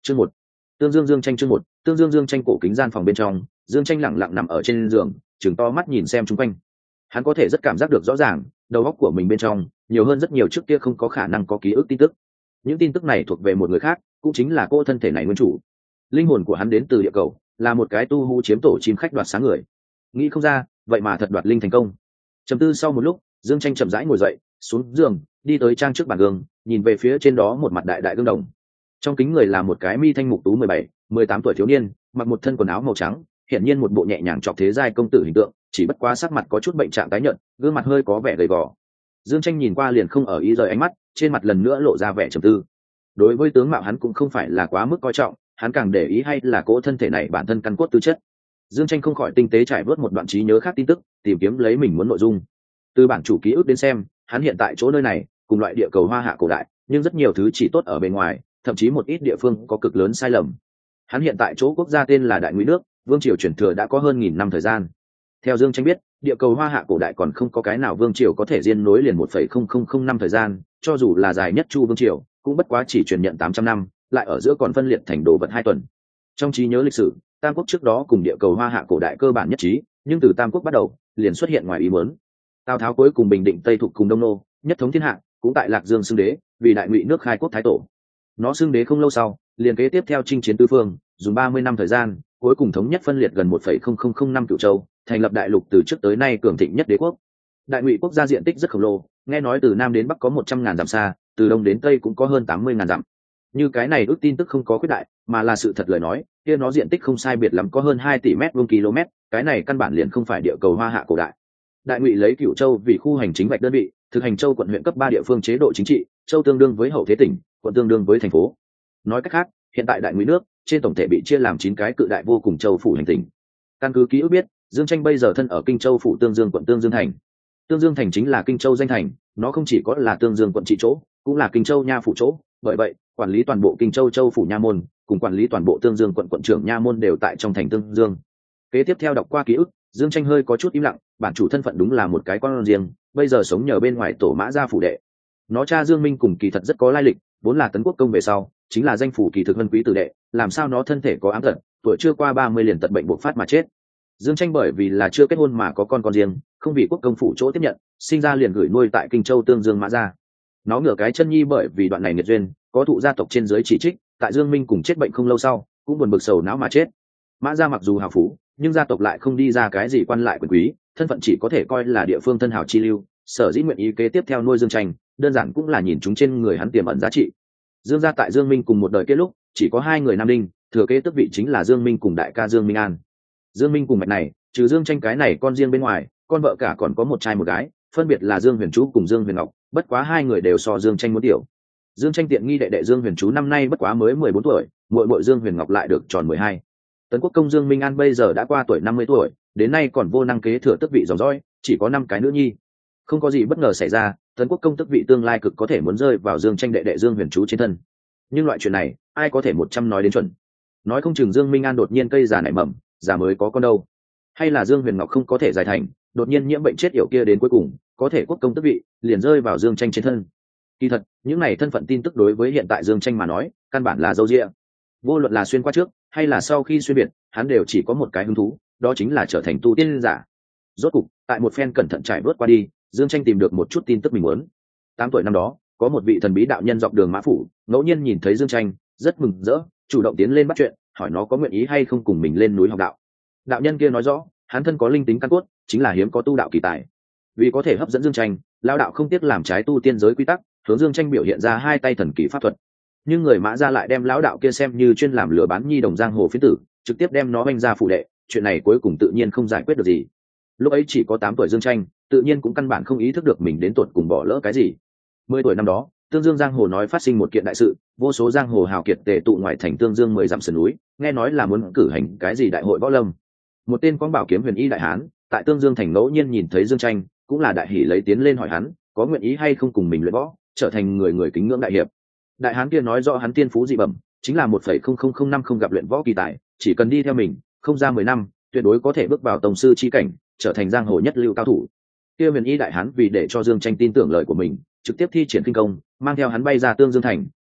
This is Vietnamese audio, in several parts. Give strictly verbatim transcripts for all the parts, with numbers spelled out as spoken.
Chương một. Tương Dương Dương Tranh chương một. Tương Dương Dương Tranh cổ kính gian phòng bên trong, Dương Tranh lặng lặng nằm ở trên giường, trừng to mắt nhìn xem xung quanh. Hắn có thể rất cảm giác được rõ ràng, đầu óc của mình bên trong nhiều hơn rất nhiều trước kia không có khả năng có ký ức tin tức. Những tin tức này thuộc về một người khác, cũng chính là cô thân thể này nguyên chủ. Linh hồn của hắn đến từ địa cầu, là một cái tu hú chiếm tổ chim khách đoạt sáng người. Nghĩ không ra, vậy mà thật đoạt linh thành công. Trầm tư sau một lúc, Dương Tranh chậm rãi ngồi dậy, xuống giường, đi tới trang trước bàn gương, nhìn về phía trên đó một mặt đại đại gương đồng. Trong kính người là một cái mi thanh mục tú mười bảy, mười tám tuổi thiếu niên, mặc một thân quần áo màu trắng, hiển nhiên một bộ nhẹ nhàng chọc thế giai công tử hình tượng, chỉ bất quá sắc mặt có chút bệnh trạng tái nhợt, gương mặt hơi có vẻ gầy gò. Dương Tranh nhìn qua liền không ở ý rời ánh mắt, trên mặt lần nữa lộ ra vẻ trầm tư. Đối với tướng mạo hắn cũng không phải là quá mức coi trọng, hắn càng để ý hay là cỗ thân thể này bản thân căn cốt tư chất. Dương Tranh không khỏi tinh tế trải vớt một đoạn trí nhớ khác tin tức, tìm kiếm lấy mình muốn nội dung. Từ bản chủ ký ức đến xem, hắn hiện tại chỗ nơi này cùng loại địa cầu Hoa Hạ cổ đại, nhưng rất nhiều thứ chỉ tốt ở bên ngoài, thậm chí một ít địa phương có cực lớn sai lầm. Hắn hiện tại chỗ quốc gia tên là Đại Ngụy nước, vương triều truyền thừa đã có hơn nghìn năm thời gian. Theo Dương Tranh biết, địa cầu Hoa Hạ cổ đại còn không có cái nào vương triều có thể diên nối liền một phẩy không không không năm thời gian, cho dù là dài nhất Chu vương triều, cũng bất quá chỉ truyền nhận tám trăm năm, lại ở giữa còn phân liệt thành đồ vật hai tuần. Trong trí nhớ lịch sử, Tam quốc trước đó cùng địa cầu Hoa Hạ cổ đại cơ bản nhất trí, nhưng từ Tam quốc bắt đầu, liền xuất hiện ngoài ý muốn. Tào Tháo cuối cùng bình định Tây Thục cùng Đông Nô, nhất thống thiên hạ, cũng tại Lạc Dương xưng đế, vì Đại Ngụy nước khai quốc thái tổ. Nó xưng đế không lâu sau, liền kế tiếp theo chinh chiến tứ phương, dùng ba mươi năm thời gian, cuối cùng thống nhất phân liệt gần một phẩy không không không năm cửu châu, thành lập đại lục từ trước tới nay cường thịnh nhất đế quốc. Đại Ngụy quốc gia diện tích rất khổng lồ, nghe nói từ nam đến bắc có một trăm ngàn dặm xa, từ đông đến tây cũng có hơn tám mươi ngàn dặm. Như cái này ước tin tức không có khuyết đại, mà là sự thật lời nói, kia nó diện tích không sai biệt lắm có hơn hai tỷ mét vuông km, cái này căn bản liền không phải địa cầu Hoa Hạ cổ đại. Đại Ngụy lấy Cửu Châu vì khu hành chính vạch đơn vị, thực hành châu quận huyện cấp ba địa phương chế độ chính trị, châu tương đương với hậu thế tỉnh, quận tương đương với thành phố. Nói cách khác, hiện tại Đại Ngụy nước trên tổng thể bị chia làm chín cái cự đại vô cùng châu phủ hành tỉnh. Căn cứ ký ức biết, Dương Tranh bây giờ thân ở Kinh Châu phủ Tương Dương quận Tương Dương thành. Tương Dương thành chính là Kinh Châu danh thành, nó không chỉ có là Tương Dương quận trị chỗ, cũng là Kinh Châu nha phủ chỗ, bởi vậy, quản lý toàn bộ Kinh Châu châu phủ nha môn, cùng quản lý toàn bộ Tương Dương quận quận trưởng nha môn đều tại trong thành Tương Dương. Kế tiếp theo đọc qua ký ức, Dương Tranh hơi có chút im lặng, bản chủ thân phận đúng là một cái con riêng, bây giờ sống nhờ bên ngoài tổ Mã gia phủ đệ. Nó cha Dương Minh cùng kỳ thật rất có lai lịch, vốn là tấn quốc công về sau, chính là danh phủ kỳ thực vân quý tử đệ, làm sao nó thân thể có ám tật, tuổi chưa qua ba mươi liền tật bệnh bộc phát mà chết. Dương Tranh bởi vì là chưa kết hôn mà có con con riêng, không vì quốc công phủ chỗ tiếp nhận, sinh ra liền gửi nuôi tại Kinh Châu Tương Dương Mã gia. Nó ngửa cái chân nhi bởi vì đoạn này nghiệt duyên, có thụ gia tộc trên dưới chỉ trích, tại Dương Minh cùng chết bệnh không lâu sau, cũng buồn bực sầu não mà chết. Mã gia mặc dù hào phú, nhưng gia tộc lại không đi ra cái gì quan lại quyền quý, thân phận chỉ có thể coi là địa phương thân hào chi lưu, sở dĩ nguyện ý kế tiếp theo nuôi Dương Tranh, đơn giản cũng là nhìn chúng trên người hắn tiềm ẩn giá trị. Dương gia tại Dương Minh cùng một đời kết lúc, chỉ có hai người nam đinh, thừa kế tước vị chính là Dương Minh cùng đại ca Dương Minh An. Dương Minh cùng mạch này, trừ Dương Tranh cái này con riêng bên ngoài, con vợ cả còn có một trai một gái, phân biệt là Dương Huyền Chú cùng Dương Huyền Ngọc, bất quá hai người đều so Dương Tranh muốn tiểu. Dương Tranh tiện nghi đệ đệ Dương Huyền Chú năm nay bất quá mới mười bốn tuổi, muội muội Dương Huyền Ngọc lại được tròn mười hai. Tấn quốc công Dương Minh An bây giờ đã qua tuổi năm mươi tuổi, đến nay còn vô năng kế thừa tước vị dòng dõi, chỉ có năm cái nữ nhi. Không có gì bất ngờ xảy ra, Tấn quốc công tước vị tương lai cực có thể muốn rơi vào Dương Tranh đệ đệ Dương Huyền Chú trên thân. Nhưng loại chuyện này, ai có thể một trăm nói đến chuẩn. Nói không chừng Dương Minh An đột nhiên cây già nảy mầm, già mới có con đâu. Hay là Dương Huyền Ngọc không có thể giải thành, đột nhiên nhiễm bệnh chết yểu kia đến cuối cùng, có thể quốc công tước vị, liền rơi vào Dương Tranh trên thân. Kỳ thật, những này thân phận tin tức đối với hiện tại Dương Tranh mà nói, căn bản là dâu dịa. Vô luận là xuyên qua trước, hay là sau khi xuyên biệt, hắn đều chỉ có một cái hứng thú, đó chính là trở thành tu tiên giả. Rốt cục, tại một phen cẩn thận trải vớt qua đi, Dương Tranh tìm được một chút tin tức mình muốn. Tám tuổi năm đó, có một vị thần bí đạo nhân dọc đường Mã phủ, ngẫu nhiên nhìn thấy Dương Tranh, rất mừng rỡ, chủ động tiến lên bắt chuyện, hỏi nó có nguyện ý hay không cùng mình lên núi học đạo. Đạo nhân kia nói rõ, hắn thân có linh tính căn cốt, chính là hiếm có tu đạo kỳ tài. Vì có thể hấp dẫn Dương Tranh, lão đạo không tiếc làm trái tu tiên giới quy tắc, hướng Dương Tranh biểu hiện ra hai tay thần kỳ pháp thuật. Nhưng người Mã gia lại đem lão đạo kia xem như chuyên làm lừa bán nhi đồng giang hồ phiến tử, trực tiếp đem nó banh ra phủ đệ, chuyện này cuối cùng tự nhiên không giải quyết được gì. Lúc ấy chỉ có tám tuổi Dương Tranh, tự nhiên cũng căn bản không ý thức được mình đến tuột cùng bỏ lỡ cái gì. Mười tuổi năm đó, Tương Dương giang hồ nói phát sinh một kiện đại sự, vô số giang hồ hào kiệt tề tụ ngoại thành Tương Dương mười dặm sườn núi, nghe nói là muốn cử hành cái gì đại hội võ lâm. Một tên quang bảo kiếm huyền y đại hán, tại Tương Dương thành ngẫu nhiên nhìn thấy Dương Tranh, cũng là đại hỉ lấy tiến lên hỏi hắn, có nguyện ý hay không cùng mình luyện võ, trở thành người người kính ngưỡng đại hiệp. Đại hán kia nói rõ hắn tiên phú dị bẩm, chính là một phẩy không không không năm không gặp luyện võ kỳ tài, chỉ cần đi theo mình, không ra mười năm, tuyệt đối có thể bước vào tông sư chi cảnh, trở thành giang hồ nhất lưu cao thủ. Kia huyền y đại hán vì để cho Dương Tranh tin tưởng lời của mình, trực tiếp thi triển kinh công, mang theo hắn bay ra Tương Dương thành,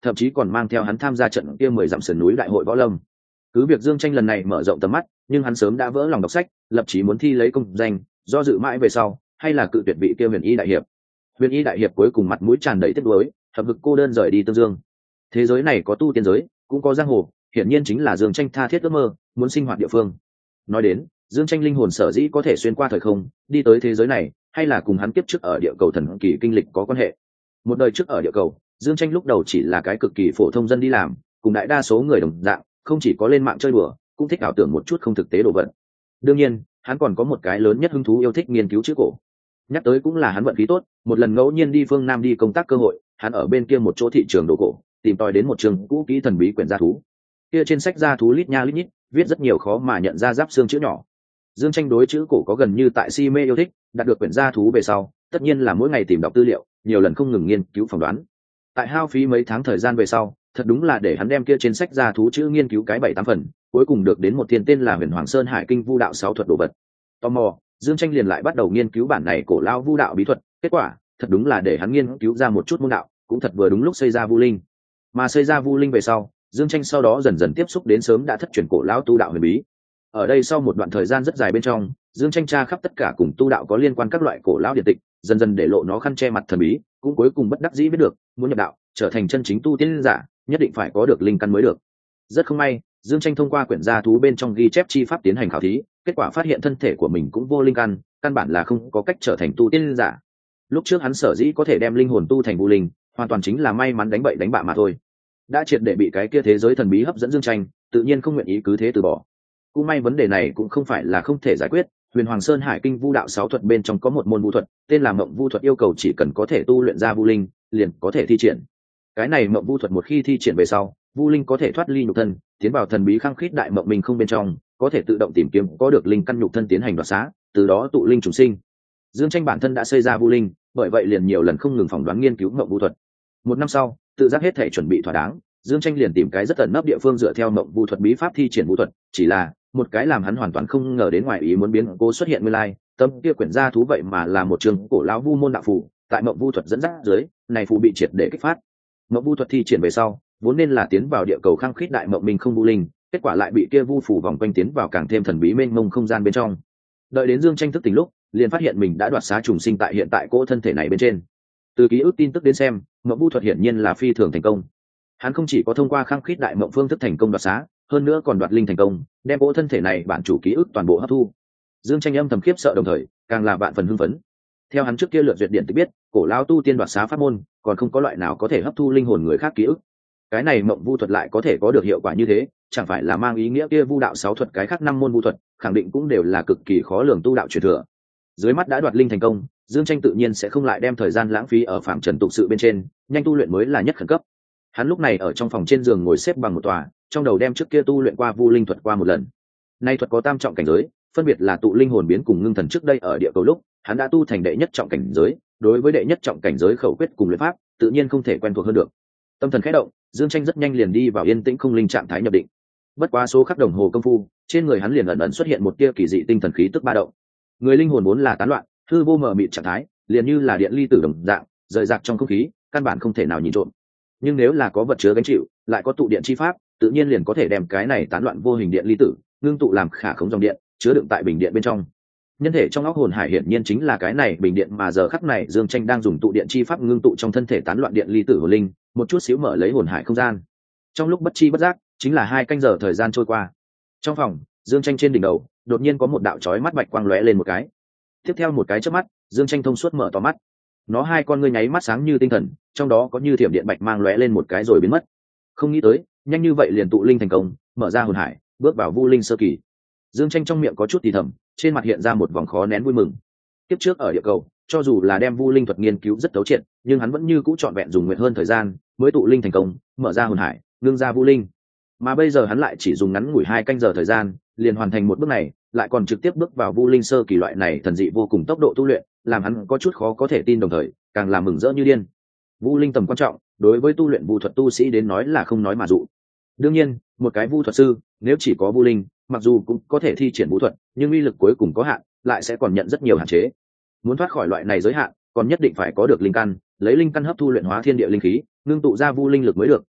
thậm chí còn mang theo hắn tham gia trận kia mười dặm sườn núi đại hội võ lâm. Cứ việc Dương Tranh lần này mở rộng tầm mắt, nhưng hắn sớm đã vỡ lòng đọc sách, lập chí muốn thi lấy công danh, do dự mãi về sau, hay là cự tuyệt vị kia Huyền Y đại hiệp. Huyền Y đại hiệp cuối cùng mặt mũi tràn đầy tiếc nuối, hợp lực cô đơn rời đi Tương Dương. Thế giới này có tu tiên giới, cũng có giang hồ, hiển nhiên chính là Dương Tranh tha thiết ước mơ, muốn sinh hoạt địa phương. Nói đến, Dương Tranh linh hồn sở dĩ có thể xuyên qua thời không, đi tới thế giới này, hay là cùng hắn kiếp trước ở địa cầu thần kỳ kinh lịch có quan hệ. Một đời trước ở địa cầu, Dương Tranh lúc đầu chỉ là cái cực kỳ phổ thông dân đi làm, cùng đại đa số người đồng dạng, không chỉ có lên mạng chơi đùa, cũng thích ảo tưởng một chút không thực tế đồ vật. Đương nhiên, hắn còn có một cái lớn nhất hứng thú yêu thích nghiên cứu chữ cổ. Nhắc tới cũng là hắn vận khí tốt, một lần ngẫu nhiên đi phương Nam đi công tác cơ hội, hắn ở bên kia một chỗ thị trường đồ cổ, tìm tòi đến một trường cũ kỹ thần bí quyển gia thú. Kia trên sách gia thú lít nha lít nhít, viết rất nhiều khó mà nhận ra giáp xương chữ nhỏ. Dương Tranh đối chữ cổ có gần như tại si mê yêu thích, đạt được quyển gia thú về sau, tất nhiên là mỗi ngày tìm đọc tư liệu, nhiều lần không ngừng nghiên cứu phỏng đoán. Tại hao phí mấy tháng thời gian về sau, thật đúng là để hắn đem kia trên sách gia thú chữ nghiên cứu cái bảy tám phần, cuối cùng được đến một thiên tên là Huyền Hoàng Sơn Hải Kinh Vu đạo sáu thuật đồ vật. Tò mò, Dương Tranh liền lại bắt đầu nghiên cứu bản này cổ lao vu đạo bí thuật, kết quả, thật đúng là để hắn nghiên cứu ra một chút môn đạo, cũng thật vừa đúng lúc xây ra Vu Linh. Mà xây ra Vu Linh về sau, Dương Tranh sau đó dần dần tiếp xúc đến sớm đã thất truyền cổ lão tu đạo huyền bí. Ở đây sau một đoạn thời gian rất dài bên trong, Dương Tranh tra khắp tất cả cùng tu đạo có liên quan các loại cổ lão điển tịch, dần dần để lộ nó khăn che mặt thần bí, cũng cuối cùng bất đắc dĩ biết được, muốn nhập đạo, trở thành chân chính tu tiên giả, nhất định phải có được linh căn mới được. Rất không may, Dương Tranh thông qua quyển gia thú bên trong ghi chép chi pháp tiến hành khảo thí, kết quả phát hiện thân thể của mình cũng vô linh căn, căn bản là không có cách trở thành tu tiên giả. Lúc trước hắn sở dĩ có thể đem linh hồn tu thành Vu Linh, hoàn toàn chính là may mắn đánh bậy đánh bạ mà thôi. Đã triệt để bị cái kia thế giới thần bí hấp dẫn Dương Tranh, tự nhiên không nguyện ý cứ thế từ bỏ. Cũng may vấn đề này cũng không phải là không thể giải quyết. Huyền Hoàng Sơn Hải Kinh Vu đạo sáu thuật bên trong có một môn vu thuật, tên là Mộng Vu thuật, yêu cầu chỉ cần có thể tu luyện ra Vu Linh, liền có thể thi triển. Cái này Mộng Vu thuật một khi thi triển về sau, Vu Linh có thể thoát ly nhục thân, tiến vào thần bí khăng khít đại mộng mình không bên trong, có thể tự động tìm kiếm có được linh căn nhục thân tiến hành đoạt xá, từ đó tụ linh trùng sinh. Dương Tranh bản thân đã xây ra Vu Linh, bởi vậy liền nhiều lần không ngừng phỏng đoán nghiên cứu Mộng Vu thuật. Một năm sau, tự giác hết thể chuẩn bị thỏa đáng, Dương Tranh liền tìm cái rất ẩn nấp địa phương dựa theo Mộng Vu thuật bí pháp thi triển vu thuật, chỉ là một cái làm hắn hoàn toàn không ngờ đến ngoài ý muốn biến cố xuất hiện nguyên lai, tâm kia quyển gia thú vậy mà là một trường cổ lão vu môn đạo phù, tại Mộng Vu thuật dẫn dắt dưới, này phù bị triệt để kích phát. Mộng Vu thuật thi triển về sau, vốn nên là tiến vào địa cầu khăng khít đại mộng mình không Vu Linh, kết quả lại bị kia vu phủ vòng quanh tiến vào càng thêm thần bí mênh mông không gian bên trong. Đợi đến Dương Tranh thức tỉnh lúc, liền phát hiện mình đã đoạt xá trùng sinh tại hiện tại cỗ thân thể này bên trên. Từ ký ức tin tức đến xem, Mộng Vu thuật hiển nhiên là phi thường thành công. Hắn không chỉ có thông qua khăng khít đại mộng phương thức thành công đoạt xá, hơn nữa còn đoạt linh thành công, đem cỗ thân thể này bản chủ ký ức toàn bộ hấp thu. Dương Tranh âm thầm khiếp sợ đồng thời, càng là vạn phần hưng phấn. Theo hắn trước kia lượt duyệt điện tự biết, cổ lão tu tiên đoạt xá pháp môn, còn không có loại nào có thể hấp thu linh hồn người khác ký ức. Cái này Mộng Vu thuật lại có thể có được hiệu quả như thế, chẳng phải là mang ý nghĩa kia vu đạo sáu thuật cái khác năm môn vu thuật, khẳng định cũng đều là cực kỳ khó lường tu đạo truyền thừa. Dưới mắt đã đoạt linh thành công, Dương Tranh tự nhiên sẽ không lại đem thời gian lãng phí ở phạm trần tục sự bên trên, nhanh tu luyện mới là nhất khẩn cấp. Hắn lúc này ở trong phòng trên giường ngồi xếp bằng một tòa, trong đầu đem trước kia tu luyện qua Vu Linh thuật qua một lần. Nay thuật có tam trọng cảnh giới, phân biệt là tụ linh hồn biến cùng ngưng thần. Trước đây ở địa cầu lúc, hắn đã tu thành đệ nhất trọng cảnh giới, đối với đệ nhất trọng cảnh giới khẩu quyết cùng luyện pháp, tự nhiên không thể quen thuộc hơn được. Tâm thần khẽ động, Dương Tranh rất nhanh liền đi vào yên tĩnh không linh trạng thái nhập định. Bất quá số khắc đồng hồ công phu, trên người hắn liền ẩn ẩn xuất hiện một tia kỳ dị tinh thần khí tức ba động. Người linh hồn vốn là tán loạn, hư vô mờ mịt trạng thái, liền như là điện ly tử đồng dạng, rời rạc trong không khí, căn bản không thể nào nhìn trộm. Nhưng nếu là có vật chứa gánh chịu, lại có tụ điện chi pháp, tự nhiên liền có thể đem cái này tán loạn vô hình điện ly tử ngưng tụ làm khả khống dòng điện, chứa đựng tại bình điện bên trong. Nhân thể trong óc hồn hải hiển nhiên chính là cái này bình điện mà giờ khắc này Dương Tranh đang dùng tụ điện chi pháp ngưng tụ trong thân thể tán loạn điện ly tử hồn linh, một chút xíu mở lấy hồn hải không gian. Trong lúc bất chi bất giác, chính là hai canh giờ thời gian trôi qua. Trong phòng, Dương Tranh trên đỉnh đầu, đột nhiên có một đạo chói mắt bạch quang lóe lên một cái. Tiếp theo một cái chớp mắt, Dương Tranh thông suốt mở to mắt. Nó hai con ngươi nháy mắt sáng như tinh thần, trong đó có như thiểm điện bạch mang lóe lên một cái rồi biến mất. Không nghĩ tới, nhanh như vậy liền tụ linh thành công, mở ra hồn hải, bước vào Vu Linh sơ kỳ. Dương Tranh trong miệng có chút thì thầm, trên mặt hiện ra một vòng khó nén vui mừng. Tiếp trước ở địa cầu, cho dù là đem Vu Linh thuật nghiên cứu rất thấu triệt, nhưng hắn vẫn như cũ trọn vẹn dùng nguyện hơn thời gian, mới tụ linh thành công, mở ra hồn hải, ngưng ra Vu Linh. Mà bây giờ hắn lại chỉ dùng ngắn ngủi hai canh giờ thời gian, liền hoàn thành một bước này, lại còn trực tiếp bước vào Vu Linh sơ kỳ. Loại này thần dị vô cùng tốc độ tu luyện, làm hắn có chút khó có thể tin, đồng thời càng làm mừng rỡ như điên. Vu Linh tầm quan trọng, đối với tu luyện vu thuật tu sĩ đến nói là không nói mà dụ. Đương nhiên, một cái vu thuật sư, nếu chỉ có Vu Linh, mặc dù cũng có thể thi triển vu thuật, nhưng uy lực cuối cùng có hạn, lại sẽ còn nhận rất nhiều hạn chế. Muốn thoát khỏi loại này giới hạn, còn nhất định phải có được linh căn, lấy linh căn hấp thu luyện hóa thiên địa linh khí, ngưng tụ ra vu linh lực mới được,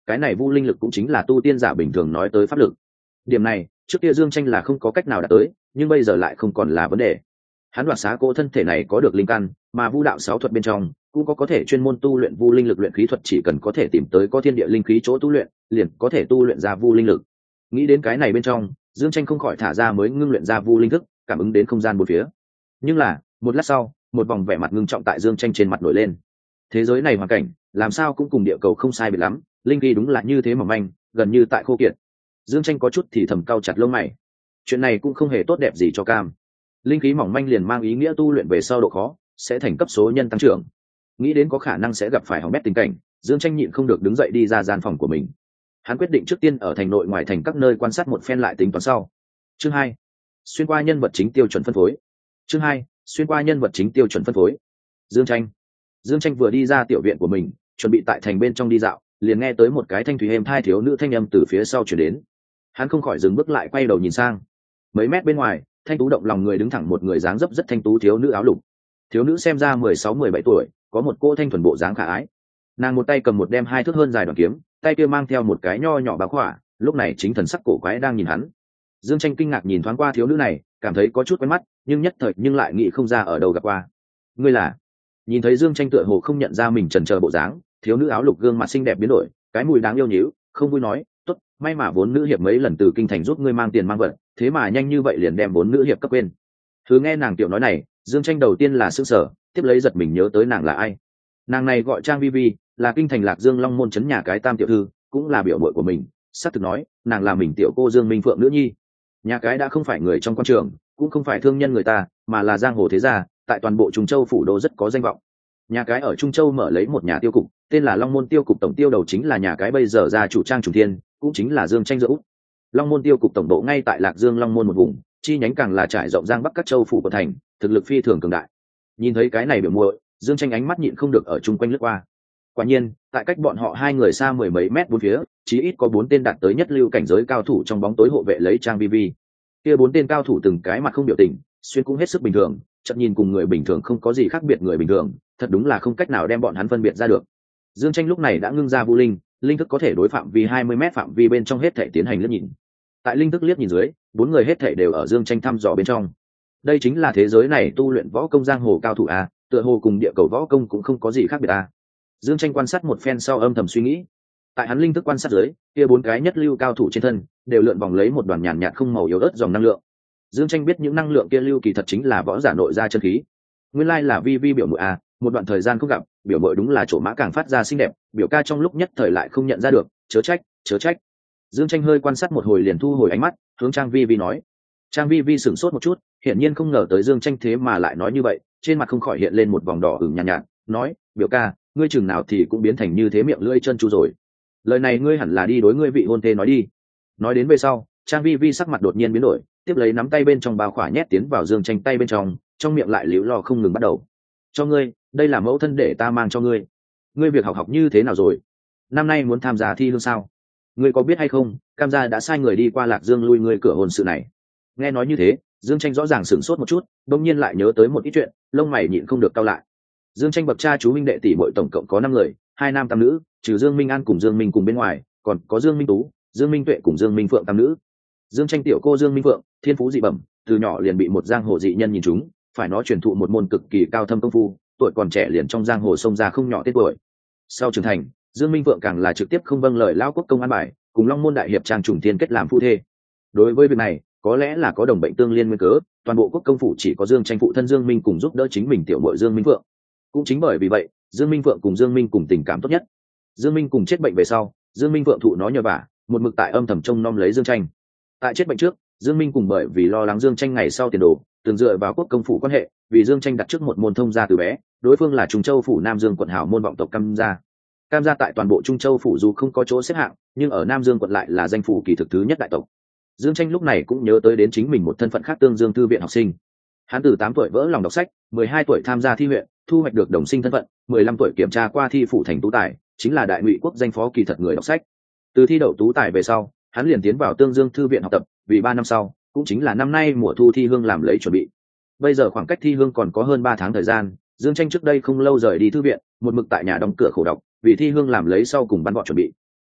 cái này vu linh lực cũng chính là tu tiên giả bình thường nói tới pháp lực. Điểm này trước kia Dương Tranh là không có cách nào đạt tới, nhưng bây giờ lại không còn là vấn đề. Hắn đoạt xá cô thân thể này có được linh căn, mà vu đạo sáu thuật bên trong cũng có có thể chuyên môn tu luyện vu linh lực luyện khí thuật, chỉ cần có thể tìm tới có thiên địa linh khí chỗ tu luyện, liền có thể tu luyện ra vu linh lực. Nghĩ đến cái này bên trong, Dương Tranh không khỏi thả ra mới ngưng luyện ra vu linh thức, cảm ứng đến không gian bốn phía. Nhưng là, một lát sau, một vòng vẻ mặt ngưng trọng tại Dương Tranh trên mặt nổi lên. Thế giới này hoàn cảnh, làm sao cũng cùng địa cầu không sai biệt lắm, linh khí đúng là như thế mỏng manh, gần như tại khô kiệt. Dương Tranh có chút thì thầm cau chặt lông mày. Chuyện này cũng không hề tốt đẹp gì cho Cam. Linh khí mỏng manh liền mang ý nghĩa tu luyện về sau độ khó sẽ thành cấp số nhân tăng trưởng. Nghĩ đến có khả năng sẽ gặp phải hỏng bét tình cảnh, Dương Tranh nhịn không được đứng dậy đi ra gian phòng của mình. Hắn quyết định trước tiên ở thành nội ngoài thành các nơi quan sát một phen lại tính toán sau. Chương hai, xuyên qua nhân vật chính tiêu chuẩn phân phối. Chương hai, xuyên qua nhân vật chính tiêu chuẩn phân phối. Dương Tranh. Dương Tranh vừa đi ra tiểu viện của mình, chuẩn bị tại thành bên trong đi dạo, liền nghe tới một cái thanh thúy êm thai thiếu nữ thanh âm từ phía sau truyền đến. Hắn không khỏi dừng bước lại, quay đầu nhìn sang. Mấy mét bên ngoài, thanh tú động lòng người đứng thẳng một người dáng dấp rất thanh tú thiếu nữ áo lục. Thiếu nữ xem ra mười sáu mười bảy tuổi, có một cô thanh thuần bộ dáng khả ái. Nàng một tay cầm một đem hai thước hơn dài đoàn kiếm, tay kia mang theo một cái nho nhỏ bá khỏa, lúc này chính thần sắc cổ quái đang nhìn hắn. Dương Tranh kinh ngạc nhìn thoáng qua thiếu nữ này, cảm thấy có chút quen mắt, nhưng nhất thời nhưng lại nghĩ không ra ở đâu gặp qua. Ngươi là? Nhìn thấy Dương Tranh tựa hồ không nhận ra mình chần chờ bộ dáng, thiếu nữ áo lục gương mặt xinh đẹp biến đổi, cái mùi đáng yêu nhíu, không vui nói, tốt, may mà vốn nữ hiệp mấy lần từ kinh thành giúp ngươi mang tiền mang vật, thế mà nhanh như vậy liền đem vốn nữ hiệp cấp quên. Thứ nghe nàng tiểu nói này, Dương Tranh đầu tiên là sững sờ, tiếp lấy giật mình nhớ tới nàng là ai. Nàng này gọi Trang Vi Vi, là kinh thành Lạc Dương Long môn trấn nhà cái tam tiểu thư, cũng là biểu muội của mình. Sắp thực nói, nàng là mình tiểu cô Dương Minh Phượng nữ nhi. Nhà cái đã không phải người trong quan trường, cũng không phải thương nhân người ta, mà là giang hồ thế gia, tại toàn bộ Trung Châu phủ đô rất có danh vọng. Nhà cái ở Trung Châu mở lấy một nhà tiêu cục, tên là Long môn tiêu cục, tổng tiêu đầu chính là nhà cái bây giờ gia chủ Trang Trùng Thiên, cũng chính là Dương Tranh Dỗ. Long môn tiêu cục tổng bộ ngay tại Lạc Dương Long môn một vùng, chi nhánh càng là trải rộng giang bắc các châu phủ của thành, thực lực phi thường cường đại. Nhìn thấy cái này biểu muội, Dương Tranh ánh mắt nhịn không được ở chung quanh lướt qua. Quả nhiên, tại cách bọn họ hai người xa mười mấy mét bốn phía, chí ít có bốn tên đạt tới nhất lưu cảnh giới cao thủ trong bóng tối hộ vệ lấy Trang Vi Vi. Kia bốn tên cao thủ từng cái mặt không biểu tình, xuyên cũng hết sức bình thường, chợt nhìn cùng người bình thường không có gì khác biệt người bình thường, thật đúng là không cách nào đem bọn hắn phân biệt ra được. Dương Tranh lúc này đã ngưng ra vu linh, linh thức có thể đối phạm vi hai mươi mét phạm vi bên trong hết thể tiến hành liếc nhìn. Tại linh thức liếc nhìn dưới, bốn người hết thể đều ở Dương Tranh thăm dò bên trong. Đây chính là thế giới này tu luyện võ công giang hồ cao thủ a, tựa hồ cùng địa cầu võ công cũng không có gì khác biệt a. Dương Tranh quan sát một phen sau âm thầm suy nghĩ. Tại hắn linh thức quan sát dưới, kia bốn cái nhất lưu cao thủ trên thân đều lượn vòng lấy một đoàn nhàn nhạt không màu yếu ớt dòng năng lượng. Dương Tranh biết những năng lượng kia lưu kỳ thật chính là võ giả nội ra chân khí. Nguyên lai là Vi Vi biểu muội a, một đoạn thời gian không gặp, biểu muội đúng là chỗ mã càng phát ra xinh đẹp, biểu ca trong lúc nhất thời lại không nhận ra được, chớ trách, chớ trách. Dương Tranh hơi quan sát một hồi liền thu hồi ánh mắt, hướng Trang Vi Vi nói. Trang Vi Vi sửng sốt một chút, hiển nhiên không ngờ tới Dương Tranh thế mà lại nói như vậy, trên mặt không khỏi hiện lên một vòng đỏ ửng nhàn nhạt, nhạt, nói, biểu ca, ngươi chừng nào thì cũng biến thành như thế miệng lưỡi chân chu rồi. Lời này ngươi hẳn là đi đối ngươi vị hôn thê nói đi. Nói đến về sau, Trang Vi Vi sắc mặt đột nhiên biến đổi, tiếp lấy nắm tay bên trong bao khỏa nhét tiến vào Dương Tranh tay bên trong, trong miệng lại liễu lo không ngừng bắt đầu. Cho ngươi, đây là mẫu thân để ta mang cho ngươi. Ngươi việc học học như thế nào rồi? Năm nay muốn tham gia thi hương sao? Ngươi có biết hay không, Cam gia đã sai người đi qua Lạc Dương lui ngươi cửa hôn sự này. Nghe nói như thế, Dương Tranh rõ ràng sửng sốt một chút, đột nhiên lại nhớ tới một ít chuyện, lông mày nhịn không được cau lại. Dương Tranh bậc cha chú minh đệ tỷ muội tổng cộng có năm người, hai nam tam nữ, trừ Dương Minh An cùng Dương Minh cùng bên ngoài, còn có Dương Minh Tú, Dương Minh Tuệ cùng Dương Minh Phượng tam nữ. Dương Tranh tiểu cô Dương Minh Phượng, thiên phú dị bẩm, từ nhỏ liền bị một giang hồ dị nhân nhìn trúng, phải nó truyền thụ một môn cực kỳ cao thâm công phu, tuổi còn trẻ liền trong giang hồ xông ra không nhỏ tên tuổi. Sau trưởng thành, Dương Minh Phượng càng là trực tiếp không vâng lời lão quốc công an bài, cùng Long môn đại hiệp Trang Trùng Thiên kết làm phu thê. Đối với việc này, có lẽ là có đồng bệnh tương liên nguyên cớ, toàn bộ quốc công phủ chỉ có Dương Tranh phụ thân Dương Minh cùng giúp đỡ chính mình tiểu muội Dương Minh Phượng. Cũng chính bởi vì vậy, Dương Minh Phượng cùng Dương Minh cùng tình cảm tốt nhất. Dương Minh cùng chết bệnh về sau, Dương Minh Phượng thụ nó nhờ vả, một mực tại âm thầm trông nom lấy Dương Tranh. Tại chết bệnh trước, Dương Minh cùng bởi vì lo lắng Dương Tranh ngày sau tiền đồ, từng dựa vào quốc công phủ quan hệ, vì Dương Tranh đặt trước một môn thông gia từ bé, đối phương là Trung Châu phủ Nam Dương quận hảo môn vọng tộc Cam gia. Cam gia tại toàn bộ Trung Châu phủ dù không có chỗ xếp hạng, nhưng ở Nam Dương quận lại là danh phủ kỳ thực thứ nhất đại tộc. Dương Tranh lúc này cũng nhớ tới đến chính mình một thân phận khác, Tương Dương thư viện học sinh. Hắn từ tám tuổi vỡ lòng đọc sách, mười hai tuổi tham gia thi huyện, thu hoạch được đồng sinh thân phận, mười lăm tuổi kiểm tra qua thi phủ thành tú tài, chính là đại ngụy quốc danh phó kỳ thật người đọc sách. Từ thi đậu tú tài về sau, hắn liền tiến vào Tương Dương thư viện học tập, vì ba năm sau, cũng chính là năm nay mùa thu thi hương làm lấy chuẩn bị. Bây giờ khoảng cách thi hương còn có hơn ba tháng thời gian, Dương Tranh trước đây không lâu rời đi thư viện, một mực tại nhà đóng cửa khổ đọc, vì thi hương làm lấy sau cùng bắn vọt chuẩn bị.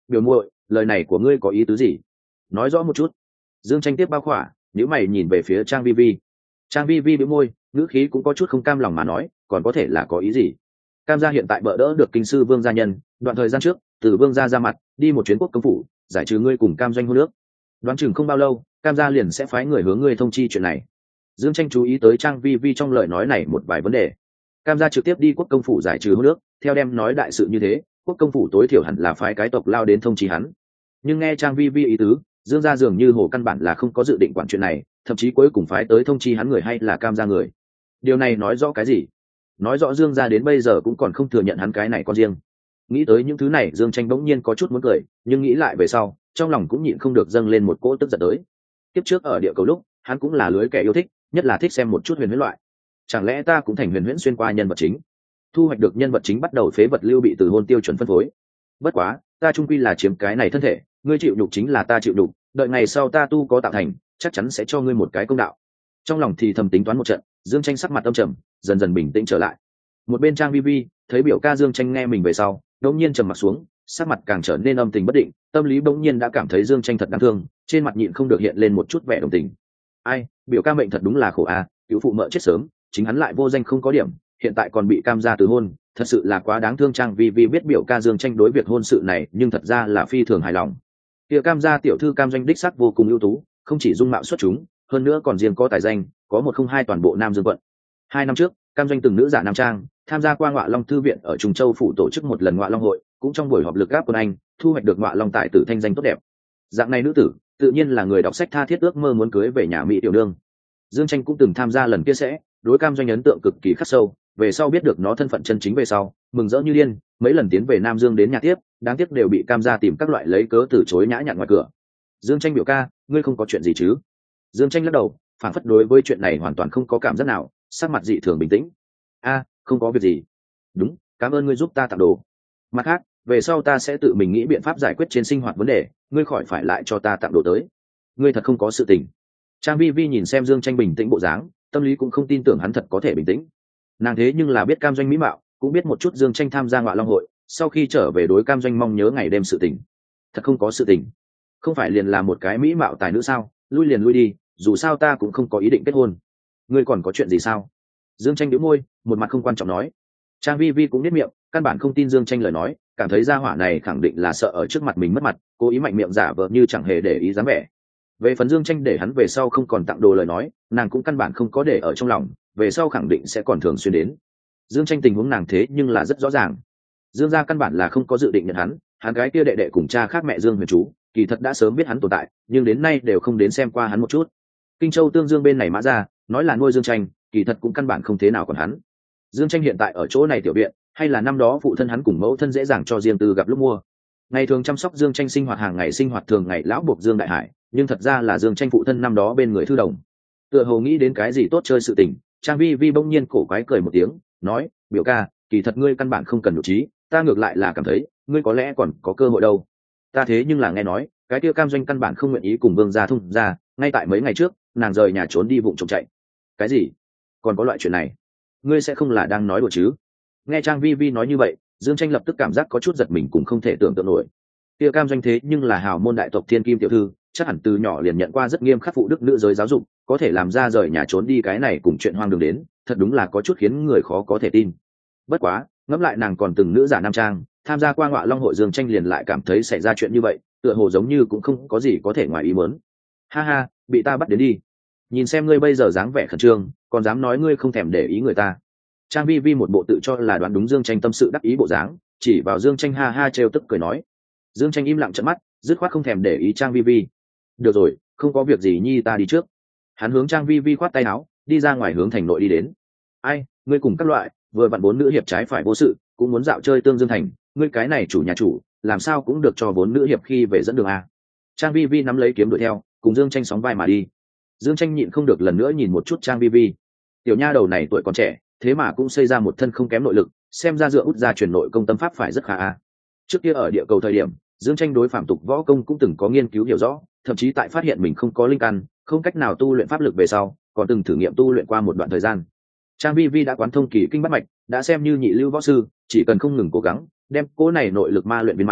Biểu muội, lời này của ngươi có ý tứ gì? Nói rõ một chút. Dương Tranh tiếp bao khỏa, nếu mày nhìn về phía Trang Vi Vi. Trang Vi Vi bĩu môi, ngữ khí cũng có chút không cam lòng mà nói, còn có thể là có ý gì? Cam gia hiện tại bợ đỡ được kinh sư Vương gia nhân, đoạn thời gian trước, từ Vương gia ra mặt, đi một chuyến quốc công phủ, giải trừ ngươi cùng Cam doanh hôn nước. Đoán chừng không bao lâu, Cam gia liền sẽ phái người hướng ngươi thông chi chuyện này. Dương Tranh chú ý tới Trang Vi Vi trong lời nói này một vài vấn đề. Cam gia trực tiếp đi quốc công phủ giải trừ hôn nước, theo đem nói đại sự như thế, quốc công phủ tối thiểu hẳn là phái cái tộc lao đến thông chi hắn. Nhưng nghe Trang Vi Vi ý tứ, Dương gia dường như hồ căn bản là không có dự định quản chuyện này, thậm chí cuối cùng phái tới thông chi hắn người hay là Cam gia người. Điều này nói rõ cái gì? Nói rõ Dương gia đến bây giờ cũng còn không thừa nhận hắn cái này con riêng. Nghĩ tới những thứ này, Dương Tranh bỗng nhiên có chút muốn cười, nhưng nghĩ lại về sau, trong lòng cũng nhịn không được dâng lên một cỗ tức giận tới. Tiếp trước ở địa cầu lúc, hắn cũng là lưới kẻ yêu thích, nhất là thích xem một chút huyền huyễn loại. Chẳng lẽ ta cũng thành huyền huyễn xuyên qua nhân vật chính? Thu hoạch được nhân vật chính bắt đầu phế vật lưu bị từ hôn tiêu chuẩn phân phối. Bất quá, ta trung quy là chiếm cái này thân thể, ngươi chịu nhục chính là ta chịu nhục, đợi ngày sau ta tu có tạo thành, chắc chắn sẽ cho ngươi một cái công đạo. Trong lòng thì thầm tính toán một trận, Dương Tranh sắc mặt âm trầm, dần dần bình tĩnh trở lại. Một bên Trang Vi Vi thấy biểu ca Dương Tranh nghe mình về sau, đột nhiên trầm mặt xuống, sắc mặt càng trở nên âm tình bất định, tâm lý bỗng nhiên đã cảm thấy Dương Tranh thật đáng thương, trên mặt nhịn không được hiện lên một chút vẻ đồng tình. Ai, biểu ca mệnh thật đúng là khổ à, cứu phụ mợ chết sớm, chính hắn lại vô danh không có điểm, hiện tại còn bị Cam gia từ hôn, thật sự là quá đáng thương. Trang Vi Vi biết biểu ca Dương Tranh đối việc hôn sự này, nhưng thật ra là phi thường hài lòng. Kia Cam gia tiểu thư Cam doanh đích sắc vô cùng ưu tú, không chỉ dung mạo xuất chúng, hơn nữa còn riêng có tài danh, có một không hai toàn bộ Nam Dương quận. Hai năm trước, Cam doanh từng nữ giả nam trang, tham gia qua Ngọa Long thư viện ở Trùng Châu phủ tổ chức một lần Ngọa Long hội, cũng trong buổi họp lực gáp quân Anh, thu hoạch được Ngọa Long tài tử thanh danh tốt đẹp. Dạng này nữ tử, tự nhiên là người đọc sách tha thiết ước mơ muốn cưới về nhà mỹ tiểu nương. Dương Tranh cũng từng tham gia lần kia sẽ, đối Cam doanh ấn tượng cực kỳ khắc sâu, về sau biết được nó thân phận chân chính về sau, mừng rỡ như điên, mấy lần tiến về Nam Dương đến nhà tiếp, đáng tiếc đều bị Cam gia tìm các loại lấy cớ từ chối nhã nhặn ngoài cửa. Dương Tranh biểu ca, ngươi không có chuyện gì chứ? Dương Tranh lắc đầu, phản phất đối với chuyện này hoàn toàn không có cảm giác nào, sắc mặt dị thường bình tĩnh. A, không có việc gì. Đúng, cảm ơn ngươi giúp ta tặng đồ. Mặt khác, về sau ta sẽ tự mình nghĩ biện pháp giải quyết trên sinh hoạt vấn đề, ngươi khỏi phải lại cho ta tặng đồ tới. Ngươi thật không có sự tình. Trang Vi Vi nhìn xem Dương Tranh bình tĩnh bộ dáng, tâm lý cũng không tin tưởng hắn thật có thể bình tĩnh. Nàng thế nhưng là biết Cam doanh mỹ mạo, cũng biết một chút Dương Tranh tham gia Ngọa Long hội, sau khi trở về đối Cam doanh mong nhớ ngày đêm sự tình. Thật không có sự tình. Không phải liền là một cái mỹ mạo tài nữ sao? Lui liền lui đi, dù sao ta cũng không có ý định kết hôn. Ngươi còn có chuyện gì sao? Dương Tranh nhíu môi, một mặt không quan trọng nói. Trang Vi Vi cũng biết miệng, căn bản không tin Dương Tranh lời nói, cảm thấy gia hỏa này khẳng định là sợ ở trước mặt mình mất mặt, cố ý mạnh miệng giả vờ như chẳng hề để ý dáng vẻ. Về phần Dương Tranh để hắn về sau không còn tặng đồ lời nói, nàng cũng căn bản không có để ở trong lòng, về sau khẳng định sẽ còn thường xuyên đến. Dương Tranh tình huống nàng thế nhưng là rất rõ ràng. Dương gia căn bản là không có dự định nhận hắn, hắn gái kia đệ đệ cùng cha khác mẹ Dương Huyền Chú, kỳ thật đã sớm biết hắn tồn tại, nhưng đến nay đều không đến xem qua hắn một chút. Kinh Châu Tương Dương bên này Mã gia, nói là nuôi Dương Tranh, kỳ thật cũng căn bản không thế nào còn hắn. Dương Tranh hiện tại ở chỗ này tiểu viện, hay là năm đó phụ thân hắn cùng mẫu thân dễ dàng cho riêng tư gặp lúc mua. Ngày thường chăm sóc Dương Tranh sinh hoạt hàng ngày sinh hoạt thường ngày lão buộc Dương Đại Hải, nhưng thật ra là Dương Tranh phụ thân năm đó bên người thư đồng. Tựa hồ nghĩ đến cái gì tốt chơi sự tình, Trang Vi Vi bỗng nhiên cổ quái cười một tiếng, nói: "Biểu ca, kỳ thật ngươi căn bản không cần nhục trí, ta ngược lại là cảm thấy, ngươi có lẽ còn có cơ hội đâu. Ta thế nhưng là nghe nói, cái kia Cam doanh căn bản không nguyện ý cùng Vương gia thông ra, ngay tại mấy ngày trước, nàng rời nhà trốn đi vụng trộm chạy." Cái gì? Còn có loại chuyện này? Ngươi sẽ không là đang nói đùa chứ? Nghe Trang Vi Vi nói như vậy, Dương Tranh lập tức cảm giác có chút giật mình cũng không thể tưởng tượng nổi. Kia Cam doanh thế nhưng là hào môn đại tộc Thiên Kim tiểu thư, chắc hẳn từ nhỏ liền nhận qua rất nghiêm khắc phụ đức nữ giới giáo dục, có thể làm ra rời nhà trốn đi cái này cùng chuyện hoang đường đến, thật đúng là có chút khiến người khó có thể tin. Bất quá, ngẫm lại nàng còn từng nữ giả nam trang, tham gia qua Ngọa Long hội, Dương Tranh liền lại cảm thấy xảy ra chuyện như vậy, tựa hồ giống như cũng không có gì có thể ngoài ý muốn. Ha ha, bị ta bắt đến đi. Nhìn xem ngươi bây giờ dáng vẻ khẩn trương, còn dám nói ngươi không thèm để ý người ta. Trang Vi Vi một bộ tự cho là đoán đúng Dương Tranh tâm sự đắc ý bộ dáng, chỉ vào Dương Tranh ha ha trêu tức cười nói. Dương Tranh im lặng trợn mắt, dứt khoát không thèm để ý Trang Vi Vi. Được rồi, không có việc gì nhi, ta đi trước. Hắn hướng Trang Vi Vi khoát tay áo, đi ra ngoài hướng thành nội đi đến. Ai, ngươi cùng các loại, vừa vặn bốn nữ hiệp trái phải vô sự, cũng muốn dạo chơi Tương Dương thành, ngươi cái này chủ nhà chủ, làm sao cũng được cho bốn nữ hiệp khi về dẫn đường a. Trang Vi Vi nắm lấy kiếm đuổi theo, cùng Dương Tranh sóng vai mà đi. Dương Tranh nhịn không được lần nữa nhìn một chút Trang Vi Vi. Tiểu nha đầu này tuổi còn trẻ, thế mà cũng xây ra một thân không kém nội lực, xem ra dựa út ra truyền nội công tâm pháp phải rất khá a. Trước kia ở địa cầu thời điểm, Dương Tranh đối phạm tục võ công cũng từng có nghiên cứu hiểu rõ, thậm chí tại phát hiện mình không có linh căn, không cách nào tu luyện pháp lực về sau, còn từng thử nghiệm tu luyện qua một đoạn thời gian. Trang Vi Vi đã quán thông kỳ kinh bát mạch, đã xem như nhị lưu võ sư, chỉ cần không ngừng cố gắng, đem cố này nội lực ma luyện viên mãn,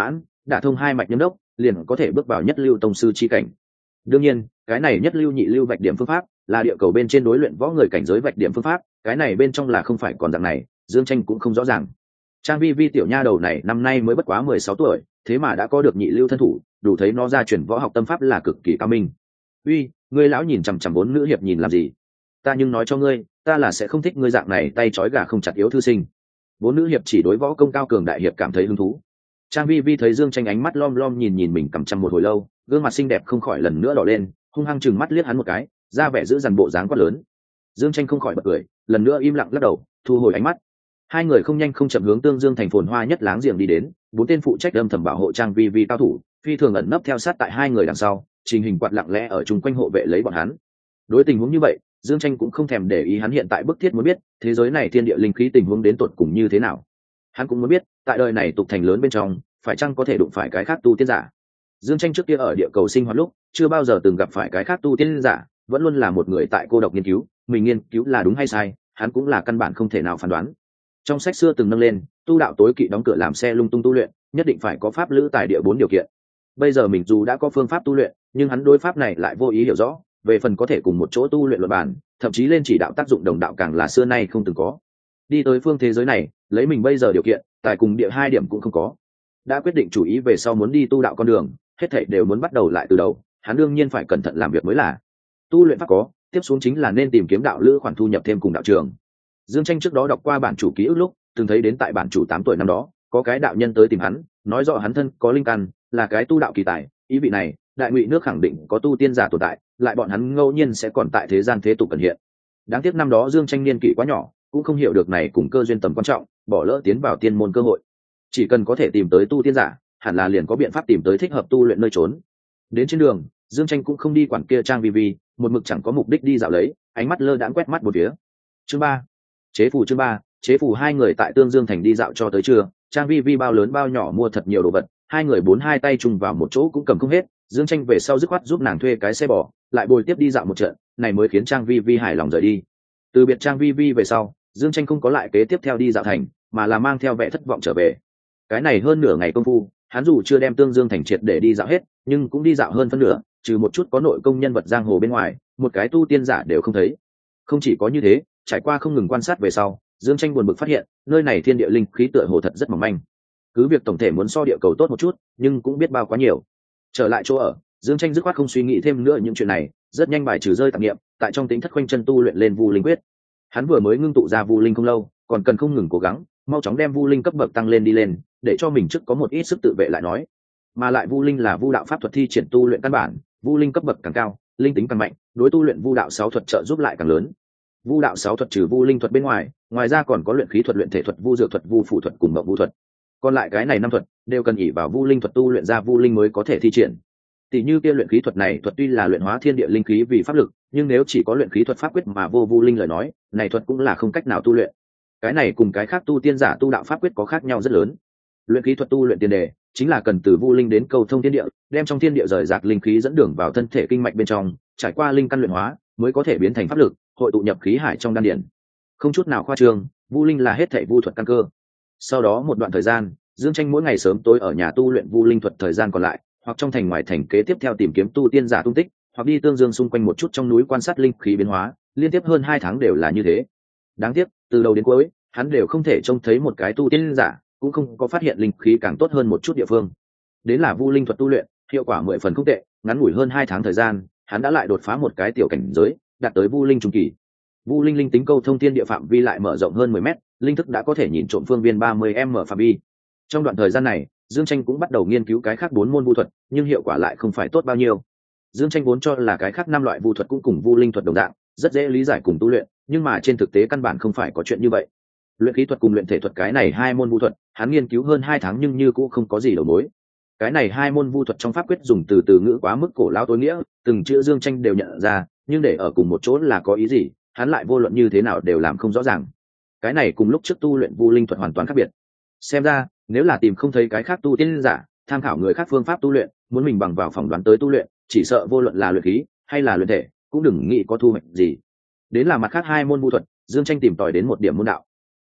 đả thông hai mạch nhâm đốc liền có thể bước vào nhất lưu tông sư chi cảnh. Đương nhiên cái này nhất lưu nhị lưu vạch điểm phương pháp là địa cầu bên trên đối luyện võ người cảnh giới vạch điểm phương pháp, cái này bên trong là không phải còn dạng này Dương Tranh cũng không rõ ràng. Trang vi vi tiểu nha đầu này năm nay mới bất quá mười sáu tuổi, thế mà đã có được nhị lưu thân thủ, đủ thấy nó ra truyền võ học tâm pháp là cực kỳ cao minh. Uy, ngươi lão nhìn chằm chằm bốn nữ hiệp nhìn làm gì? Ta nhưng nói cho ngươi, ta là sẽ không thích ngươi dạng này tay trói gà không chặt yếu thư sinh. Bốn nữ hiệp chỉ đối võ công cao cường đại hiệp cảm thấy hứng thú. Trang vi vi thấy Dương Tranh ánh mắt lom lom nhìn nhìn mình cằm chằm một hồi lâu, gương mặt xinh đẹp không khỏi lần nữa đỏ lên, hung hăng chừng mắt liếc hắn một cái, ra vẻ giữ dằn bộ dáng quát lớn. Dương Tranh không khỏi bật cười, lần nữa im lặng lắc đầu, thu hồi ánh mắt. Hai người không nhanh không chậm hướng Tương Dương thành phồn hoa nhất láng giềng đi đến, bốn tên phụ trách âm thầm bảo hộ Trang vi vi cao thủ phi thường ẩn nấp theo sát tại hai người đằng sau, trình hình quạt lặng lẽ ở chung quanh hộ vệ lấy bọn hắn. Đối tình huống như vậy, Dương Tranh cũng không thèm để ý, hắn hiện tại bức thiết muốn biết thế giới này thiên địa linh khí tình huống đến tột cùng như thế nào. Hắn cũng muốn biết tại đời này tục thành lớn bên trong phải chăng có thể đụng phải cái khác tu tiên giả. Dương Tranh trước kia ở địa cầu sinh hoạt lúc chưa bao giờ từng gặp phải cái khác tu tiên giả, vẫn luôn là một người tại cô độc nghiên cứu, mình nghiên cứu là đúng hay sai hắn cũng là căn bản không thể nào phán đoán. Trong sách xưa từng nâng lên tu đạo tối kỵ đóng cửa làm xe lung tung tu luyện, nhất định phải có pháp lữ tài địa bốn điều kiện. Bây giờ mình dù đã có phương pháp tu luyện, nhưng hắn đối pháp này lại vô ý hiểu rõ, về phần có thể cùng một chỗ tu luyện luận bàn, thậm chí lên chỉ đạo tác dụng đồng đạo càng là xưa nay không từng có. Đi tới phương thế giới này, lấy mình bây giờ điều kiện, tài cùng địa hai điểm cũng không có. Đã quyết định chủ ý về sau muốn đi tu đạo con đường, hết thảy đều muốn bắt đầu lại từ đầu, hắn đương nhiên phải cẩn thận làm việc mới là. Tu luyện pháp có, tiếp xuống chính là nên tìm kiếm đạo lữ khoản thu nhập thêm cùng đạo trường. Dương Tranh trước đó đọc qua bản chủ ký ức lúc, từng thấy đến tại bản chủ tám tuổi năm đó, có cái đạo nhân tới tìm hắn, nói rõ hắn thân có linh căn, là cái tu đạo kỳ tài, ý vị này, đại ngụy nước khẳng định có tu tiên giả tồn tại, lại bọn hắn ngẫu nhiên sẽ còn tại thế gian thế tục ẩn hiện. Đáng tiếc năm đó Dương Tranh niên kỷ quá nhỏ, cũng không hiểu được này cùng cơ duyên tầm quan trọng, bỏ lỡ tiến vào tiên môn cơ hội. Chỉ cần có thể tìm tới tu tiên giả, hẳn là liền có biện pháp tìm tới thích hợp tu luyện nơi trốn. Đến trên đường, Dương Tranh cũng không đi quản kia Trang vi vi, một mực chẳng có mục đích đi dạo lấy, ánh mắt lơ đãng quét mắt một phía. Chương ba, chế phù. Chương ba, chế phù. Hai người tại Tương Dương thành đi dạo cho tới trưa, Trang vi vi bao lớn bao nhỏ mua thật nhiều đồ vật, hai người bốn hai tay chung vào một chỗ cũng cầm không hết. Dương Tranh về sau dứt khoát giúp nàng thuê cái xe bò, lại bồi tiếp đi dạo một trận, này mới khiến Trang vi vi hài lòng rời đi. Từ biệt Trang vi vi về sau, Dương Tranh không có lại kế tiếp theo đi dạo thành, mà là mang theo vẻ thất vọng trở về. Cái này hơn nửa ngày công phu, hắn dù chưa đem Tương Dương thành triệt để đi dạo hết, nhưng cũng đi dạo hơn phân nửa, trừ một chút có nội công nhân vật giang hồ bên ngoài, một cái tu tiên giả đều không thấy. Không chỉ có như thế, trải qua không ngừng quan sát về sau, Dương Tranh buồn bực phát hiện, nơi này thiên địa linh khí tựa hồ thật rất mỏng manh. Cứ việc tổng thể muốn so địa cầu tốt một chút, nhưng cũng biết bao quá nhiều. Trở lại chỗ ở, Dương Tranh dứt khoát không suy nghĩ thêm nữa những chuyện này, rất nhanh bài trừ rơi tạp niệm, tại trong tính thất khoanh chân tu luyện lên Vu Linh quyết. Hắn vừa mới ngưng tụ ra Vu Linh không lâu, còn cần không ngừng cố gắng, mau chóng đem Vu Linh cấp bậc tăng lên đi lên, để cho mình trước có một ít sức tự vệ lại nói. Mà lại Vu Linh là Vu đạo pháp thuật thi triển tu luyện căn bản, Vu Linh cấp bậc càng cao, linh tính càng mạnh, đối tu luyện Vu đạo sáu thuật trợ giúp lại càng lớn. Vu đạo sáu thuật trừ Vu Linh thuật bên ngoài, ngoài ra còn có luyện khí thuật, luyện thể thuật, Vu dược thuật, Vu phù thuật cùng mộng Vu thuật. Còn lại cái này năm thuật đều cần ỷ vào Vu Linh thuật tu luyện ra Vu Linh mới có thể thi triển. Tỷ như kia luyện khí thuật này thuật tuy là luyện hóa thiên địa linh khí vì pháp lực, nhưng nếu chỉ có luyện khí thuật pháp quyết mà vô Vu Linh lời nói, này thuật cũng là không cách nào tu luyện. Cái này cùng cái khác tu tiên giả tu đạo pháp quyết có khác nhau rất lớn. Luyện khí thuật tu luyện tiền đề chính là cần từ Vu Linh đến cầu thông thiên địa, đem trong thiên địa rời rạc linh khí dẫn đường vào thân thể kinh mạch bên trong, trải qua linh căn luyện hóa mới có thể biến thành pháp lực, hội tụ nhập khí hải trong đan điển. Không chút nào khoa trương, Vu Linh là hết thảy vu thuật căn cơ. Sau đó một đoạn thời gian, Dương Tranh mỗi ngày sớm tối ở nhà tu luyện Vu Linh thuật, thời gian còn lại hoặc trong thành ngoài thành kế tiếp theo tìm kiếm tu tiên giả tung tích, hoặc đi Tương Dương xung quanh một chút trong núi quan sát linh khí biến hóa, liên tiếp hơn hai tháng đều là như thế. Đáng tiếc, từ đầu đến cuối, hắn đều không thể trông thấy một cái tu tiên giả, cũng không có phát hiện linh khí càng tốt hơn một chút địa phương. Đến là Vu Linh thuật tu luyện, hiệu quả mười phần không tệ, ngắn ngủi hơn hai tháng thời gian, hắn đã lại đột phá một cái tiểu cảnh giới, đạt tới Vu Linh trung kỳ. Vu Linh linh tính câu thông thiên địa phạm vi lại mở rộng hơn mười mét, linh thức đã có thể nhìn trộm phương viên ba mươi mét phạm vi. Trong đoạn thời gian này, Dương Tranh cũng bắt đầu nghiên cứu cái khác bốn môn vu thuật, nhưng hiệu quả lại không phải tốt bao nhiêu. Dương Tranh vốn cho là cái khác năm loại vu thuật cũng cùng Vu Linh thuật đồng dạng, rất dễ lý giải cùng tu luyện, nhưng mà trên thực tế căn bản không phải có chuyện như vậy. Luyện khí thuật cùng luyện thể thuật cái này hai môn vu thuật, hắn nghiên cứu hơn hai tháng nhưng như cũng không có gì đầu mối. Cái này hai môn vu thuật trong pháp quyết dùng từ từ ngữ quá mức cổ lão tối nghĩa, từng chữ Dương Tranh đều nhận ra, nhưng để ở cùng một chỗ là có ý gì, hắn lại vô luận như thế nào đều làm không rõ ràng. Cái này cùng lúc trước tu luyện Vu Linh thuật hoàn toàn khác biệt. Xem ra, nếu là tìm không thấy cái khác tu tiên giả, tham khảo người khác phương pháp tu luyện, muốn mình bằng vào phỏng đoán tới tu luyện, chỉ sợ vô luận là luyện khí hay là luyện thể, cũng đừng nghĩ có thu hoạch gì. Đến là mặt khác hai môn vu thuật, Dương Tranh tìm tòi đến một điểm môn đạo.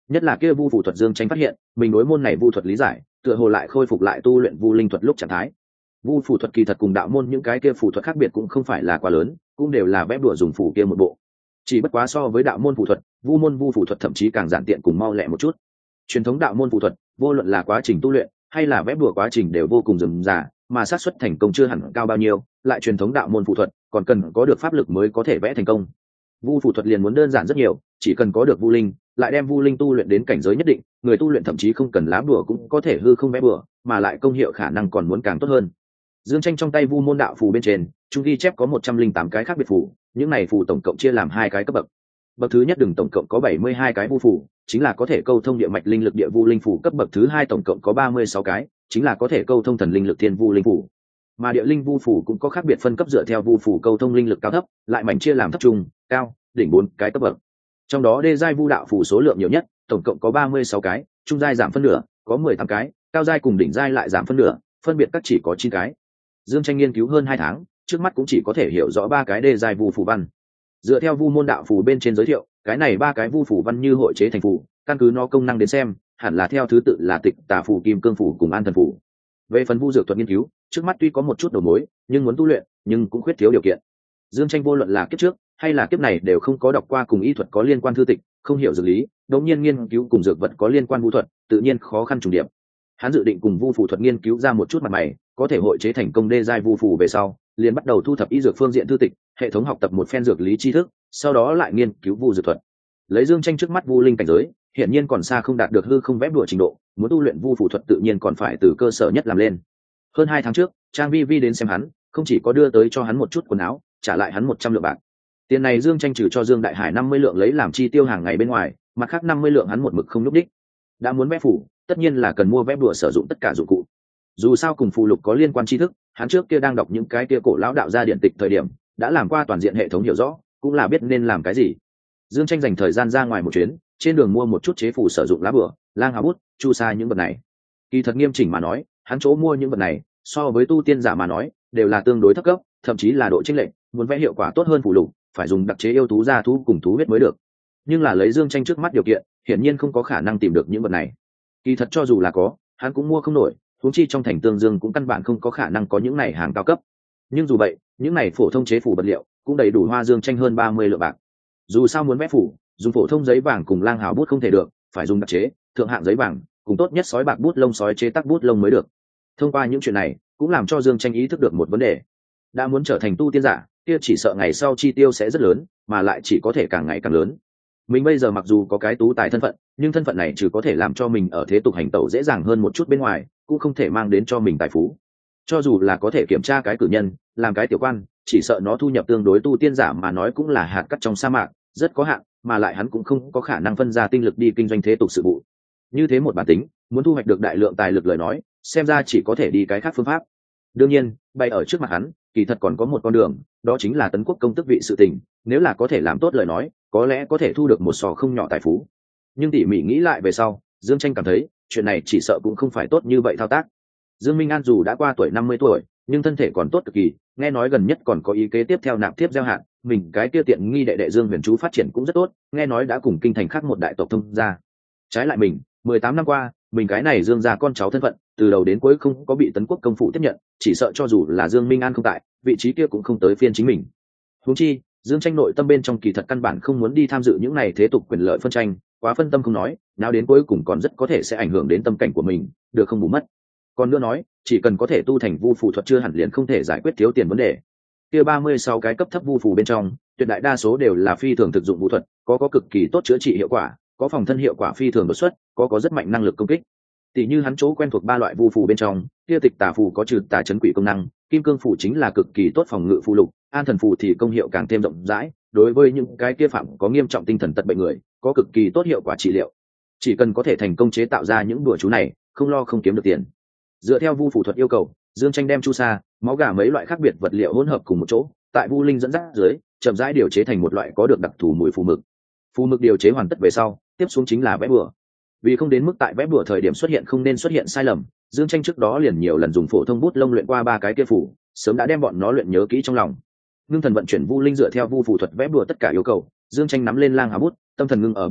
nhất là kia vu phù thuật. Dương Tranh phát hiện mình đối môn này vu thuật lý giải tựa hồ lại khôi phục lại tu luyện vu linh thuật lúc trạng thái. Vu phù thuật kỳ thật cùng đạo môn những cái kia phù thuật khác biệt cũng không phải là quá lớn, cũng đều là vẽ bùa dùng phù kia một bộ, chỉ bất quá so với đạo môn phù thuật, vu môn vu phù thuật thậm chí càng giản tiện cùng mau lẹ một chút. Truyền thống đạo môn phù thuật vô luận là quá trình tu luyện hay là vẽ bùa quá trình đều vô cùng rườm rà, mà xác suất thành công chưa hẳn cao bao nhiêu. Lại truyền thống đạo môn phù thuật còn cần có được pháp lực mới có thể vẽ thành công. Vu phù thuật liền muốn đơn giản rất nhiều, chỉ cần có được vu linh, lại đem vu linh tu luyện đến cảnh giới nhất định, người tu luyện thậm chí không cần lá bùa cũng có thể hư không vẽ bùa, mà lại công hiệu khả năng còn muốn càng tốt hơn. Dương Tranh trong tay vu môn đạo phù bên trên chúng ghi chép có một trăm linh tám cái khác biệt phù, những này phù tổng cộng chia làm hai cái cấp bậc. Bậc thứ nhất đường tổng cộng có bảy mươi hai cái vu phù, chính là có thể câu thông địa mạch linh lực địa vu linh phù. Cấp bậc thứ hai tổng cộng có ba mươi sáu cái, chính là có thể câu thông thần linh lực thiên vu linh phù. Mà địa linh vu phù cũng có khác biệt phân cấp dựa theo vu phù câu thông linh lực cao thấp, lại mảnh chia làm thấp trung, cao, đỉnh bốn cái cấp bậc. Trong đó đê giai vu đạo phù số lượng nhiều nhất, tổng cộng có ba mươi sáu cái, trung giai giảm phân nửa, có mười tám cái, cao giai cùng đỉnh giai lại giảm phân nửa, phân biệt các chỉ có chín cái. Dương Tranh nghiên cứu hơn hai tháng, trước mắt cũng chỉ có thể hiểu rõ ba cái đê giai vu phù văn. Dựa theo vu môn đạo phù bên trên giới thiệu, cái này ba cái vu phù văn như hội chế thành phù, căn cứ nó công năng đến xem, hẳn là theo thứ tự là tịch tà phù, kim cương phù cùng an thần phù. Về phần vu dược thuật nghiên cứu, trước mắt tuy có một chút đầu mối, nhưng muốn tu luyện, nhưng cũng khuyết thiếu điều kiện. Dương Tranh vô luận là kiếp trước hay là kiếp này đều không có đọc qua cùng y thuật có liên quan thư tịch, không hiểu dược lý, đột nhiên nghiên cứu cùng dược vật có liên quan vu thuật, tự nhiên khó khăn trùng điệp. Hắn dự định cùng vu phù thuật nghiên cứu ra một chút mặt mày, có thể hội chế thành công đê giai vu phù về sau, liền bắt đầu thu thập y dược phương diện thư tịch, hệ thống học tập một phen dược lý tri thức, sau đó lại nghiên cứu vu dược thuật. Lấy Dương Tranh trước mắt vu linh cảnh giới, hiện nhiên còn xa không đạt được hư không vẽ bùa trình độ, muốn tu luyện vu phù thuật tự nhiên còn phải từ cơ sở nhất làm lên. Hơn hai tháng trước, Trang Vi Vi đến xem hắn, không chỉ có đưa tới cho hắn một chút quần áo, trả lại hắn một trăm lượng bạc. Tiền này Dương Tranh trừ cho Dương Đại Hải năm mươi lượng lấy làm chi tiêu hàng ngày bên ngoài, mặt khác năm mươi lượng hắn một mực không lúc đích. Đã muốn vẽ phù, tất nhiên là cần mua vẽ bùa sử dụng tất cả dụng cụ. Dù sao cùng phù lục có liên quan tri thức, hắn trước kia đang đọc những cái kia cổ lão đạo gia điện tịch thời điểm, đã làm qua toàn diện hệ thống hiểu rõ, cũng là biết nên làm cái gì. Dương Tranh dành thời gian ra ngoài một chuyến, trên đường mua một chút chế phù sử dụng lá bùa, lang hào bút, chu sa những vật này. Kỳ thật nghiêm chỉnh mà nói, hắn chỗ mua những vật này, so với tu tiên giả mà nói, đều là tương đối thấp cấp, thậm chí là độ chênh lệch, muốn vẽ hiệu quả tốt hơn phù lục, phải dùng đặc chế yêu thú gia thú cùng thú huyết mới được. Nhưng là lấy Dương Tranh trước mắt điều kiện, hiển nhiên không có khả năng tìm được những vật này. Kỳ thật cho dù là có, hắn cũng mua không nổi, huống chi trong thành Tương Dương cũng căn bản không có khả năng có những này hàng cao cấp. Nhưng dù vậy, những này phổ thông chế phù vật liệu cũng đầy đủ hoa Dương Tranh hơn ba mươi lượng bạc. Dù sao muốn vẽ phù, dùng phổ thông giấy vàng cùng lang hào bút không thể được, phải dùng đặc chế thượng hạng giấy vàng, cùng tốt nhất sói bạc bút lông sói chế tác bút lông mới được. Thông qua những chuyện này, cũng làm cho Dương Tranh ý thức được một vấn đề: đã muốn trở thành tu tiên giả, kia chỉ sợ ngày sau chi tiêu sẽ rất lớn, mà lại chỉ có thể càng ngày càng lớn. Mình bây giờ mặc dù có cái tú tài thân phận, nhưng thân phận này chỉ có thể làm cho mình ở thế tục hành tẩu dễ dàng hơn một chút bên ngoài, cũng không thể mang đến cho mình tài phú. Cho dù là có thể kiểm tra cái cử nhân, làm cái tiểu quan, chỉ sợ nó thu nhập tương đối tu tiên giả mà nói cũng là hạt cát trong sa mạc, rất có hạn, mà lại hắn cũng không có khả năng phân ra tinh lực đi kinh doanh thế tục sự vụ. Như thế một bản tính, muốn thu hoạch được đại lượng tài lực lời nói, xem ra chỉ có thể đi cái khác phương pháp. Đương nhiên, bay ở trước mặt hắn, kỳ thật còn có một con đường, đó chính là tấn quốc công tước vị sự tình, nếu là có thể làm tốt lời nói, có lẽ có thể thu được một sò không nhỏ tài phú. Nhưng tỉ mỉ nghĩ lại về sau, Dương Tranh cảm thấy, chuyện này chỉ sợ cũng không phải tốt như vậy thao tác. Dương Minh An dù đã qua tuổi năm mươi tuổi, nhưng thân thể còn tốt cực kỳ, nghe nói gần nhất còn có ý kế tiếp theo nạp tiếp gieo hạn, mình cái kia tiện nghi đệ đệ Dương Huyền Chú phát triển cũng rất tốt, nghe nói đã cùng kinh thành khác một đại tộc thông gia. Trái lại mình, mười tám năm qua, mình cái này Dương gia con cháu thân phận, từ đầu đến cuối không có bị tấn quốc công phủ tiếp nhận, chỉ sợ cho dù là Dương Minh An không tại, vị trí kia cũng không tới phiên chính mình. Huống chi, Dương Tranh nội tâm bên trong kỳ thật căn bản không muốn đi tham dự những này thế tục quyền lợi phân tranh, quá phân tâm không nói, nào đến cuối cùng còn rất có thể sẽ ảnh hưởng đến tâm cảnh của mình, được không bù mất. Còn nữa nói, chỉ cần có thể tu thành vu phù thuật chưa hẳn liền không thể giải quyết thiếu tiền vấn đề. Kia ba mươi sáu cái cấp thấp vu phù bên trong, tuyệt đại đa số đều là phi thường thực dụng vũ thuật, có có cực kỳ tốt chữa trị hiệu quả, có phòng thân hiệu quả phi thường đột xuất, có có rất mạnh năng lực công kích. Tỷ như hắn chỗ quen thuộc ba loại vu phù bên trong, kia tịch tà phù có trừ tà chấn quỷ công năng, kim cương phù chính là cực kỳ tốt phòng ngự phù lục, an thần phù thì công hiệu càng thêm rộng rãi, đối với những cái kia phạm có nghiêm trọng tinh thần tật bệnh người, có cực kỳ tốt hiệu quả trị liệu. Chỉ cần có thể thành công chế tạo ra những đùa chú này, không lo không kiếm được tiền. Dựa theo vu phù thuật yêu cầu, Dương Tranh đem chu sa, máu gà mấy loại khác biệt vật liệu hỗn hợp cùng một chỗ, tại vu linh dẫn dắt dưới, chậm rãi điều chế thành một loại có được đặc thù mùi phù mực. Phù mực điều chế hoàn tất về sau, tiếp xuống chính là vẽ bùa. Vì không đến mức tại vẽ bùa thời điểm xuất hiện không nên xuất hiện sai lầm, Dương Tranh trước đó liền nhiều lần dùng phổ thông bút lông luyện qua ba cái kia phù, sớm đã đem bọn nó luyện nhớ kỹ trong lòng. Ngưng thần vận chuyển vu linh dựa theo vu phù thuật vẽ bùa tất cả yêu cầu, Dương Tranh nắm lên lang hà bút, tâm thần ngưng ở bút pháp,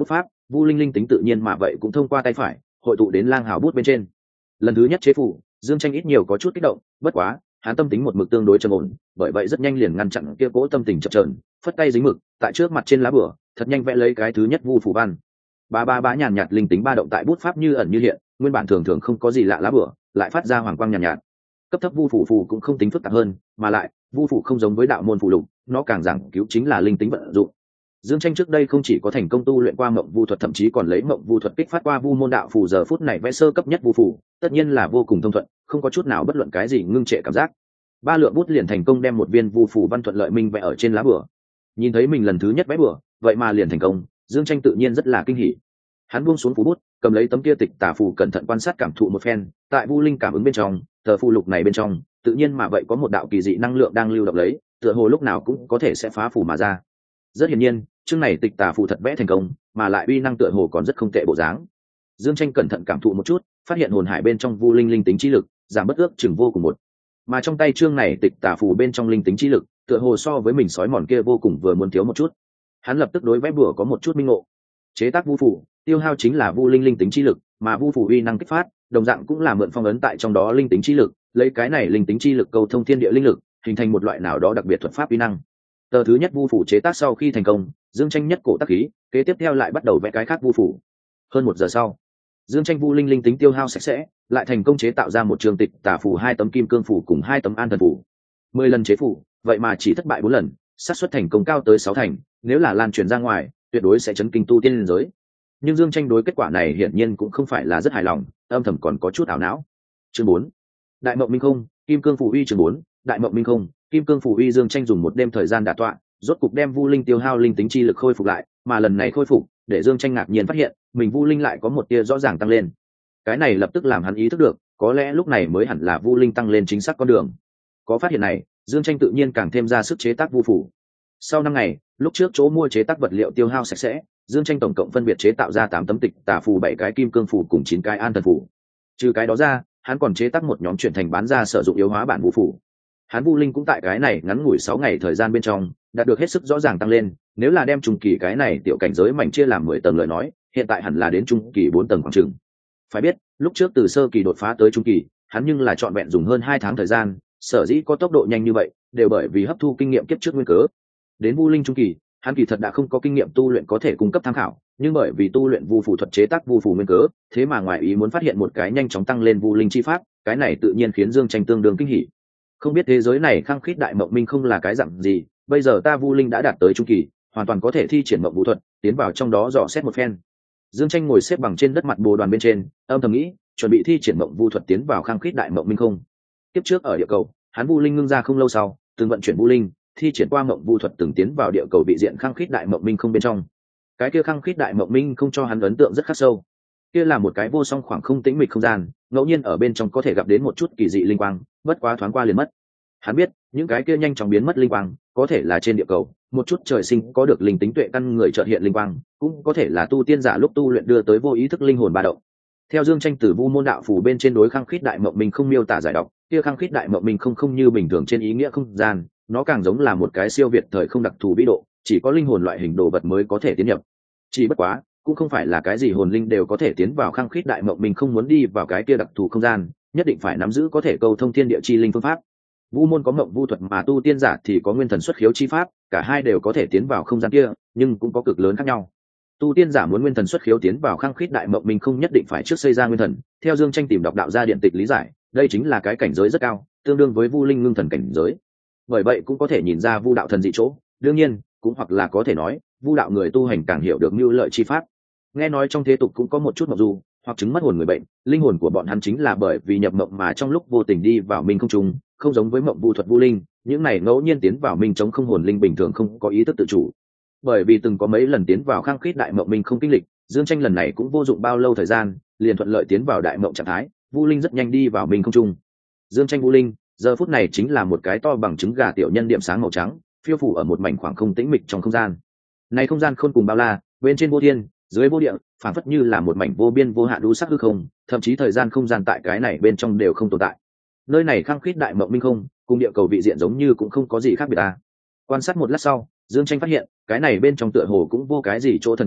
vu linh linh tính tự nhiên mà vậy cũng thông qua tay phải hội tụ đến lang hào bút bên trên. Lần thứ nhất chế phủ, Dương Tranh ít nhiều có chút kích động, bất quá hắn tâm tính một mực tương đối trầm ổn, bởi vậy rất nhanh liền ngăn chặn kia cố tâm tình chập chờn, phất tay dính mực tại trước mặt trên lá bửa thật nhanh vẽ lấy cái thứ nhất vu phủ văn. Ba ba bá nhàn nhạt linh tính ba động tại bút pháp như ẩn như hiện, nguyên bản thường thường không có gì lạ lá bửa lại phát ra hoàng quang nhàn nhạt, nhạt. Cấp thấp vu phủ phù cũng không tính phức tạp hơn, mà lại vu phủ không giống với đạo môn phù lục, nó càng giảng cứu chính là linh tính vận dụng. Dương Tranh trước đây không chỉ có thành công tu luyện qua mộng vu thuật, thậm chí còn lấy mộng vu thuật kích phát qua vu môn đạo phù, giờ phút này vẽ sơ cấp nhất vu phủ, tất nhiên là vô cùng thông thuận, không có chút nào bất luận cái gì ngưng trệ cảm giác. Ba lượng bút liền thành công đem một viên vu phủ văn thuận lợi minh vẽ ở trên lá bửa. Nhìn thấy mình lần thứ nhất vẽ bửa, vậy mà liền thành công, Dương Tranh tự nhiên rất là kinh hỉ. Hắn buông xuống phù bút, cầm lấy tấm kia tịch tà phù cẩn thận quan sát cảm thụ một phen, tại vu linh cảm ứng bên trong, tờ phù lục này bên trong, tự nhiên mà vậy có một đạo kỳ dị năng lượng đang lưu động lấy, tựa hồ lúc nào cũng có thể sẽ phá phù mà ra. Rất hiển nhiên, chương này tịch tà phù thật vẽ thành công, mà lại uy năng tựa hồ còn rất không tệ bộ dáng. Dương Tranh cẩn thận cảm thụ một chút, phát hiện hồn hải bên trong vu linh linh tính trí lực giảm bất ước chừng vô cùng một, mà trong tay chương này tịch tà phù bên trong linh tính trí lực tựa hồ so với mình sói mòn kia vô cùng vừa muốn thiếu một chút. Hắn lập tức đối vẽ bùa có một chút minh ngộ. Chế tác vu phù tiêu hao chính là vu linh linh tính trí lực, mà vu phù uy năng kích phát đồng dạng cũng là mượn phong ấn tại trong đó linh tính trí lực, lấy cái này linh tính trí lực cầu thông thiên địa linh lực, hình thành một loại nào đó đặc biệt thuật pháp uy năng. Tờ thứ nhất vu phủ chế tác sau khi thành công, Dương Tranh nhất cổ tác khí, kế tiếp theo lại bắt đầu vẽ cái khác vu phủ. Hơn một giờ sau, Dương Tranh vu linh linh tính tiêu hao sạch sẽ, lại thành công chế tạo ra một trường tịch tà phủ, hai tấm kim cương phủ cùng hai tấm an thần phủ. Mười lần chế phủ, vậy mà chỉ thất bại bốn lần, xác suất thành công cao tới sáu thành, nếu là lan truyền ra ngoài, tuyệt đối sẽ chấn kinh tu tiên liên giới. Nhưng Dương Tranh đối kết quả này hiển nhiên cũng không phải là rất hài lòng, âm thầm còn có chút ảo não. Chương bốn, Đại Mộng Minh Không, Kim Cương Phủ Uy. Chương bốn, Đại Mộng Minh Không, Kim Cương Phủ Uy. Dương Tranh dùng một đêm thời gian đả tọa, rốt cục đem vu linh tiêu hao linh tính chi lực khôi phục lại, mà lần này khôi phục để Dương Tranh ngạc nhiên phát hiện mình vu linh lại có một tia rõ ràng tăng lên. Cái này lập tức làm hắn ý thức được, có lẽ lúc này mới hẳn là vu linh tăng lên chính xác con đường. Có phát hiện này, Dương Tranh tự nhiên càng thêm ra sức chế tác vu phủ. Sau năm ngày, lúc trước chỗ mua chế tác vật liệu tiêu hao sạch sẽ, Dương Tranh tổng cộng phân biệt chế tạo ra tám tấm tịch tà phù, bảy cái kim cương phù cùng chín cái an thần phù. Trừ cái đó ra, hắn còn chế tác một nhóm chuyển thành bán ra sử dụng yếu hóa bản vu phủ. Hắn vu linh cũng tại cái này ngắn ngủi sáu ngày thời gian bên trong đạt được hết sức rõ ràng tăng lên, nếu là đem trung kỳ cái này tiểu cảnh giới mảnh chia làm mười tầng lời nói, hiện tại hẳn là đến trung kỳ bốn tầng khoảng chừng. Phải biết, lúc trước từ sơ kỳ đột phá tới trung kỳ, hắn nhưng là trọn vẹn dùng hơn hai tháng thời gian, sở dĩ có tốc độ nhanh như vậy, đều bởi vì hấp thu kinh nghiệm kiếp trước nguyên cớ. Đến vu linh trung kỳ, hắn kỳ thật đã không có kinh nghiệm tu luyện có thể cung cấp tham khảo, nhưng bởi vì tu luyện vu phù thuật chế tác vu phù nguyên cớ, thế mà ngoài ý muốn phát hiện một cái nhanh chóng tăng lên vu linh chi pháp, cái này tự nhiên khiến Dương Tranh tương đương kinh hỉ. Không biết thế giới này khăng khít đại mộng minh không là cái dạng gì, bây giờ ta vu linh đã đạt tới trung kỳ, hoàn toàn có thể thi triển mộng vũ thuật, tiến vào trong đó dò xét một phen. Dương Tranh ngồi xếp bằng trên đất mặt bồ đoàn bên trên, âm thầm nghĩ, chuẩn bị thi triển mộng vũ thuật tiến vào khăng khít đại mộng minh không. Tiếp trước ở địa cầu, hắn vu linh ngưng ra không lâu sau, từng vận chuyển vu linh, thi triển qua mộng vũ thuật từng tiến vào địa cầu vị diện khăng khít đại mộng minh không bên trong. Cái kia khăng khít đại mộng minh không cho hắn ấn tượng rất khắc sâu. Kia là một cái vô song khoảng không tĩnh mịch không gian, ngẫu nhiên ở bên trong có thể gặp đến một chút kỳ dị linh quang, bất quá thoáng qua liền mất. Hắn biết, những cái kia nhanh chóng biến mất linh quang, có thể là trên địa cầu, một chút trời sinh có được linh tính tuệ căn người chợt hiện linh quang, cũng có thể là tu tiên giả lúc tu luyện đưa tới vô ý thức linh hồn ba động. Theo Dương Tranh từ vu môn đạo phủ bên trên đối khăng khít đại mộng minh không miêu tả giải đọc, kia khăng khít đại mộng minh không không như bình thường trên ý nghĩa không gian, nó càng giống là một cái siêu việt thời không đặc thù vĩ độ, chỉ có linh hồn loại hình đồ vật mới có thể tiến nhập. Chỉ bất quá, cũng không phải là cái gì hồn linh đều có thể tiến vào khăng khít đại mộng minh không, muốn đi vào cái kia đặc thù không gian, nhất định phải nắm giữ có thể câu thông thiên địa chi linh phương pháp. Vu môn có mộng vu thuật mà tu tiên giả thì có nguyên thần xuất khiếu chi pháp, cả hai đều có thể tiến vào không gian kia, nhưng cũng có cực lớn khác nhau. Tu tiên giả muốn nguyên thần xuất khiếu tiến vào khăng khít đại mộng minh không nhất định phải trước xây ra nguyên thần. Theo Dương Tranh tìm đọc đạo gia điện tịch lý giải, đây chính là cái cảnh giới rất cao, tương đương với vu linh ngưng thần cảnh giới. Bởi vậy cũng có thể nhìn ra vu đạo thần dị chỗ, đương nhiên, cũng hoặc là có thể nói, vu đạo người tu hành càng hiểu được mưu lợi chi pháp. Nghe nói trong thế tục cũng có một chút mộng du, hoặc chứng mất hồn người bệnh, linh hồn của bọn hắn chính là bởi vì nhập mộng mà trong lúc vô tình đi vào minh không trung, không giống với mộng vu thuật vu linh, những này ngẫu nhiên tiến vào minh chống không hồn linh bình thường không có ý thức tự chủ. Bởi vì từng có mấy lần tiến vào khăng khít đại mộng minh không kinh lịch, Dương Tranh lần này cũng vô dụng bao lâu thời gian, liền thuận lợi tiến vào đại mộng trạng thái, vu linh rất nhanh đi vào minh không trung. Dương Tranh vu linh, giờ phút này chính là một cái to bằng trứng gà tiểu nhân điểm sáng màu trắng, phiêu phủ ở một mảnh khoảng không tĩnh mịch trong không gian. Này không gian khôn cùng bao la, bên trên vô thiên, dưới vô địa, phảng phất như là một mảnh vô biên vô hạn đu sắc hư không, thậm chí thời gian không gian tại cái này bên trong đều không tồn tại. Nơi này khăng khít đại mộng minh không, cùng địa cầu vị diện giống như cũng không có gì khác biệt à. Quan sát một lát sau, Dương Tranh phát hiện, cái này bên trong tựa hồ cũng vô cái gì chỗ thần kỳ,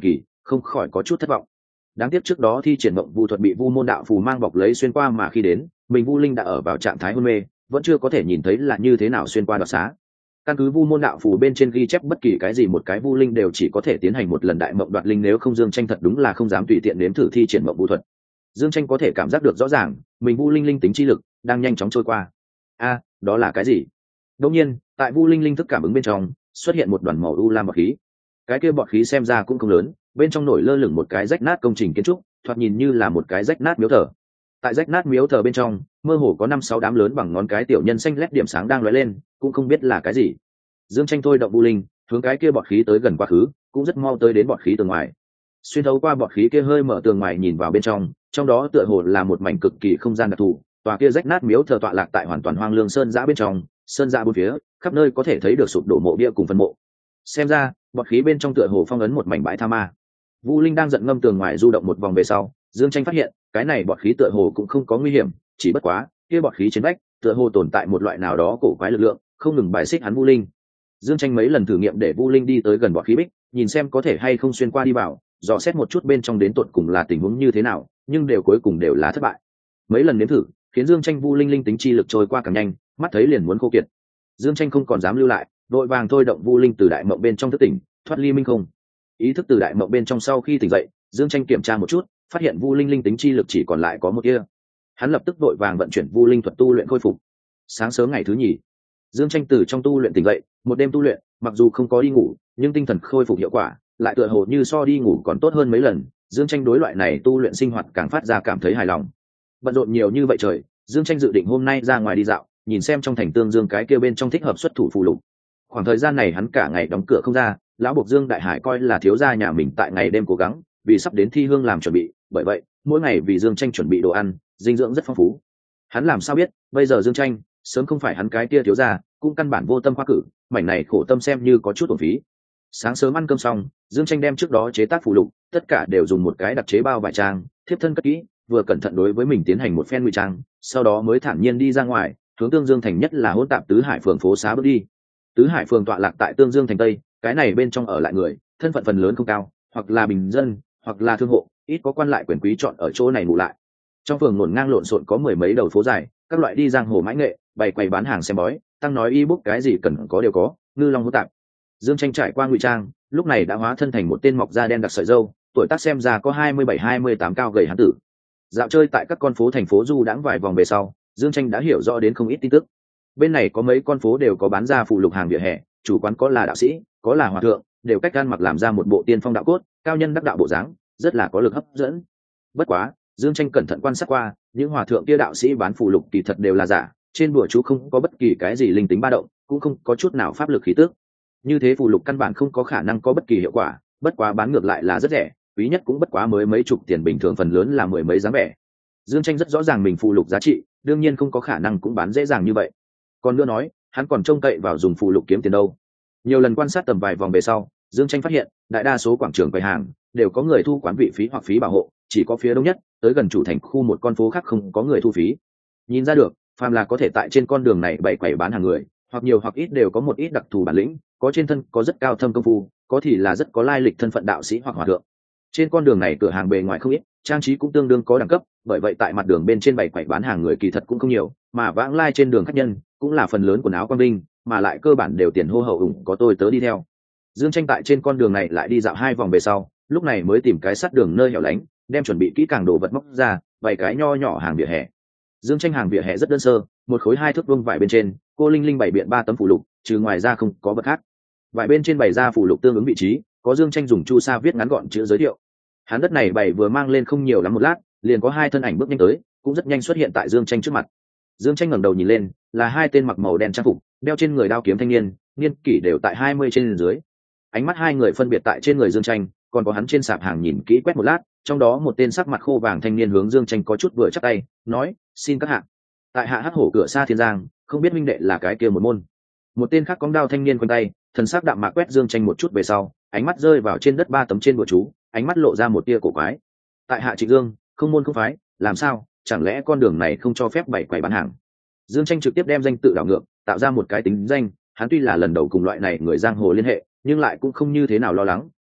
không khỏi có chút thất vọng. Đáng tiếc trước đó thi triển mộng vu thuật bị vu môn đạo phù mang bọc lấy xuyên qua, mà khi đến mình vu linh đã ở vào trạng thái hôn mê, vẫn chưa có thể nhìn thấy là như thế nào xuyên qua đoạt xá. Căn cứ vu môn đạo phù bên trên ghi chép, bất kỳ cái gì một cái vu linh đều chỉ có thể tiến hành một lần đại mộng đoạt linh, nếu không Dương Tranh thật đúng là không dám tùy tiện nếm thử thi triển mộng vu thuật. Dương Tranh có thể cảm giác được rõ ràng mình vu linh linh tính chi lực đang nhanh chóng trôi qua. A, đó là cái gì? Đương nhiên, tại vu linh linh thức cảm ứng bên trong xuất hiện một đoàn màu u lam bọt khí. Cái kia bọt khí xem ra cũng không lớn, bên trong nổi lơ lửng một cái rách nát công trình kiến trúc, thoạt nhìn như là một cái rách nát miếu thờ. Tại rách nát miếu thờ bên trong, mơ hồ có năm sáu đám lớn bằng ngón cái tiểu nhân xanh lét điểm sáng đang lóe lên, cũng không biết là cái gì. Dương Tranh thôi động vu linh hướng cái kia bọt khí tới gần quá khứ, cũng rất mau tới đến bọt khí tường ngoài. Xuyên thấu qua bọt khí kia hơi mở tường ngoài nhìn vào bên trong, trong đó tựa hồ là một mảnh cực kỳ không gian đặc thù. Tòa kia rách nát miếu thờ tọa lạc tại hoàn toàn hoang lương sơn dã bên trong, sơn dã bốn phía khắp nơi có thể thấy được sụp đổ mộ bia cùng phân mộ. Xem ra bọt khí bên trong tựa hồ phong ấn một mảnh bãi tha ma. Vu linh đang giận ngâm tường ngoài du động một vòng về sau, Dương Tranh phát hiện cái này bọt khí tựa hồ cũng không có nguy hiểm, chỉ bất quá kia bọt khí trên vách tựa hồ tồn tại một loại nào đó cổ quái lực lượng, không ngừng bài xích hắn Vu linh. Dương Tranh mấy lần thử nghiệm để Vu linh đi tới gần bọt khí bích, nhìn xem có thể hay không xuyên qua đi vào, dò xét một chút bên trong đến tột cùng là tình huống như thế nào, nhưng đều cuối cùng đều là thất bại. Mấy lần nếm thử khiến Dương Tranh Vu linh linh tính chi lực trôi qua càng nhanh, mắt thấy liền muốn khô kiệt. Dương Tranh không còn dám lưu lại, đội vàng thôi động Vu linh từ đại mộng bên trong thức tỉnh, thoát ly minh không. Ý thức từ đại mộng bên trong sau khi tỉnh dậy, Dương Tranh kiểm tra một chút, phát hiện Vu linh linh tính chi lực chỉ còn lại có một tia. Hắn lập tức đội vàng vận chuyển Vu linh thuật tu luyện khôi phục. Sáng sớm ngày thứ nhì, Dương Tranh từ trong tu luyện tỉnh dậy, một đêm tu luyện, mặc dù không có đi ngủ, nhưng tinh thần khôi phục hiệu quả lại tựa hồ như so đi ngủ còn tốt hơn mấy lần. Dương Tranh đối loại này tu luyện sinh hoạt càng phát ra cảm thấy hài lòng. Bận rộn nhiều như vậy trời, Dương Tranh dự định hôm nay ra ngoài đi dạo, nhìn xem trong thành Tương Dương cái kia bên trong thích hợp xuất thủ phù lục. Khoảng thời gian này hắn cả ngày đóng cửa không ra, lão buộc Dương Đại Hải coi là thiếu gia nhà mình tại ngày đêm cố gắng, vì sắp đến thi hương làm chuẩn bị, bởi vậy mỗi ngày vì Dương Tranh chuẩn bị đồ ăn, dinh dưỡng rất phong phú. Hắn làm sao biết, bây giờ Dương Tranh sớm không phải hắn cái kia thiếu gia, cũng căn bản vô tâm khoa cử, mảnh này khổ tâm xem như có chút uổng phí. Sáng sớm ăn cơm xong, Dương Tranh đem trước đó chế tác phù lục tất cả đều dùng một cái đặc chế bao vải trang thiếp thân cất kỹ, vừa cẩn thận đối với mình tiến hành một phen ngụy trang, sau đó mới thản nhiên đi ra ngoài, hướng Tương Dương thành, nhất là hỗn tạp Tứ Hải phường phố xá bước đi. Tứ Hải phường tọa lạc tại Tương Dương thành Tây, cái này bên trong ở lại người thân phận phần lớn không cao, hoặc là bình dân, hoặc là thương hộ, ít có quan lại quyền quý chọn ở chỗ này ngủ lại. Trong phường ngổn ngang lộn xộn có mười mấy đầu phố dài, các loại đi giang hồ mãi nghệ, bày quầy bán hàng xem bói, tăng nói y bút cái gì cần có đều có, ngư long hỗn tạp. Dương Tranh trải qua ngụy trang, lúc này đã hóa thân thành một tên mọc da đen đặc sợi râu, tuổi tác xem ra có hai mươi bảy hai mươi tám, cao gầy hán tử. Dạo chơi tại các con phố thành phố du đãng vài vòng về sau, Dương Tranh đã hiểu rõ đến không ít tin tức. Bên này có mấy con phố đều có bán ra phụ lục hàng vỉa hè, chủ quán có là đạo sĩ, có là hòa thượng, đều cách ăn mặc làm ra một bộ tiên phong đạo cốt, cao nhân đắc đạo bộ dáng, rất là có lực hấp dẫn. Bất quá, Dương Tranh cẩn thận quan sát qua, những hòa thượng kia đạo sĩ bán phụ lục kỳ thật đều là giả, trên bùa chú không có bất kỳ cái gì linh tính ba động, cũng không có chút nào pháp lực khí tức. Như thế phụ lục căn bản không có khả năng có bất kỳ hiệu quả, bất quá bán ngược lại là rất rẻ, quý nhất cũng bất quá mới mấy chục tiền, bình thường phần lớn là mười mấy dáng vẻ. Dương Tranh rất rõ ràng mình phụ lục giá trị, đương nhiên không có khả năng cũng bán dễ dàng như vậy. Còn nữa nói, hắn còn trông cậy vào dùng phụ lục kiếm tiền đâu. Nhiều lần quan sát tầm vài vòng về sau, Dương Tranh phát hiện đại đa số quảng trường quầy hàng đều có người thu quán vị phí hoặc phí bảo hộ, chỉ có phía đông nhất tới gần chủ thành khu một con phố khác không có người thu phí. Nhìn ra được, phàm là có thể tại trên con đường này bày quầy bán hàng người, hoặc nhiều hoặc ít đều có một ít đặc thù bản lĩnh, có trên thân có rất cao thâm công phu, có thì là rất có lai lịch thân phận đạo sĩ hoặc hòa thượng. Trên con đường này cửa hàng bề ngoài không ít, trang trí cũng tương đương có đẳng cấp, bởi vậy tại mặt đường bên trên bày quầy bán hàng người kỳ thật cũng không nhiều, mà vãng lai trên đường khách nhân cũng là phần lớn quần áo quang binh, mà lại cơ bản đều tiền hô hậu ủng có tôi tớ đi theo. Dương Tranh tại trên con đường này lại đi dạo hai vòng về sau, lúc này mới tìm cái sát đường nơi hẻo lánh, đem chuẩn bị kỹ càng đồ vật móc ra, vài cái nho nhỏ hàng vỉa hè. Dương Tranh hàng vỉa hè rất đơn sơ, một khối hai thước vuông vải bên trên, cô linh linh bày biện ba tấm phụ lục, trừ ngoài ra không có vật khác. Vải bên trên bày ra phụ lục tương ứng vị trí, có Dương Tranh dùng chu sa viết ngắn gọn chữ giới thiệu. Hắn đất này bày vừa mang lên không nhiều lắm một lát, liền có hai thân ảnh bước nhanh tới, cũng rất nhanh xuất hiện tại Dương Tranh trước mặt. Dương Tranh ngẩng đầu nhìn lên, là hai tên mặc màu đen trang phục, đeo trên người đao kiếm thanh niên, niên kỷ đều tại hai mươi trên dưới. Ánh mắt hai người phân biệt tại trên người Dương Tranh, còn có hắn trên sạp hàng nhìn kỹ quét một lát, trong đó một tên sắc mặt khô vàng thanh niên hướng Dương Tranh có chút vừa chắp tay, nói: "Xin các hạ." Tại hạ hắc hổ cửa xa thiên giang, không biết minh đệ là cái kia một môn. Một tên khác cóng đao thanh niên quanh tay, thần sắc đạm mạc quét Dương Tranh một chút về sau, ánh mắt rơi vào trên đất ba tấm trên bùa chú, ánh mắt lộ ra một tia cổ quái. Tại hạ Trịnh Dương, không môn không phái, làm sao, chẳng lẽ con đường này không cho phép bày quầy bán hàng? Dương Tranh trực tiếp đem danh tự đảo ngược, tạo ra một cái tính danh. Hắn tuy là lần đầu cùng loại này người giang hồ liên hệ, nhưng lại cũng không như thế nào lo lắng,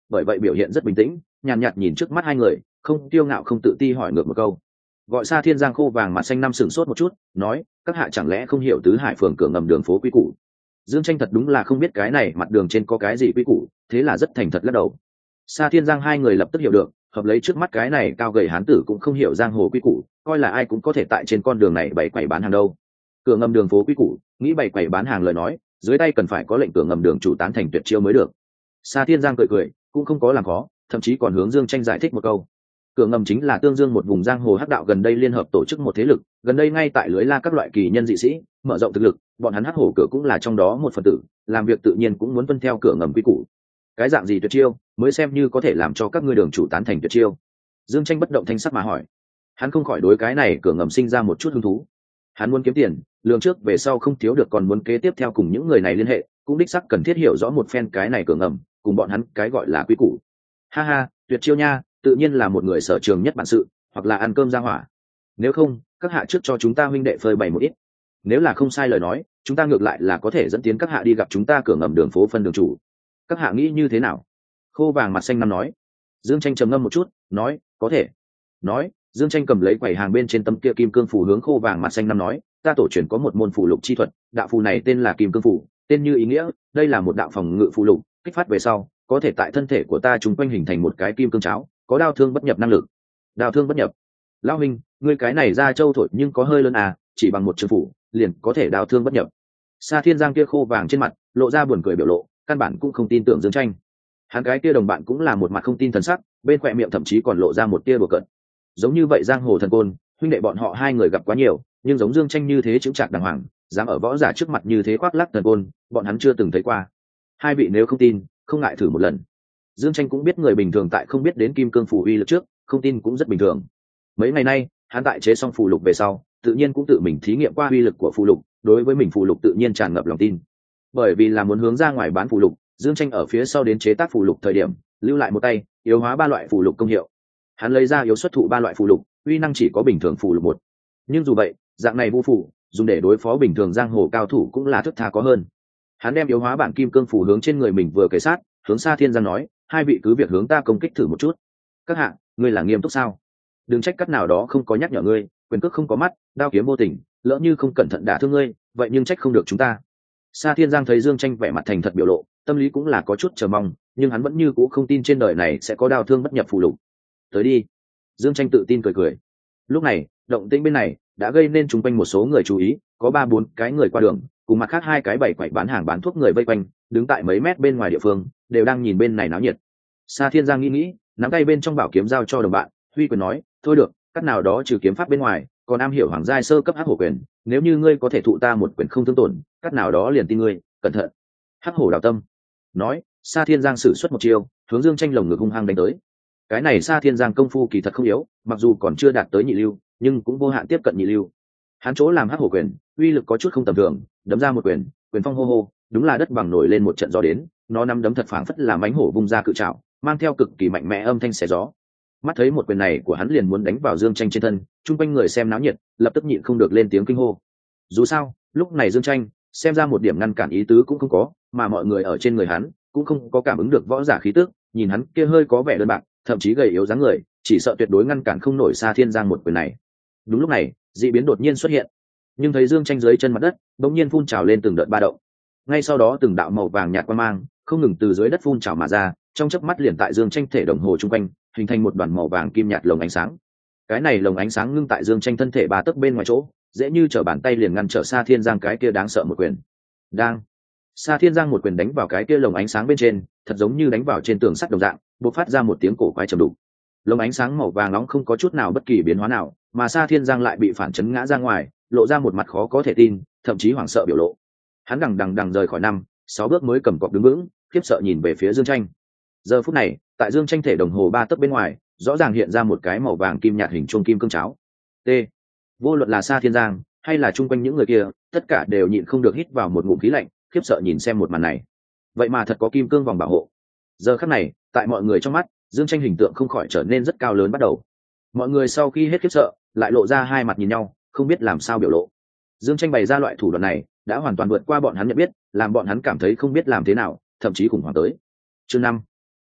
bởi vậy biểu hiện rất bình tĩnh, nhàn nhạt, nhạt nhìn trước mắt hai người, không tiêu ngạo không tự ti hỏi ngược một câu. Gọi Sa Thiên Giang khô vàng mặt xanh năm sừng sốt một chút, nói, các hạ chẳng lẽ không hiểu tứ hải phường cửa ngầm đường phố quy củ? Dương Tranh thật đúng là không biết cái này mặt đường trên có cái gì quy củ, thế là rất thành thật lắc đầu. Sa Thiên Giang hai người lập tức hiểu được, hợp lấy trước mắt cái này cao gầy hán tử cũng không hiểu giang hồ quy củ, coi là ai cũng có thể tại trên con đường này bày quầy bán hàng đâu. Cửa ngầm đường phố quy củ, nghĩ bày quầy bán hàng lời nói, dưới tay cần phải có lệnh cửa ngầm đường chủ tán thành tuyệt chiêu mới được. Sa Thiên Giang cười cười, cũng không có làm khó, thậm chí còn hướng Dương Tranh giải thích một câu. Cửa ngầm chính là Tương Dương một vùng giang hồ hắc đạo gần đây liên hợp tổ chức một thế lực, gần đây ngay tại lưới la các loại kỳ nhân dị sĩ, mở rộng thực lực, bọn hắn hắc hổ cửa cũng là trong đó một phần tử, làm việc tự nhiên cũng muốn tuân theo cửa ngầm quy củ. Cái dạng gì tuyệt chiêu mới xem như có thể làm cho các ngươi đường chủ tán thành tuyệt chiêu? Dương Tranh bất động thanh sắc mà hỏi. Hắn không khỏi đối cái này cửa ngầm sinh ra một chút hứng thú. Hắn muốn kiếm tiền, lường trước về sau không thiếu được còn muốn kế tiếp theo cùng những người này liên hệ, cũng đích sắc cần thiết hiểu rõ một phen cái này cửa ngầm, cùng bọn hắn cái gọi là quy củ. Ha ha, tuyệt chiêu nha, tự nhiên là một người sở trường nhất bản sự, hoặc là ăn cơm ra hỏa. Nếu không, các hạ trước cho chúng ta huynh đệ phơi bày một ít. Nếu là không sai lời nói, chúng ta ngược lại là có thể dẫn tiến các hạ đi gặp chúng ta cửa ngầm đường phố phân đường chủ. Các hạ nghĩ như thế nào? Khô vàng mặt xanh năm nói. Dương Tranh trầm ngâm một chút, nói, có thể. Nói, Dương Tranh cầm lấy quầy hàng bên trên tấm kia kim cương phù hướng khô vàng mặt xanh năm nói, ta tổ truyền có một môn phù lục chi thuật, đạo phù này tên là kim cương phù, tên như ý nghĩa, đây là một đạo phòng ngự phù lục, kích phát về sau, có thể tại thân thể của ta chúng quanh hình thành một cái kim cương cháo, có đao thương bất nhập năng lực. Đao thương bất nhập? Lão huynh, ngươi cái này ra châu thổi nhưng có hơi lớn à, chỉ bằng một chữ phủ, liền có thể đao thương bất nhập. Sa Thiên Giang kia khô vàng trên mặt, lộ ra buồn cười biểu lộ, căn bản cũng không tin tưởng Dương Tranh. Hắn cái kia đồng bạn cũng là một mặt không tin thần sắc, bên khóe miệng thậm chí còn lộ ra một tia đùa cợt. Giống như vậy giang hồ thần côn, huynh đệ bọn họ hai người gặp quá nhiều, nhưng giống Dương Tranh như thế chững chạc đàng hoàng, dám ở võ giả trước mặt như thế khoác lác thần côn, bọn hắn chưa từng thấy qua. Hai vị nếu không tin, không ngại thử một lần. Dương Tranh cũng biết người bình thường tại không biết đến kim cương phù uy lực trước, không tin cũng rất bình thường. Mấy ngày nay, hắn tại chế xong phù lục về sau, tự nhiên cũng tự mình thí nghiệm qua uy lực của phù lục, đối với mình phù lục tự nhiên tràn ngập lòng tin. Bởi vì là muốn hướng ra ngoài bán phù lục, Dương Tranh ở phía sau đến chế tác phù lục thời điểm, lưu lại một tay, yếu hóa ba loại phù lục công hiệu. Hắn lấy ra yếu xuất thụ ba loại phù lục, uy năng chỉ có bình thường phù lục một. Nhưng dù vậy, dạng này vu phù, dùng để đối phó bình thường giang hồ cao thủ cũng là thức tha có hơn. Hắn đem yếu hóa bản kim cương phù hướng trên người mình vừa kề sát, hướng Sa Thiên Giang nói, hai vị cứ việc hướng ta công kích thử một chút. Các hạ, ngươi là nghiêm túc sao? Đừng trách cắt nào đó không có nhắc nhở ngươi, quyền cước không có mắt, đao kiếm vô tình, lỡ như không cẩn thận đả thương ngươi, vậy nhưng trách không được chúng ta. Sa Thiên Giang thấy Dương Tranh vẻ mặt thành thật biểu lộ, tâm lý cũng là có chút chờ mong, nhưng hắn vẫn như cũ không tin trên đời này sẽ có đao thương bất nhập phù lục. Tới đi. Dương Tranh tự tin cười cười. Lúc này, động tĩnh bên này đã gây nên chung quanh một số người chú ý, có ba bốn cái người qua đường, cùng mặt khác hai cái bảy quậy bán hàng bán thuốc người vây quanh, đứng tại mấy mét bên ngoài địa phương, đều đang nhìn bên này náo nhiệt. Sa Thiên Giang nghĩ nghĩ, nắm tay bên trong bảo kiếm giao cho đồng bạn, huy quyền nói, thôi được, cắt nào đó trừ kiếm pháp bên ngoài, còn am hiểu hoàng giai sơ cấp hắc hổ quyền, nếu như ngươi có thể thụ ta một quyền không thương tổn, cắt nào đó liền tin ngươi, cẩn thận. Hắc hổ đào tâm. Nói, Sa Thiên Giang sử xuất một chiêu, hướng Dương Tranh lồng ngực hung hăng đánh tới. Cái này Sa Thiên Giang công phu kỳ thật không yếu, mặc dù còn chưa đạt tới nhị lưu, nhưng cũng vô hạn tiếp cận nhị lưu. Hắn chỗ làm hắc hổ quyền, uy lực có chút không tầm thường, đấm ra một quyền, quyền phong hô hô, đúng là đất bằng nổi lên một trận gió đến, nó nắm đấm thật phảng phất là mãnh hổ vung ra cự trảo, mang theo cực kỳ mạnh mẽ âm thanh xé gió. Mắt thấy một quyền này của hắn liền muốn đánh vào Dương Tranh trên thân, chung quanh người xem náo nhiệt, lập tức nhịn không được lên tiếng kinh hô. Dù sao, lúc này Dương Tranh xem ra một điểm ngăn cản ý tứ cũng không có, mà mọi người ở trên người hắn cũng không có cảm ứng được võ giả khí tức, nhìn hắn kia hơi có vẻ đơn bạc, thậm chí gầy yếu dáng người, chỉ sợ tuyệt đối ngăn cản không nổi Sa Thiên Giang một quyền này. Đúng lúc này, dị biến đột nhiên xuất hiện, nhưng thấy Dương Tranh dưới chân mặt đất bỗng nhiên phun trào lên từng đợt ba động, ngay sau đó từng đạo màu vàng nhạt quang mang không ngừng từ dưới đất phun trào mà ra, trong chớp mắt liền tại Dương Tranh thể đồng hồ chung quanh hình thành một đoàn màu vàng kim nhạt lồng ánh sáng. Cái này lồng ánh sáng ngưng tại Dương Tranh thân thể ba tấc bên ngoài chỗ, dễ như trở bàn tay liền ngăn trở Sa Thiên Giang cái kia đáng sợ một quyền. Đang Sa Thiên Giang một quyền đánh vào cái kia lồng ánh sáng bên trên, thật giống như đánh vào trên tường sắt đồng dạng, bộc phát ra một tiếng cổ quái trầm đục. Lồng ánh sáng màu vàng nóng không có chút nào bất kỳ biến hóa nào, mà Sa Thiên Giang lại bị phản chấn ngã ra ngoài, lộ ra một mặt khó có thể tin, thậm chí hoảng sợ biểu lộ. Hắn đằng đằng đằng rời khỏi năm, sáu bước mới cầm cọc đứng vững, khiếp sợ nhìn về phía Dương Tranh. Giờ phút này, tại Dương Tranh thể đồng hồ ba tấc bên ngoài, rõ ràng hiện ra một cái màu vàng kim nhạt hình chuông kim cương cháo. T. Vô luận là Sa Thiên Giang hay là chung quanh những người kia, tất cả đều nhịn không được hít vào một ngụm khí lạnh, khiếp sợ nhìn xem một màn này. Vậy mà thật có kim cương vòng bảo hộ. Giờ khắc này, tại mọi người trong mắt, Dương Tranh hình tượng không khỏi trở nên rất cao lớn bắt đầu. Mọi người sau khi hết khiếp sợ, lại lộ ra hai mặt nhìn nhau, không biết làm sao biểu lộ. Dương Tranh bày ra loại thủ đoạn này, đã hoàn toàn vượt qua bọn hắn nhận biết, làm bọn hắn cảm thấy không biết làm thế nào, thậm chí khủng hoảng tới. Chương năm,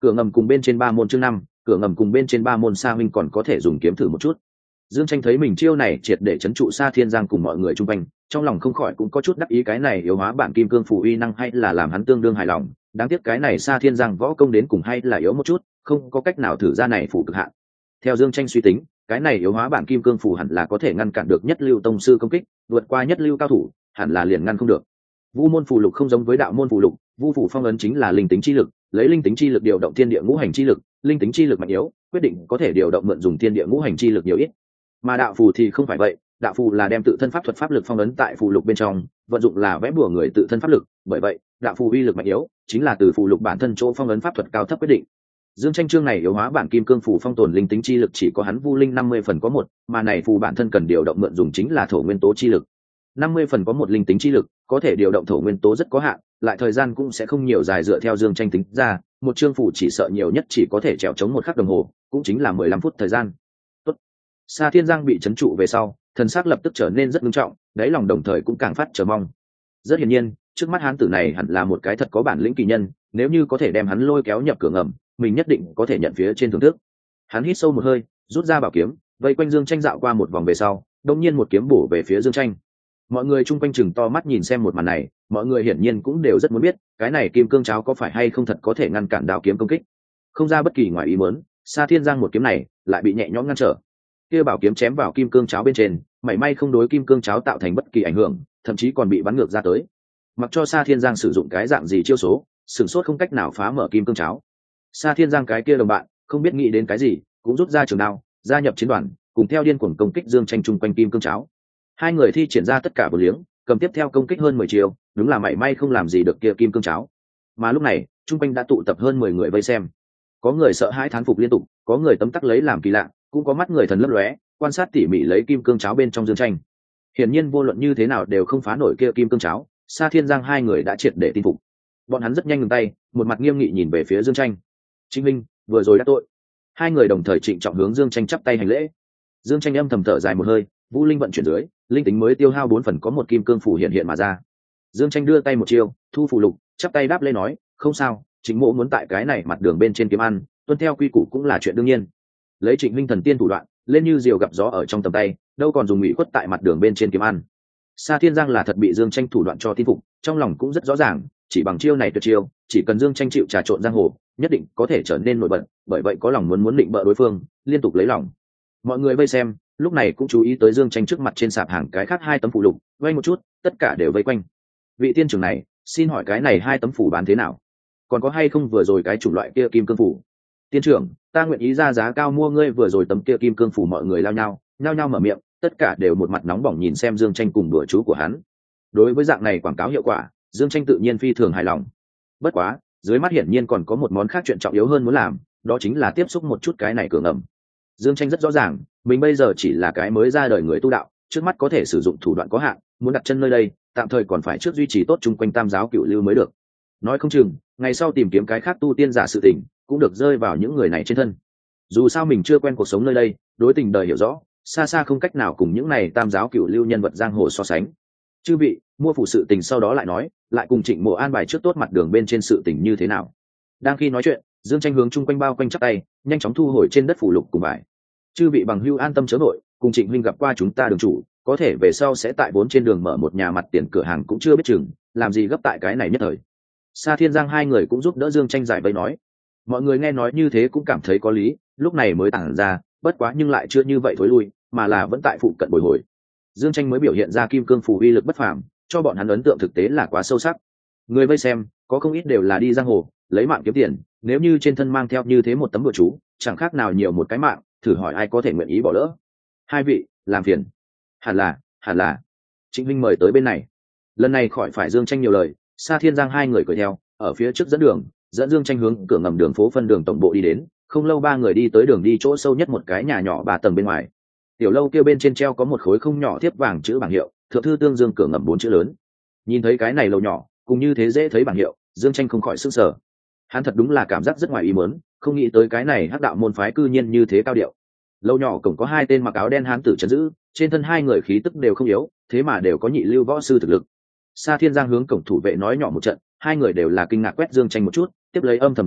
cửa ngầm cùng bên trên ba môn chương năm, cửa ngầm cùng bên trên ba môn Sa huynh còn có thể dùng kiếm thử một chút. Dương Tranh thấy mình chiêu này triệt để chấn trụ Sa Thiên Giang cùng mọi người chung quanh, trong lòng không khỏi cũng có chút đắc ý, cái này yếu hóa bản kim cương phù uy năng hay là làm hắn tương đương hài lòng. Đáng tiếc cái này Sa Thiên Giang võ công đến cùng hay là yếu một chút, không có cách nào thử ra này phù cực hạn. Theo Dương Tranh suy tính, cái này yếu hóa bản kim cương phù hẳn là có thể ngăn cản được nhất lưu tông sư công kích, vượt qua nhất lưu cao thủ, hẳn là liền ngăn không được. Vu môn phù lục không giống với đạo môn phù lục, vu phủ phong ấn chính là linh tính chi lực, lấy linh tính chi lực điều động thiên địa ngũ hành chi lực, linh tính chi lực mạnh yếu, quyết định có thể điều động mượn dùng thiên địa ngũ hành chi lực nhiều ít. Mà đạo phù thì không phải vậy, đạo phù là đem tự thân pháp thuật pháp lực phong ấn tại phù lục bên trong, vận dụng là vẽ bùa người tự thân pháp lực, bởi vậy, đạo phù uy lực mạnh yếu chính là từ phù lục bản thân chỗ phong ấn pháp thuật cao thấp quyết định. Dương Tranh chương này yếu hóa bản kim cương phù phong tồn linh tính chi lực chỉ có hắn Vu linh năm mươi phần có một, mà này phù bản thân cần điều động mượn dùng chính là thổ nguyên tố chi lực. năm mươi phần có một linh tính chi lực, có thể điều động thổ nguyên tố rất có hạn, lại thời gian cũng sẽ không nhiều dài, dựa theo Dương Tranh tính ra, một chương phù chỉ sợ nhiều nhất chỉ có thể trèo chống một khắc đồng hồ, cũng chính là mười lăm phút thời gian. Tốt. Sa Thiên Giang bị trấn trụ về sau, thần sắc lập tức trở nên rất nghiêm trọng, đáy lòng đồng thời cũng càng phát chờ mong. Rất hiển nhiên, trước mắt hán tử này hẳn là một cái thật có bản lĩnh kỳ nhân, nếu như có thể đem hắn lôi kéo nhập cửa ngầm, mình nhất định có thể nhận phía trên thưởng thức. Hắn hít sâu một hơi, rút ra bảo kiếm, vây quanh Dương Tranh dạo qua một vòng về sau, đột nhiên một kiếm bổ về phía Dương Tranh. Mọi người chung quanh chừng to mắt nhìn xem một màn này, mọi người hiển nhiên cũng đều rất muốn biết, cái này kim cương cháo có phải hay không thật có thể ngăn cản đao kiếm công kích. Không ra bất kỳ ngoài ý muốn, Sa Thiên Giang một kiếm này lại bị nhẹ nhõm ngăn trở. Kia bảo kiếm chém vào kim cương cháo bên trên, mảy may không đối kim cương cháo tạo thành bất kỳ ảnh hưởng, thậm chí còn bị bắn ngược ra tới. Mặc cho Sa Thiên Giang sử dụng cái dạng gì chiêu số, sửng sốt không cách nào phá mở kim cương cháo. Sa Thiên Giang cái kia đồng bạn không biết nghĩ đến cái gì, cũng rút ra trường đao, gia nhập chiến đoàn, cùng theo điên cuồng công kích Dương Tranh chung quanh kim cương cháo. Hai người thi triển ra tất cả vô liếng, cầm tiếp theo công kích hơn mười chiều, đúng là mảy may không làm gì được kia kim cương cháo. Mà lúc này, chung quanh đã tụ tập hơn mười người vây xem. Có người sợ hãi thán phục liên tục, có người tấm tắc lấy làm kỳ lạ, cũng có mắt người thần lấp lóe, quan sát tỉ mỉ lấy kim cương cháo bên trong Dương Tranh. Hiển nhiên vô luận như thế nào đều không phá nổi kia kim cương cháo, Sa Thiên Giang hai người đã triệt để tin phục. Bọn hắn rất nhanh ngừng tay, một mặt nghiêm nghị nhìn về phía Dương Tranh. Chính minh, vừa rồi đã tội. Hai người đồng thời trịnh trọng hướng Dương Tranh chắp tay hành lễ. Dương Tranh âm thầm thở dài một hơi, vũ linh vận chuyển dưới, linh tính mới tiêu hao bốn phần có một kim cương phù hiện hiện mà ra. Dương Tranh đưa tay một chiêu, thu phù lục, chắp tay đáp lễ nói, không sao, Trịnh mộ muốn tại cái này mặt đường bên trên kiếm ăn, tuân theo quy củ cũng là chuyện đương nhiên. Lấy Trịnh minh thần tiên thủ đoạn, lên như diều gặp gió ở trong tầm tay, đâu còn dùng ủy khuất tại mặt đường bên trên kiếm ăn. Sa Thiên Giang là thật bị Dương Tranh thủ đoạn cho tin phục, trong lòng cũng rất rõ ràng, chỉ bằng chiêu này tuyệt chiêu, chỉ cần Dương Tranh chịu trà trộn giang hồ, nhất định có thể trở nên nổi bật, bởi vậy có lòng muốn muốn định bợ đối phương, liên tục lấy lòng. Mọi người vây xem, lúc này cũng chú ý tới Dương Tranh trước mặt trên sạp hàng cái khác hai tấm phù lục, vây một chút, tất cả đều vây quanh. Vị tiên trưởng này, xin hỏi cái này hai tấm phù bán thế nào? Còn có hay không vừa rồi cái chủng loại kia kim cương phù? Tiên trưởng, ta nguyện ý ra giá cao mua ngươi vừa rồi tấm kia kim cương phù. Mọi người lao nhau, nhao nhao mở miệng, tất cả đều một mặt nóng bỏng nhìn xem Dương Tranh cùng đùa chú của hắn. Đối với dạng này quảng cáo hiệu quả, Dương Tranh tự nhiên phi thường hài lòng. Bất quá, dưới mắt hiển nhiên còn có một món khác chuyện trọng yếu hơn muốn làm, đó chính là tiếp xúc một chút cái này cửa ngầm. Dương Tranh rất rõ ràng, mình bây giờ chỉ là cái mới ra đời người tu đạo, trước mắt có thể sử dụng thủ đoạn có hạn, muốn đặt chân nơi đây, tạm thời còn phải trước duy trì tốt chung quanh tam giáo cửu lưu mới được. Nói không chừng, ngày sau tìm kiếm cái khác tu tiên giả sự tình, cũng được rơi vào những người này trên thân. Dù sao mình chưa quen cuộc sống nơi đây, đối tình đời hiểu rõ, xa xa không cách nào cùng những này tam giáo cửu lưu nhân vật giang hồ so sánh. Chư vị, mua phụ sự tình sau đó lại nói, lại cùng Trịnh Mộ an bài trước tốt mặt đường bên trên sự tình như thế nào. Đang khi nói chuyện, Dương Tranh hướng chung quanh bao quanh chắp tay, nhanh chóng thu hồi trên đất phủ lục cùng bài. Chư vị bằng hữu an tâm chớ vội, cùng Trịnh huynh gặp qua chúng ta đường chủ, có thể về sau sẽ tại vốn trên đường mở một nhà mặt tiền cửa hàng cũng chưa biết chừng, làm gì gấp tại cái này nhất thời. Sa Thiên Giang hai người cũng giúp đỡ Dương Tranh giải vây nói. Mọi người nghe nói như thế cũng cảm thấy có lý, lúc này mới tản ra, bất quá nhưng lại chưa như vậy thối lui, mà là vẫn tại phụ cận bồi hồi. Dương Tranh mới biểu hiện ra kim cương phù uy lực bất phàm, cho bọn hắn ấn tượng thực tế là quá sâu sắc. Người vây xem, có không ít đều là đi giang hồ, lấy mạng kiếm tiền, nếu như trên thân mang theo như thế một tấm bùa chú, chẳng khác nào nhiều một cái mạng, thử hỏi ai có thể nguyện ý bỏ lỡ. Hai vị, làm phiền. Hẳn là, hẳn là. Trịnh Minh mời tới bên này. Lần này khỏi phải Dương Tranh nhiều lời, Sa Thiên Giang hai người cười theo, ở phía trước dẫn đường, dẫn Dương Tranh hướng cửa ngầm đường phố phân đường tổng bộ đi đến. Không lâu ba người đi tới đường đi chỗ sâu nhất một cái nhà nhỏ ba tầng bên ngoài. Tiểu lâu kia bên trên treo có một khối không nhỏ thiếp vàng chữ bảng hiệu, thượng thư Tương Dương cửa ngầm bốn chữ lớn. Nhìn thấy cái này lâu nhỏ, cùng như thế dễ thấy bảng hiệu, Dương Tranh không khỏi sửng sở. Hắn thật đúng là cảm giác rất ngoài ý muốn, không nghĩ tới cái này hắc đạo môn phái cư nhiên như thế cao điệu. Lâu nhỏ cổng có hai tên mặc áo đen hán tử trấn giữ, trên thân hai người khí tức đều không yếu, thế mà đều có nhị lưu võ sư thực lực. Sa Thiên Giang hướng cổng thủ vệ nói nhỏ một trận, hai người đều là kinh ngạc quét Dương Tranh một chút, tiếp lấy âm thầm gật đầu,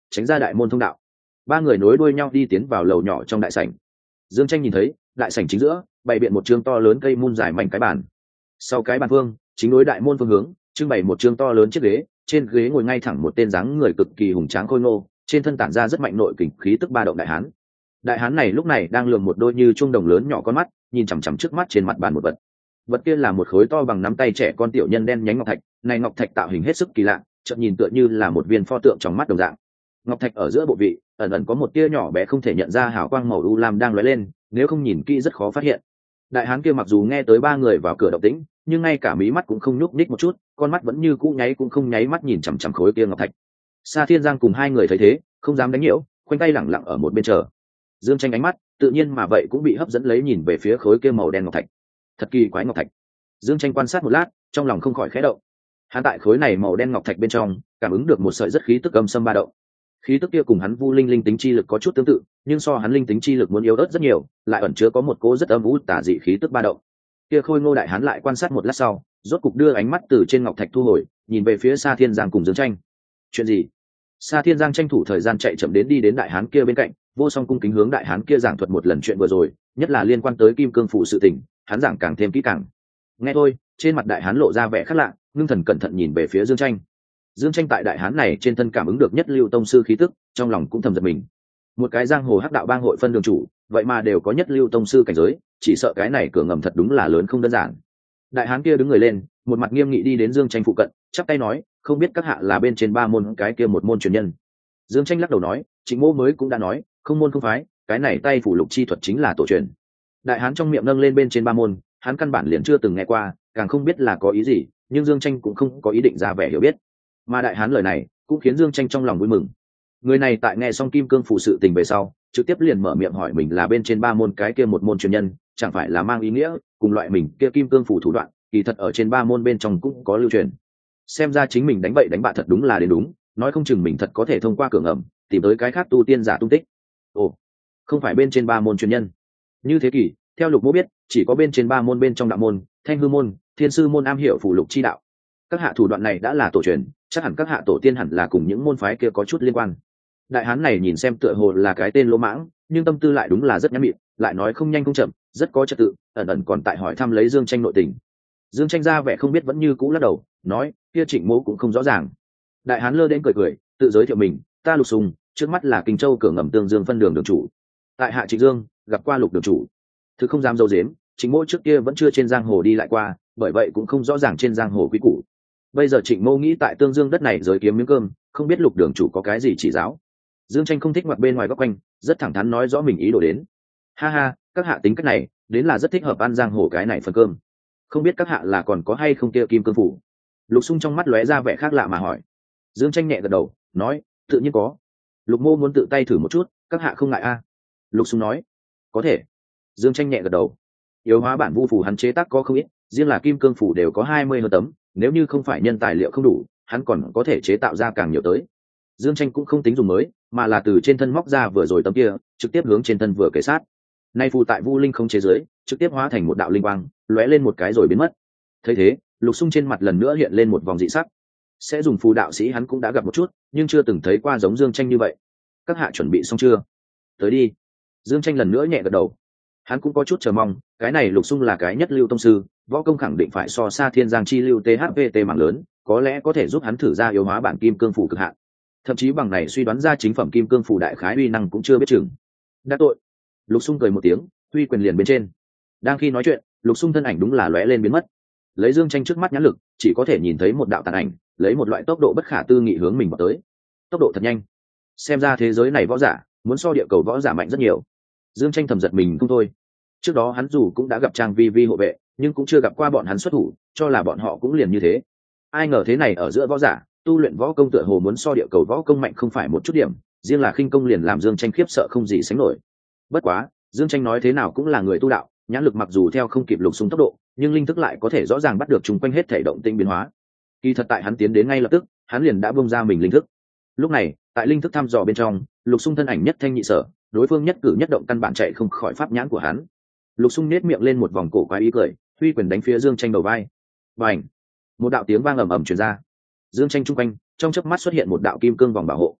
tránh ra đại môn thông đạo. Ba người nối đuôi nhau đi tiến vào lầu nhỏ trong đại sảnh. Dương Tranh nhìn thấy đại sảnh chính giữa bày biện một chương to lớn cây mun dài mảnh cái bàn. Sau cái bàn vương chính đối đại môn phương hướng trưng bày một chương to lớn chiếc ghế, trên ghế ngồi ngay thẳng một tên dáng người cực kỳ hùng tráng khôi ngô, trên thân tản ra rất mạnh nội kình khí tức ba động đại hán. Đại hán này lúc này đang lườm một đôi như trung đồng lớn nhỏ con mắt, nhìn chằm chằm trước mắt trên mặt bàn một vật. Vật kia là một khối to bằng nắm tay trẻ con tiểu nhân đen nhánh ngọc thạch, này ngọc thạch tạo hình hết sức kỳ lạ, chợt nhìn tựa như là một viên pho tượng trong mắt đồng dạng. Ngọc thạch ở giữa bộ vị ẩn ẩn có một tia nhỏ bé không thể nhận ra hào quang màu u lam đang lóe lên, nếu không nhìn kỹ rất khó phát hiện. Đại hán kia mặc dù nghe tới ba người vào cửa động tĩnh, nhưng ngay cả mí mắt cũng không nhúc nhích một chút, con mắt vẫn như cũ nháy cũng không nháy mắt nhìn chằm chằm khối kia ngọc thạch. Sa Thiên Giang cùng hai người thấy thế, không dám đánh nhiễu, khoanh tay lẳng lặng ở một bên chờ. Dương Tranh ánh mắt tự nhiên mà vậy cũng bị hấp dẫn lấy nhìn về phía khối kia màu đen ngọc thạch. Thật kỳ quái ngọc thạch. Dương Tranh quan sát một lát, trong lòng không khỏi khẽ động. Hắn tại khối này màu đen ngọc thạch bên trong, cảm ứng được một sợi rất khí tức âm xâm ba động. Khí tức kia cùng hắn Vu Linh linh tính chi lực có chút tương tự, nhưng so hắn linh tính chi lực muốn yếu ớt rất nhiều, lại ẩn chứa có một cỗ rất âm u tà dị khí tức ba động. Kia khôi ngô đại hán lại quan sát một lát sau, rốt cục đưa ánh mắt từ trên ngọc thạch thu hồi, nhìn về phía Sa Thiên Giang cùng Dương Tranh. Chuyện gì? Sa Thiên Giang tranh thủ thời gian chạy chậm đến đi đến đại hán kia bên cạnh, vô song cung kính hướng đại hán kia giảng thuật một lần chuyện vừa rồi, nhất là liên quan tới Kim Cương phủ sự tình, hắn giảng càng thêm kỹ càng. Nghe thôi, trên mặt đại hán lộ ra vẻ khác lạ, ngưng thần cẩn thận nhìn về phía Dương Tranh. Dương Tranh tại đại hán này trên thân cảm ứng được nhất lưu tông sư khí tức, trong lòng cũng thầm giật mình. Một cái giang hồ hắc đạo bang hội phân đường chủ, vậy mà đều có nhất lưu tông sư cảnh giới, chỉ sợ cái này cửa ngầm thật đúng là lớn không đơn giản. Đại hán kia đứng người lên, một mặt nghiêm nghị đi đến Dương Tranh phụ cận, chắp tay nói, không biết các hạ là bên trên ba môn cái kia một môn truyền nhân. Dương Tranh lắc đầu nói, Trịnh Mỗ mới cũng đã nói, không môn không phái, cái này tay phủ lục chi thuật chính là tổ truyền. Đại hán trong miệng nâng lên bên trên ba môn, hắn căn bản liền chưa từng nghe qua, càng không biết là có ý gì, nhưng Dương Tranh cũng không có ý định ra vẻ hiểu biết. Mà đại hán lời này cũng khiến Dương Tranh trong lòng vui mừng. Người này tại nghe xong Kim Cương phủ sự tình về sau, trực tiếp liền mở miệng hỏi mình là bên trên ba môn cái kia một môn truyền nhân, chẳng phải là mang ý nghĩa cùng loại mình kia Kim Cương phủ thủ đoạn, kỳ thật ở trên ba môn bên trong cũng có lưu truyền. Xem ra chính mình đánh bậy đánh bạ thật đúng là đến đúng, nói không chừng mình thật có thể thông qua cửa ngầm tìm tới cái khác tu tiên giả tung tích. Ồ, không phải bên trên ba môn truyền nhân. Như thế kỷ, theo Lục Mỗ biết, chỉ có bên trên ba môn bên trong đạo môn, Thanh Hư môn, Thiên Sư môn am hiểu phủ lục chi đạo. Các hạ thủ đoạn này đã là tổ truyền, chắc hẳn các hạ tổ tiên hẳn là cùng những môn phái kia có chút liên quan. Đại hán này nhìn xem tựa hồ là cái tên lỗ mãng, nhưng tâm tư lại đúng là rất nhã mịn, lại nói không nhanh không chậm, rất có trật tự, ẩn ẩn còn tại hỏi thăm lấy Dương Tranh nội tình. Dương Tranh ra vẻ không biết vẫn như cũ lắc đầu, nói, kia Trịnh Mỗ cũng không rõ ràng. Đại hán lơ đến cười cười, tự giới thiệu mình, ta Lục Sùng, trước mắt là Kinh Châu cửa ngầm Tương Dương phân đường đường chủ. Tại hạ Trịnh Dương, gặp qua Lục đường chủ. Thực không dám dâu dếm, Trịnh Mỗ trước kia vẫn chưa trên giang hồ đi lại qua, bởi vậy cũng không rõ ràng trên giang hồ quý củ. Bây giờ Trịnh Mỗ nghĩ tại Tương Dương đất này giới kiếm miếng cơm, không biết Lục đường chủ có cái gì chỉ giáo. Dương Tranh không thích mặt bên ngoài góc quanh, rất thẳng thắn nói rõ mình ý đồ đến. Ha ha, các hạ tính cách này, đến là rất thích hợp ăn giang hồ cái này phần cơm. Không biết các hạ là còn có hay không kia Kim Cương phủ. Lục Sung trong mắt lóe ra vẻ khác lạ mà hỏi. Dương Tranh nhẹ gật đầu, nói, tự nhiên có. Lục Mô muốn tự tay thử một chút, các hạ không ngại a? À? Lục Sung nói, có thể. Dương Tranh nhẹ gật đầu. Yếu hóa bản vu phủ hắn chế tác có không ít, riêng là Kim Cương phủ đều có hai mươi hơn tấm, nếu như không phải nhân tài liệu không đủ, hắn còn có thể chế tạo ra càng nhiều tới. Dương Tranh cũng không tính dùng mới, mà là từ trên thân móc ra vừa rồi tấm kia, trực tiếp hướng trên thân vừa kể sát. Nay phù tại Vu Linh không chế giới, trực tiếp hóa thành một đạo linh quang, lóe lên một cái rồi biến mất. Thấy thế, Lục Sung trên mặt lần nữa hiện lên một vòng dị sắc. Sẽ dùng phù đạo sĩ hắn cũng đã gặp một chút, nhưng chưa từng thấy qua giống Dương Tranh như vậy. Các hạ chuẩn bị xong chưa? Tới đi. Dương Tranh lần nữa nhẹ gật đầu. Hắn cũng có chút chờ mong, cái này Lục Sung là cái nhất lưu tông sư, võ công khẳng định phải so xa Thiên Giang chi lưu tê hát vê tê mạng lớn, có lẽ có thể giúp hắn thử ra yếu hóa bản Kim Cương phủ cực hạn. Thậm chí bằng này suy đoán ra chính phẩm Kim Cương phủ đại khái uy năng cũng chưa biết chừng. Đã tội. Lục Sung cười một tiếng, huy quyền liền bên trên. Đang khi nói chuyện, Lục Sung thân ảnh đúng là lóe lên biến mất. Lấy Dương Tranh trước mắt nhãn lực, chỉ có thể nhìn thấy một đạo tàn ảnh, lấy một loại tốc độ bất khả tư nghị hướng mình vào tới. Tốc độ thật nhanh. Xem ra thế giới này võ giả, muốn so địa cầu võ giả mạnh rất nhiều. Dương Tranh thầm giật mình không thôi. Trước đó hắn dù cũng đã gặp Trang Vi Vi hộ vệ, nhưng cũng chưa gặp qua bọn hắn xuất thủ, cho là bọn họ cũng liền như thế. Ai ngờ thế này ở giữa võ giả, tu luyện võ công tựa hồ muốn so địa cầu võ công mạnh không phải một chút điểm, riêng là khinh công liền làm Dương Tranh khiếp sợ không gì sánh nổi. Bất quá, Dương Tranh nói thế nào cũng là người tu đạo, nhãn lực mặc dù theo không kịp Lục Sung tốc độ, nhưng linh thức lại có thể rõ ràng bắt được chung quanh hết thể động tĩnh biến hóa. Kỳ thật tại hắn tiến đến ngay lập tức, hắn liền đã bung ra mình linh thức. Lúc này, tại linh thức thăm dò bên trong, Lục Sung thân ảnh nhất thanh nhị sở, đối phương nhất cử nhất động căn bản chạy không khỏi pháp nhãn của hắn. Lục Sung nét miệng lên một vòng cổ quái ý cười, huy quyền đánh phía Dương Tranh đầu vai. Bành! Một đạo tiếng vang ầm ầm truyền ra. Dương Tranh trung quanh, trong chớp mắt xuất hiện một đạo kim cương vòng bảo hộ.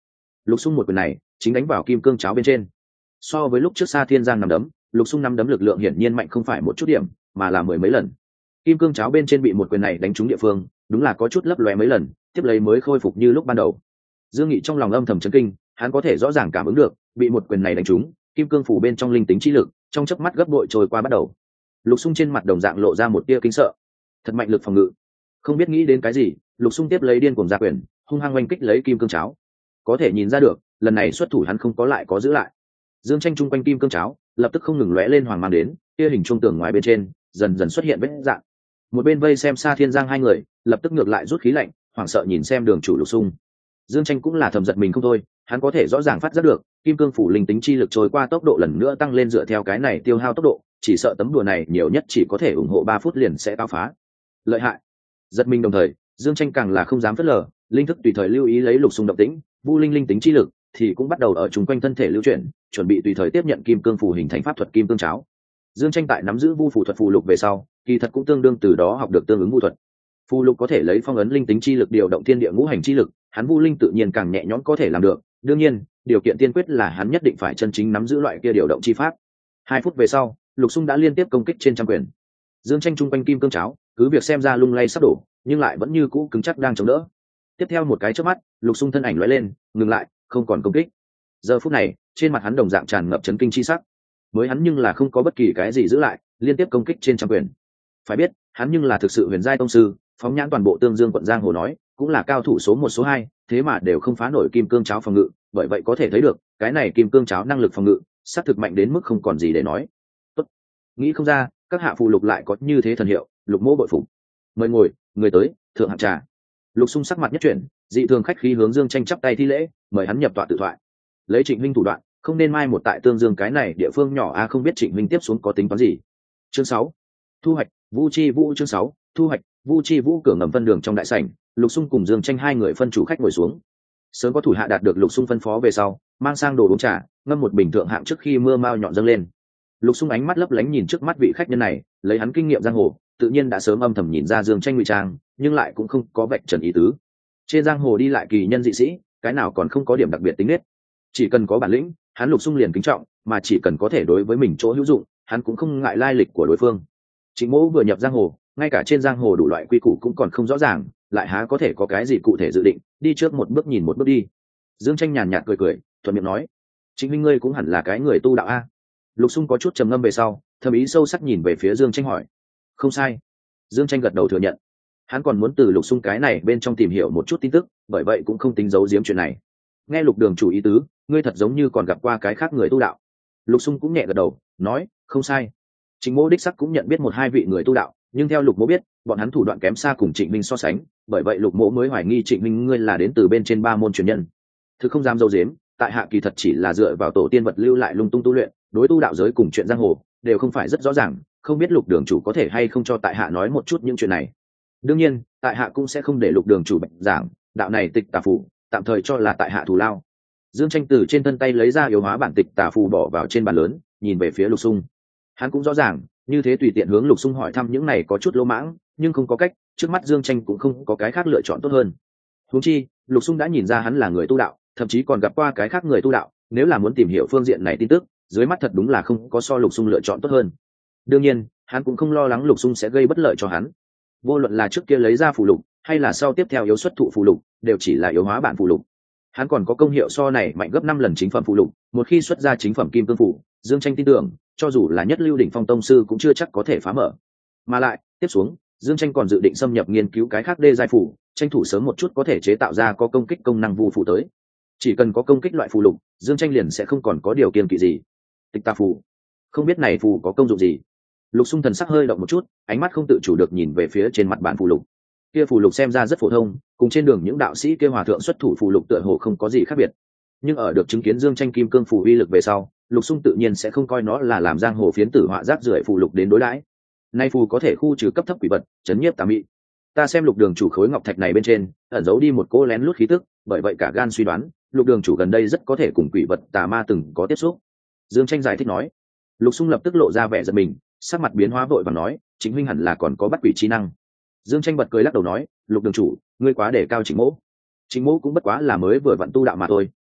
Lục Xung một quyền này chính đánh vào kim cương cháo bên trên. So với lúc trước Sa Thiên Giang nắm đấm, Lục Xung nắm đấm lực lượng hiển nhiên mạnh không phải một chút điểm, mà là mười mấy lần. Kim cương cháo bên trên bị một quyền này đánh trúng địa phương, đúng là có chút lấp lóe mấy lần, tiếp lấy mới khôi phục như lúc ban đầu. Dương Nghị trong lòng âm thầm chấn kinh, hắn có thể rõ ràng cảm ứng được, bị một quyền này đánh trúng, kim cương phủ bên trong linh tính chi lực, trong chớp mắt gấp bội trôi qua bắt đầu. Lục Xung trên mặt đồng dạng lộ ra một tia kính sợ. Thật mạnh lực phòng ngự. Không biết nghĩ đến cái gì, Lục Xung tiếp lấy điên cuồng ra quyền, hung hăng oanh kích lấy kim cương cháo. Có thể nhìn ra được, lần này xuất thủ hắn không có lại có giữ lại. Dương Tranh chung quanh kim cương cháo, lập tức không ngừng lóe lên hoàng mang đến, kia hình trung tường ngoài bên trên, dần dần xuất hiện vết dạng. Một bên vây xem Sa Thiên Giang hai người, lập tức ngược lại rút khí lạnh, hoảng sợ nhìn xem đường chủ Lục Xung. Dương Tranh cũng là thầm giật mình không thôi, hắn có thể rõ ràng phát giác được, kim cương phủ linh tính chi lực trôi qua tốc độ lần nữa tăng lên dựa theo cái này tiêu hao tốc độ, chỉ sợ tấm đùa này nhiều nhất chỉ có thể ủng hộ ba phút liền sẽ tao phá. Lợi hại. Giật mình đồng thời, Dương Tranh càng là không dám phớt lờ, linh thức tùy thời lưu ý lấy Lục Xung động tĩnh, vu linh linh tính chi lực thì cũng bắt đầu ở chung quanh thân thể lưu chuyển, chuẩn bị tùy thời tiếp nhận kim cương phủ hình thành pháp thuật kim cương cháo. Dương Tranh tại nắm giữ vu phù thuật phù lục về sau, kỳ thật cũng tương đương từ đó học được tương ứng vu thuật. Phù lục có thể lấy phong ấn linh tính chi lực điều động thiên địa ngũ hành chi lực, hắn vu linh tự nhiên càng nhẹ nhõm có thể làm được. Đương nhiên, điều kiện tiên quyết là hắn nhất định phải chân chính nắm giữ loại kia điều động chi pháp. Hai phút về sau, Lục Xung đã liên tiếp công kích trên trăm quyền. Dương Tranh chung quanh kim cương cháo, cứ việc xem ra lung lay sắp đổ, nhưng lại vẫn như cũ cứng chắc đang chống đỡ. Tiếp theo một cái chớp mắt, Lục Xung thân ảnh lóe lên, ngừng lại, không còn công kích. Giờ phút này, trên mặt hắn đồng dạng tràn ngập chấn kinh chi sắc. Mới hắn nhưng là không có bất kỳ cái gì giữ lại, liên tiếp công kích trên trăm quyền. Phải biết, hắn nhưng là thực sự huyền giai tông sư, phóng nhãn toàn bộ Tương Dương quận giang hồ nói, cũng là cao thủ số một số hai, thế mà đều không phá nổi kim cương cháo phòng ngự, bởi vậy có thể thấy được, cái này kim cương cháo năng lực phòng ngự, sát thực mạnh đến mức không còn gì để nói. Tốt, nghĩ không ra, các hạ phù lục lại có như thế thần hiệu, Lục Mỗ bội phục. Mời ngồi, người tới, thượng hạng trà. Lục Xung sắc mặt nhất chuyển, dị thường khách khí hướng Dương Tranh chắp tay thi lễ, mời hắn nhập tọa tự thoại. Lấy Trịnh huynh thủ đoạn, không nên mai một tại Tương Dương cái này địa phương nhỏ a, không biết Trịnh huynh tiếp xuống có tính toán gì. Chương sáu, thu hoạch, Vu Chi Vũ chương sáu, thu hoạch, Vu Chi Vũ cửa ngầm phân đường trong đại sảnh, Lục Xung cùng Dương Tranh hai người phân chủ khách ngồi xuống. Sớm có thủ hạ đạt được Lục Xung phân phó về sau, mang sang đồ uống trà, ngâm một bình thượng hạng trước khi mưa mao nhọn dâng lên. Lục Xung ánh mắt lấp lánh nhìn trước mắt vị khách nhân này, lấy hắn kinh nghiệm giang hồ, tự nhiên đã sớm âm thầm nhìn ra Dương Tranh ngụy trang, nhưng lại cũng không có vạch trần ý tứ. Trên giang hồ đi lại kỳ nhân dị sĩ, cái nào còn không có điểm đặc biệt tính nết. Chỉ cần có bản lĩnh, hắn Lục Xung liền kính trọng, mà chỉ cần có thể đối với mình chỗ hữu dụng, hắn cũng không ngại lai lịch của đối phương. Trịnh Mỗ vừa nhập giang hồ, ngay cả trên giang hồ đủ loại quy củ cũng còn không rõ ràng, lại há có thể có cái gì cụ thể dự định, đi trước một bước nhìn một bước đi. Dương Tranh nhàn nhạt cười cười, thuận miệng nói, Trịnh huynh ngươi cũng hẳn là cái người tu đạo a. Lục Xung có chút trầm ngâm về sau, thầm ý sâu sắc nhìn về phía Dương Tranh hỏi, không sai. Dương Tranh gật đầu thừa nhận, hắn còn muốn từ Lục Xung cái này bên trong tìm hiểu một chút tin tức, bởi vậy cũng không tính giấu giếm chuyện này. Nghe Lục đường chủ ý tứ, ngươi thật giống như còn gặp qua cái khác người tu đạo. Lục Xung cũng nhẹ gật đầu, nói, không sai. Trịnh Mỗ đích sắc cũng nhận biết một hai vị người tu đạo, nhưng theo Lục Mỗ biết, bọn hắn thủ đoạn kém xa cùng Trịnh Minh so sánh, bởi vậy Lục Mỗ mới hoài nghi Trịnh Minh ngươi là đến từ bên trên ba môn truyền nhân. Thực không dám giấu giếm, tại hạ kỳ thật chỉ là dựa vào tổ tiên vật lưu lại lung tung tu luyện, đối tu đạo giới cùng chuyện giang hồ đều không phải rất rõ ràng, không biết Lục đường chủ có thể hay không cho tại hạ nói một chút những chuyện này. Đương nhiên, tại hạ cũng sẽ không để Lục đường chủ bệnh giảng, đạo này tịch tà phù, tạm thời cho là tại hạ thù lao. Dương Tranh từ trên thân tay lấy ra yếu hóa bản tịch tà phù bỏ vào trên bàn lớn, nhìn về phía Lục Xung. Hắn cũng rõ ràng, như thế tùy tiện hướng Lục Xung hỏi thăm những này có chút lỗ mãng, nhưng không có cách, trước mắt Dương Tranh cũng không có cái khác lựa chọn tốt hơn. Huống chi, Lục Xung đã nhìn ra hắn là người tu đạo, thậm chí còn gặp qua cái khác người tu đạo, nếu là muốn tìm hiểu phương diện này tin tức, dưới mắt thật đúng là không có so Lục Xung lựa chọn tốt hơn. Đương nhiên, hắn cũng không lo lắng Lục Xung sẽ gây bất lợi cho hắn. Vô luận là trước kia lấy ra phù lục, hay là sau tiếp theo yếu xuất thụ phù lục, đều chỉ là yếu hóa bản phù lục. Hắn còn có công hiệu so này mạnh gấp năm lần chính phẩm phù lục, một khi xuất ra chính phẩm kim cương phù, Dương Tranh tin tưởng, cho dù là nhất lưu đỉnh phong tông sư cũng chưa chắc có thể phá mở. Mà lại, tiếp xuống, Dương Tranh còn dự định xâm nhập nghiên cứu cái khác đê giai phù, tranh thủ sớm một chút có thể chế tạo ra có công kích công năng vu phù tới. Chỉ cần có công kích loại phù lục, Dương Tranh liền sẽ không còn có điều kiêng kỵ gì. Tịch tà phù, không biết này phù có công dụng gì. Lục Xung thần sắc hơi động một chút, ánh mắt không tự chủ được nhìn về phía trên mặt bản phù lục. Kia phù lục xem ra rất phổ thông, cùng trên đường những đạo sĩ kia hòa thượng xuất thủ phù lục tựa hồ không có gì khác biệt. Nhưng ở được chứng kiến Dương Tranh kim cương phù uy lực về sau, Lục Xung tự nhiên sẽ không coi nó là làm giang hồ phiến tử họa rác rưởi phù lục đến đối đãi. Nay phù có thể khu trừ cấp thấp quỷ vật, chấn nhiếp tà mị. Ta xem Lục đường chủ khối ngọc thạch này bên trên, ẩn giấu đi một cô lén lút khí tức, bởi vậy cả gan suy đoán, Lục đường chủ gần đây rất có thể cùng quỷ vật tà ma từng có tiếp xúc. Dương Tranh giải thích nói. Lục Xung lập tức lộ ra vẻ giận mình, sắc mặt biến hóa vội và nói, chính huynh hẳn là còn có bắt quỷ chi năng. Dương Tranh bật cười lắc đầu nói, Lục đường chủ, ngươi quá để cao Trịnh Mỗ. Trịnh Mỗ cũng bất quá là mới vừa vặn tu đạo mà thôi,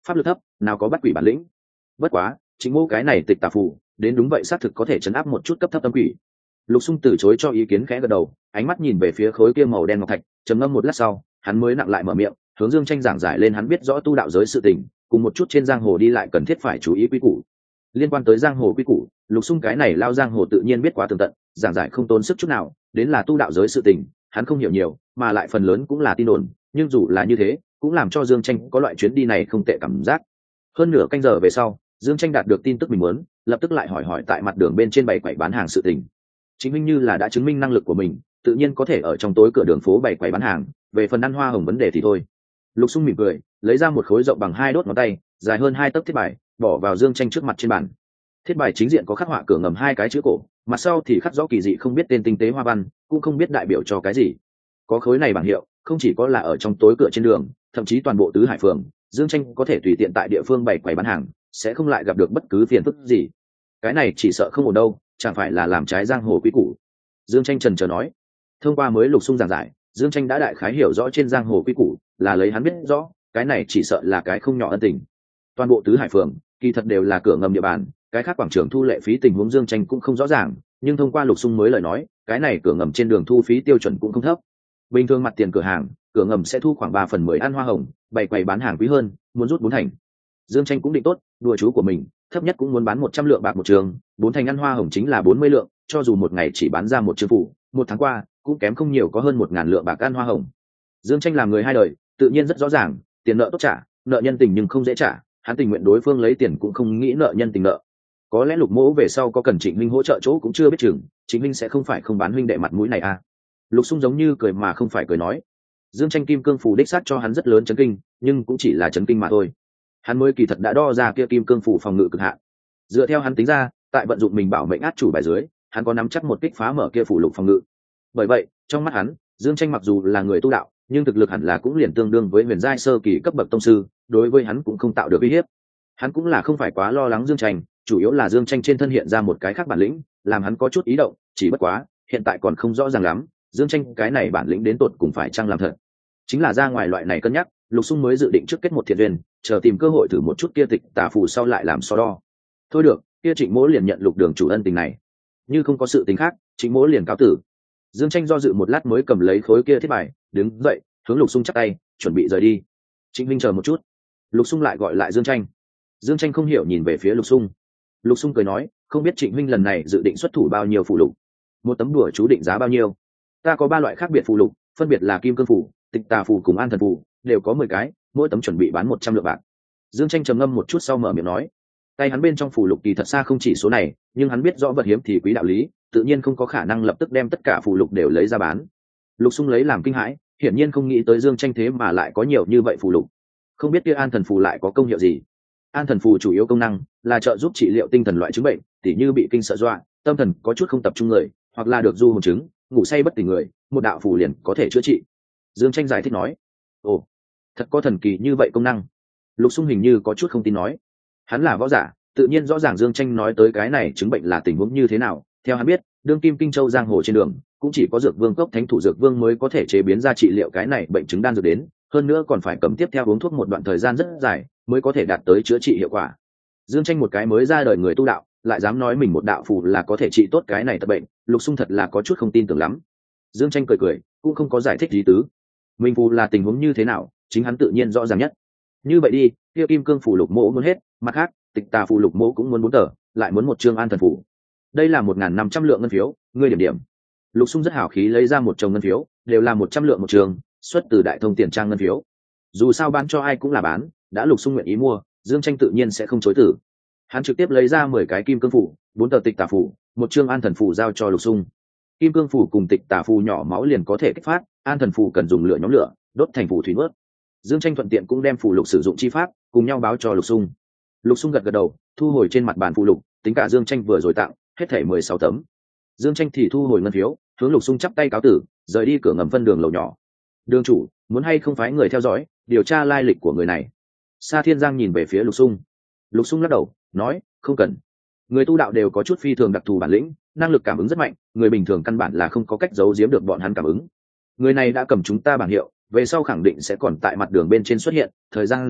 pháp lực thấp nào có bắt quỷ bản lĩnh. Bất quá chính mô cái này tịch tà phù đến đúng vậy xác thực có thể chấn áp một chút cấp thấp tâm quỷ. Lục Xung từ chối cho ý kiến, khẽ gật đầu, ánh mắt nhìn về phía khối kia màu đen ngọc thạch, trầm ngâm một lát sau hắn mới nặng lại mở miệng, hướng Dương Tranh giảng giải lên hắn biết rõ tu đạo giới sự tình, cùng một chút trên giang hồ đi lại cần thiết phải chú ý quy củ. Liên quan tới giang hồ quy củ, Lục Xung cái này lao giang hồ tự nhiên biết quá tường tận, giảng giải không tốn sức chút nào. Đến là tu đạo giới sự tình hắn không hiểu nhiều, mà lại phần lớn cũng là tin đồn, nhưng dù là như thế cũng làm cho Dương Tranh có loại chuyến đi này không tệ cảm giác. Hơn nửa canh giờ về sau, Dương Tranh đạt được tin tức mình muốn, lập tức lại hỏi hỏi tại mặt đường bên trên bày quầy bán hàng sự tình. Chính minh như là đã chứng minh năng lực của mình, tự nhiên có thể ở trong tối cửa đường phố bày quầy bán hàng, về phần ăn hoa hồng vấn đề thì thôi. Lục Xung mỉm cười, lấy ra một khối rộng bằng hai đốt ngón tay, dài hơn hai tấc thiết bài, bỏ vào Dương Tranh trước mặt trên bàn. Thiết bài chính diện có khắc họa cửa ngầm hai cái chữ cổ, mặt sau thì khắc rõ kỳ dị không biết tên tinh tế hoa văn, cũng không biết đại biểu cho cái gì. Có khối này bảng hiệu, không chỉ có là ở trong tối cửa trên đường, thậm chí toàn bộ tứ hải phường, Dương Tranh có thể tùy tiện tại địa phương bày quầy bán hàng, sẽ không lại gặp được bất cứ phiền phức gì. Cái này chỉ sợ không ổn đâu, chẳng phải là làm trái giang hồ quy củ. Dương Tranh trần trờ nói. Thông qua mới Lục Xung giảng giải, Dương Tranh đã đại khái hiểu rõ trên giang hồ quy củ, là lấy hắn biết rõ, cái này chỉ sợ là cái không nhỏ ân tình. Toàn bộ tứ hải phường kỳ thật đều là cửa ngầm địa bàn, cái khác quảng trường thu lệ phí tình huống Dương Tranh cũng không rõ ràng, nhưng thông qua Lục Xung mới lời nói, cái này cửa ngầm trên đường thu phí tiêu chuẩn cũng không thấp. Bình thường mặt tiền cửa hàng, cửa ngầm sẽ thu khoảng ba phần mười ăn hoa hồng, bày quầy bán hàng quý hơn, muốn rút bốn thành. Dương Tranh cũng định tốt, đùa chú của mình, thấp nhất cũng muốn bán một trăm lượng bạc một trường, bốn thành ăn hoa hồng chính là bốn mươi lượng, cho dù một ngày chỉ bán ra một chương phủ, một tháng qua cũng kém không nhiều có hơn một ngàn lượng bạc ăn hoa hồng. Dương Tranh làm người hai đời, tự nhiên rất rõ ràng, tiền nợ tốt trả, nợ nhân tình nhưng không dễ trả, hắn tình nguyện đối phương lấy tiền cũng không nghĩ nợ nhân tình nợ. Có lẽ Lục Mỗ về sau có cần Trịnh Minh hỗ trợ chỗ cũng chưa biết chừng, Trịnh Minh sẽ không phải không bán huynh đệ mặt mũi này à? Lục Xung giống như cười mà không phải cười nói. Dương Tranh kim cương phủ đích xác cho hắn rất lớn chấn kinh, nhưng cũng chỉ là chấn kinh mà thôi. Hắn mới kỳ thật đã đo ra kia kim cương phủ phòng ngự cực hạn. Dựa theo hắn tính ra, tại vận dụng mình bảo mệnh át chủ bài dưới, hắn có nắm chắc một kích phá mở kia phủ lục phòng ngự. Bởi vậy, trong mắt hắn, Dương Tranh mặc dù là người tu đạo, nhưng thực lực hẳn là cũng liền tương đương với huyền giai sơ kỳ cấp bậc tông sư, đối với hắn cũng không tạo được uy hiếp. Hắn cũng là không phải quá lo lắng Dương Tranh, chủ yếu là Dương Tranh trên thân hiện ra một cái khác bản lĩnh, làm hắn có chút ý động, chỉ bất quá, hiện tại còn không rõ ràng lắm, Dương Tranh cái này bản lĩnh đến tột cùng phải chăng làm thật. Chính là ra ngoài loại này cân nhắc, Lục Xung mới dự định trước kết một thiện duyên, chờ tìm cơ hội thử một chút kia tịch tà phù sau lại làm so đo. Thôi được, kia Trịnh Mỗ liền nhận Lục đường chủ ân tình này. Như không có sự tình khác, Trịnh Mỗ liền cáo tử. Dương Tranh do dự một lát mới cầm lấy khối kia thiết bài, đứng dậy, hướng Lục Xung chắp tay, chuẩn bị rời đi. Trịnh Minh chờ một chút. Lục Xung lại gọi lại Dương Tranh. Dương Tranh không hiểu nhìn về phía Lục Xung. Lục Xung cười nói, không biết Trịnh Minh lần này dự định xuất thủ bao nhiêu phù lục? Một tấm đùa chú định giá bao nhiêu? Ta có ba loại khác biệt phù lục, phân biệt là kim cương phù, tịch tà phù cùng an thần phù, đều có mười cái, mỗi tấm chuẩn bị bán một trăm lượng bạc. Dương Tranh trầm ngâm một chút sau mở miệng nói, tay hắn bên trong phù lục kỳ thật xa không chỉ số này, nhưng hắn biết rõ vật hiếm thì quý đạo lý, tự nhiên không có khả năng lập tức đem tất cả phù lục đều lấy ra bán. Lục Xung lấy làm kinh hãi, hiển nhiên không nghĩ tới Dương Tranh thế mà lại có nhiều như vậy phù lục. Không biết kia an thần phù lại có công hiệu gì? An thần phù chủ yếu công năng là trợ giúp trị liệu tinh thần loại chứng bệnh, tỉ như bị kinh sợ dọa, tâm thần có chút không tập trung người, hoặc là được du hồn chứng, ngủ say bất tỉnh người, một đạo phù liền có thể chữa trị. Dương Tranh giải thích nói, ồ, thật có thần kỳ như vậy công năng. Lục Xung hình như có chút không tin nói, hắn là võ giả, tự nhiên rõ ràng Dương Tranh nói tới cái này chứng bệnh là tình huống như thế nào. Theo hắn biết, đương kim kinh châu giang hồ trên đường cũng chỉ có dược vương cốc thánh thủ dược vương mới có thể chế biến ra trị liệu cái này bệnh chứng đan dược đến, hơn nữa còn phải cầm tiếp theo uống thuốc một đoạn thời gian rất dài mới có thể đạt tới chữa trị hiệu quả. Dương Tranh một cái mới ra đời người tu đạo, lại dám nói mình một đạo phù là có thể trị tốt cái này tật bệnh, Lục Xung thật là có chút không tin tưởng lắm. Dương Tranh cười cười, cũng không có giải thích gì tứ. Minh phù là tình huống như thế nào, chính hắn tự nhiên rõ ràng nhất. Như vậy đi, kia kim cương phù Lục Mỗ muốn hết, mặt khác, tịch tà phù Lục Mỗ cũng muốn bốn tờ, lại muốn một chương an thần phù. Đây là một ngàn năm trăm lượng ngân phiếu, ngươi điểm điểm. Lục Xung rất hào khí lấy ra một chồng ngân phiếu, đều là một trăm lượng một trường, xuất từ đại thông tiền trang ngân phiếu. Dù sao bán cho ai cũng là bán, đã Lục Xung nguyện ý mua, Dương Tranh tự nhiên sẽ không chối từ. Hắn trực tiếp lấy ra mười cái kim cương phù, bốn tờ tịch tà phù, một chương an thần phù giao cho Lục Xung. Kim cương phù cùng tịch tà phù nhỏ máu liền có thể kích phát, an thần phù cần dùng lửa nhóm lửa, đốt thành phù thủy nuốt. Dương Tranh thuận tiện cũng đem phù lục sử dụng chi pháp cùng nhau báo cho Lục Xung. Lục Xung gật gật đầu, thu hồi trên mặt bàn phù lục, tính cả Dương Tranh vừa rồi tặng, hết thảy mười sáu tấm. Dương Tranh thì thu hồi ngân phiếu, hướng Lục Xung chắp tay cáo tử, rời đi cửa ngầm phân đường lầu nhỏ. Đường chủ, muốn hay không phái người theo dõi, điều tra lai lịch của người này? Sa Thiên Giang nhìn về phía Lục Xung. Lục Xung lắc đầu, nói, không cần. Người tu đạo đều có chút phi thường đặc thù bản lĩnh, năng lực cảm ứng rất mạnh, người bình thường căn bản là không có cách giấu giếm được bọn hắn cảm ứng. Người này đã cầm chúng ta bảng hiệu, về sau khẳng định sẽ còn tại mặt đường bên trên xuất hiện, thời gian dài,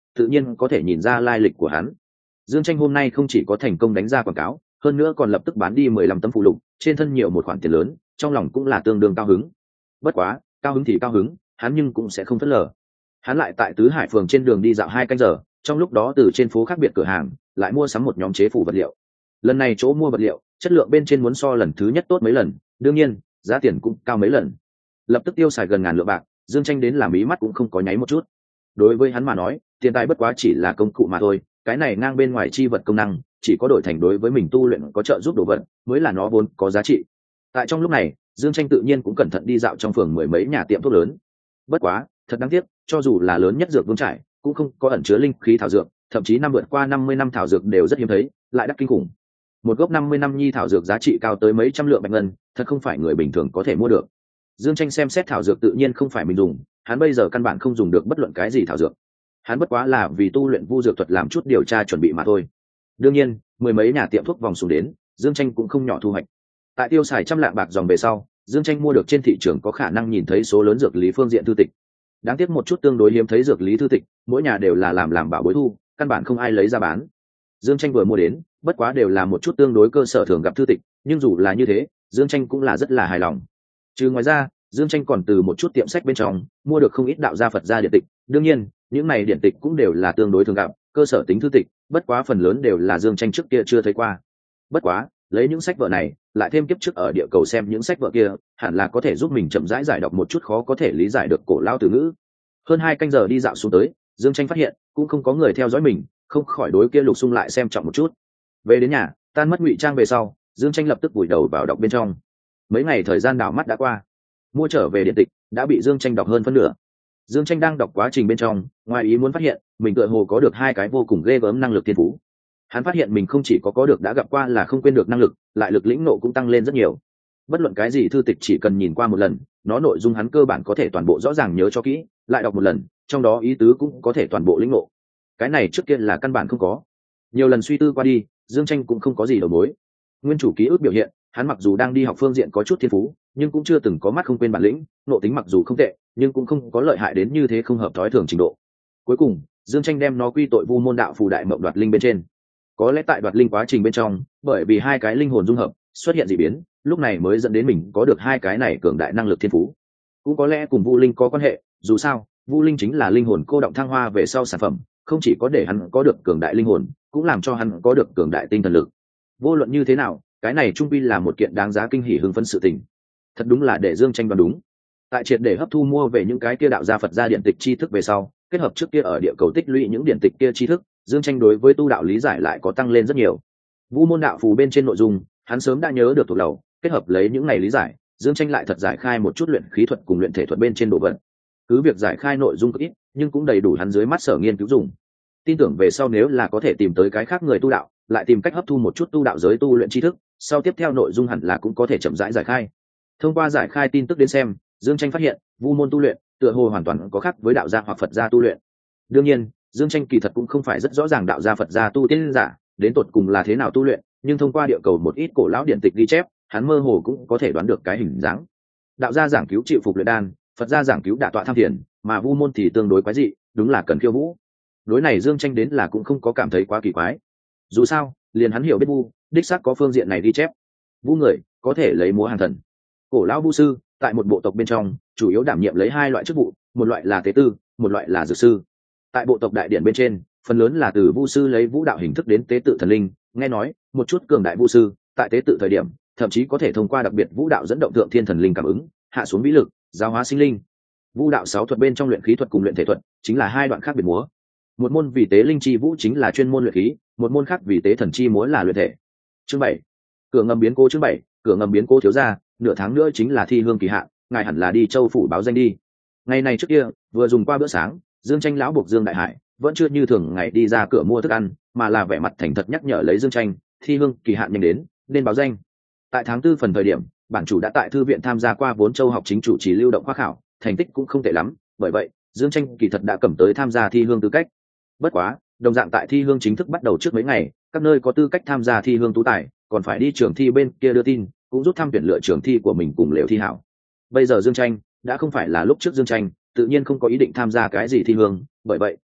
tự nhiên có thể nhìn ra lai lịch của hắn. Dương Tranh hôm nay không chỉ có thành công đánh ra quảng cáo, hơn nữa còn lập tức bán đi mười lăm tấm phụ lục, trên thân nhiều một khoản tiền lớn, trong lòng cũng là tương đương cao hứng. Bất quá, cao hứng thì cao hứng, hắn nhưng cũng sẽ không phớt lờ. Hắn lại tại Tứ Hải phường trên đường đi dạo hai canh giờ, trong lúc đó từ trên phố khác biệt cửa hàng lại mua sắm một nhóm chế phủ vật liệu. Lần này chỗ mua vật liệu, chất lượng bên trên muốn so lần thứ nhất tốt mấy lần, đương nhiên, giá tiền cũng cao mấy lần. Lập tức tiêu xài gần ngàn lượng bạc, Dương Tranh đến làm ý mắt cũng không có nháy một chút. Đối với hắn mà nói, tiền tài bất quá chỉ là công cụ mà thôi, cái này ngang bên ngoài chi vật công năng, chỉ có đổi thành đối với mình tu luyện có trợ giúp đồ vật, mới là nó vốn có giá trị. Tại trong lúc này, Dương Tranh tự nhiên cũng cẩn thận đi dạo trong phường mười mấy nhà tiệm thuốc lớn. Bất quá, thật đáng tiếc, cho dù là lớn nhất dược vương trải, cũng không có ẩn chứa linh khí thảo dược, thậm chí năm vượt qua năm mươi năm thảo dược đều rất hiếm thấy, lại đắt kinh khủng. Một gốc năm mươi năm nhi thảo dược giá trị cao tới mấy trăm lượng bạch ngân, thật không phải người bình thường có thể mua được. Dương Tranh xem xét thảo dược tự nhiên không phải mình dùng, hắn bây giờ căn bản không dùng được bất luận cái gì thảo dược. Hắn bất quá là vì tu luyện vu dược thuật làm chút điều tra chuẩn bị mà thôi. Đương nhiên, mười mấy nhà tiệm thuốc vòng xuống đến, Dương Tranh cũng không nhỏ thu hoạch. Tại tiêu xài trăm lạng bạc dòng về sau, Dương Tranh mua được trên thị trường có khả năng nhìn thấy số lớn dược lý phương diện thư tịch. Đáng tiếc một chút tương đối hiếm thấy dược lý thư tịch, mỗi nhà đều là làm làm bảo bối thu, căn bản không ai lấy ra bán. Dương Tranh vừa mua đến, bất quá đều là một chút tương đối cơ sở thường gặp thư tịch, nhưng dù là như thế, Dương Tranh cũng là rất là hài lòng. Trừ ngoài ra, Dương Tranh còn từ một chút tiệm sách bên trong mua được không ít đạo gia Phật gia điện tịch, đương nhiên, những này điện tịch cũng đều là tương đối thường gặp, cơ sở tính thư tịch, bất quá phần lớn đều là Dương Tranh trước kia chưa thấy qua. Bất quá, lấy những sách vở này, lại thêm kiếp trước ở địa cầu xem những sách vở kia, hẳn là có thể giúp mình chậm rãi giải đọc một chút khó có thể lý giải được cổ lao từ ngữ. Hơn hai canh giờ đi dạo xuống tới, Dương Tranh phát hiện cũng không có người theo dõi mình, không khỏi đối kia Lục Xung lại xem trọng một chút. Về đến nhà, tan mất ngụy trang về sau, Dương Tranh lập tức vùi đầu vào đọc bên trong. Mấy ngày thời gian đảo mắt đã qua, mua trở về điện tịch đã bị Dương Tranh đọc hơn phân nửa. Dương Tranh đang đọc quá trình bên trong, ngoài ý muốn phát hiện mình tựa hồ có được hai cái vô cùng ghê gớm năng lực thiên phú. Hắn phát hiện mình không chỉ có có được đã gặp qua là không quên được năng lực, lại lực lĩnh nộ cũng tăng lên rất nhiều. Bất luận cái gì thư tịch chỉ cần nhìn qua một lần, nó nội dung hắn cơ bản có thể toàn bộ rõ ràng nhớ cho kỹ, lại đọc một lần, trong đó ý tứ cũng có thể toàn bộ lĩnh ngộ. Cái này trước kia là căn bản không có. Nhiều lần suy tư qua đi, Dương Tranh cũng không có gì đầu mối. Nguyên chủ ký ức biểu hiện, hắn mặc dù đang đi học phương diện có chút thiên phú, nhưng cũng chưa từng có mắt không quên bản lĩnh, nộ tính mặc dù không tệ, nhưng cũng không có lợi hại đến như thế không hợp thói thường trình độ. Cuối cùng, Dương Tranh đem nó quy tội Vu môn đạo phù đại mộng đoạt linh bên trên. Có lẽ tại đoạt linh quá trình bên trong, bởi vì hai cái linh hồn dung hợp, xuất hiện dị biến, lúc này mới dẫn đến mình có được hai cái này cường đại năng lực thiên phú. Cũng có lẽ cùng Vu Linh có quan hệ, dù sao, Vu Linh chính là linh hồn cô động thăng hoa về sau sản phẩm, không chỉ có để hắn có được cường đại linh hồn, cũng làm cho hắn có được cường đại tinh thần lực. Vô luận như thế nào, cái này trung quy là một kiện đáng giá kinh hỉ hưng phấn sự tình. Thật đúng là để Dương Tranh đoán đúng. Tại triệt để hấp thu mua về những cái kia đạo gia Phật gia điện tịch tri thức về sau, kết hợp trước kia ở địa cầu tích lũy những điện tịch kia tri thức, Dương Tranh đối với tu đạo lý giải lại có tăng lên rất nhiều. Vu môn đạo phù bên trên nội dung, hắn sớm đã nhớ được thuộc đầu, kết hợp lấy những này lý giải, Dương Tranh lại thật giải khai một chút luyện khí thuật cùng luyện thể thuật bên trên độ vận. Cứ việc giải khai nội dung cực ít, nhưng cũng đầy đủ hắn dưới mắt sở nghiên cứu dùng. Tin tưởng về sau nếu là có thể tìm tới cái khác người tu đạo, lại tìm cách hấp thu một chút tu đạo giới tu luyện tri thức, sau tiếp theo nội dung hẳn là cũng có thể chậm rãi giải khai. Thông qua giải khai tin tức đến xem, Dương Tranh phát hiện vu môn tu luyện tựa hồ hoàn toàn có khác với đạo gia hoặc Phật gia tu luyện. Đương nhiên, Dương Tranh kỳ thật cũng không phải rất rõ ràng đạo gia Phật gia tu tiên giả đến tột cùng là thế nào tu luyện, nhưng thông qua địa cầu một ít cổ lão điện tịch ghi chép, hắn mơ hồ cũng có thể đoán được cái hình dáng. Đạo gia giảng cứu chịu phục luyện đan, Phật gia giảng cứu đả tọa tham thiền, mà vu môn thì tương đối quái dị, đúng là cần khiêu vũ. Đối này Dương Tranh đến là cũng không có cảm thấy quá kỳ quái. Dù sao, liền hắn hiểu biết vu, đích xác có phương diện này ghi chép. Vu người có thể lấy múa hàng thần. Cổ lão vu sư tại một bộ tộc bên trong, chủ yếu đảm nhiệm lấy hai loại chức vụ, một loại là tế tư, một loại là dược sư. Tại bộ tộc đại điển bên trên, phần lớn là từ vu sư lấy vũ đạo hình thức đến tế tự thần linh. Nghe nói, một chút cường đại vu sư tại tế tự thời điểm, thậm chí có thể thông qua đặc biệt vũ đạo dẫn động thượng thiên thần linh cảm ứng, hạ xuống vĩ lực, giáo hóa sinh linh. Vũ đạo sáu thuật bên trong luyện khí thuật cùng luyện thể thuật chính là hai đoạn khác biệt múa. Một môn vì tế linh chi vũ chính là chuyên môn luyện khí, một môn khác vì tế thần chi múa là luyện thể. Chương bảy, cửa ngầm biến cố. Chương bảy, cửa ngầm biến cố. Thiếu gia, nửa tháng nữa chính là thi hương kỳ hạn, ngài hẳn là đi Châu phủ báo danh đi. Ngày này trước kia, vừa dùng qua bữa sáng, Dương Tranh lão buộc Dương Đại Hải vẫn chưa như thường ngày đi ra cửa mua thức ăn, mà là vẻ mặt thành thật nhắc nhở lấy Dương Tranh, thi hương kỳ hạn nhanh đến, nên báo danh. Tại tháng tư phần thời điểm, bản chủ đã tại thư viện tham gia qua bốn châu học chính chủ trì lưu động khoa khảo, thành tích cũng không tệ lắm, bởi vậy Dương Tranh kỳ thật đã cầm tới tham gia thi hương tư cách. Bất quá, đồng dạng tại thi hương chính thức bắt đầu trước mấy ngày, các nơi có tư cách tham gia thi hương tú tài còn phải đi trường thi bên kia đưa tin, cũng rút thăm tuyển lựa trường thi của mình cùng lều thi hảo. Bây giờ Dương Tranh đã không phải là lúc trước Dương Tranh, tự nhiên không có ý định tham gia cái gì thi hương, bởi vậy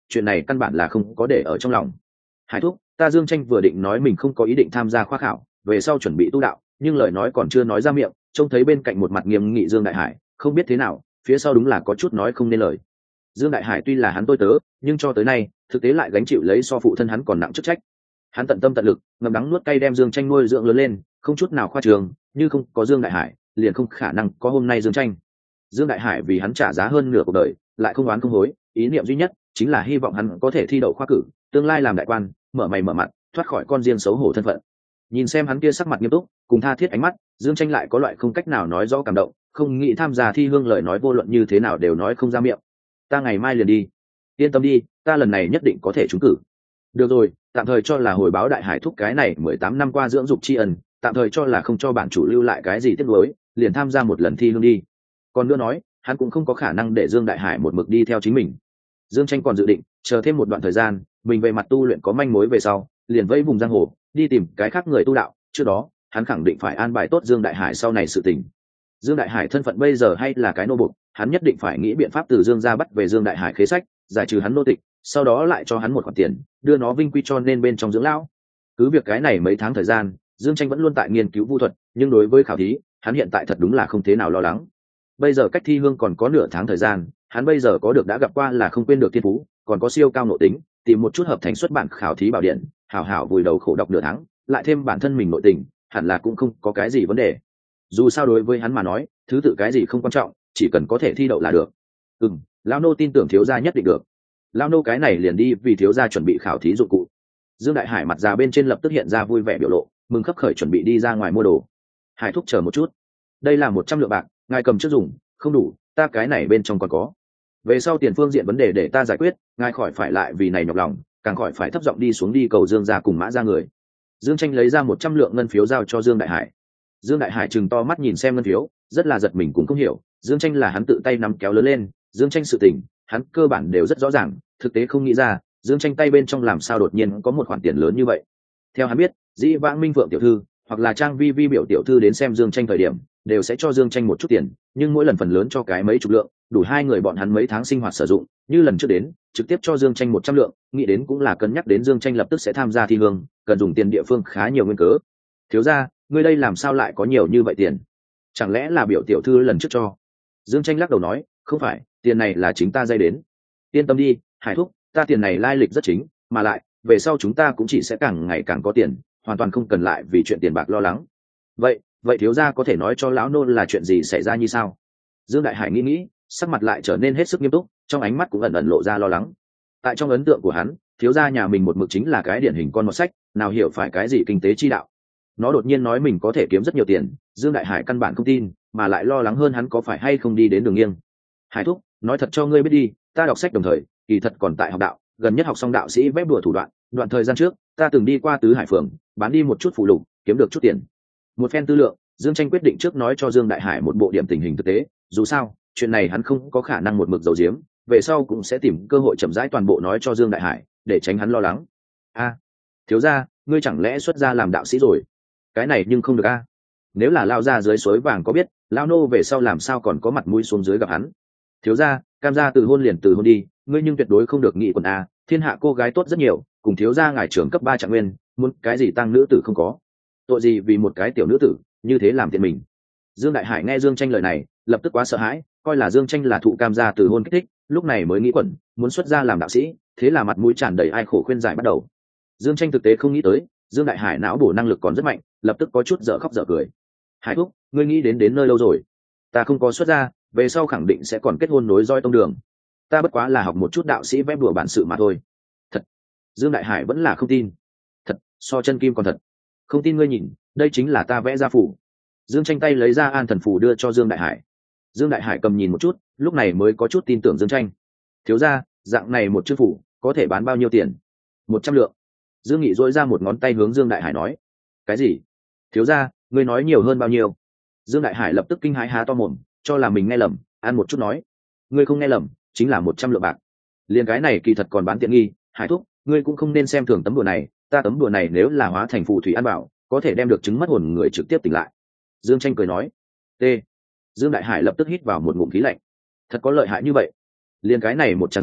chuyện này căn bản là không có để ở trong lòng. Hải thúc, ta Dương Tranh vừa định nói mình không có ý định tham gia khoa khảo, về sau chuẩn bị tu đạo, nhưng lời nói còn chưa nói ra miệng, trông thấy bên cạnh một mặt nghiêm nghị Dương Đại Hải, không biết thế nào, phía sau đúng là có chút nói không nên lời. Dương Đại Hải tuy là hắn tôi tớ, nhưng cho tới nay thực tế lại gánh chịu lấy so phụ thân hắn còn nặng chức trách. Hắn tận tâm tận lực, ngậm đắng nuốt cay đem Dương Tranh nuôi dưỡng lớn lên, không chút nào khoa trương, như không có Dương Đại Hải, liền không khả năng có hôm nay Dương Tranh. Dương Đại Hải vì hắn trả giá hơn nửa cuộc đời, lại không oán không hối, ý niệm duy nhất chính là hy vọng hắn có thể thi đậu khoa cử, tương lai làm đại quan, mở mày mở mặt, thoát khỏi con riêng xấu hổ thân phận. Nhìn xem hắn kia sắc mặt nghiêm túc, cùng tha thiết ánh mắt, Dương Tranh lại có loại không cách nào nói rõ cảm động, không nghĩ tham gia thi hương lời nói vô luận như thế nào đều nói không ra miệng. Ta ngày mai liền đi. Yên tâm đi, ta lần này nhất định có thể trúng cử. Được rồi, tạm thời cho là hồi báo Đại Hải thúc cái này mười tám năm qua dưỡng dục tri ân, tạm thời cho là không cho bản chủ lưu lại cái gì tiếc nuối, liền tham gia một lần thi hương đi. Còn nữa nói, hắn cũng không có khả năng để Dương Đại Hải một mực đi theo chính mình. Dương Tranh còn dự định chờ thêm một đoạn thời gian, mình về mặt tu luyện có manh mối về sau, liền vẫy vùng giang hồ, đi tìm cái khác người tu đạo. Trước đó, hắn khẳng định phải an bài tốt Dương Đại Hải sau này sự tình. Dương Đại Hải thân phận bây giờ hay là cái nô bộc, hắn nhất định phải nghĩ biện pháp từ Dương gia bắt về Dương Đại Hải khế sách, giải trừ hắn nô tịch, sau đó lại cho hắn một khoản tiền, đưa nó vinh quy cho nên bên trong dưỡng lão. Cứ việc cái này mấy tháng thời gian, Dương Tranh vẫn luôn tại nghiên cứu vu thuật, nhưng đối với khảo thí, hắn hiện tại thật đúng là không thế nào lo lắng. Bây giờ cách thi hương còn có nửa tháng thời gian, hắn bây giờ có được đã gặp qua là không quên được thiên phú, còn có siêu cao nội tính, tìm một chút hợp thành xuất bản khảo thí bảo điện, hảo hảo vùi đầu khổ đọc nửa tháng, lại thêm bản thân mình nội tình, hẳn là cũng không có cái gì vấn đề. Dù sao đối với hắn mà nói, thứ tự cái gì không quan trọng, chỉ cần có thể thi đậu là được. Ừm, lão nô tin tưởng thiếu gia nhất định được. Lão nô cái này liền đi vì thiếu gia chuẩn bị khảo thí dụng cụ. Dương Đại Hải mặt già bên trên lập tức hiện ra vui vẻ biểu lộ, mừng khấp khởi chuẩn bị đi ra ngoài mua đồ. Hải thúc chờ một chút, đây là một trăm lượng bạc, ngài cầm trước dùng, không đủ, ta cái này bên trong còn có. Về sau tiền phương diện vấn đề để ta giải quyết, ngài khỏi phải lại vì này nhọc lòng, càng khỏi phải thấp giọng đi xuống đi cầu Dương gia cùng Mã gia người. Dương Tranh lấy ra một trăm lượng ngân phiếu giao cho Dương Đại Hải. Dương Đại Hải chừng to mắt nhìn xem ngân phiếu, rất là giật mình cũng không hiểu, Dương Tranh là hắn tự tay nắm kéo lớn lên, Dương Tranh sự tình, hắn cơ bản đều rất rõ ràng, thực tế không nghĩ ra, Dương Tranh tay bên trong làm sao đột nhiên có một khoản tiền lớn như vậy. Theo hắn biết, dĩ vãng Minh Phượng tiểu thư hoặc là Trang Vi Vi biểu tiểu thư đến xem Dương Tranh thời điểm, đều sẽ cho Dương Tranh một chút tiền, nhưng mỗi lần phần lớn cho cái mấy chục lượng, đủ hai người bọn hắn mấy tháng sinh hoạt sử dụng, như lần trước đến, trực tiếp cho Dương Tranh một trăm lượng, nghĩ đến cũng là cân nhắc đến Dương Tranh lập tức sẽ tham gia thi hương, cần dùng tiền địa phương khá nhiều nguyên cớ. Thiếu gia, ngươi đây làm sao lại có nhiều như vậy tiền? Chẳng lẽ là biểu tiểu thư lần trước cho? Dương Tranh lắc đầu nói, không phải, tiền này là chính ta dây đến. Yên tâm đi, Hải thúc, ta tiền này lai lịch rất chính, mà lại, về sau chúng ta cũng chỉ sẽ càng ngày càng có tiền, hoàn toàn không cần lại vì chuyện tiền bạc lo lắng. Vậy, vậy thiếu gia có thể nói cho lão nô là chuyện gì xảy ra như sao? Dương Đại Hải nghĩ nghĩ, sắc mặt lại trở nên hết sức nghiêm túc, trong ánh mắt cũng ẩn ẩn lộ ra lo lắng. Tại trong ấn tượng của hắn, thiếu gia nhà mình một mực chính là cái điển hình con mọt sách, nào hiểu phải cái gì kinh tế chi đạo. Nó đột nhiên nói mình có thể kiếm rất nhiều tiền, Dương Đại Hải căn bản không tin, mà lại lo lắng hơn hắn có phải hay không đi đến đường nghiêng. Hải thúc, nói thật cho ngươi biết đi, ta đọc sách đồng thời, kỳ thật còn tại học đạo, gần nhất học xong đạo sĩ vép đùa thủ đoạn, đoạn thời gian trước, ta từng đi qua Tứ Hải phường, bán đi một chút phụ lục, kiếm được chút tiền. Một phen tư lượng, Dương Tranh quyết định trước nói cho Dương Đại Hải một bộ điểm tình hình thực tế, dù sao, chuyện này hắn không có khả năng một mực giấu giếm, về sau cũng sẽ tìm cơ hội chậm rãi toàn bộ nói cho Dương Đại Hải, để tránh hắn lo lắng. A, thiếu gia, ngươi chẳng lẽ xuất gia làm đạo sĩ rồi? Cái này nhưng không được a. Nếu là lao ra dưới suối vàng có biết, lao nô về sau làm sao còn có mặt mũi xuống dưới gặp hắn. Thiếu gia, cam gia từ hôn liền từ hôn đi, ngươi nhưng tuyệt đối không được nghị quần a, thiên hạ cô gái tốt rất nhiều, cùng thiếu gia ngài trưởng cấp ba trạng nguyên, muốn cái gì tăng nữ tử không có. Tội gì vì một cái tiểu nữ tử, như thế làm tiện mình. Dương Đại Hải nghe Dương Tranh lời này, lập tức quá sợ hãi, coi là Dương Tranh là thụ cam gia từ hôn kích thích, lúc này mới nghĩ quẩn, muốn xuất gia làm đạo sĩ, thế là mặt mũi tràn đầy ai khổ khuyên giải bắt đầu. Dương Tranh thực tế không nghĩ tới, Dương Đại Hải não bổ năng lực còn rất mạnh, lập tức có chút dở khóc dở cười. Hải thúc, ngươi nghĩ đến đến nơi lâu rồi? Ta không có xuất gia, về sau khẳng định sẽ còn kết hôn nối roi tông đường. Ta bất quá là học một chút đạo sĩ vẽ đùa bản sự mà thôi. Thật? Dương Đại Hải vẫn là không tin. Thật, so chân kim còn thật. Không tin ngươi nhìn, đây chính là ta vẽ ra phủ. Dương Tranh tay lấy ra an thần phù đưa cho Dương Đại Hải. Dương Đại Hải cầm nhìn một chút, lúc này mới có chút tin tưởng Dương Tranh. Thiếu gia, dạng này một chữ phủ có thể bán bao nhiêu tiền? Một trăm lượng. Dương Nghị dỗi ra một ngón tay hướng Dương Đại Hải nói. Cái gì? Thiếu gia, ngươi nói nhiều hơn bao nhiêu? Dương Đại Hải lập tức kinh hãi há to mồm, cho là mình nghe lầm, ăn một chút nói. Ngươi không nghe lầm, chính là một trăm lượng bạc. Liên cái này kỳ thật còn bán tiện nghi, Hải thúc, ngươi cũng không nên xem thường tấm đùa này, ta tấm đùa này nếu là hóa thành phù thủy ăn bảo, có thể đem được chứng mất hồn người trực tiếp tỉnh lại. Dương Tranh cười nói. T. Dương Đại Hải lập tức hít vào một ngụm khí lạnh. Thật có lợi hại như vậy? Liên cái này một trang giấy,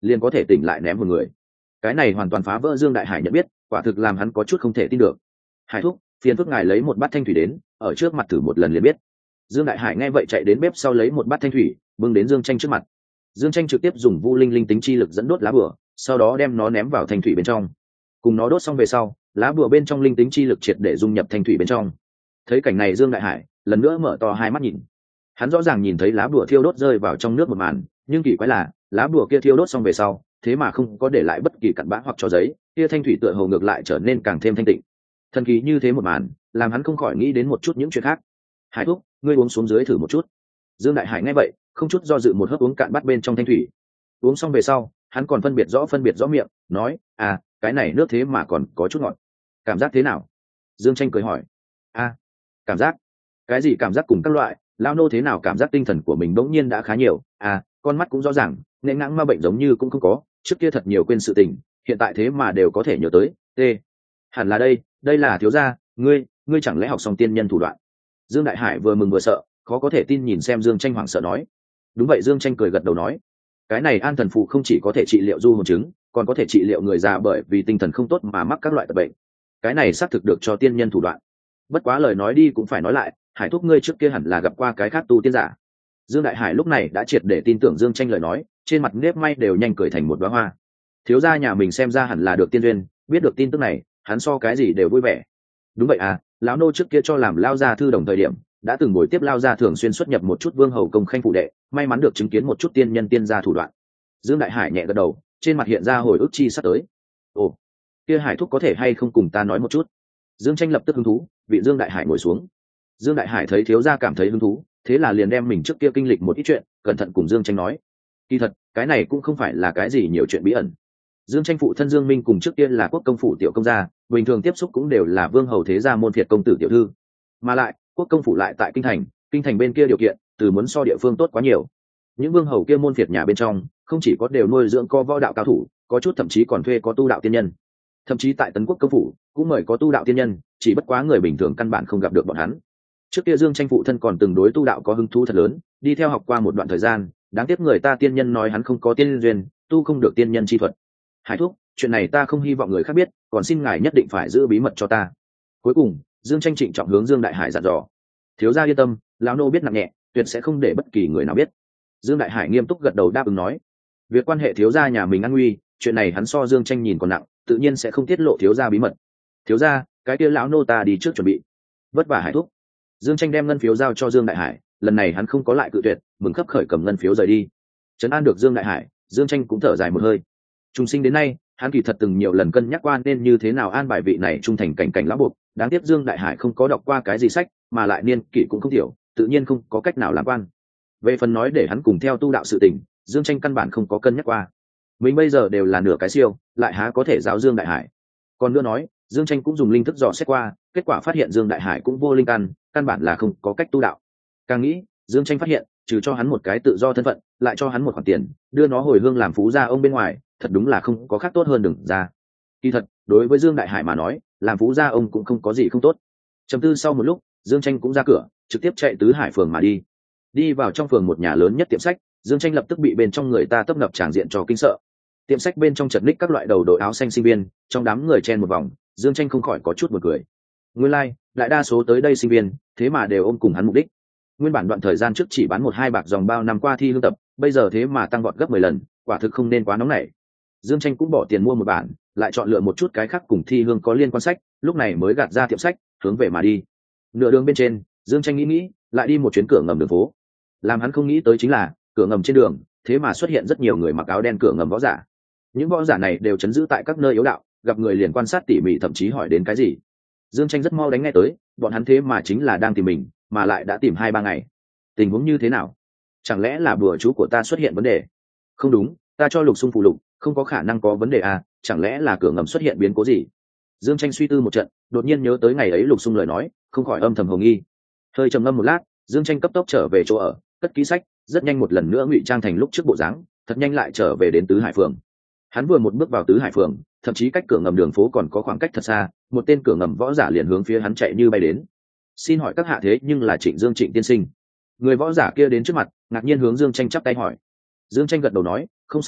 liền có thể tỉnh lại ném một người. Cái này hoàn toàn phá vỡ Dương Đại Hải nhận biết, quả thực làm hắn có chút không thể tin được. Hải thúc, phiền phức ngài lấy một bát thanh thủy đến, ở trước mặt thử một lần liền biết. Dương Đại Hải nghe vậy chạy đến bếp sau lấy một bát thanh thủy, bưng đến Dương Tranh trước mặt. Dương Tranh trực tiếp dùng vu linh linh tính chi lực dẫn đốt lá bùa, sau đó đem nó ném vào thanh thủy bên trong. Cùng nó đốt xong về sau, lá bùa bên trong linh tính chi lực triệt để dung nhập thanh thủy bên trong. Thấy cảnh này, Dương Đại Hải lần nữa mở to hai mắt nhìn. Hắn rõ ràng nhìn thấy lá bùa thiêu đốt rơi vào trong nước một màn, nhưng kỳ quái là, lá bùa kia thiêu đốt xong về sau, thế mà không có để lại bất kỳ cặn bã hoặc trò giấy, kia thanh thủy tựa hồ ngược lại trở nên càng thêm thanh tịnh. Thần kỳ như thế một màn, làm hắn không khỏi nghĩ đến một chút những chuyện khác. Hải thúc, ngươi uống xuống dưới thử một chút. Dương Đại Hải nghe vậy, không chút do dự một hớp uống cạn bát bên trong thanh thủy. Uống xong về sau, hắn còn phân biệt rõ phân biệt rõ miệng, nói, à, cái này nước thế mà còn có chút ngọt. Cảm giác thế nào? Dương Tranh cười hỏi. A, à, cảm giác? Cái gì cảm giác cùng các loại? Lao nô thế nào cảm giác tinh thần của mình bỗng nhiên đã khá nhiều. À, con mắt cũng rõ ràng, nên ngãng ma bệnh giống như cũng không có, trước kia thật nhiều quên sự tình, hiện tại thế mà đều có thể nhớ tới. T, hẳn là đây, đây là thiếu gia, ngươi, ngươi chẳng lẽ học xong tiên nhân thủ đoạn? Dương Đại Hải vừa mừng vừa sợ, khó có thể tin nhìn xem Dương Tranh hoảng sợ nói. Đúng vậy, Dương Tranh cười gật đầu nói, cái này an thần phụ không chỉ có thể trị liệu du hồn chứng, còn có thể trị liệu người già bởi vì tinh thần không tốt mà mắc các loại tật bệnh. Cái này xác thực được cho tiên nhân thủ đoạn. Bất quá lời nói đi cũng phải nói lại, Hải thúc ngươi trước kia hẳn là gặp qua cái khác tu tiên giả. Dương Đại Hải lúc này đã triệt để tin tưởng Dương Tranh lời nói, trên mặt nếp may đều nhanh cười thành một đóa hoa. Thiếu gia nhà mình xem ra hẳn là được tiên duyên, biết được tin tức này, hắn so cái gì đều vui vẻ. Đúng vậy à, lão nô trước kia cho làm lao gia thư đồng thời điểm, đã từng buổi tiếp lao gia thường xuyên xuất nhập một chút vương hầu công khanh phụ đệ, may mắn được chứng kiến một chút tiên nhân tiên gia thủ đoạn. Dương Đại Hải nhẹ gật đầu, trên mặt hiện ra hồi ức chi sắp tới. Ồ, kia Hải thúc có thể hay không cùng ta nói một chút? Dương Tranh lập tức hứng thú, vị Dương Đại Hải ngồi xuống. Dương Đại Hải thấy thiếu gia cảm thấy hứng thú, thế là liền đem mình trước kia kinh lịch một ít chuyện, cẩn thận cùng Dương Tranh nói. Kỳ thật, cái này cũng không phải là cái gì nhiều chuyện bí ẩn. Dương Tranh phụ thân Dương Minh cùng trước kia là quốc công phủ tiểu công gia, bình thường tiếp xúc cũng đều là vương hầu thế gia môn phiệt công tử tiểu thư. Mà lại, quốc công phủ lại tại kinh thành, kinh thành bên kia điều kiện, từ muốn so địa phương tốt quá nhiều. Những vương hầu kia môn phiệt nhà bên trong, không chỉ có đều nuôi dưỡng co võ đạo cao thủ, có chút thậm chí còn thuê có tu đạo tiên nhân. Thậm chí tại Tấn Quốc công phủ, cũng mời có tu đạo tiên nhân, chỉ bất quá người bình thường căn bản không gặp được bọn hắn. Trước kia Dương Tranh phụ thân còn từng đối tu đạo có hứng thú thật lớn, đi theo học qua một đoạn thời gian, đáng tiếc người ta tiên nhân nói hắn không có tiên duyên, tu không được tiên nhân chi thuật. Hải thúc, chuyện này ta không hy vọng người khác biết, còn xin ngài nhất định phải giữ bí mật cho ta. Cuối cùng, Dương Tranh trịnh trọng hướng Dương Đại Hải dặn dò. Thiếu gia yên tâm, lão nô biết nặng nhẹ, tuyệt sẽ không để bất kỳ người nào biết. Dương Đại Hải nghiêm túc gật đầu đáp ứng nói. Việc quan hệ thiếu gia nhà mình an nguy, chuyện này hắn so Dương Tranh nhìn còn nặng, tự nhiên sẽ không tiết lộ thiếu gia bí mật. Thiếu gia, cái kia lão nô ta đi trước chuẩn bị. Vất vả Hải thúc. Dương Tranh đem ngân phiếu giao cho Dương Đại Hải, lần này hắn không có lại cự tuyệt, mừng khấp khởi cầm ngân phiếu rời đi. Trấn an được Dương Đại Hải, Dương Tranh cũng thở dài một hơi. Trùng sinh đến nay, hắn kỳ thật từng nhiều lần cân nhắc qua nên như thế nào an bài vị này trung thành cảnh cảnh lão buộc, đáng tiếc Dương Đại Hải không có đọc qua cái gì sách, mà lại niên kỷ cũng không thiểu, tự nhiên không có cách nào làm quan. Về phần nói để hắn cùng theo tu đạo sự tình, Dương Tranh căn bản không có cân nhắc qua. Mình bây giờ đều là nửa cái siêu, lại há có thể giáo Dương Đại Hải. Còn nữa nói, Dương Tranh cũng dùng linh thức dò xét qua, kết quả phát hiện Dương Đại Hải cũng vô linh căn, căn bản là không có cách tu đạo. Càng nghĩ, Dương Tranh phát hiện, trừ cho hắn một cái tự do thân phận, lại cho hắn một khoản tiền, đưa nó hồi hương làm phú gia ông bên ngoài, thật đúng là không có khác tốt hơn đừng ra. Kỳ thật, đối với Dương Đại Hải mà nói, làm phú gia ông cũng không có gì không tốt. Trầm tư sau một lúc, Dương Tranh cũng ra cửa, trực tiếp chạy tứ Hải phường mà đi. Đi vào trong phường một nhà lớn nhất tiệm sách, Dương Tranh lập tức bị bên trong người ta tấp nập tràng diện cho kinh sợ. Tiệm sách bên trong chật ních các loại đầu đội áo xanh sinh viên, trong đám người chen một vòng, Dương Tranh không khỏi có chút buồn cười. Nguyên lai, like, đại đa số tới đây sinh viên, thế mà đều ôm cùng hắn mục đích. Nguyên bản đoạn thời gian trước chỉ bán một hai bạc dòng bao năm qua thi hương tập, bây giờ thế mà tăng vọt gấp mười lần, quả thực không nên quá nóng nảy. Dương Tranh cũng bỏ tiền mua một bản, lại chọn lựa một chút cái khác cùng thi hương có liên quan sách, lúc này mới gạt ra tiệm sách, hướng về mà đi. Nửa đường bên trên, Dương Tranh nghĩ nghĩ, lại đi một chuyến cửa ngầm đường phố. Làm hắn không nghĩ tới chính là, cửa ngầm trên đường, thế mà xuất hiện rất nhiều người mặc áo đen cửa ngầm võ giả. Những võ giả này đều trấn giữ tại các nơi yếu đạo, gặp người liền quan sát tỉ mỉ, thậm chí hỏi đến cái gì. Dương Tranh rất mau đánh nghe tới, bọn hắn thế mà chính là đang tìm mình, mà lại đã tìm hai ba ngày. Tình huống như thế nào? Chẳng lẽ là bùa chú của ta xuất hiện vấn đề? Không đúng, ta cho Lục Xung phụ lục, không có khả năng có vấn đề à, chẳng lẽ là cửa ngầm xuất hiện biến cố gì? Dương Tranh suy tư một trận, đột nhiên nhớ tới ngày ấy Lục Xung lời nói, không khỏi âm thầm hồ nghi. Hơi trầm ngâm một lát, Dương Tranh cấp tốc trở về chỗ ở, cất kỹ sách, rất nhanh một lần nữa ngụy trang thành lúc trước bộ dáng, thật nhanh lại trở về đến tứ Hải phường. Hắn vừa một bước vào tứ Hải phường, thậm chí cách cửa ngầm đường phố còn có khoảng cách thật xa, một tên cửa ngầm võ giả liền hướng phía hắn chạy như bay đến. Xin hỏi các hạ thế nhưng là Trịnh Dương Trịnh tiên sinh? Người võ giả kia đến trước mặt, ngạc nhiên hướng Dương Tranh chắp tay hỏi. Dương Tranh gật đầu nói, không sai,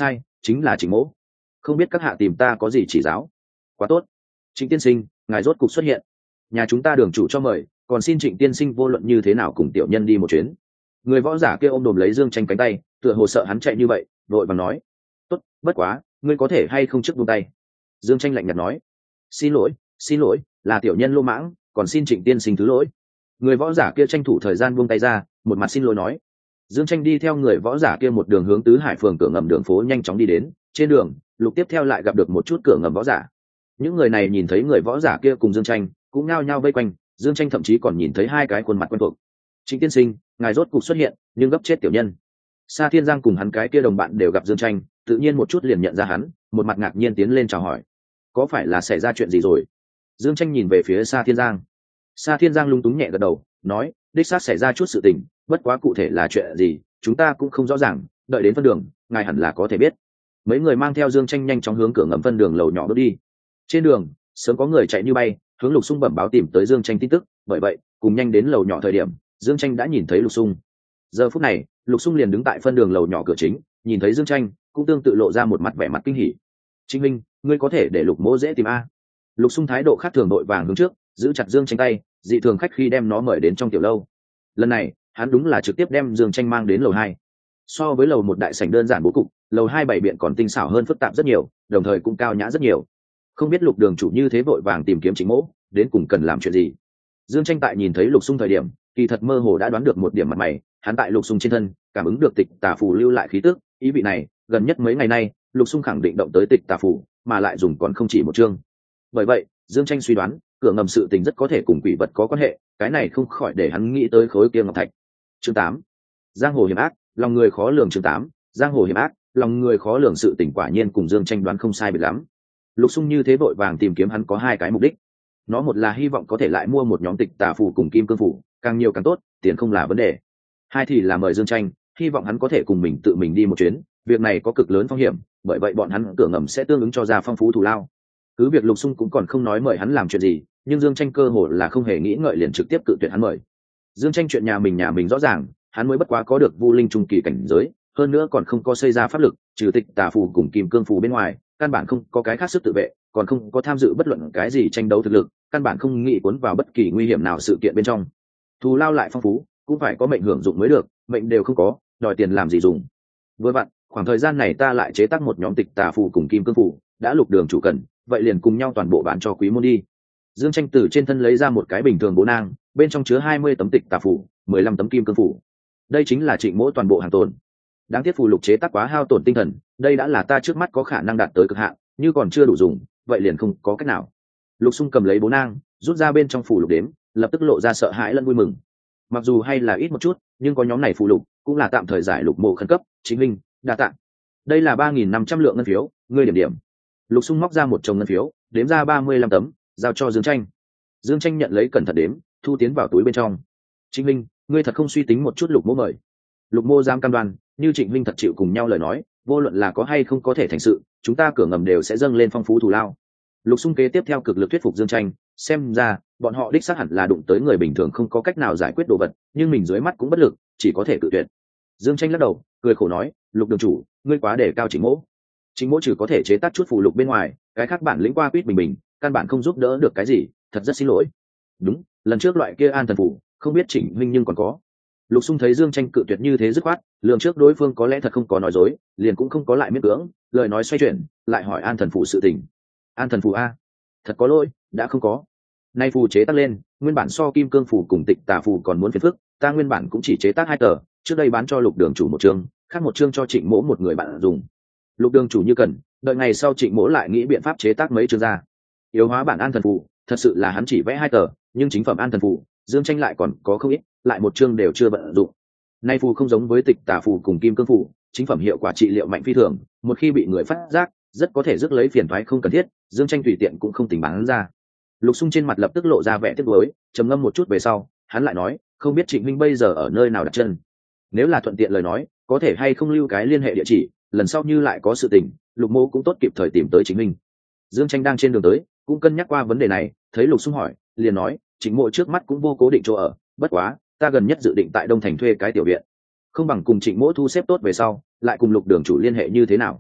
chính là Trịnh Mỗ. Không biết các hạ tìm ta có gì chỉ giáo? Quá tốt. Trịnh tiên sinh, ngài rốt cục xuất hiện. Nhà chúng ta đường chủ cho mời, còn xin Trịnh tiên sinh vô luận như thế nào cùng tiểu nhân đi một chuyến. Người võ giả kia ôm đồm lấy Dương Tranh cánh tay, tựa hồ sợ hắn chạy như vậy, vội vàng nói: tốt, bất quá ngươi có thể hay không trước buông tay. Dương Tranh lạnh nhạt nói: xin lỗi, xin lỗi, là tiểu nhân lô mãng, còn xin Trịnh tiên sinh thứ lỗi. Người võ giả kia tranh thủ thời gian buông tay ra, một mặt xin lỗi nói. Dương Tranh đi theo người võ giả kia một đường hướng Tứ Hải phường cửa ngầm đường phố nhanh chóng đi đến. Trên đường, Lục tiếp theo lại gặp được một chút cửa ngầm võ giả. Những người này nhìn thấy người võ giả kia cùng Dương Tranh, cũng nhao nhao vây quanh. Dương Tranh thậm chí còn nhìn thấy hai cái khuôn mặt quen thuộc. Trịnh tiên sinh, ngài rốt cục xuất hiện, nhưng gấp chết tiểu nhân. Sa Thiên Giang cùng hắn cái kia đồng bạn đều gặp Dương Tranh, tự nhiên một chút liền nhận ra hắn, một mặt ngạc nhiên tiến lên chào hỏi. Có phải là xảy ra chuyện gì rồi? Dương Tranh nhìn về phía Sa Thiên Giang. Sa Thiên Giang lung túng nhẹ gật đầu, nói: đích xác xảy ra chút sự tình, bất quá cụ thể là chuyện gì, chúng ta cũng không rõ ràng, đợi đến phân đường, ngài hẳn là có thể biết. Mấy người mang theo Dương Tranh nhanh chóng hướng cửa ngầm phân đường lầu nhỏ bước đi. Trên đường, sớm có người chạy như bay, hướng Lục Sung bẩm báo tìm tới Dương Tranh tin tức, bởi vậy, cùng nhanh đến lầu nhỏ thời điểm, Dương Tranh đã nhìn thấy Lục Sung. Giờ phút này, Lục Sung liền đứng tại phân đường lầu nhỏ cửa chính, nhìn thấy Dương Tranh, cũng tương tự lộ ra một mặt vẻ mặt kinh hỉ. Chính Minh, ngươi có thể để Lục Mỗ dễ tìm a? Lục Sung thái độ khác thường đội vàng hướng trước, giữ chặt Dương Tranh tay, dị thường khách khi đem nó mời đến trong tiểu lâu. Lần này, hắn đúng là trực tiếp đem Dương Tranh mang đến lầu hai. So với lầu một đại sảnh đơn giản bố cục, lầu hai bảy biện còn tinh xảo hơn phức tạp rất nhiều, đồng thời cũng cao nhã rất nhiều. Không biết Lục đường chủ như thế vội vàng tìm kiếm Trịnh Mỗ, đến cùng cần làm chuyện gì? Dương Tranh tại nhìn thấy Lục Sung thời điểm, kỳ thật mơ hồ đã đoán được một điểm mặt mày, hắn tại Lục Sung trên thân cảm ứng được tịch tà phù lưu lại khí tức, ý vị này, gần nhất mấy ngày nay, Lục Sung khẳng định động tới tịch tà phù, mà lại dùng còn không chỉ một chương. Bởi vậy, Dương Tranh suy đoán, cửa ngầm sự tình rất có thể cùng quỷ vật có quan hệ, cái này không khỏi để hắn nghĩ tới khối kia ngọc thạch. Chương tám, giang hồ hiểm ác, lòng người khó lường. Chương tám, giang hồ hiểm ác, lòng người khó lường. Sự tình quả nhiên cùng Dương Tranh đoán không sai biệt lắm. Lục Sung như thế vội vàng tìm kiếm hắn có hai cái mục đích. Nó một là hy vọng có thể lại mua một nhóm tịch tà phù cùng kim cương phù, càng nhiều càng tốt, tiền không là vấn đề. Hai thì là mời Dương Tranh, hy vọng hắn có thể cùng mình tự mình đi một chuyến, việc này có cực lớn phong hiểm, bởi vậy bọn hắn cửa ngầm sẽ tương ứng cho ra phong phú thù lao. Cứ việc Lục Sung cũng còn không nói mời hắn làm chuyện gì, nhưng Dương Tranh cơ hồ là không hề nghĩ ngợi liền trực tiếp cự tuyệt hắn mời. Dương Tranh chuyện nhà mình nhà mình rõ ràng, hắn mới bất quá có được Vu Linh trung kỳ cảnh giới, hơn nữa còn không có xây ra pháp lực, trừ tịch tà phù cùng kim cương phù bên ngoài, căn bản không có cái khác sức tự vệ, còn không có tham dự bất luận cái gì tranh đấu thực lực, căn bản không nghĩ cuốn vào bất kỳ nguy hiểm nào sự kiện bên trong. Thù lao lại phong phú, cũng phải có mệnh hưởng dụng mới được, mệnh đều không có, đòi tiền làm gì dùng. Vừa vặn, khoảng thời gian này ta lại chế tác một nhóm tịch tà phù cùng kim cương phù, đã Lục đường chủ cần, vậy liền cùng nhau toàn bộ bán cho quý môn đi. Dương Tranh từ trên thân lấy ra một cái bình thường bố nang, bên trong chứa hai mươi tấm tịch tà phù, mười lăm tấm kim cương phù. Đây chính là Trịnh Mỗ toàn bộ hàng tồn. Đáng tiếc phù lục chế tác quá hao tổn tinh thần, đây đã là ta trước mắt có khả năng đạt tới cực hạn, như còn chưa đủ dùng, vậy liền không có cách nào. Lục Sung cầm lấy bố nang, rút ra bên trong phù lục đếm, lập tức lộ ra sợ hãi lẫn vui mừng. Mặc dù hay là ít một chút, nhưng có nhóm này phù lục, cũng là tạm thời giải Lục Mộ khẩn cấp, chính minh, đa tạ. Đây là ba nghìn năm trăm lượng ngân phiếu, ngươi điểm điểm. Lục Sung móc ra một chồng ngân phiếu, đếm ra ba mươi lăm tấm, giao cho Dương Tranh. Dương Tranh nhận lấy cẩn thận đếm, thu tiến vào túi bên trong. Chính minh, ngươi thật không suy tính một chút Lục Mộ mời. Lục Mộ dám cam đoan, như Trịnh minh thật chịu cùng nhau lời nói, vô luận là có hay không có thể thành sự, chúng ta cửa ngầm đều sẽ dâng lên phong phú thù lao. Lục Sung kế tiếp theo cực lực thuyết phục Dương Tranh, xem ra bọn họ đích xác hẳn là đụng tới người bình thường không có cách nào giải quyết đồ vật, nhưng mình dưới mắt cũng bất lực, chỉ có thể cự tuyệt. Dương Tranh lắc đầu, cười khổ nói: Lục đường chủ, ngươi quá đề cao Trịnh Mỗ. Trịnh Mỗ trừ có thể chế tác chút phù lục bên ngoài, cái khác bản lĩnh qua quýt bình bình, căn bản không giúp đỡ được cái gì, thật rất xin lỗi. Đúng, lần trước loại kia an thần phù, không biết Trịnh huynh nhưng còn có. Lục Sung thấy Dương Tranh cự tuyệt như thế dứt khoát, lường trước đối phương có lẽ thật không có nói dối, liền cũng không có lại miễn cưỡng, lời nói xoay chuyển, lại hỏi an thần phù sự tình. An thần phù a? Thật có lỗi, đã không có. Nay phù chế tác lên, nguyên bản so kim cương phù cùng tịch tà phù còn muốn phiền phức, ta nguyên bản cũng chỉ chế tác hai tờ, trước đây bán cho Lục đường chủ một chương, khác một chương cho Trịnh Mỗ một người bạn dùng. Lục đường chủ như cần, đợi ngày sau Trịnh Mỗ lại nghĩ biện pháp chế tác mấy chương ra. Yếu hóa bản an thần phù, thật sự là hắn chỉ vẽ hai tờ, nhưng chính phẩm an thần phù, Dương Tranh lại còn có không ít, lại một chương đều chưa vận dụng. Nay phù không giống với tịch tà phù cùng kim cương phù, chính phẩm hiệu quả trị liệu mạnh phi thường, một khi bị người phát giác, rất có thể rước lấy phiền toái không cần thiết, Dương Tranh tùy tiện cũng không tính bán ra. Lục Sung trên mặt lập tức lộ ra vẻ tiếc nuối, trầm ngâm một chút về sau, hắn lại nói: không biết Trịnh huynh bây giờ ở nơi nào đặt chân. Nếu là thuận tiện lời nói, có thể hay không lưu cái liên hệ địa chỉ, lần sau như lại có sự tình, Lục Mô cũng tốt kịp thời tìm tới Trịnh huynh. Dương Tranh đang trên đường tới, cũng cân nhắc qua vấn đề này, thấy Lục Sung hỏi, liền nói: Trịnh Mộ trước mắt cũng vô cố định chỗ ở, bất quá ta gần nhất dự định tại Đông Thành thuê cái tiểu viện, không bằng cùng Trịnh Mỗ thu xếp tốt về sau, lại cùng Lục đường chủ liên hệ như thế nào.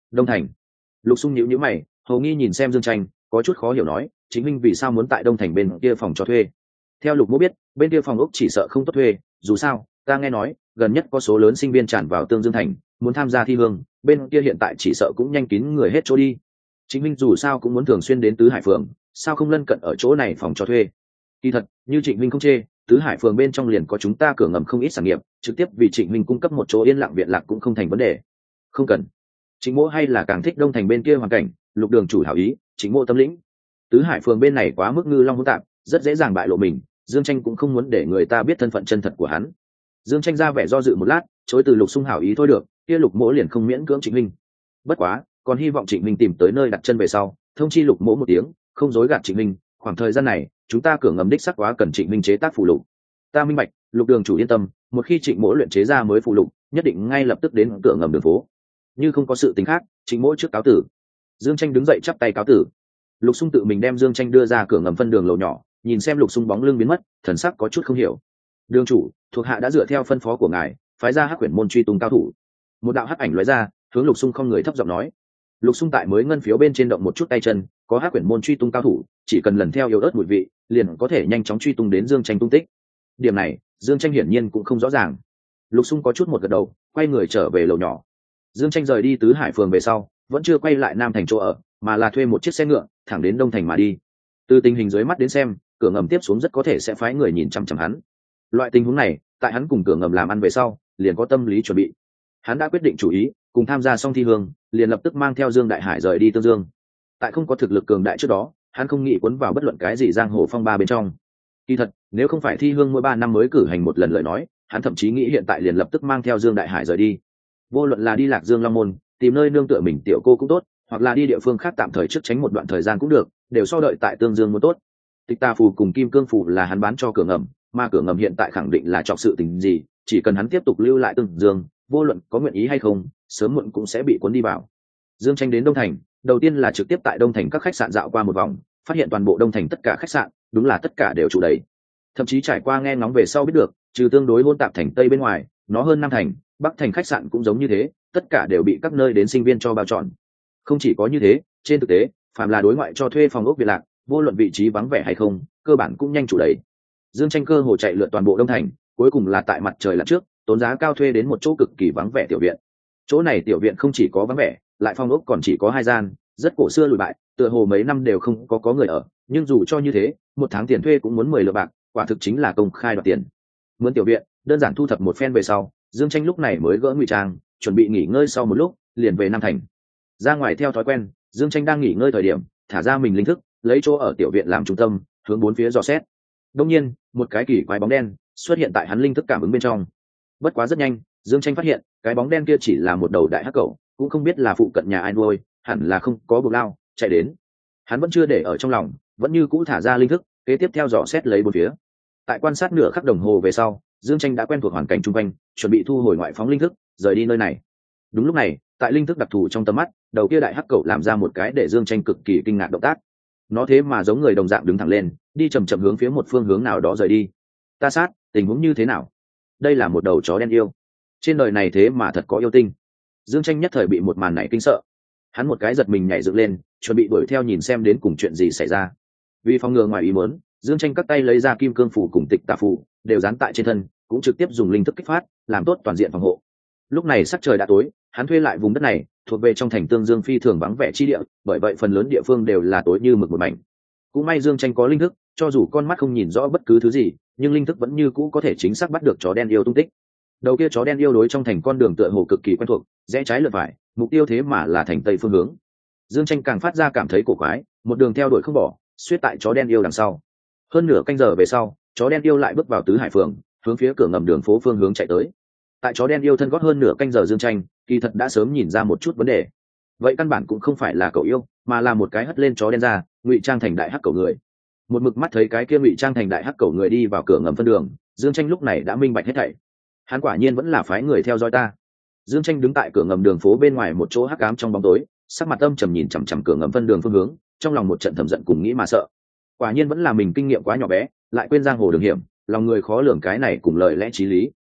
Đông thành. Lục Xung nhíu nhíu mày, hầu nghi nhìn xem Dương Tranh, có chút khó hiểu nói, chính minh vì sao muốn tại Đông thành bên kia phòng cho thuê? Theo Lục Mỗ biết, bên kia phòng ốc chỉ sợ không tốt thuê, dù sao, ta nghe nói, gần nhất có số lớn sinh viên tràn vào Tương Dương thành, muốn tham gia thi hương, bên kia hiện tại chỉ sợ cũng nhanh kín người hết chỗ đi. Chính minh dù sao cũng muốn thường xuyên đến Tứ Hải phường, sao không lân cận ở chỗ này phòng cho thuê? Kỳ thật, như Trịnh Minh không chê, Tứ Hải phường bên trong liền có chúng ta cửa ngầm không ít sản nghiệp, trực tiếp vì Trịnh Minh cung cấp một chỗ yên lặng viện lạc cũng không thành vấn đề. Không cần. Trịnh Mỗ hay là càng thích Đông thành bên kia hoàn cảnh, Lục đường chủ hảo ý, Trịnh Mỗ tâm lĩnh. Tứ Hải phường bên này quá mức ngư long hỗn tạp, rất dễ dàng bại lộ mình, Dương Tranh cũng không muốn để người ta biết thân phận chân thật của hắn. Dương Tranh ra vẻ do dự một lát, chối từ Lục Xung hảo ý thôi được, kia Lục Mỗ liền không miễn cưỡng Trịnh Minh. Bất quá, còn hy vọng Trịnh Minh tìm tới nơi đặt chân về sau, thông chi Lục Mỗ một tiếng, không dối gạt Trịnh Minh, khoảng thời gian này, chúng ta cửa ngầm đích sắc quá cần Trịnh Minh chế tác phụ lục. Ta minh bạch, Lục đường chủ yên tâm, một khi Trịnh Mỗ luyện chế ra mới phụ lục, nhất định ngay lập tức đến cửa ngầm đường phố. Như không có sự tình khác, Trịnh Mỗ trước cáo tử. Dương Tranh đứng dậy chắp tay cáo tử. Lục Xung tự mình đem Dương Tranh đưa ra cửa ngầm phân đường lầu nhỏ, nhìn xem Lục Xung bóng lưng biến mất, thần sắc có chút không hiểu. Đường chủ, thuộc hạ đã dựa theo phân phó của ngài, phái ra hắc quyển môn truy tung cao thủ. Một đạo hắc ảnh lóe ra, hướng Lục Xung không người thấp giọng nói. Lục Xung tại mới ngân phiếu bên trên động một chút tay chân, có hắc quyển môn truy tung cao thủ, chỉ cần lần theo yếu ớt mùi vị, liền có thể nhanh chóng truy tung đến Dương Tranh tung tích. Điểm này, Dương Tranh hiển nhiên cũng không rõ ràng. Lục Xung có chút một gật đầu, quay người trở về lầu nhỏ. Dương Tranh rời đi Tứ Hải phường về sau, vẫn chưa quay lại Nam thành chỗ ở, mà là thuê một chiếc xe ngựa, thẳng đến Đông thành mà đi. Từ tình hình dưới mắt đến xem, cửa ngầm tiếp xuống rất có thể sẽ phái người nhìn chằm chằm hắn. Loại tình huống này, tại hắn cùng cửa ngầm làm ăn về sau, liền có tâm lý chuẩn bị. Hắn đã quyết định chủ ý, cùng tham gia xong thi hương, liền lập tức mang theo Dương Đại Hải rời đi Tương Dương. Tại không có thực lực cường đại trước đó, hắn không nghĩ cuốn vào bất luận cái gì giang hồ phong ba bên trong. Kỳ thật, nếu không phải thi hương mỗi ba năm mới cử hành một lần lời nói, hắn thậm chí nghĩ hiện tại liền lập tức mang theo Dương Đại Hải rời đi. Vô luận là đi Lạc Dương Long Môn, tìm nơi nương tựa mình tiểu cô cũng tốt, hoặc là đi địa phương khác tạm thời trước tránh một đoạn thời gian cũng được, đều so đợi tại Tương Dương muốn tốt. Tịch Tà phù cùng Kim Cương phù là hắn bán cho cửa ngầm, mà cửa ngầm hiện tại khẳng định là trọng sự tình gì, chỉ cần hắn tiếp tục lưu lại Tương Dương, vô luận có nguyện ý hay không, sớm muộn cũng sẽ bị cuốn đi vào. Dương Tranh đến Đông thành, đầu tiên là trực tiếp tại Đông thành các khách sạn dạo qua một vòng, phát hiện toàn bộ Đông thành tất cả khách sạn, đúng là tất cả đều trụ đầy. Thậm chí trải qua nghe ngóng về sau biết được, trừ tương đối hỗn tạp thành Tây bên ngoài, nó hơn Nam thành, Bắc thành khách sạn cũng giống như thế, tất cả đều bị các nơi đến sinh viên cho bao trọn. Không chỉ có như thế, trên thực tế, phàm là đối ngoại cho thuê phòng ốc biệt lạc, vô luận vị trí vắng vẻ hay không, cơ bản cũng nhanh chủ đầy. Dương Tranh cơ hồ chạy lượn toàn bộ Đông thành, cuối cùng là tại mặt trời lặn trước, tốn giá cao thuê đến một chỗ cực kỳ vắng vẻ tiểu viện. Chỗ này tiểu viện không chỉ có vắng vẻ, lại phòng ốc còn chỉ có hai gian, rất cổ xưa lùi bại, tựa hồ mấy năm đều không có có người ở, nhưng dù cho như thế, một tháng tiền thuê cũng muốn mười lượng bạc, quả thực chính là công khai đoạt tiền. Mướn tiểu viện, đơn giản thu thập một phen về sau, Dương Tranh lúc này mới gỡ ngụy trang, chuẩn bị nghỉ ngơi sau một lúc, liền về Nam thành. Ra ngoài theo thói quen, Dương Tranh đang nghỉ ngơi thời điểm, thả ra mình linh thức, lấy chỗ ở tiểu viện làm trung tâm, hướng bốn phía dò xét. Đương nhiên, một cái kỳ quái bóng đen xuất hiện tại hắn linh thức cảm ứng bên trong. Bất quá rất nhanh, Dương Tranh phát hiện, cái bóng đen kia chỉ là một đầu đại hắc cẩu, cũng không biết là phụ cận nhà ai nuôi, hẳn là không có bộc lao, chạy đến. Hắn vẫn chưa để ở trong lòng, vẫn như cũ thả ra linh thức, kế tiếp theo dò xét lấy bốn phía. Tại quan sát nửa khắc đồng hồ về sau, Dương Tranh đã quen thuộc hoàn cảnh xung quanh, chuẩn bị thu hồi ngoại phóng linh thức, rời đi nơi này. Đúng lúc này, tại linh thức đặc thù trong tầm mắt, đầu kia đại hắc cẩu làm ra một cái để Dương Tranh cực kỳ kinh ngạc động tác. Nó thế mà giống người đồng dạng đứng thẳng lên, đi chậm chậm hướng phía một phương hướng nào đó rời đi. Ta sát, tình huống như thế nào? Đây là một đầu chó đen yêu. Trên đời này thế mà thật có yêu tinh. Dương Tranh nhất thời bị một màn này kinh sợ. Hắn một cái giật mình nhảy dựng lên, chuẩn bị đuổi theo nhìn xem đến cùng chuyện gì xảy ra. Vì phòng ngừa ngoài ý muốn, Dương Tranh cắt tay lấy ra Kim Cương phù cùng Tịch Tà phù, đều dán tại trên thân, cũng trực tiếp dùng linh thức kích phát, làm tốt toàn diện phòng hộ. Lúc này sắc trời đã tối, hắn thuê lại vùng đất này, thuộc về trong thành Tương Dương phi thường vắng vẻ chi địa, bởi vậy phần lớn địa phương đều là tối như mực một mảnh. Cũng may Dương Tranh có linh thức, cho dù con mắt không nhìn rõ bất cứ thứ gì, nhưng linh thức vẫn như cũ có thể chính xác bắt được chó đen yêu tung tích. Đầu kia chó đen yêu đối trong thành con đường tựa hồ cực kỳ quen thuộc, rẽ trái lượt phải, mục tiêu thế mà là thành tây phương hướng. Dương Tranh càng phát ra cảm thấy cổ quái, một đường theo đuổi không bỏ, suýt tại chó đen yêu đằng sau. Hơn nửa canh giờ về sau, chó đen yêu lại bước vào Tứ Hải phường, hướng phía cửa ngầm đường phố phương hướng chạy tới. Tại chó đen yêu thân gót hơn nửa canh giờ Dương Tranh, kỳ thật đã sớm nhìn ra một chút vấn đề. Vậy căn bản cũng không phải là cậu yêu, mà là một cái hất lên chó đen ra, ngụy trang thành đại hắc cẩu người. Một mực mắt thấy cái kia ngụy trang thành đại hắc cẩu người đi vào cửa ngầm phân đường, Dương Tranh lúc này đã minh bạch hết thảy. Hắn quả nhiên vẫn là phái người theo dõi ta. Dương Tranh đứng tại cửa ngầm đường phố bên ngoài một chỗ hắc ám trong bóng tối, sắc mặt âm trầm nhìn chằm chằm cửa ngầm phân đường phương hướng, trong lòng một trận thầm giận cùng nghĩ mà sợ. Quả nhiên vẫn là mình kinh nghiệm quá nhỏ bé, lại quên giang hồ đường hiểm, lòng người khó lường cái này cùng lời lẽ chí lý.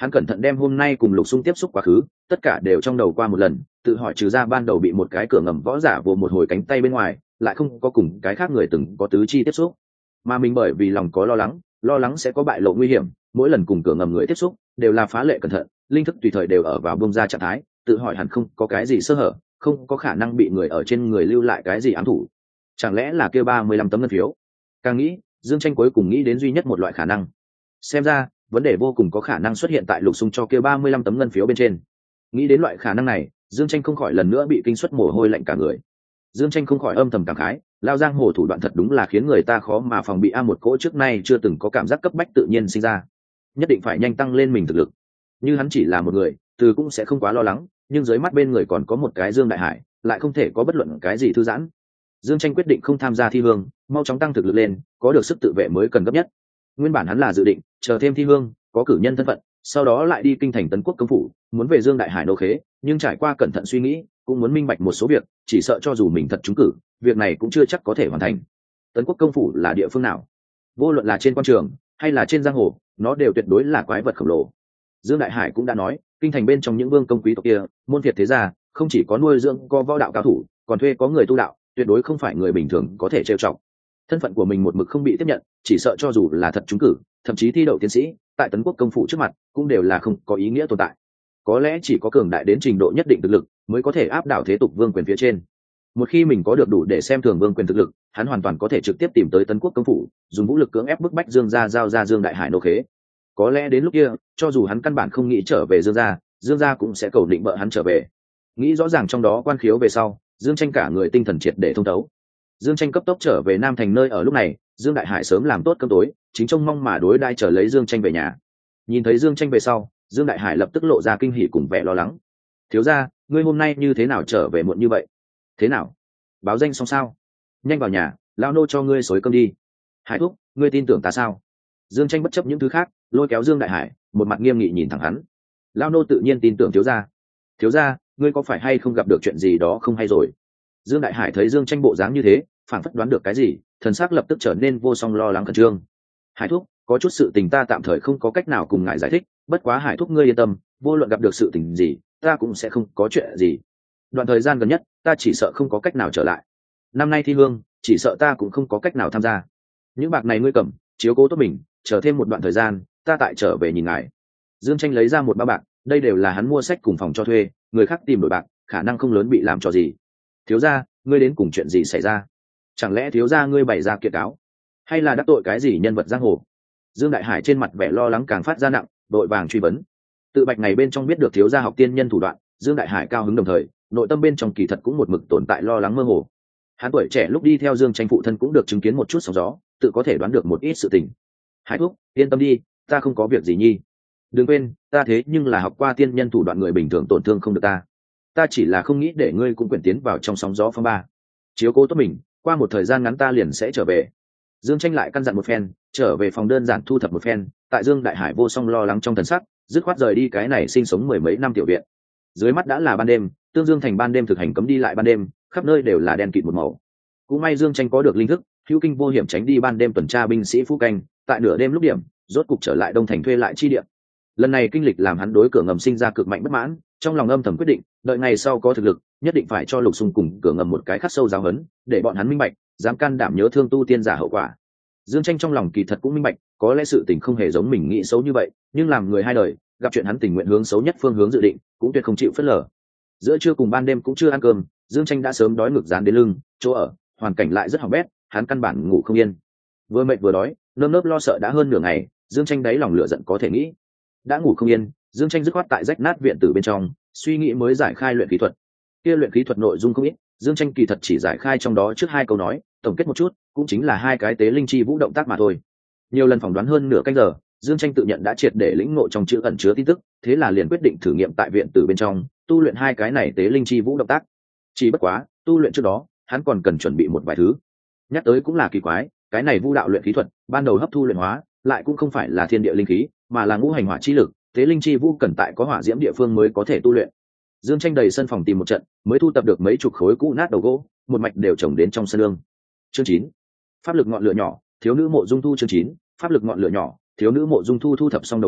Hắn cẩn thận đem hôm nay cùng Lục Xung tiếp xúc quá khứ tất cả đều trong đầu qua một lần, tự hỏi trừ ra ban đầu bị một cái cửa ngầm võ giả vồ một hồi cánh tay bên ngoài, lại không có cùng cái khác người từng có tứ chi tiếp xúc. Mà mình bởi vì lòng có lo lắng, lo lắng sẽ có bại lộ nguy hiểm, mỗi lần cùng cửa ngầm người tiếp xúc đều là phá lệ cẩn thận, linh thức tùy thời đều ở vào bông ra trạng thái, tự hỏi hẳn không có cái gì sơ hở, không có khả năng bị người ở trên người lưu lại cái gì ám thủ. Chẳng lẽ là kia ba mươi lăm tấm ngân phiếu? Càng nghĩ, Dương Tranh cuối cùng nghĩ đến duy nhất một loại khả năng. Xem ra, vấn đề vô cùng có khả năng xuất hiện tại Lục Xung cho kia ba mươi lăm tấm ngân phiếu bên trên. Nghĩ đến loại khả năng này, Dương Tranh không khỏi lần nữa bị kinh suất mồ hôi lạnh cả người. Dương Tranh không khỏi âm thầm cảm khái, lao giang hồ thủ đoạn thật đúng là khiến người ta khó mà phòng bị a một cỗ trước nay chưa từng có cảm giác cấp bách tự nhiên sinh ra. Nhất định phải nhanh tăng lên mình thực lực. Như hắn chỉ là một người, từ cũng sẽ không quá lo lắng, nhưng dưới mắt bên người còn có một cái Dương Đại Hải, lại không thể có bất luận cái gì thư giãn. Dương Tranh quyết định không tham gia thi hương, mau chóng tăng thực lực lên, có được sức tự vệ mới cần gấp nhất. Nguyên bản hắn là dự định chờ thêm thi hương, có cử nhân thân phận, sau đó lại đi kinh thành Tấn Quốc công phủ, muốn về Dương Đại Hải nô khế, nhưng trải qua cẩn thận suy nghĩ, cũng muốn minh bạch một số việc, chỉ sợ cho dù mình thật trúng cử, việc này cũng chưa chắc có thể hoàn thành. Tấn Quốc công phủ là địa phương nào? Vô luận là trên quan trường hay là trên giang hồ, nó đều tuyệt đối là quái vật khổng lồ. Dương Đại Hải cũng đã nói, kinh thành bên trong những vương công quý tộc kia, môn phiệt thế gia, không chỉ có nuôi dưỡng có võ đạo cao thủ, còn thuê có người tu đạo, tuyệt đối không phải người bình thường có thể trêu chọc. Thân phận của mình một mực không bị tiếp nhận, chỉ sợ cho dù là thật trúng cử, thậm chí thi đậu tiến sĩ, tại Tấn Quốc công phủ trước mặt cũng đều là không có ý nghĩa tồn tại. Có lẽ chỉ có cường đại đến trình độ nhất định thực lực mới có thể áp đảo thế tục vương quyền phía trên. Một khi mình có được đủ để xem thường vương quyền thực lực, hắn hoàn toàn có thể trực tiếp tìm tới Tấn Quốc công phủ, dùng vũ lực cưỡng ép bức bách Dương gia giao ra Dương Đại Hải nô khế. Có lẽ đến lúc kia, cho dù hắn căn bản không nghĩ trở về Dương gia, Dương gia cũng sẽ cầu định bợ hắn trở về. Nghĩ rõ ràng trong đó quan khiếu về sau, Dương Tranh cả người tinh thần triệt để thông thấu. Dương Tranh cấp tốc trở về Nam Thành nơi ở lúc này, Dương Đại Hải sớm làm tốt cơm tối, chính trông mong mà đối đãi chờ lấy Dương Tranh về nhà. Nhìn thấy Dương Tranh về sau, Dương Đại Hải lập tức lộ ra kinh hỉ cùng vẻ lo lắng. Thiếu gia, ngươi hôm nay như thế nào trở về muộn như vậy? Thế nào? Báo danh xong sao? Nhanh vào nhà, lão nô cho ngươi xối cơm đi. Hải thúc, ngươi tin tưởng ta sao? Dương Tranh bất chấp những thứ khác, lôi kéo Dương Đại Hải, một mặt nghiêm nghị nhìn thẳng hắn. Lão nô tự nhiên tin tưởng thiếu gia. Thiếu gia, ngươi có phải hay không gặp được chuyện gì đó không hay rồi? Dương Đại Hải thấy Dương Tranh bộ dáng như thế, phản phất đoán được cái gì, thần sắc lập tức trở nên vô song lo lắng khẩn trương. Hải thúc, có chút sự tình ta tạm thời không có cách nào cùng ngài giải thích, bất quá Hải thúc ngươi yên tâm, vô luận gặp được sự tình gì, ta cũng sẽ không có chuyện gì. Đoạn thời gian gần nhất, ta chỉ sợ không có cách nào trở lại. Năm nay thi hương, chỉ sợ ta cũng không có cách nào tham gia. Những bạc này ngươi cầm, chiếu cố tốt mình, chờ thêm một đoạn thời gian, ta tại trở về nhìn ngài. Dương Tranh lấy ra một bao bạc, đây đều là hắn mua sách cùng phòng cho thuê, người khác tìm đổi bạc, khả năng không lớn bị làm trò gì. Thiếu gia, ngươi đến cùng chuyện gì xảy ra? Chẳng lẽ thiếu gia ngươi bày ra kiện cáo, hay là đắc tội cái gì nhân vật giang hồ? Dương Đại Hải trên mặt vẻ lo lắng càng phát ra nặng, đội vàng truy vấn. Tự bạch ngày bên trong biết được thiếu gia học tiên nhân thủ đoạn, Dương Đại Hải cao hứng đồng thời, nội tâm bên trong kỳ thật cũng một mực tồn tại lo lắng mơ hồ. Hắn tuổi trẻ lúc đi theo Dương Tranh phụ thân cũng được chứng kiến một chút sóng gió, tự có thể đoán được một ít sự tình. Hải thúc, yên tâm đi, ta không có việc gì nhi. Đừng quên, ta thế nhưng là học qua tiên nhân thủ đoạn, người bình thường tổn thương không được ta. Ta chỉ là không nghĩ để ngươi cũng quyển tiến vào trong sóng gió phong ba. Chiếu cố tốt mình, qua một thời gian ngắn ta liền sẽ trở về. Dương Tranh lại căn dặn một phen, trở về phòng đơn giản thu thập một phen, tại Dương Đại Hải vô song lo lắng trong thần sắc, dứt khoát rời đi cái này sinh sống mười mấy năm tiểu viện. Dưới mắt đã là ban đêm, Tương Dương thành ban đêm thực hành cấm đi lại ban đêm, khắp nơi đều là đen kịt một màu. Cũng may Dương Tranh có được linh thức, hữu kinh vô hiểm tránh đi ban đêm tuần tra binh sĩ phu canh, tại nửa đêm lúc điểm, rốt cục trở lại Đông thành thuê lại chi địa. Lần này kinh lịch làm hắn đối cửa ngầm sinh ra cực mạnh bất mãn, trong lòng âm thầm quyết định, đợi ngày sau có thực lực, nhất định phải cho Lục Xung cùng cửa ngầm một cái khắc sâu giáo huấn, để bọn hắn minh bạch, dám can đảm nhớ thương tu tiên giả hậu quả. Dương Tranh trong lòng kỳ thật cũng minh bạch, có lẽ sự tình không hề giống mình nghĩ xấu như vậy, nhưng làm người hai đời, gặp chuyện hắn tình nguyện hướng xấu nhất phương hướng dự định, cũng tuyệt không chịu phớt lờ. Giữa trưa cùng ban đêm cũng chưa ăn cơm, Dương Tranh đã sớm đói ngực dán đến lưng, chỗ ở, hoàn cảnh lại rất hỏng bét, hắn căn bản ngủ không yên. Vừa mệt vừa đói, nơm nớp lo sợ đã hơn nửa ngày, Dương Tranh đáy lòng lửa giận có thể nghĩ. Đã ngủ không yên, Dương Tranh dứt khoát tại rách nát viện tử bên trong, suy nghĩ mới giải khai luyện khí thuật. Kia luyện khí thuật nội dung không ít, Dương Tranh kỳ thật chỉ giải khai trong đó trước hai câu nói, tổng kết một chút, cũng chính là hai cái tế linh chi vũ động tác mà thôi. Nhiều lần phỏng đoán hơn nửa canh giờ, Dương Tranh tự nhận đã triệt để lĩnh ngộ trong chữ ẩn chứa tin tức, thế là liền quyết định thử nghiệm tại viện tử bên trong, tu luyện hai cái này tế linh chi vũ động tác. Chỉ bất quá, tu luyện trước đó, hắn còn cần chuẩn bị một vài thứ. Nhắc tới cũng là kỳ quái, cái này vũ đạo luyện khí thuật, ban đầu hấp thu luyện hóa, lại cũng không phải là thiên địa linh khí, mà là ngũ hành hỏa chi lực, tế linh chi vũ cần tại có hỏa diễm địa phương mới có thể tu luyện. Dương Tranh đầy sân phòng tìm một trận, mới thu tập được mấy chục khối cũ nát đầu gỗ, một mạch đều trồng đến trong sân lương. Chương chín, pháp lực ngọn lửa nhỏ, thiếu nữ mộ dung thu. Chương chín, pháp lực ngọn lửa nhỏ, thiếu nữ mộ dung thu. Thu thập xong đầu gỗ,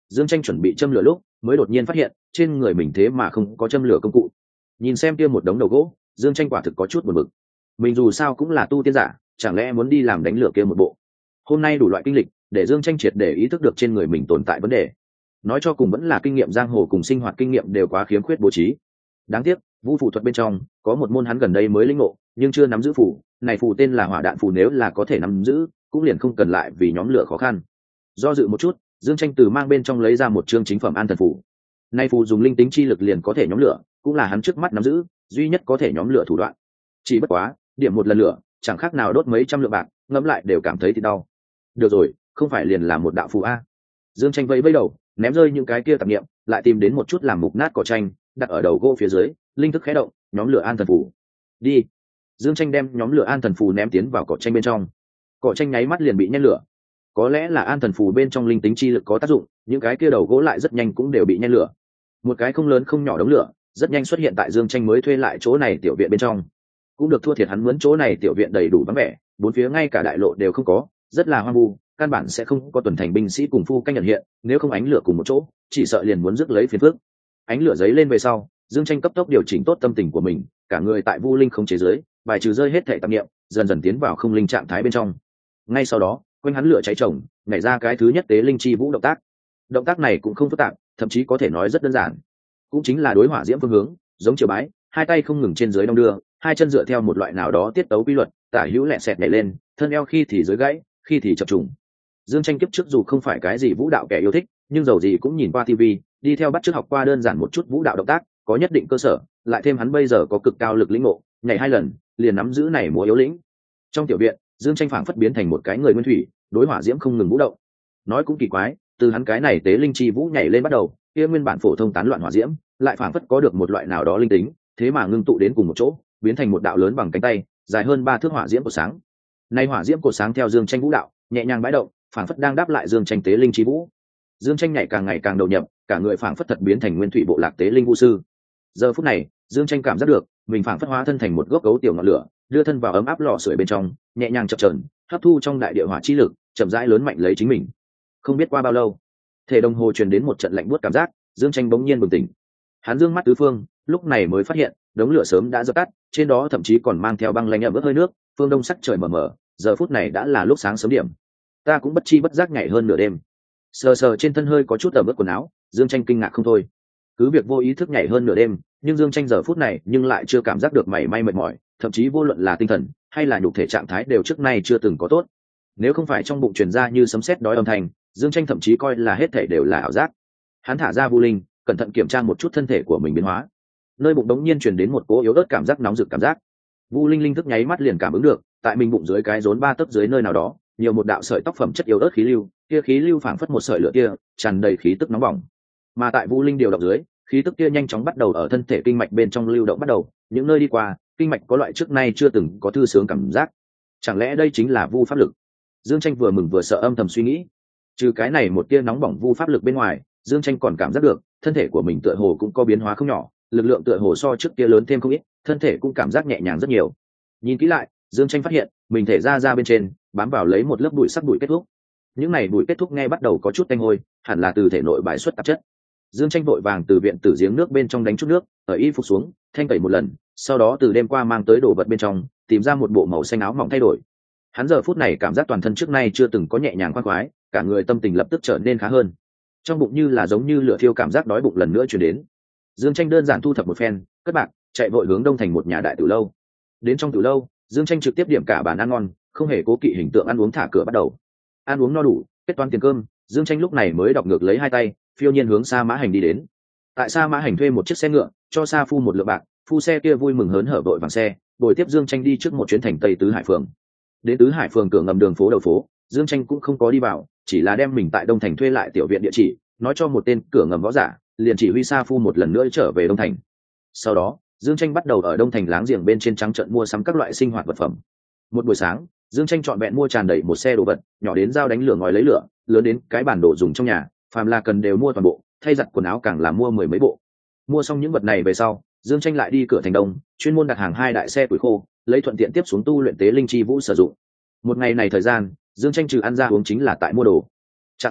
Dương Tranh chuẩn bị châm lửa lúc mới đột nhiên phát hiện trên người mình thế mà không có châm lửa công cụ. Nhìn xem kia một đống đầu gỗ, Dương Tranh quả thực có chút buồn bực. Mình dù sao cũng là tu tiên giả, chẳng lẽ muốn đi làm đánh lửa kia một bộ. Hôm nay đủ loại kinh lịch để Dương Tranh triệt để ý thức được trên người mình tồn tại vấn đề. Nói cho cùng vẫn là kinh nghiệm giang hồ cùng sinh hoạt kinh nghiệm đều quá khiếm khuyết bố trí. Đáng tiếc vũ phù thuật bên trong có một môn hắn gần đây mới lĩnh ngộ nhưng chưa nắm giữ phù, này phù tên là hỏa đạn phù, nếu là có thể nắm giữ cũng liền không cần lại vì nhóm lửa khó khăn. Do dự một chút, Dương Tranh từ mang bên trong lấy ra một chương chính phẩm an thần phù. Nay phù dùng linh tính chi lực liền có thể nhóm lửa, cũng là hắn trước mắt nắm giữ duy nhất có thể nhóm lửa thủ đoạn. Chỉ bất quá điểm một lần lửa chẳng khác nào đốt mấy trăm lượng bạc, ngẫm lại đều cảm thấy thì đau. Được rồi, không phải liền là một đạo phù a. Dương Tranh vẫy vẫy đầu, ném rơi những cái kia tạp niệm, lại tìm đến một chút làm mục nát cỏ tranh, đặt ở đầu gỗ phía dưới, linh thức khẽ động, nhóm lửa an thần phù. Đi. Dương Tranh đem nhóm lửa an thần phù ném tiến vào cỏ tranh bên trong. Cỏ tranh nháy mắt liền bị nhen lửa. Có lẽ là an thần phù bên trong linh tính chi lực có tác dụng, những cái kia đầu gỗ lại rất nhanh cũng đều bị nhen lửa. Một cái không lớn không nhỏ đống lửa rất nhanh xuất hiện tại Dương Tranh mới thuê lại chỗ này tiểu viện bên trong. Cũng được thua thiệt hắn mướn chỗ này tiểu viện đầy đủ vắng vẻ, bốn phía ngay cả đại lộ đều không có, rất là hoang vu, căn bản sẽ không có tuần thành binh sĩ cùng phu canh nhận hiện, nếu không ánh lửa cùng một chỗ chỉ sợ liền muốn rước lấy phiền phức. Ánh lửa giấy lên về sau, Dương Tranh cấp tốc điều chỉnh tốt tâm tình của mình, cả người tại vu linh không chế giới, bài trừ rơi hết thể tạp niệm, dần dần tiến vào không linh trạng thái bên trong. Ngay sau đó quanh hắn lửa cháy chồng, nhảy ra cái thứ nhất tế linh chi vũ động tác. Động tác này cũng không phức tạp, thậm chí có thể nói rất đơn giản, cũng chính là đối hỏa diễm phương hướng, giống chiều bái, hai tay không ngừng trên dưới đong đưa, hai chân dựa theo một loại nào đó tiết tấu quy luật, tả hữu lẹ sẹt nhảy lên, thân eo khi thì dưới gãy, khi thì chập trùng. Dương Tranh kiếp trước dù không phải cái gì vũ đạo kẻ yêu thích, nhưng dầu gì cũng nhìn qua ti vi, đi theo bắt chước học qua đơn giản một chút vũ đạo động tác, có nhất định cơ sở, lại thêm hắn bây giờ có cực cao lực lĩnh ngộ, nhảy hai lần, liền nắm giữ này múa yếu lĩnh. Trong tiểu viện, Dương Tranh phảng phất biến thành một cái người nguyên thủy, đối hỏa diễm không ngừng vũ động. Nói cũng kỳ quái, từ hắn cái này tế linh chi vũ nhảy lên bắt đầu, kia nguyên bản phổ thông tán loạn hỏa diễm, lại phảng phất có được một loại nào đó linh tính, thế mà ngưng tụ đến cùng một chỗ, biến thành một đạo lớn bằng cánh tay, dài hơn ba thước hỏa diễm của sáng. Nay hỏa diễm của sáng theo Dương Tranh vũ đạo, nhẹ nhàng bãi động, phảng phất đang đáp lại Dương Tranh tế linh chi vũ. Dương Tranh nhảy càng ngày càng đầu nhập, cả người phảng phất thật biến thành nguyên thủy bộ lạc tế linh vũ sư. Giờ phút này, Dương Tranh cảm giác được, mình phảng phất hóa thân thành một gốc gấu tiểu ngọn lửa, đưa thân vào ấm áp lò sưởi bên trong, nhẹ nhàng chập chờn, hấp thu trong đại địa hỏa chi lực, chậm rãi lớn mạnh lấy chính mình. Không biết qua bao lâu, thể đồng hồ truyền đến một trận lạnh buốt cảm giác, Dương Tranh bỗng nhiên bừng tỉnh. Hắn dương mắt tứ phương, lúc này mới phát hiện, đống lửa sớm đã dập tắt, trên đó thậm chí còn mang theo băng lạnh ẩm ướt hơi nước, phương đông sắc trời mờ mờ, giờ phút này đã là lúc sáng sớm điểm. Ta cũng bất chi bất giác nhảy hơn nửa đêm. Sờ sờ trên thân hơi có chút ẩm ướt quần áo, Dương Tranh kinh ngạc không thôi. Cứ việc vô ý thức nhảy hơn nửa đêm, nhưng Dương Tranh giờ phút này nhưng lại chưa cảm giác được mảy may mệt mỏi, thậm chí vô luận là tinh thần hay là nhục thể trạng thái đều trước nay chưa từng có tốt. Nếu không phải trong bụng truyền ra như sấm sét đói âm thanh, Dương Tranh thậm chí coi là hết thể đều là ảo giác. Hắn thả ra vu linh, cẩn thận kiểm tra một chút thân thể của mình biến hóa. Nơi bụng đống nhiên truyền đến một cỗ yếu ớt cảm giác nóng rực cảm giác. Vu linh linh thức nháy mắt liền cảm ứng được, tại mình bụng dưới cái rốn ba tấc dưới nơi nào đó, nhiều một đạo sợi tóc phẩm chất yếu ớt khí lưu, kia khí lưu phảng phất một sợi lửa kia, tràn đầy khí tức nóng bỏng. Mà tại vu linh điều động dưới, khí tức kia nhanh chóng bắt đầu ở thân thể kinh mạch bên trong lưu động bắt đầu, những nơi đi qua, kinh mạch có loại trước nay chưa từng có thư sướng cảm giác. Chẳng lẽ đây chính là vu pháp lực? Dương Tranh vừa mừng vừa sợ âm thầm suy nghĩ. Trừ cái này một tia nóng bỏng vu pháp lực bên ngoài, Dương Tranh còn cảm giác được thân thể của mình tựa hồ cũng có biến hóa không nhỏ, lực lượng tựa hồ so trước kia lớn thêm không ít, thân thể cũng cảm giác nhẹ nhàng rất nhiều. Nhìn kỹ lại, Dương Tranh phát hiện mình thể ra ra bên trên bám vào lấy một lớp bụi sắc bụi kết thúc. Những này bụi kết thúc nghe bắt đầu có chút tanh hôi, hẳn là từ thể nội bài xuất tạp chất. Dương Tranh vội vàng từ viện tử giếng nước bên trong đánh chút nước, ở y phục xuống, thanh tẩy một lần, sau đó từ đêm qua mang tới đồ vật bên trong, tìm ra một bộ màu xanh áo mỏng thay đổi. Hắn giờ phút này cảm giác toàn thân trước nay chưa từng có nhẹ nhàng khoan khoái, cả người tâm tình lập tức trở nên khá hơn. Trong bụng như là giống như lửa thiêu, cảm giác đói bụng lần nữa truyền đến. Dương Tranh đơn giản thu thập một phen, cất bạc, chạy vội hướng đông thành một nhà đại tử lâu. Đến trong tử lâu, Dương Tranh trực tiếp điểm cả bàn ăn ngon, không hề cố kỵ hình tượng ăn uống thả cửa bắt đầu. Ăn uống no đủ, kết toán tiền cơm, Dương Tranh lúc này mới đọc ngược lấy hai tay, phiêu nhiên hướng Sa Mã Hành đi đến. Tại Sa Mã Hành thuê một chiếc xe ngựa, cho Sa Phu một lượng bạc, phu xe kia vui mừng hớn hở vội vàng xe, bồi tiếp Dương Tranh đi trước một chuyến thành Tây Tứ Hải phường. Đến Tứ Hải phường cửa ngầm đường phố đầu phố, Dương Tranh cũng không có đi vào, chỉ là đem mình tại Đông Thành thuê lại tiểu viện địa chỉ, nói cho một tên cửa ngầm võ giả, liền chỉ huy Sa Phu một lần nữa trở về Đông Thành. Sau đó, Dương Tranh bắt đầu ở Đông Thành láng giềng bên trên trắng trợn mua sắm các loại sinh hoạt vật phẩm. Một buổi sáng, Dương Tranh trọn vẹn mua tràn đầy một xe đồ vật, nhỏ đến dao đánh lửa ngòi lấy lửa, lớn đến cái bản đồ dùng trong nhà, phàm là cần đều mua toàn bộ, thay giặt quần áo càng là mua mười mấy bộ. Mua xong những vật này về sau, Dương Tranh lại đi cửa thành Đông, chuyên môn đặt hàng hai đại xe củi khô, lấy thuận tiện tiếp xuống tu luyện tế linh chi vũ sử dụng. Một ngày này thời gian, Dương Tranh trừ ăn ra uống chính là tại mua đồ. Chạm vào tối,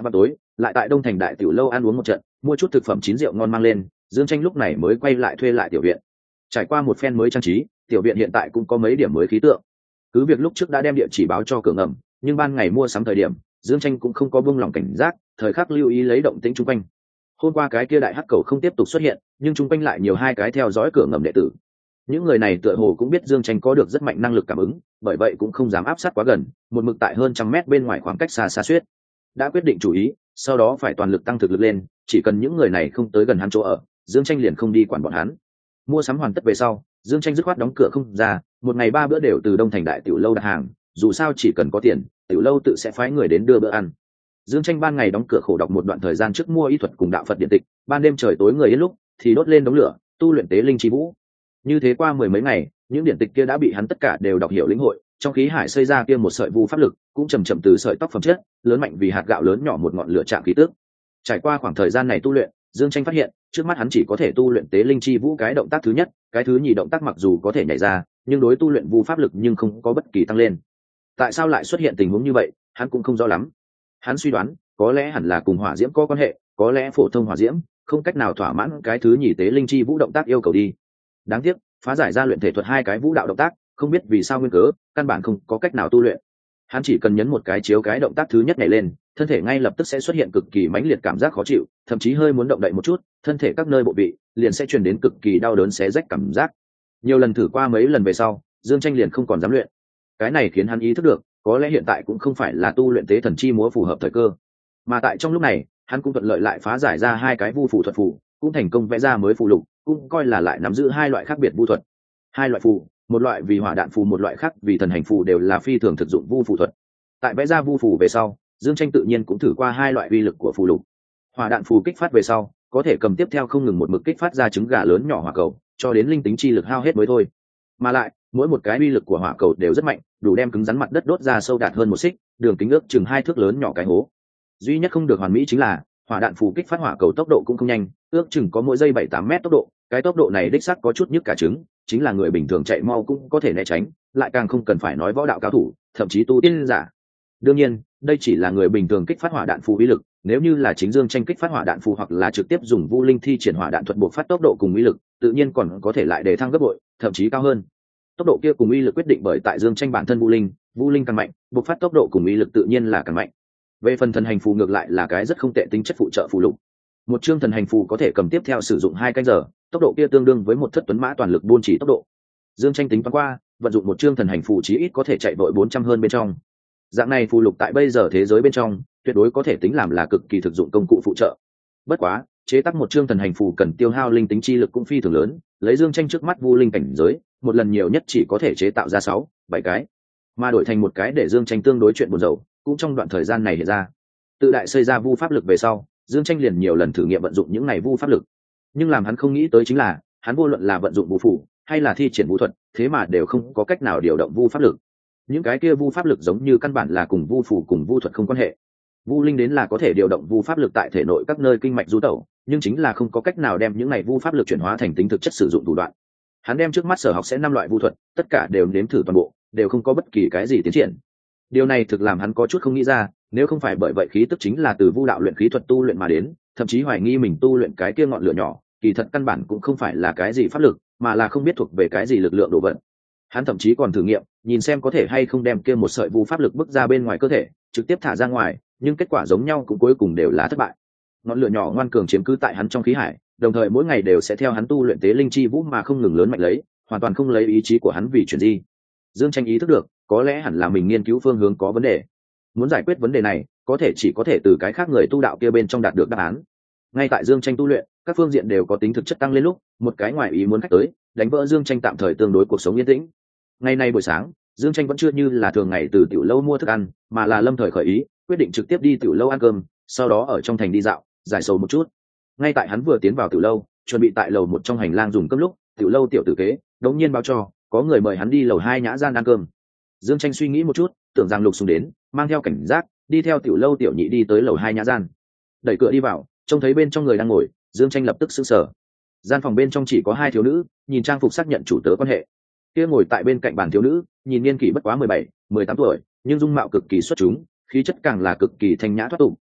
lại tại Đông Thành đại tiểu lâu ăn uống một trận, mua chút thực phẩm chín rượu ngon mang lên, Dương Tranh lúc này mới quay lại thuê lại tiểu viện. Trải qua một phen mới trang trí, tiểu viện hiện tại cũng có mấy điểm mới khí tượng. Cứ việc lúc trước đã đem địa chỉ báo cho cửa ngầm, nhưng ban ngày mua sắm thời điểm, Dương Tranh cũng không có buông lỏng cảnh giác, thời khắc lưu ý lấy động tĩnh chung quanh. Hôm qua cái kia đại hắc cầu không tiếp tục xuất hiện, nhưng chung quanh lại nhiều hai cái theo dõi cửa ngầm đệ tử. Những người này tựa hồ cũng biết Dương Tranh có được rất mạnh năng lực cảm ứng, bởi vậy cũng không dám áp sát quá gần, một mực tại hơn trăm mét bên ngoài khoảng cách xa xa xuyết. Đã quyết định chủ ý, sau đó phải toàn lực tăng thực lực lên, chỉ cần những người này không tới gần hắn chỗ ở, Dương Tranh liền không đi quản bọn hắn. Mua sắm hoàn tất về sau, Dương Tranh dứt khoát đóng cửa không ra, một ngày ba bữa đều từ Đông Thành đại tiểu lâu đặt hàng, dù sao chỉ cần có tiền, tiểu lâu tự sẽ phái người đến đưa bữa ăn. Dương Tranh ban ngày đóng cửa khổ đọc một đoạn thời gian trước mua y thuật cùng đạo Phật điện tịch, ban đêm trời tối người yên lúc thì đốt lên đống lửa, tu luyện tế linh chi vũ. Như thế qua mười mấy ngày, những điện tịch kia đã bị hắn tất cả đều đọc hiểu lĩnh hội, trong khí hải xây ra kia một sợi vu pháp lực, cũng chậm chậm từ sợi tóc phẩm chất, lớn mạnh vì hạt gạo lớn nhỏ một ngọn lửa chạm khí tức. Trải qua khoảng thời gian này tu luyện, Dương Tranh phát hiện, trước mắt hắn chỉ có thể tu luyện tế linh chi vũ cái động tác thứ nhất, cái thứ nhì động tác mặc dù có thể nhảy ra, nhưng đối tu luyện vu pháp lực nhưng không có bất kỳ tăng lên. Tại sao lại xuất hiện tình huống như vậy, hắn cũng không rõ lắm. Hắn suy đoán, có lẽ hẳn là cùng hỏa diễm có quan hệ, có lẽ phổ thông hỏa diễm không cách nào thỏa mãn cái thứ nhì tế linh chi vũ động tác yêu cầu đi. Đáng tiếc, phá giải ra luyện thể thuật hai cái vũ đạo động tác, không biết vì sao nguyên cớ, căn bản không có cách nào tu luyện. Hắn chỉ cần nhấn một cái chiếu cái động tác thứ nhất nhảy lên, thân thể ngay lập tức sẽ xuất hiện cực kỳ mãnh liệt cảm giác khó chịu, thậm chí hơi muốn động đậy một chút, thân thể các nơi bộ vị liền sẽ truyền đến cực kỳ đau đớn xé rách cảm giác. Nhiều lần thử qua mấy lần về sau, Dương Tranh liền không còn dám luyện. Cái này khiến hắn ý thức được, có lẽ hiện tại cũng không phải là tu luyện tế thần chi múa phù hợp thời cơ. Mà tại trong lúc này, hắn cũng thuận lợi lại phá giải ra hai cái vu phù thuật phù, cũng thành công vẽ ra mới phù lục, cũng coi là lại nắm giữ hai loại khác biệt vu thuật. Hai loại phù, một loại vì hỏa đạn phù, một loại khác vì thần hành phù, đều là phi thường thực dụng vu phù thuật. Tại vẽ ra vu phù về sau, Dương Tranh tự nhiên cũng thử qua hai loại uy lực của phù lục. Hỏa đạn phù kích phát về sau, có thể cầm tiếp theo không ngừng một mực kích phát ra trứng gà lớn nhỏ hỏa cầu, cho đến linh tính chi lực hao hết mới thôi. Mà lại, mỗi một cái uy lực của hỏa cầu đều rất mạnh, đủ đem cứng rắn mặt đất đốt ra sâu đạt hơn một xích, đường kính ước chừng hai thước lớn nhỏ cái hố. Duy nhất không được hoàn mỹ chính là, hỏa đạn phù kích phát hỏa cầu tốc độ cũng không nhanh, ước chừng có mỗi giây bảy tám mét tốc độ, cái tốc độ này đích xác có chút nhức cả trứng, chính là người bình thường chạy mau cũng có thể né tránh, lại càng không cần phải nói võ đạo cao thủ, thậm chí tu tiên giả. Đương nhiên, đây chỉ là người bình thường kích phát hỏa đạn phù uy lực, nếu như là chính Dương Tranh kích phát hỏa đạn phù hoặc là trực tiếp dùng vu linh thi triển hỏa đạn thuật buộc phát tốc độ cùng uy lực, tự nhiên còn có thể lại đề thăng gấp bội, thậm chí cao hơn. Tốc độ kia cùng uy lực quyết định bởi tại Dương Tranh bản thân vu linh, vu linh càng mạnh, buộc phát tốc độ cùng uy lực tự nhiên là càng mạnh. Về phần thần hành phù ngược lại là cái rất không tệ tính chất phụ trợ phù lục. Một chương thần hành phù có thể cầm tiếp theo sử dụng hai canh giờ, tốc độ kia tương đương với một thất tuấn mã toàn lực buôn chỉ tốc độ. Dương Tranh tính toán qua, vận dụng một chương thần hành phù chí ít có thể chạy vội bốn trăm hơn bên trong. Dạng này phù lục tại bây giờ thế giới bên trong, tuyệt đối có thể tính làm là cực kỳ thực dụng công cụ phụ trợ. Bất quá, chế tác một chương thần hành phù cần tiêu hao linh tính chi lực cũng phi thường lớn, lấy Dương Tranh trước mắt vu linh cảnh giới, một lần nhiều nhất chỉ có thể chế tạo ra sáu, bảy cái, mà đổi thành một cái để Dương Tranh tương đối chuyện buồn rầu, cũng trong đoạn thời gian này hiện ra. Tự đại xây ra vu pháp lực về sau, Dương Tranh liền nhiều lần thử nghiệm vận dụng những này vu pháp lực. Nhưng làm hắn không nghĩ tới chính là, hắn vô luận là vận dụng vu phủ hay là thi triển vu thuật, thế mà đều không có cách nào điều động vu pháp lực. Những cái kia vu pháp lực giống như căn bản là cùng vu phủ cùng vu thuật không quan hệ. Vu linh đến là có thể điều động vu pháp lực tại thể nội các nơi kinh mạch du tẩu, nhưng chính là không có cách nào đem những này vu pháp lực chuyển hóa thành tính thực chất sử dụng thủ đoạn. Hắn đem trước mắt sở học sẽ năm loại vu thuật, tất cả đều nếm thử toàn bộ, đều không có bất kỳ cái gì tiến triển. Điều này thực làm hắn có chút không nghĩ ra, nếu không phải bởi vậy khí tức chính là từ vu đạo luyện khí thuật tu luyện mà đến, thậm chí hoài nghi mình tu luyện cái kia ngọn lửa nhỏ, kỳ thật căn bản cũng không phải là cái gì pháp lực, mà là không biết thuộc về cái gì lực lượng đồ vật. Hắn thậm chí còn thử nghiệm, nhìn xem có thể hay không đem kia một sợi vu pháp lực bức ra bên ngoài cơ thể, trực tiếp thả ra ngoài, nhưng kết quả giống nhau cũng cuối cùng đều là thất bại. Ngọn lửa nhỏ ngoan cường chiếm cứ tại hắn trong khí hải, đồng thời mỗi ngày đều sẽ theo hắn tu luyện tế linh chi vũ mà không ngừng lớn mạnh lấy, hoàn toàn không lấy ý chí của hắn vì chuyển di. Dương Tranh ý thức được, có lẽ hẳn là mình nghiên cứu phương hướng có vấn đề. Muốn giải quyết vấn đề này, có thể chỉ có thể từ cái khác người tu đạo kia bên trong đạt được đáp án. Ngay tại Dương Tranh tu luyện, các phương diện đều có tính thực chất tăng lên lúc, một cái ngoài ý muốn khách tới, đánh vỡ Dương Tranh tạm thời tương đối cuộc sống yên tĩnh. Ngày nay buổi sáng, Dương Tranh vẫn chưa như là thường ngày từ tiểu lâu mua thức ăn, mà là lâm thời khởi ý, quyết định trực tiếp đi tiểu lâu ăn cơm, sau đó ở trong thành đi dạo, giải sầu một chút. Ngay tại hắn vừa tiến vào tiểu lâu, chuẩn bị tại lầu một trong hành lang dùng cơm lúc, tiểu lâu tiểu tử kế đống nhiên báo cho có người mời hắn đi lầu hai nhã gian ăn cơm. Dương Tranh suy nghĩ một chút, tưởng rằng Lục Sùng đến, mang theo cảnh giác, đi theo tiểu lâu tiểu nhị đi tới lầu hai nhã gian. Đẩy cửa đi vào, trông thấy bên trong người đang ngồi, Dương Tranh lập tức sững sờ. Gian phòng bên trong chỉ có hai thiếu nữ, nhìn trang phục xác nhận chủ tớ quan hệ. Kia ngồi tại bên cạnh bàn thiếu nữ, nhìn niên kỷ bất quá mười bảy, mười tám tuổi, nhưng dung mạo cực kỳ xuất chúng, khí chất càng là cực kỳ thanh nhã thoát tục,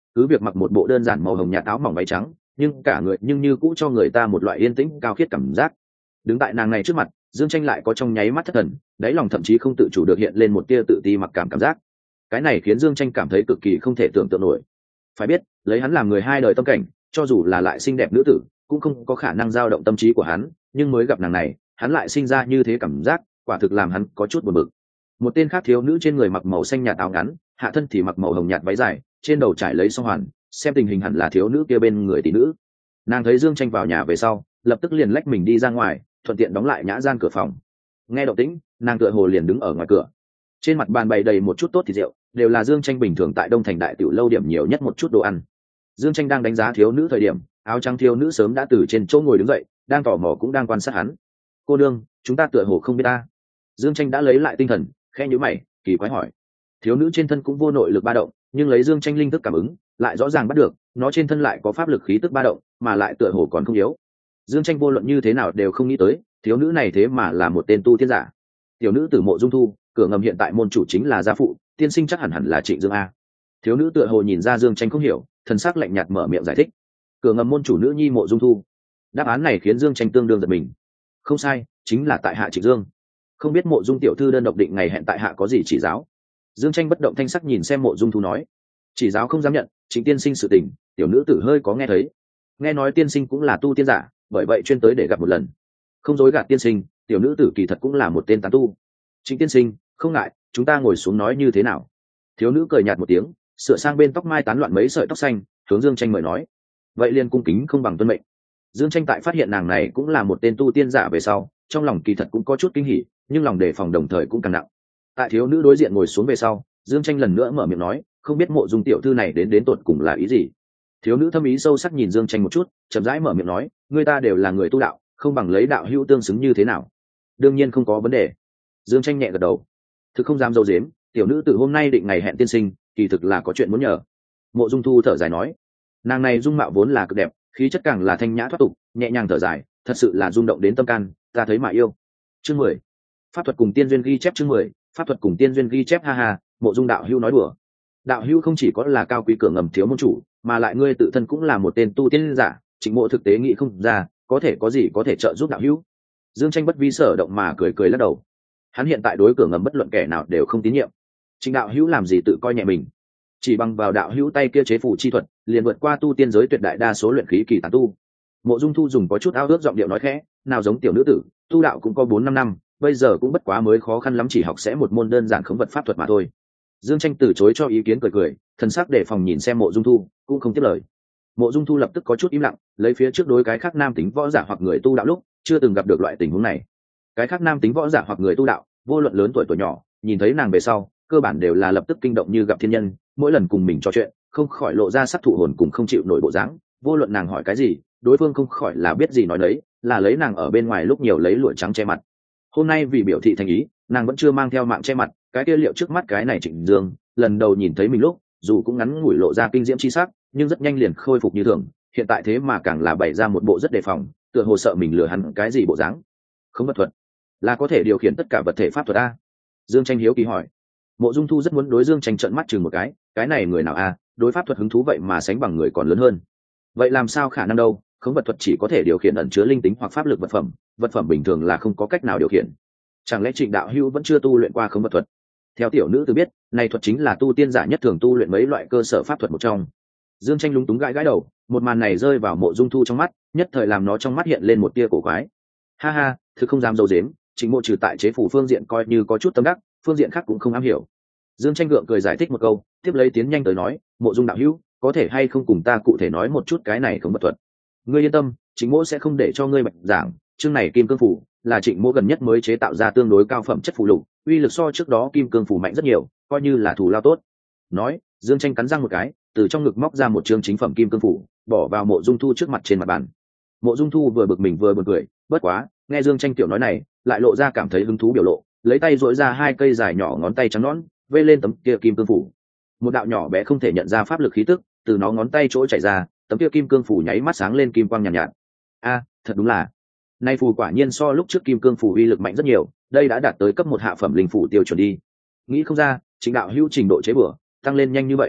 cứ việc mặc một bộ đơn giản màu hồng nhạt áo mỏng váy trắng, nhưng cả người nhưng như cũ cho người ta một loại yên tĩnh cao khiết cảm giác. Đứng tại nàng này trước mặt, Dương Tranh lại có trong nháy mắt thất thần, đáy lòng thậm chí không tự chủ được hiện lên một tia tự ti mặc cảm cảm giác. Cái này khiến Dương Tranh cảm thấy cực kỳ không thể tưởng tượng nổi. Phải biết, lấy hắn làm người hai đời tâm cảnh, cho dù là lại xinh đẹp nữ tử, cũng không có khả năng dao động tâm trí của hắn, nhưng mới gặp nàng này, hắn lại sinh ra như thế cảm giác, quả thực làm hắn có chút buồn bực. Một tên khác thiếu nữ trên người mặc màu xanh nhạt áo ngắn, hạ thân thì mặc màu hồng nhạt váy dài, trên đầu trải lấy song hoàn, xem tình hình hẳn là thiếu nữ kia bên người tỷ nữ. Nàng thấy Dương Tranh vào nhà về sau, lập tức liền lách mình đi ra ngoài, thuận tiện đóng lại nhã gian cửa phòng. Nghe động tĩnh, nàng tựa hồ liền đứng ở ngoài cửa. Trên mặt bàn bày đầy một chút tốt thịt rượu, đều là Dương Tranh bình thường tại Đông Thành đại tiểu lâu điểm nhiều nhất một chút đồ ăn. Dương Tranh đang đánh giá thiếu nữ thời điểm, áo trắng thiếu nữ sớm đã từ trên chỗ ngồi đứng dậy, đang tò mò cũng đang quan sát hắn. Cô đương, chúng ta tựa hồ không biết ta. Dương Tranh đã lấy lại tinh thần, khẽ nhíu mày, kỳ quái hỏi. Thiếu nữ trên thân cũng vô nội lực ba động, nhưng lấy Dương Tranh linh thức cảm ứng, lại rõ ràng bắt được, nó trên thân lại có pháp lực khí tức ba động, mà lại tựa hồ còn không yếu. Dương Tranh vô luận như thế nào đều không nghĩ tới, thiếu nữ này thế mà là một tên tu tiên giả. Tiểu nữ tử Mộ Dung Thu, cửa ngầm hiện tại môn chủ chính là gia phụ, tiên sinh chắc hẳn hẳn là Trịnh Dương a. Thiếu nữ tựa hồ nhìn ra Dương Tranh không hiểu, thần sắc lạnh nhạt mở miệng giải thích. Cửa ngầm môn chủ nữ nhi Mộ Dung Thu. Đáp án này khiến Dương Tranh tương đương giật mình. Không sai, chính là tại hạ Trịnh Dương. Không biết Mộ Dung tiểu thư đơn độc định ngày hẹn tại hạ có gì chỉ giáo? Dương Tranh bất động thanh sắc nhìn xem Mộ Dung Thu nói. Chỉ giáo không dám nhận, Trịnh tiên sinh sự tình, tiểu nữ tử hơi có nghe thấy. Nghe nói tiên sinh cũng là tu tiên giả, bởi vậy chuyên tới để gặp một lần. Không dối gạt tiên sinh, tiểu nữ tử kỳ thật cũng là một tên tán tu. Trịnh tiên sinh, không ngại, chúng ta ngồi xuống nói như thế nào? Thiếu nữ cười nhạt một tiếng, sửa sang bên tóc mai tán loạn mấy sợi tóc xanh, hướng Dương Tranh mời nói. Vậy liền cung kính không bằng tuân mệnh. Dương Tranh tại phát hiện nàng này cũng là một tên tu tiên giả về sau, trong lòng kỳ thật cũng có chút kinh hỉ, nhưng lòng đề phòng đồng thời cũng càng nặng. Tại thiếu nữ đối diện ngồi xuống về sau, Dương Tranh lần nữa mở miệng nói, không biết Mộ Dung tiểu thư này đến đến tột cùng là ý gì? Thiếu nữ thâm ý sâu sắc nhìn Dương Tranh một chút, chậm rãi mở miệng nói, người ta đều là người tu đạo, không bằng lấy đạo hữu tương xứng như thế nào? Đương nhiên không có vấn đề. Dương Tranh nhẹ gật đầu. Thực không dám dâu dếm, tiểu nữ từ hôm nay định ngày hẹn tiên sinh, kỳ thực là có chuyện muốn nhờ. Mộ Dung Thu thở dài nói, nàng này dung mạo vốn là cực đẹp, khí chất càng là thanh nhã thoát tục, nhẹ nhàng thở dài, thật sự là rung động đến tâm can, ta thấy mà yêu. Chương mười, pháp thuật cùng tiên duyên ghi chép. Chương mười, pháp thuật cùng tiên duyên ghi chép. Ha ha, Mộ Dung đạo hữu nói đùa. Đạo hữu không chỉ có là cao quý cửa ngầm thiếu môn chủ, mà lại ngươi tự thân cũng là một tên tu tiên giả, Trịnh Mộ thực tế nghĩ không ra, có thể có gì có thể trợ giúp đạo hữu. Dương Tranh bất vi sở động mà cười cười lắc đầu. Hắn hiện tại đối cửa ngầm bất luận kẻ nào đều không tín nhiệm. Trịnh đạo hữu làm gì tự coi nhẹ mình? Chỉ bằng vào đạo hữu tay kia chế phù chi thuật, liền vượt qua tu tiên giới tuyệt đại đa số luyện khí kỳ tán tu. Mộ Dung Thu dùng có chút ao ước giọng điệu nói khẽ, nào giống tiểu nữ tử, tu đạo cũng có bốn năm năm, bây giờ cũng bất quá mới khó khăn lắm chỉ học sẽ một môn đơn giản khống vật pháp thuật mà thôi. Dương Tranh từ chối cho ý kiến cười cười, thần sắc để phòng nhìn xem Mộ Dung Thu, cũng không tiếp lời. Mộ Dung Thu lập tức có chút im lặng, lấy phía trước đối cái khác nam tính võ giả hoặc người tu đạo lúc chưa từng gặp được loại tình huống này. Cái khác nam tính võ giả hoặc người tu đạo, vô luận lớn tuổi tuổi nhỏ, nhìn thấy nàng về sau, cơ bản đều là lập tức kinh động như gặp thiên nhân, mỗi lần cùng mình trò chuyện, không khỏi lộ ra sắc thụ hồn cùng không chịu nổi bộ dáng, vô luận nàng hỏi cái gì, đối phương không khỏi là biết gì nói đấy, là lấy nàng ở bên ngoài lúc nhiều lấy lụa trắng che mặt. Hôm nay vì biểu thị thành ý, nàng vẫn chưa mang theo mạng che mặt, cái kia liệu trước mắt cái này Trịnh Dương, lần đầu nhìn thấy mình lúc, dù cũng ngắn ngủi lộ ra kinh diễm chi sắc, nhưng rất nhanh liền khôi phục như thường, hiện tại thế mà càng là bày ra một bộ rất đề phòng, tựa hồ sợ mình lừa hắn cái gì bộ dáng. Không vật thuật, là có thể điều khiển tất cả vật thể pháp thuật a? Dương Tranh hiếu kỳ hỏi. Mộ Dung Thu rất muốn đối Dương Tranh trợn mắt chừng một cái, cái này người nào a, đối pháp thuật hứng thú vậy mà sánh bằng người còn lớn hơn. Vậy làm sao khả năng đâu, không vật thuật chỉ có thể điều khiển ẩn chứa linh tính hoặc pháp lực vật phẩm, vật phẩm bình thường là không có cách nào điều khiển. Chẳng lẽ Trịnh đạo hữu vẫn chưa tu luyện qua không vật thuật? Theo tiểu nữ tự biết, này thuật chính là tu tiên giả nhất thường tu luyện mấy loại cơ sở pháp thuật một trong. Dương Tranh lúng túng gãi gãi đầu, một màn này rơi vào Mộ Dung Thu trong mắt, nhất thời làm nó trong mắt hiện lên một tia cổ quái. Ha ha, thực không dám dâu dếm, Trịnh Mộ trừ tại chế phủ phương diện coi như có chút tâm đắc, phương diện khác cũng không am hiểu. Dương Tranh gượng cười giải thích một câu, tiếp lấy tiến nhanh tới nói, Mộ Dung đạo hữu, có thể hay không cùng ta cụ thể nói một chút cái này không vật thuật? Ngươi yên tâm, Trịnh Mộ sẽ không để cho ngươi bạch giảng, chương này kim cương phủ là Trịnh Mộ gần nhất mới chế tạo ra tương đối cao phẩm chất phù lục, uy lực so trước đó kim cương phủ mạnh rất nhiều, coi như là thù lao tốt. Nói, Dương Tranh cắn răng một cái, từ trong ngực móc ra một chương chính phẩm kim cương phủ, bỏ vào Mộ Dung Thu trước mặt trên mặt bàn. Mộ Dung Thu vừa bực mình vừa buồn cười, bất quá, nghe Dương Tranh tiểu nói này, lại lộ ra cảm thấy hứng thú biểu lộ, lấy tay duỗi ra hai cây dài nhỏ ngón tay trắng nõn, vê lên tấm kia kim cương phủ. Một đạo nhỏ bé không thể nhận ra pháp lực khí tức, từ nó ngón tay chỗ chảy ra, tấm kia kim cương phủ nháy mắt sáng lên kim quang nhàn nhạt, nhạt. A, thật đúng là. Nay phù quả nhiên so lúc trước kim cương phủ uy lực mạnh rất nhiều, đây đã đạt tới cấp một hạ phẩm linh phủ tiêu chuẩn đi. Nghĩ không ra, Trịnh đạo hữu trình độ chế bừa tăng lên nhanh như vậy.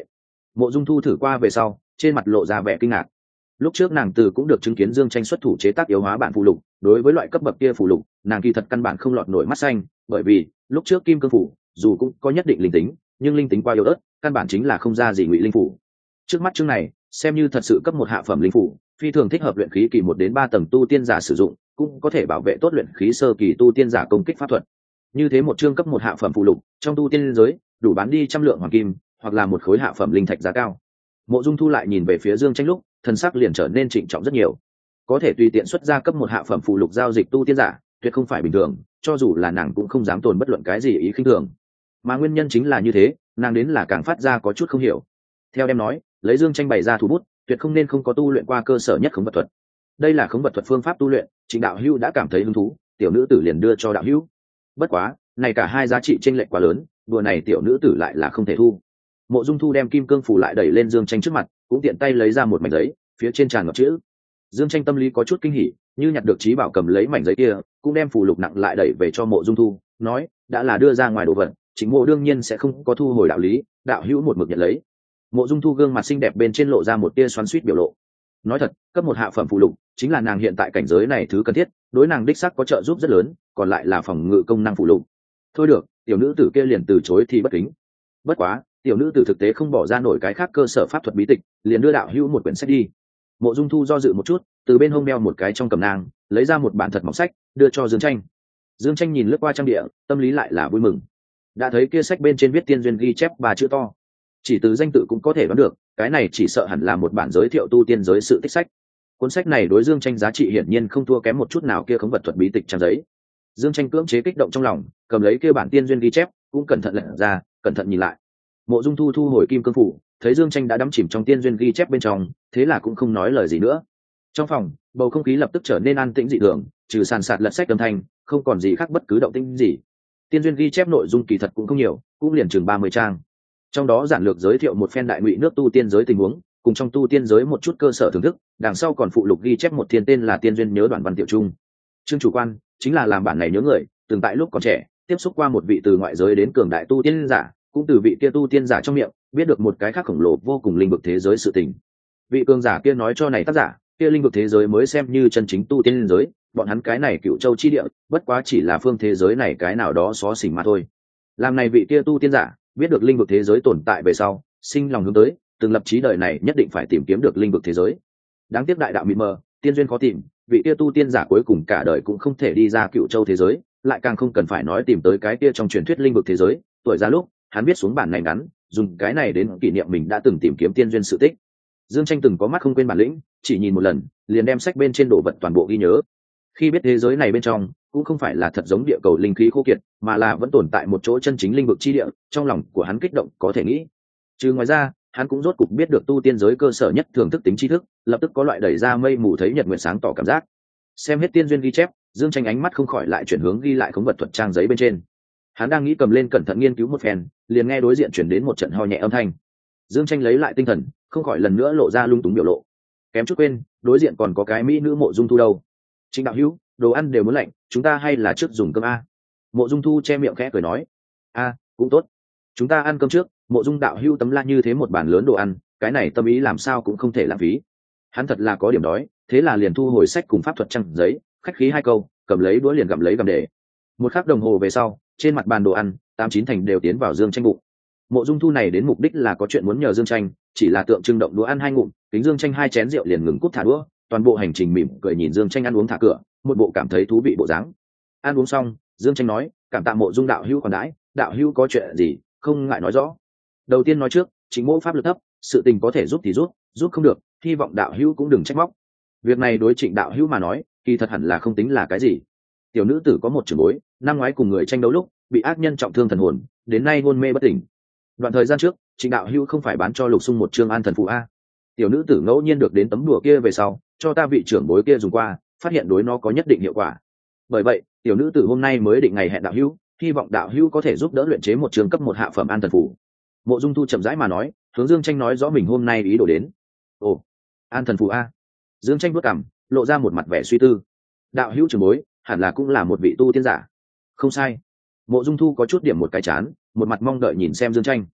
Mộ Dung Thu thử qua về sau, trên mặt lộ ra vẻ kinh ngạc. Lúc trước nàng từ cũng được chứng kiến Dương Tranh xuất thủ chế tác yếu hóa bản phụ lục, đối với loại cấp bậc kia phụ lục, nàng kỳ thật căn bản không lọt nổi mắt xanh, bởi vì lúc trước kim cương phủ dù cũng có nhất định linh tính, nhưng linh tính quá yếu ớt, căn bản chính là không ra gì ngụy linh phủ. Trước mắt chương này, xem như thật sự cấp một hạ phẩm linh phủ, phi thường thích hợp luyện khí kỳ một đến ba tầng tu tiên giả sử dụng, cũng có thể bảo vệ tốt luyện khí sơ kỳ tu tiên giả công kích pháp thuật. Như thế một chương cấp một hạ phẩm phụ lục, trong tu tiên giới, đủ bán đi trăm lượng hoàng kim, hoặc là một khối hạ phẩm linh thạch giá cao. Mộ Dung Thu lại nhìn về phía Dương Tranh lúc, thần sắc liền trở nên trịnh trọng rất nhiều. Có thể tùy tiện xuất ra cấp một hạ phẩm phụ lục giao dịch tu tiên giả, tuyệt không phải bình thường, cho dù là nàng cũng không dám tồn bất luận cái gì ý khinh thường. Mà nguyên nhân chính là như thế, nàng đến là càng phát ra có chút không hiểu. Theo em nói, lấy Dương Tranh bày ra thủ bút, tuyệt không nên không có tu luyện qua cơ sở nhất khống vật thuật. Đây là khống vật thuật phương pháp tu luyện, Trịnh đạo hữu đã cảm thấy hứng thú, tiểu nữ tử liền đưa cho đạo hữu. Bất quá, này cả hai giá trị chênh lệch quá lớn, đùa này tiểu nữ tử lại là không thể thu. Mộ Dung Thu đem kim cương phủ lại đẩy lên Dương Tranh trước mặt, cũng tiện tay lấy ra một mảnh giấy, phía trên tràn ngập chữ. Dương Tranh tâm lý có chút kinh hỉ, như nhặt được trí bảo cầm lấy mảnh giấy kia, cũng đem phù lục nặng lại đẩy về cho Mộ Dung Thu, nói, đã là đưa ra ngoài đồ vật, chính mộ đương nhiên sẽ không có thu hồi đạo lý, đạo hữu một mực nhận lấy. Mộ Dung Thu gương mặt xinh đẹp bên trên lộ ra một tia xoắn xuýt biểu lộ. Nói thật, cấp một hạ phẩm phù lục chính là nàng hiện tại cảnh giới này thứ cần thiết, đối nàng đích xác có trợ giúp rất lớn, còn lại là phòng ngự công năng phù lục. Thôi được, tiểu nữ tử kia liền từ chối thì bất kính. Bất quá, tiểu nữ tử thực tế không bỏ ra nổi cái khác cơ sở pháp thuật bí tịch, liền đưa đạo hữu một quyển sách đi. Mộ Dung Thu do dự một chút, từ bên hông đeo một cái trong cầm nang, lấy ra một bản thật mỏng sách, đưa cho Dương Tranh. Dương Tranh nhìn lướt qua trang địa, tâm lý lại là vui mừng. Đã thấy kia sách bên trên viết tiên duyên ghi chép ba chữ to, chỉ từ danh tự cũng có thể đoán được, cái này chỉ sợ hẳn là một bản giới thiệu tu tiên giới sự tích sách. Cuốn sách này đối Dương Tranh giá trị hiển nhiên không thua kém một chút nào kia khống vật thuật bí tịch trang giấy. Dương Tranh cưỡng chế kích động trong lòng, cầm lấy kia bản tiên duyên ghi chép, cũng cẩn thận lật ra, cẩn thận nhìn lại. Mộ Dung Thu thu hồi kim cương phủ, thấy Dương Tranh đã đắm chìm trong tiên duyên ghi chép bên trong, thế là cũng không nói lời gì nữa. Trong phòng, bầu không khí lập tức trở nên an tĩnh dị thường, trừ sàn sạt lật sách âm thanh, không còn gì khác bất cứ động tĩnh gì. Tiên duyên ghi chép nội dung kỳ thật cũng không nhiều, cũng liền chừng ba mươi trang. Trong đó giản lược giới thiệu một phen đại ngụy nước tu tiên giới tình huống, cùng trong tu tiên giới một chút cơ sở thưởng thức, đằng sau còn phụ lục ghi chép một thiên tên là tiên duyên nhớ đoạn văn tiểu trung. Chương chủ quan chính là làm bản này nhớ người, từng tại lúc còn trẻ tiếp xúc qua một vị từ ngoại giới đến cường đại tu tiên giả, cũng từ vị kia tu tiên giả trong miệng biết được một cái khác khổng lồ vô cùng linh vực thế giới sự tình. Vị cường giả kia nói cho này tác giả, kia linh vực thế giới mới xem như chân chính tu tiên giới, bọn hắn cái này cựu châu chi địa, bất quá chỉ là phương thế giới này cái nào đó xó xỉnh mà thôi. Làm này vị kia tu tiên giả biết được linh vực thế giới tồn tại về sau, sinh lòng hướng tới, từng lập chí đời này nhất định phải tìm kiếm được linh vực thế giới. Đáng tiếc đại đạo mịt mờ, tiên duyên khó tìm, vị kia tu tiên giả cuối cùng cả đời cũng không thể đi ra cựu châu thế giới, lại càng không cần phải nói tìm tới cái kia trong truyền thuyết linh vực thế giới. Tuổi ra lúc, hắn viết xuống bản này ngắn, dùng cái này đến kỷ niệm mình đã từng tìm kiếm tiên duyên sự tích. Dương Tranh từng có mắt không quên bản lĩnh, chỉ nhìn một lần, liền đem sách bên trên đồ vật toàn bộ ghi nhớ. Khi biết thế giới này bên trong cũng không phải là thật giống địa cầu linh khí khô kiệt, mà là vẫn tồn tại một chỗ chân chính linh vực chi địa, trong lòng của hắn kích động có thể nghĩ. Trừ ngoài ra, hắn cũng rốt cục biết được tu tiên giới cơ sở nhất thưởng thức tính tri thức, lập tức có loại đẩy ra mây mù thấy nhật nguyệt sáng tỏ cảm giác. Xem hết tiên duyên ghi chép, Dương Tranh ánh mắt không khỏi lại chuyển hướng ghi lại khống vật thuật trang giấy bên trên. Hắn đang nghĩ cầm lên cẩn thận nghiên cứu một phen, liền nghe đối diện chuyển đến một trận ho nhẹ âm thanh. Dương Tranh lấy lại tinh thần, không khỏi lần nữa lộ ra lung túng biểu lộ. Kém chút quên, đối diện còn có cái mỹ nữ Mộ Dung Thu đâu. Trịnh đạo hữu, đồ ăn đều muốn lạnh, chúng ta hay là trước dùng cơm a? Mộ Dung Thu che miệng khẽ cười nói. A, cũng tốt, chúng ta ăn cơm trước. Mộ Dung đạo hữu tấm la như thế một bàn lớn đồ ăn, cái này tâm ý làm sao cũng không thể lãng phí. Hắn thật là có điểm đói, thế là liền thu hồi sách cùng pháp thuật trang giấy, khách khí hai câu, cầm lấy đũa liền gặm lấy gặm để. Một khắc đồng hồ về sau, trên mặt bàn đồ ăn tám chín thành đều tiến vào Dương Tranh bụng. Mộ Dung Thu này đến mục đích là có chuyện muốn nhờ Dương Tranh, chỉ là tượng trưng động đũa ăn hai ngụm, kính Dương Tranh hai chén rượu liền ngừng cút thả đũa, toàn bộ hành trình mỉm cười nhìn Dương Tranh ăn uống thả cửa, một bộ cảm thấy thú vị bộ dáng. Ăn uống xong, Dương Tranh nói, cảm tạ Mộ Dung đạo hữu còn đãi, đạo hữu có chuyện gì không ngại nói rõ. Đầu tiên nói trước, chính mẫu pháp lực thấp, sự tình có thể giúp thì giúp, giúp không được, hy vọng đạo hữu cũng đừng trách móc. Việc này đối Trịnh đạo hữu mà nói, kỳ thật hẳn là không tính là cái gì. Tiểu nữ tử có một trưởng bối, năm ngoái cùng người tranh đấu lúc bị ác nhân trọng thương thần hồn, đến nay hôn mê bất tỉnh. Đoạn thời gian trước, Trịnh đạo hữu không phải bán cho Lục Xung một chương an thần phù a? Tiểu nữ tử ngẫu nhiên được đến tấm đùa kia về sau, cho ta vị trưởng bối kia dùng qua, phát hiện đối nó có nhất định hiệu quả. Bởi vậy, tiểu nữ tử hôm nay mới định ngày hẹn đạo hữu, hy vọng đạo hữu có thể giúp đỡ luyện chế một chương cấp một hạ phẩm an thần phù. Mộ Dung Thu chậm rãi mà nói, hướng Dương Tranh nói rõ mình hôm nay ý đồ đến. Ồ, an thần phù a? Dương Tranh bước cằm, lộ ra một mặt vẻ suy tư. Đạo hữu trưởng bối hẳn là cũng là một vị tu tiên giả. Không sai. Mộ Dung Thu có chút điểm một cái chán, một mặt mong đợi nhìn xem Dương Tranh.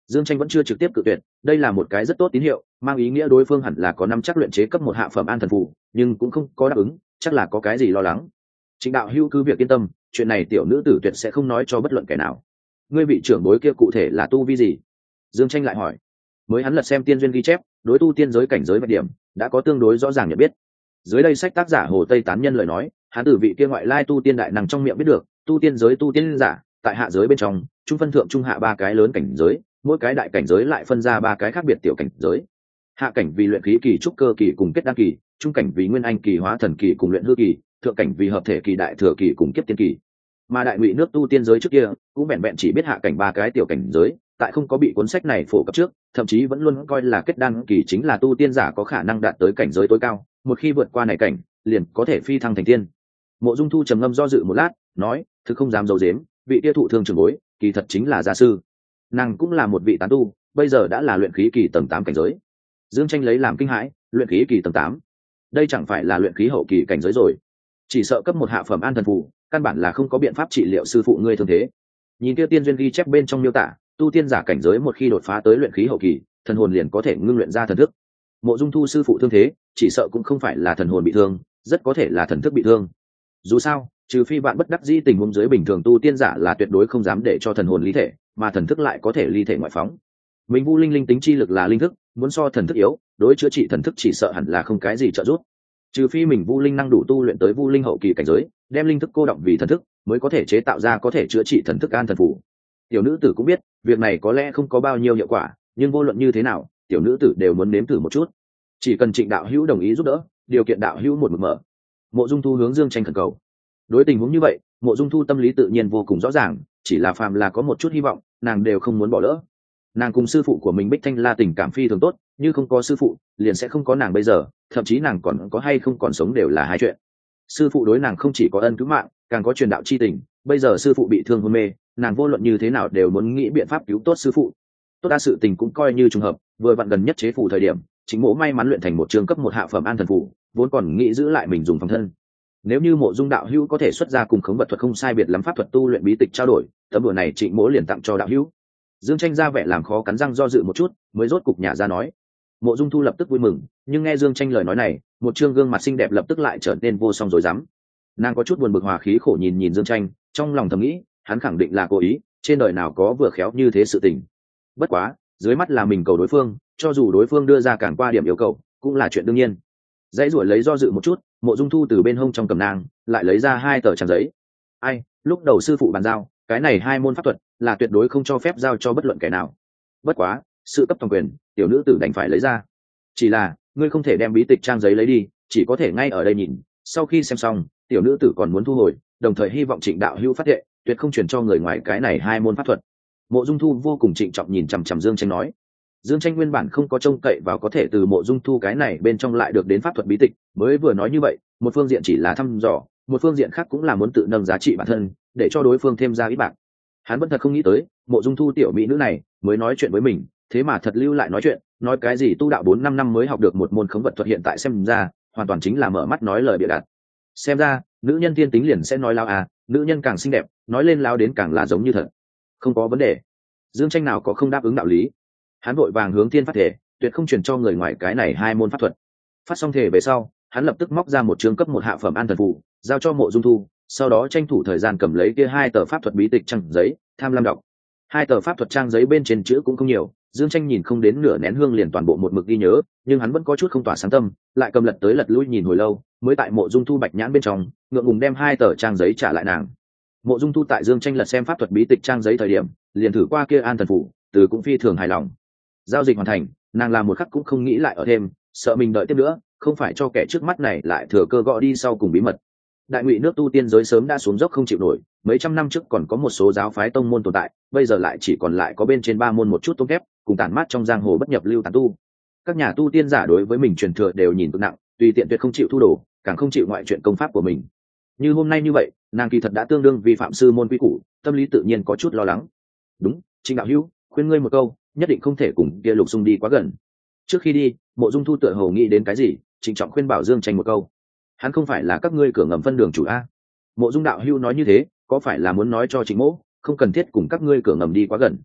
Dương Tranh vẫn chưa trực tiếp cự tuyệt, đây là một cái rất tốt tín hiệu, mang ý nghĩa đối phương hẳn là có năm chắc luyện chế cấp một hạ phẩm an thần phù, nhưng cũng không có đáp ứng, chắc là có cái gì lo lắng. Trịnh đạo hữu cứ việc yên tâm, chuyện này tiểu nữ tử tuyệt sẽ không nói cho bất luận kẻ nào. Ngươi vị trưởng bối kia cụ thể là tu vi gì? Dương Tranh lại hỏi. Mới hắn lật xem tiên duyên ghi chép, đối tu tiên giới cảnh giới vạch điểm đã có tương đối rõ ràng nhận biết. Dưới đây sách tác giả Hồ Tây Tán Nhân lời nói, hắn từ vị kia ngoại lai tu tiên đại năng trong miệng biết được, tu tiên giới tu tiên giả, tại hạ giới bên trong, trung phân thượng trung hạ ba cái lớn cảnh giới, mỗi cái đại cảnh giới lại phân ra ba cái khác biệt tiểu cảnh giới. Hạ cảnh vì luyện khí kỳ, trúc cơ kỳ cùng kết đan kỳ, trung cảnh vì nguyên anh kỳ, hóa thần kỳ cùng luyện hư kỳ, thượng cảnh vì hợp thể kỳ, đại thừa kỳ cùng kiếp tiên kỳ. Mà đại ngụy nước tu tiên giới trước kia cũng vẹn vẹn chỉ biết hạ cảnh ba cái tiểu cảnh giới, tại không có bị cuốn sách này phổ cập trước, thậm chí vẫn luôn coi là kết đan kỳ chính là tu tiên giả có khả năng đạt tới cảnh giới tối cao, một khi vượt qua này cảnh, liền có thể phi thăng thành tiên. Mộ Dung Thu trầm ngâm do dự một lát, nói, thực không dám giấu giếm, vị kia thụ thương trường bối, kỳ thật chính là gia sư. Nàng cũng là một vị tán tu, bây giờ đã là luyện khí kỳ tầng tám cảnh giới. Dương Tranh lấy làm kinh hãi, luyện khí kỳ tầng tám, đây chẳng phải là luyện khí hậu kỳ cảnh giới rồi? Chỉ sợ cấp một hạ phẩm an thần phù, căn bản là không có biện pháp trị liệu sư phụ ngươi thương thế. Nhìn kia tiên duyên ghi chép bên trong miêu tả, tu tiên giả cảnh giới một khi đột phá tới luyện khí hậu kỳ, thần hồn liền có thể ngưng luyện ra thần thức. Mộ Dung Thu sư phụ thương thế, chỉ sợ cũng không phải là thần hồn bị thương, rất có thể là thần thức bị thương. Dù sao, trừ phi bạn bất đắc dĩ tình huống dưới bình thường tu tiên giả là tuyệt đối không dám để cho thần hồn ly thể, mà thần thức lại có thể ly thể ngoại phóng. Mình Vu Linh linh tính chi lực là linh thức, muốn so thần thức yếu, đối chữa trị thần thức chỉ sợ hẳn là không cái gì trợ giúp. Trừ phi mình Vu Linh năng đủ tu luyện tới Vu Linh hậu kỳ cảnh giới, đem linh thức cô động vì thần thức, mới có thể chế tạo ra có thể chữa trị thần thức an thần phù. Tiểu nữ tử cũng biết, việc này có lẽ không có bao nhiêu hiệu quả, nhưng vô luận như thế nào, tiểu nữ tử đều muốn nếm thử một chút. Chỉ cần Trịnh đạo hữu đồng ý giúp đỡ, điều kiện đạo hữu một mực mở. Mộ Dung Thu hướng Dương Tranh khẩn cầu. Đối tình huống như vậy, Mộ Dung Thu tâm lý tự nhiên vô cùng rõ ràng, chỉ là phàm là có một chút hy vọng, nàng đều không muốn bỏ lỡ. Nàng cùng sư phụ của mình Bích Thanh La tình cảm phi thường tốt, như không có sư phụ, liền sẽ không có nàng bây giờ, thậm chí nàng còn có hay không còn sống đều là hai chuyện. Sư phụ đối nàng không chỉ có ân cứu mạng, càng có truyền đạo chi tình, bây giờ sư phụ bị thương hôn mê, nàng vô luận như thế nào đều muốn nghĩ biện pháp cứu tốt sư phụ. Tốt đa sự tình cũng coi như trùng hợp, vừa vặn gần nhất chế phù thời điểm, Chính Mỗ may mắn luyện thành một trường cấp một hạ phẩm an thần phù, vốn còn nghĩ giữ lại mình dùng phòng thân. Nếu như Mộ Dung đạo hữu có thể xuất ra cùng khống vật thuật không sai biệt lắm pháp thuật tu luyện bí tịch trao đổi, tấm đùa này Trịnh Mỗ liền tặng cho đạo hữu. Dương Tranh ra vẻ làm khó cắn răng do dự một chút, mới rốt cục nhả ra nói. Mộ Dung Thu lập tức vui mừng, nhưng nghe Dương Tranh lời nói này, một trương gương mặt xinh đẹp lập tức lại trở nên vô song rối rắm. Nàng có chút buồn bực hòa khí khổ nhìn nhìn Dương Tranh, trong lòng thầm nghĩ, hắn khẳng định là cố ý, trên đời nào có vừa khéo như thế sự tình. Bất quá, dưới mắt là mình cầu đối phương, cho dù đối phương đưa ra cản qua điểm yêu cầu, cũng là chuyện đương nhiên. Dãy ruổi lấy do dự một chút, Mộ Dung Thu từ bên hông trong cầm nang lại lấy ra hai tờ trang giấy. Ai, lúc đầu sư phụ bàn giao, cái này hai môn pháp thuật là tuyệt đối không cho phép giao cho bất luận kẻ nào. Bất quá, sự cấp toàn quyền, tiểu nữ tử đành phải lấy ra. Chỉ là, ngươi không thể đem bí tịch trang giấy lấy đi, chỉ có thể ngay ở đây nhìn. Sau khi xem xong, tiểu nữ tử còn muốn thu hồi, đồng thời hy vọng Trịnh đạo hữu phát hiện, tuyệt không truyền cho người ngoài cái này hai môn pháp thuật. Mộ Dung Thu vô cùng trịnh trọng nhìn chằm chằm Dương Tranh nói. Dương Tranh nguyên bản không có trông cậy vào có thể từ Mộ Dung Thu cái này bên trong lại được đến pháp thuật bí tịch, mới vừa nói như vậy, một phương diện chỉ là thăm dò, một phương diện khác cũng là muốn tự nâng giá trị bản thân, để cho đối phương thêm ra ít bạc. Hắn vẫn thật không nghĩ tới, Mộ Dung Thu tiểu mỹ nữ này mới nói chuyện với mình, thế mà thật lưu lại nói chuyện, nói cái gì tu đạo bốn năm năm mới học được một môn khống vật thuật, hiện tại xem ra, hoàn toàn chính là mở mắt nói lời bịa đặt. Xem ra, nữ nhân thiên tính liền sẽ nói lao à, nữ nhân càng xinh đẹp, nói lên lao đến càng là giống như thật. Không có vấn đề. Dương Tranh nào có không đáp ứng đạo lý. Hắn vội vàng hướng thiên phát thể, tuyệt không truyền cho người ngoài cái này hai môn pháp thuật. Phát xong thể về sau, hắn lập tức móc ra một chương cấp một hạ phẩm an thần phù, giao cho Mộ Dung Thu, sau đó tranh thủ thời gian cầm lấy kia hai tờ pháp thuật bí tịch trang giấy, tham lam đọc. Hai tờ pháp thuật trang giấy bên trên chữ cũng không nhiều, Dương Tranh nhìn không đến nửa nén hương liền toàn bộ một mực ghi nhớ, nhưng hắn vẫn có chút không tỏa sáng tâm, lại cầm lật tới lật lui nhìn hồi lâu, mới tại Mộ Dung Thu bạch nhãn bên trong, ngượng ngùng đem hai tờ trang giấy trả lại nàng. Mộ Dung Thu tại Dương Tranh lật xem pháp thuật bí tịch trang giấy thời điểm, liền thử qua kia an thần phù, từ cũng phi thường hài lòng. Giao dịch hoàn thành, nàng làm một khắc cũng không nghĩ lại ở thêm, sợ mình đợi tiếp nữa, không phải cho kẻ trước mắt này lại thừa cơ gõ đi sau cùng bí mật. Đại ngụy nước tu tiên giới sớm đã xuống dốc không chịu nổi, mấy trăm năm trước còn có một số giáo phái tông môn tồn tại, bây giờ lại chỉ còn lại có bên trên ba môn một chút tôm thép, cùng tản mát trong giang hồ bất nhập lưu tán tu. Các nhà tu tiên giả đối với mình truyền thừa đều nhìn cực nặng, tùy tiện tuyệt không chịu thu đồ, càng không chịu ngoại chuyện công pháp của mình. Như hôm nay như vậy, nàng kỳ thật đã tương đương vi phạm sư môn quy củ, tâm lý tự nhiên có chút lo lắng. Đúng, Trịnh đạo hữu, khuyên ngươi một câu, nhất định không thể cùng kia Lục Xung đi quá gần. Trước khi đi, Mộ Dung Thu tựa hồ nghĩ đến cái gì, trịnh trọng khuyên bảo Dương Tranh một câu. Hắn không phải là các ngươi cửa ngầm phân đường chủ a? Mộ Dung đạo hữu nói như thế, có phải là muốn nói cho Trịnh Mỗ không cần thiết cùng các ngươi cửa ngầm đi quá gần?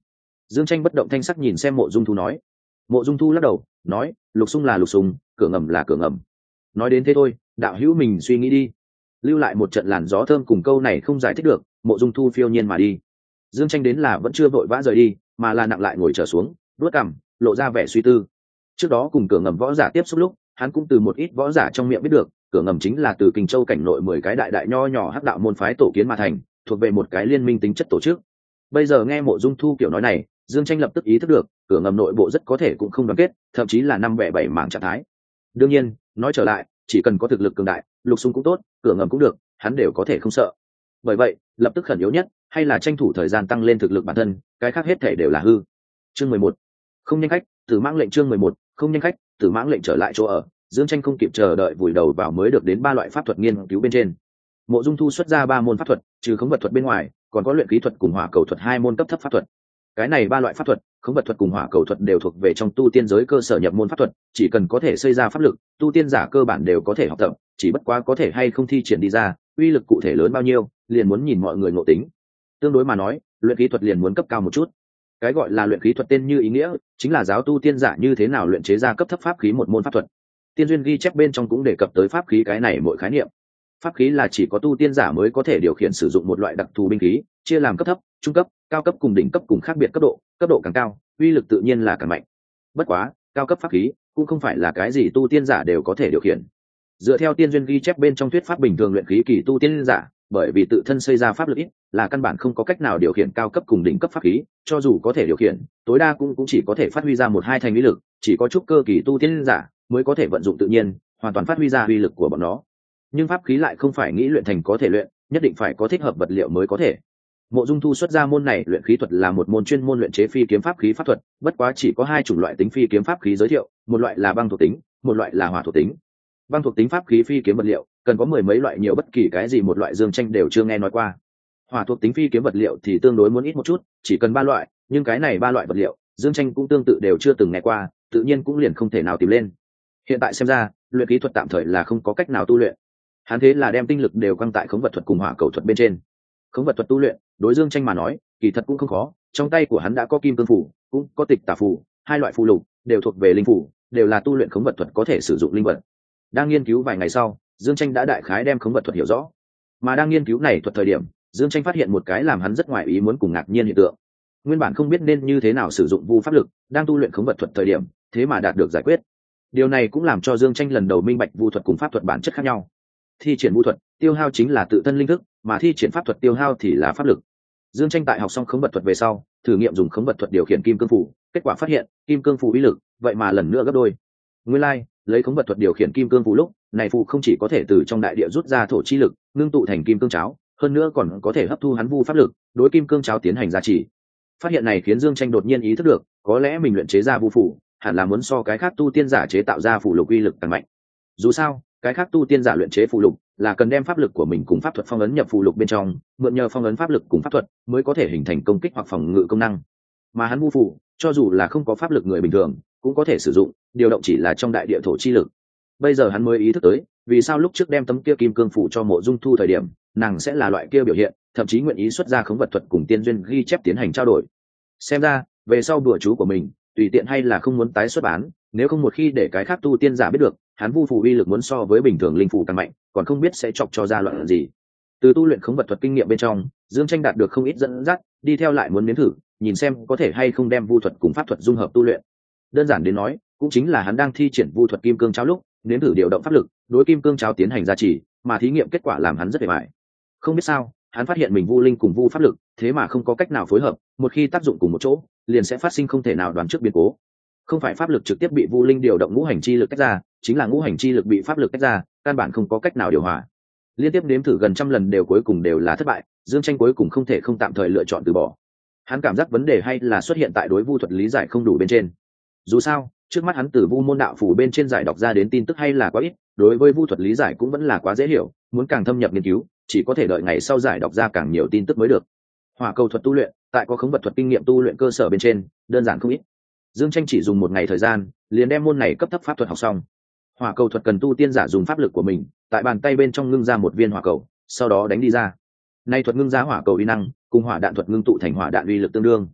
Dương Tranh bất động thanh sắc nhìn xem Mộ Dung Thu nói. Mộ Dung Thu lắc đầu nói, lục xung là lục xung, cửa ngầm là cửa ngầm. Nói đến thế thôi, đạo hữu mình suy nghĩ đi. Lưu lại một trận làn gió thơm cùng câu này không giải thích được, Mộ Dung Thu phiêu nhiên mà đi. Dương Tranh đến là vẫn chưa vội vã rời đi, mà là nặng lại ngồi trở xuống, đuốt cằm, lộ ra vẻ suy tư. Trước đó cùng cửa ngầm võ giả tiếp xúc lúc, hắn cũng từ một ít võ giả trong miệng biết được, cửa ngầm chính là từ Kình Châu cảnh nội mười cái đại đại nho nhỏ hắc đạo môn phái tổ kiến mà thành, thuộc về một cái liên minh tính chất tổ chức. Bây giờ nghe Mộ Dung Thu kiểu nói này, Dương Tranh lập tức ý thức được, cửa ngầm nội bộ rất có thể cũng không đoàn kết, thậm chí là năm bẻ bảy mảng trạng thái. Đương nhiên, nói trở lại, chỉ cần có thực lực cường đại, lục xung cũng tốt, cửa ngầm cũng được, hắn đều có thể không sợ. Bởi vậy, lập tức khẩn yếu nhất, hay là tranh thủ thời gian tăng lên thực lực bản thân, cái khác hết thể đều là hư. Chương mười một, không nhanh khách, Tử Mãng lệnh chương mười một, không nhanh khách, Tử Mãng lệnh trở lại chỗ ở, Dương Tranh không kịp chờ đợi vùi đầu vào mới được đến ba loại pháp thuật nghiên cứu bên trên. Mộ Dung Thu xuất ra ba môn pháp thuật, trừ khống vật thuật bên ngoài, còn có luyện khí thuật cùng hỏa cầu thuật hai môn cấp thấp pháp thuật. Cái này ba loại pháp thuật, khống vật thuật cùng hỏa cầu thuật đều thuộc về trong tu tiên giới cơ sở nhập môn pháp thuật, chỉ cần có thể xây ra pháp lực, tu tiên giả cơ bản đều có thể học tập, chỉ bất quá có thể hay không thi triển đi ra, uy lực cụ thể lớn bao nhiêu, liền muốn nhìn mọi người ngộ tính. Tương đối mà nói, luyện khí thuật liền muốn cấp cao một chút. Cái gọi là luyện khí thuật tên như ý nghĩa, chính là giáo tu tiên giả như thế nào luyện chế ra cấp thấp pháp khí một môn pháp thuật. Tiên duyên ghi chép bên trong cũng đề cập tới pháp khí cái này mỗi khái niệm. Pháp khí là chỉ có tu tiên giả mới có thể điều khiển sử dụng một loại đặc thù binh khí, chia làm cấp thấp, trung cấp, cao cấp cùng đỉnh cấp cùng khác biệt cấp độ, cấp độ càng cao, uy lực tự nhiên là càng mạnh. Bất quá, cao cấp pháp khí cũng không phải là cái gì tu tiên giả đều có thể điều khiển. Dựa theo tiên duyên ghi chép bên trong thuyết pháp bình thường luyện khí kỳ tu tiên giả, bởi vì tự thân xây ra pháp lực ít, là căn bản không có cách nào điều khiển cao cấp cùng đỉnh cấp pháp khí, cho dù có thể điều khiển, tối đa cũng cũng chỉ có thể phát huy ra một hai thành uy lực, chỉ có chút cơ kỳ tu tiên giả mới có thể vận dụng tự nhiên, hoàn toàn phát huy ra uy lực của bọn nó. Nhưng pháp khí lại không phải nghĩ luyện thành có thể luyện, nhất định phải có thích hợp vật liệu mới có thể. Mộ Dung Thu xuất ra môn này luyện khí thuật là một môn chuyên môn luyện chế phi kiếm pháp khí pháp thuật, bất quá chỉ có hai chủng loại tính phi kiếm pháp khí giới thiệu, một loại là băng thuộc tính, một loại là hỏa thuộc tính. Băng thuộc tính pháp khí phi kiếm vật liệu cần có mười mấy loại, nhiều bất kỳ cái gì một loại Dương Tranh đều chưa nghe nói qua. Hỏa thuộc tính phi kiếm vật liệu thì tương đối muốn ít một chút, chỉ cần ba loại, nhưng cái này ba loại vật liệu, Dương Tranh cũng tương tự đều chưa từng nghe qua, tự nhiên cũng liền không thể nào tìm lên. Hiện tại xem ra, luyện khí thuật tạm thời là không có cách nào tu luyện. Hắn thế là đem tinh lực đều quăng tại khống vật thuật cùng hỏa cầu thuật bên trên. Khống vật thuật tu luyện, đối Dương Tranh mà nói, kỳ thật cũng không khó, trong tay của hắn đã có kim cương phủ, cũng có tịch tà phù, hai loại phù lục đều thuộc về linh phủ, đều là tu luyện khống vật thuật có thể sử dụng linh vật. Đang nghiên cứu vài ngày sau, Dương Tranh đã đại khái đem khống vật thuật hiểu rõ. Mà đang nghiên cứu này thuật thời điểm, Dương Tranh phát hiện một cái làm hắn rất ngoài ý muốn cùng ngạc nhiên hiện tượng. Nguyên bản không biết nên như thế nào sử dụng vu pháp lực, đang tu luyện khống vật thuật thời điểm, thế mà đạt được giải quyết. Điều này cũng làm cho Dương Tranh lần đầu minh bạch vu thuật cùng pháp thuật bản chất khác nhau. Thi triển vu thuật, tiêu hao chính là tự thân linh thức, mà thi triển pháp thuật tiêu hao thì là pháp lực. Dương Tranh tại học xong khống vật thuật về sau, thử nghiệm dùng khống vật thuật điều khiển kim cương phủ, kết quả phát hiện, kim cương phủ uy lực, vậy mà lần nữa gấp đôi. Nguyên lai, like, lấy khống vật thuật điều khiển kim cương phủ lúc, này phù không chỉ có thể từ trong đại địa rút ra thổ chi lực, ngưng tụ thành kim cương cháo, hơn nữa còn có thể hấp thu hắn vu pháp lực, đối kim cương cháo tiến hành gia trì. Phát hiện này khiến Dương Tranh đột nhiên ý thức được, có lẽ mình luyện chế ra vu phủ, hẳn là muốn so cái khác tu tiên giả chế tạo ra phù lục uy lực càng mạnh. Dù sao, cái khác tu tiên giả luyện chế phù lục là cần đem pháp lực của mình cùng pháp thuật phong ấn nhập phù lục bên trong, mượn nhờ phong ấn pháp lực cùng pháp thuật mới có thể hình thành công kích hoặc phòng ngự công năng. Mà hắn vu phủ, cho dù là không có pháp lực người bình thường cũng có thể sử dụng, điều động chỉ là trong đại địa thổ chi lực. Bây giờ hắn mới ý thức tới, vì sao lúc trước đem tấm kia kim cương phủ cho Mộ Dung Thu thời điểm, nàng sẽ là loại kia biểu hiện, thậm chí nguyện ý xuất ra khống vật thuật cùng tiên duyên ghi chép tiến hành trao đổi. Xem ra, về sau bùa chú của mình, tùy tiện hay là không muốn tái xuất bán, nếu không một khi để cái khác tu tiên giả biết được, hắn vu phủ uy lực muốn so với bình thường linh phủ càng mạnh, còn không biết sẽ chọc cho ra loạn gì. Từ tu luyện khống vật thuật kinh nghiệm bên trong, Dương Tranh đạt được không ít dẫn dắt, đi theo lại muốn nếm thử, nhìn xem có thể hay không đem vu thuật cùng pháp thuật dung hợp tu luyện. Đơn giản đến nói, cũng chính là hắn đang thi triển vu thuật kim cương cháo lúc, nếm thử điều động pháp lực, đối kim cương cháo tiến hành gia trì, mà thí nghiệm kết quả làm hắn rất hề bại. Không biết sao, hắn phát hiện mình vu linh cùng vu pháp lực, thế mà không có cách nào phối hợp, một khi tác dụng cùng một chỗ, liền sẽ phát sinh không thể nào đoán trước biến cố. Không phải pháp lực trực tiếp bị vu linh điều động ngũ hành chi lực tách ra, chính là ngũ hành chi lực bị pháp lực tách ra, căn bản không có cách nào điều hòa. Liên tiếp nếm thử gần trăm lần đều cuối cùng đều là thất bại, Dương Tranh cuối cùng không thể không tạm thời lựa chọn từ bỏ. Hắn cảm giác vấn đề hay là xuất hiện tại đối vu thuật lý giải không đủ bên trên. Dù sao, trước mắt hắn từ vu môn đạo phủ bên trên giải đọc ra đến tin tức hay là quá ít, đối với vu thuật lý giải cũng vẫn là quá dễ hiểu, muốn càng thâm nhập nghiên cứu, chỉ có thể đợi ngày sau giải đọc ra càng nhiều tin tức mới được. Hỏa cầu thuật tu luyện, tại có khống vật thuật kinh nghiệm tu luyện cơ sở bên trên, đơn giản không ít. Dương Tranh chỉ dùng một ngày thời gian, liền đem môn này cấp thấp pháp thuật học xong. Hỏa cầu thuật cần tu tiên giả dùng pháp lực của mình, tại bàn tay bên trong ngưng ra một viên hỏa cầu, sau đó đánh đi ra. Nay thuật ngưng ra hỏa cầu uy năng, cùng hỏa đạn thuật ngưng tụ thành hỏa đạn uy lực tương đương.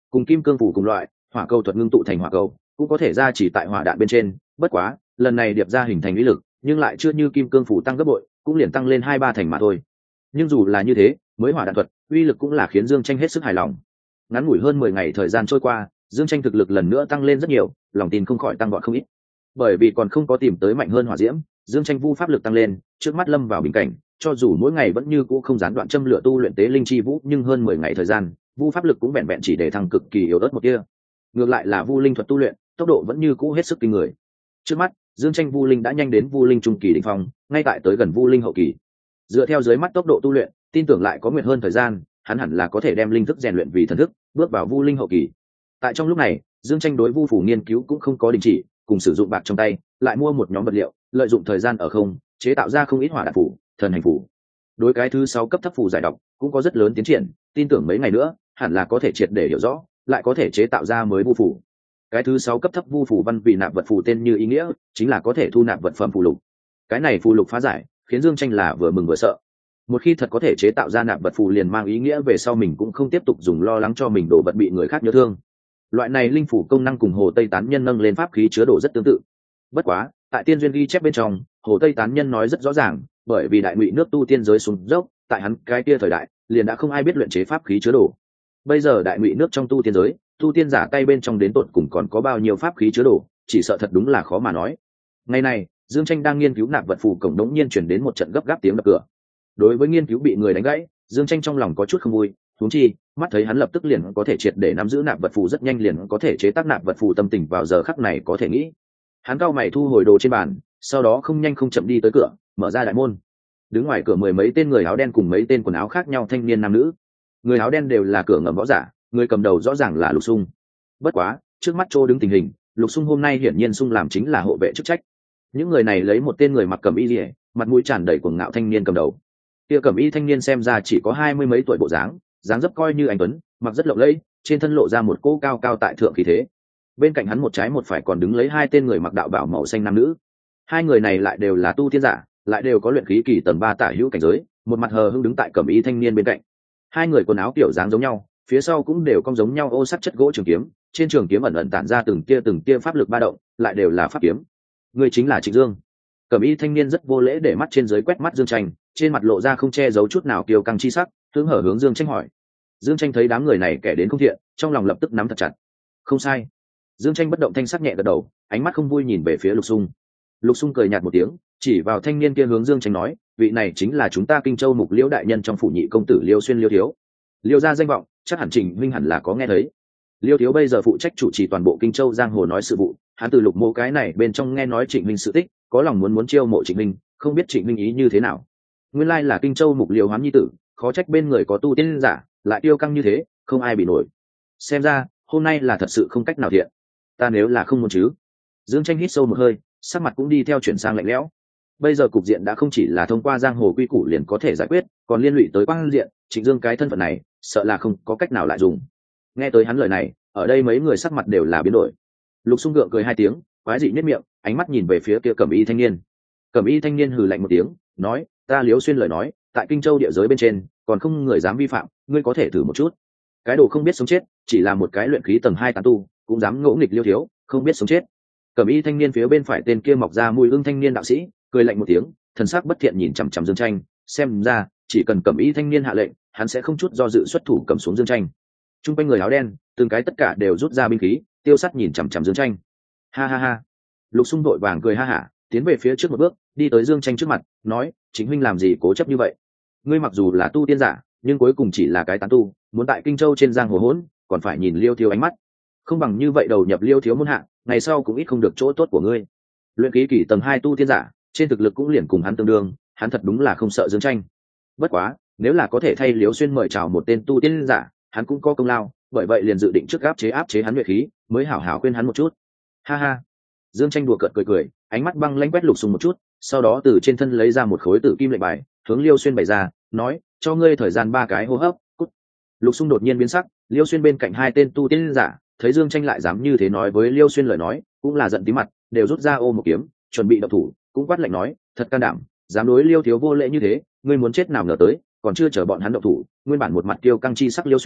cùng kim cương phủ cùng loại, hỏa cầu thuật ngưng tụ thành hỏa cầu cũng có thể ra chỉ tại hỏa đạn bên trên, bất quá lần này điệp ra hình thành uy lực nhưng lại chưa như kim cương phủ tăng gấp bội, cũng liền tăng lên hai ba thành mà thôi. Nhưng dù là như thế, mới hỏa đạn thuật uy lực cũng là khiến Dương Tranh hết sức hài lòng. Ngắn ngủi hơn mười ngày thời gian trôi qua, Dương Tranh thực lực lần nữa tăng lên rất nhiều, lòng tin không khỏi tăng vọt không ít. Bởi vì còn không có tìm tới mạnh hơn hỏa diễm, Dương Tranh vu pháp lực tăng lên, trước mắt lâm vào bình cảnh, cho dù mỗi ngày vẫn như cũ không gián đoạn châm lửa tu luyện tế linh chi vũ, nhưng hơn mười ngày thời gian, vu pháp lực cũng vẹn vẹn chỉ để thăng cực kỳ yếu ớt một tia. Ngược lại là vu linh thuật tu luyện, tốc độ vẫn như cũ hết sức kinh người. Trước mắt, Dương Tranh vu linh đã nhanh đến vu linh trung kỳ đỉnh phong, ngay tại tới gần vu linh hậu kỳ. Dựa theo dưới mắt tốc độ tu luyện, tin tưởng lại có nguyện hơn thời gian, hắn hẳn là có thể đem linh thức rèn luyện vì thần thức, bước vào vu linh hậu kỳ. Tại trong lúc này, Dương Tranh đối vu phủ nghiên cứu cũng không có đình chỉ, cùng sử dụng bạc trong tay, lại mua một nhóm vật liệu, lợi dụng thời gian ở không, chế tạo ra không ít hỏa đạn phủ, thần hành phủ. Đối cái thứ sáu cấp thấp phù giải độc cũng có rất lớn tiến triển, tin tưởng mấy ngày nữa, hẳn là có thể triệt để hiểu rõ, lại có thể chế tạo ra mới vu phủ. Cái thứ sáu cấp thấp vu phủ văn vị nạp vật phù tên như ý nghĩa, chính là có thể thu nạp vật phẩm phù lục. Cái này phù lục phá giải, khiến Dương Tranh là vừa mừng vừa sợ. Một khi thật có thể chế tạo ra nạp vật phù liền mang ý nghĩa về sau mình cũng không tiếp tục dùng lo lắng cho mình đồ vật bị người khác nhớ thương. Loại này linh phủ công năng cùng Hồ Tây Tán Nhân nâng lên pháp khí chứa đồ rất tương tự. Bất quá, tại tiên duyên ghi chép bên trong, Hồ Tây Tán Nhân nói rất rõ ràng, bởi vì đại ngụy nước tu tiên giới xuống dốc, tại hắn cái kia thời đại, liền đã không ai biết luyện chế pháp khí chứa đồ. Bây giờ đại ngụy nước trong tu tiên giới, tu tiên giả tay bên trong đến tận cùng còn có bao nhiêu pháp khí chứa đồ, chỉ sợ thật đúng là khó mà nói. Ngày này, Dương Tranh đang nghiên cứu nạp vật phù, cổng đống nhiên truyền đến một trận gấp gáp tiếng đập cửa. Đối với nghiên cứu bị người đánh gãy, Dương Tranh trong lòng có chút không vui, huống chi, mắt thấy hắn lập tức liền có thể triệt để nắm giữ nạp vật phù, rất nhanh liền có thể chế tác nạp vật phù, tâm tình vào giờ khắc này có thể nghĩ. Hắn cau mày thu hồi đồ trên bàn, sau đó không nhanh không chậm đi tới cửa, mở ra đại môn. Đứng ngoài cửa mười mấy tên người áo đen cùng mấy tên quần áo khác nhau thanh niên nam nữ. Người áo đen đều là cửa ngầm võ giả, người cầm đầu rõ ràng là Lục Sung. Bất quá, trước mắt Trô đứng tình hình, Lục Sung hôm nay hiển nhiên Sung làm chính là hộ vệ chức trách. Những người này lấy một tên người mặc cẩm y liễu, mặt mũi tràn đầy cuồng ngạo thanh niên cầm đầu. Kia cẩm y thanh niên xem ra chỉ có hai mươi mấy tuổi bộ dáng, dáng dấp coi như anh tuấn, mặc rất lộng lẫy, trên thân lộ ra một cỗ cao cao tại thượng khí thế. Bên cạnh hắn một trái một phải còn đứng lấy hai tên người mặc đạo bào màu xanh nam nữ. Hai người này lại đều là tu tiên giả, lại đều có luyện khí kỳ tầng ba tả hữu cảnh giới, một mặt hờ hững đứng tại cẩm y thanh niên bên cạnh. Hai người quần áo kiểu dáng giống nhau, phía sau cũng đều cong giống nhau ô sắc chất gỗ trường kiếm, trên trường kiếm ẩn ẩn tản ra từng tia từng tia pháp lực ba động, lại đều là pháp kiếm. Người chính là Trịnh Dương. Cẩm y thanh niên rất vô lễ để mắt trên dưới quét mắt Dương Tranh, trên mặt lộ ra không che giấu chút nào kiêu căng chi sắc, hướng hở hướng Dương Tranh hỏi. Dương Tranh thấy đám người này kẻ đến không thiện, trong lòng lập tức nắm thật chặt. Không sai. Dương Tranh bất động thanh sắc nhẹ gật đầu, ánh mắt không vui nhìn về phía Lục Sung. Lục Sung cười nhạt một tiếng, chỉ vào thanh niên kia hướng Dương Tranh nói, vị này chính là chúng ta Kinh Châu Mục Liễu đại nhân trong phủ nhị công tử Liêu Xuyên Liêu thiếu. Liêu gia danh vọng, chắc hẳn Trịnh huynh hẳn là có nghe thấy. Liêu thiếu bây giờ phụ trách chủ trì toàn bộ Kinh Châu giang hồ nói sự vụ, hắn từ Lục Mộ cái này bên trong nghe nói Trịnh huynh sự tích, có lòng muốn muốn chiêu mộ Trịnh huynh, không biết Trịnh huynh ý như thế nào. Nguyên lai là Kinh Châu Mục Liêu Hoán nhi tử, khó trách bên người có tu tiên giả, lại tiêu căng như thế, không ai bị nổi. Xem ra, hôm nay là thật sự không cách nào thiện. Ta nếu là không muốn chứ? Dương Tranh hít sâu một hơi, sắc mặt cũng đi theo chuyển sang lạnh lẽo. Bây giờ cục diện đã không chỉ là thông qua giang hồ quy củ liền có thể giải quyết, còn liên lụy tới quan diện, Trịnh Dương cái thân phận này, sợ là không có cách nào lại dùng. Nghe tới hắn lời này, ở đây mấy người sắc mặt đều là biến đổi. Lục Sung gượng cười hai tiếng, quái dị nhếch miệng, ánh mắt nhìn về phía kia cẩm y thanh niên. Cẩm y thanh niên hừ lạnh một tiếng, nói, ta Liếu Xuyên lời nói, tại Kinh Châu địa giới bên trên, còn không người dám vi phạm, ngươi có thể thử một chút. Cái đồ không biết sống chết, chỉ là một cái luyện khí tầng hai tán tu, cũng dám ngỗ nghịch Liêu thiếu, không biết sống chết. Cẩm y thanh niên phía bên phải tên kia mọc ra mùi ương thanh niên đạo sĩ, cười lạnh một tiếng, thần sắc bất thiện nhìn chằm chằm Dương Tranh, xem ra chỉ cần cẩm y thanh niên hạ lệnh, hắn sẽ không chút do dự xuất thủ cầm xuống Dương Tranh. Trung quanh người áo đen, từng cái tất cả đều rút ra binh khí, tiêu sắt nhìn chằm chằm Dương Tranh. Ha ha ha. Lục Sung đội vàng cười ha hả, tiến về phía trước một bước, đi tới Dương Tranh trước mặt, nói, chính huynh làm gì cố chấp như vậy? Ngươi mặc dù là tu tiên giả, nhưng cuối cùng chỉ là cái tán tu, muốn tại Kinh Châu trên giang hồ hỗn, còn phải nhìn Liêu thiếu ánh mắt. Không bằng như vậy đầu nhập Liêu thiếu môn hạ, ngày sau cũng ít không được chỗ tốt của ngươi. Luyện khí kỳ tầng hai tu tiên giả, trên thực lực cũng liền cùng hắn tương đương, hắn thật đúng là không sợ Dương Tranh. Bất quá, nếu là có thể thay Liêu Xuyên mời chào một tên tu tiên giả, hắn cũng có công lao, bởi vậy liền dự định trước áp chế áp chế hắn luyện khí, mới hảo hảo khuyên hắn một chút. Ha ha. Dương Tranh đùa cợt cười cười, ánh mắt băng lãnh quét Lục Sung một chút, sau đó từ trên thân lấy ra một khối tử kim lệnh bài, hướng Liêu Xuyên bày ra, nói, cho ngươi thời gian ba cái hô hấp. Cút. Lục Sung đột nhiên biến sắc, Liêu Xuyên bên cạnh hai tên tu tiên giả, thấy Dương Tranh lại dám như thế nói với Liêu Xuyên lời nói, cũng là giận tí mặt, đều rút ra ô một kiếm, chuẩn bị động thủ, cũng quát lạnh nói, thật can đảm, dám đối Liêu thiếu vô lễ như thế, ngươi muốn chết nào ngờ tới, còn chưa chờ bọn hắn động thủ, nguyên bản một mặt tiêu căng chi sắc Liêu Xuyên,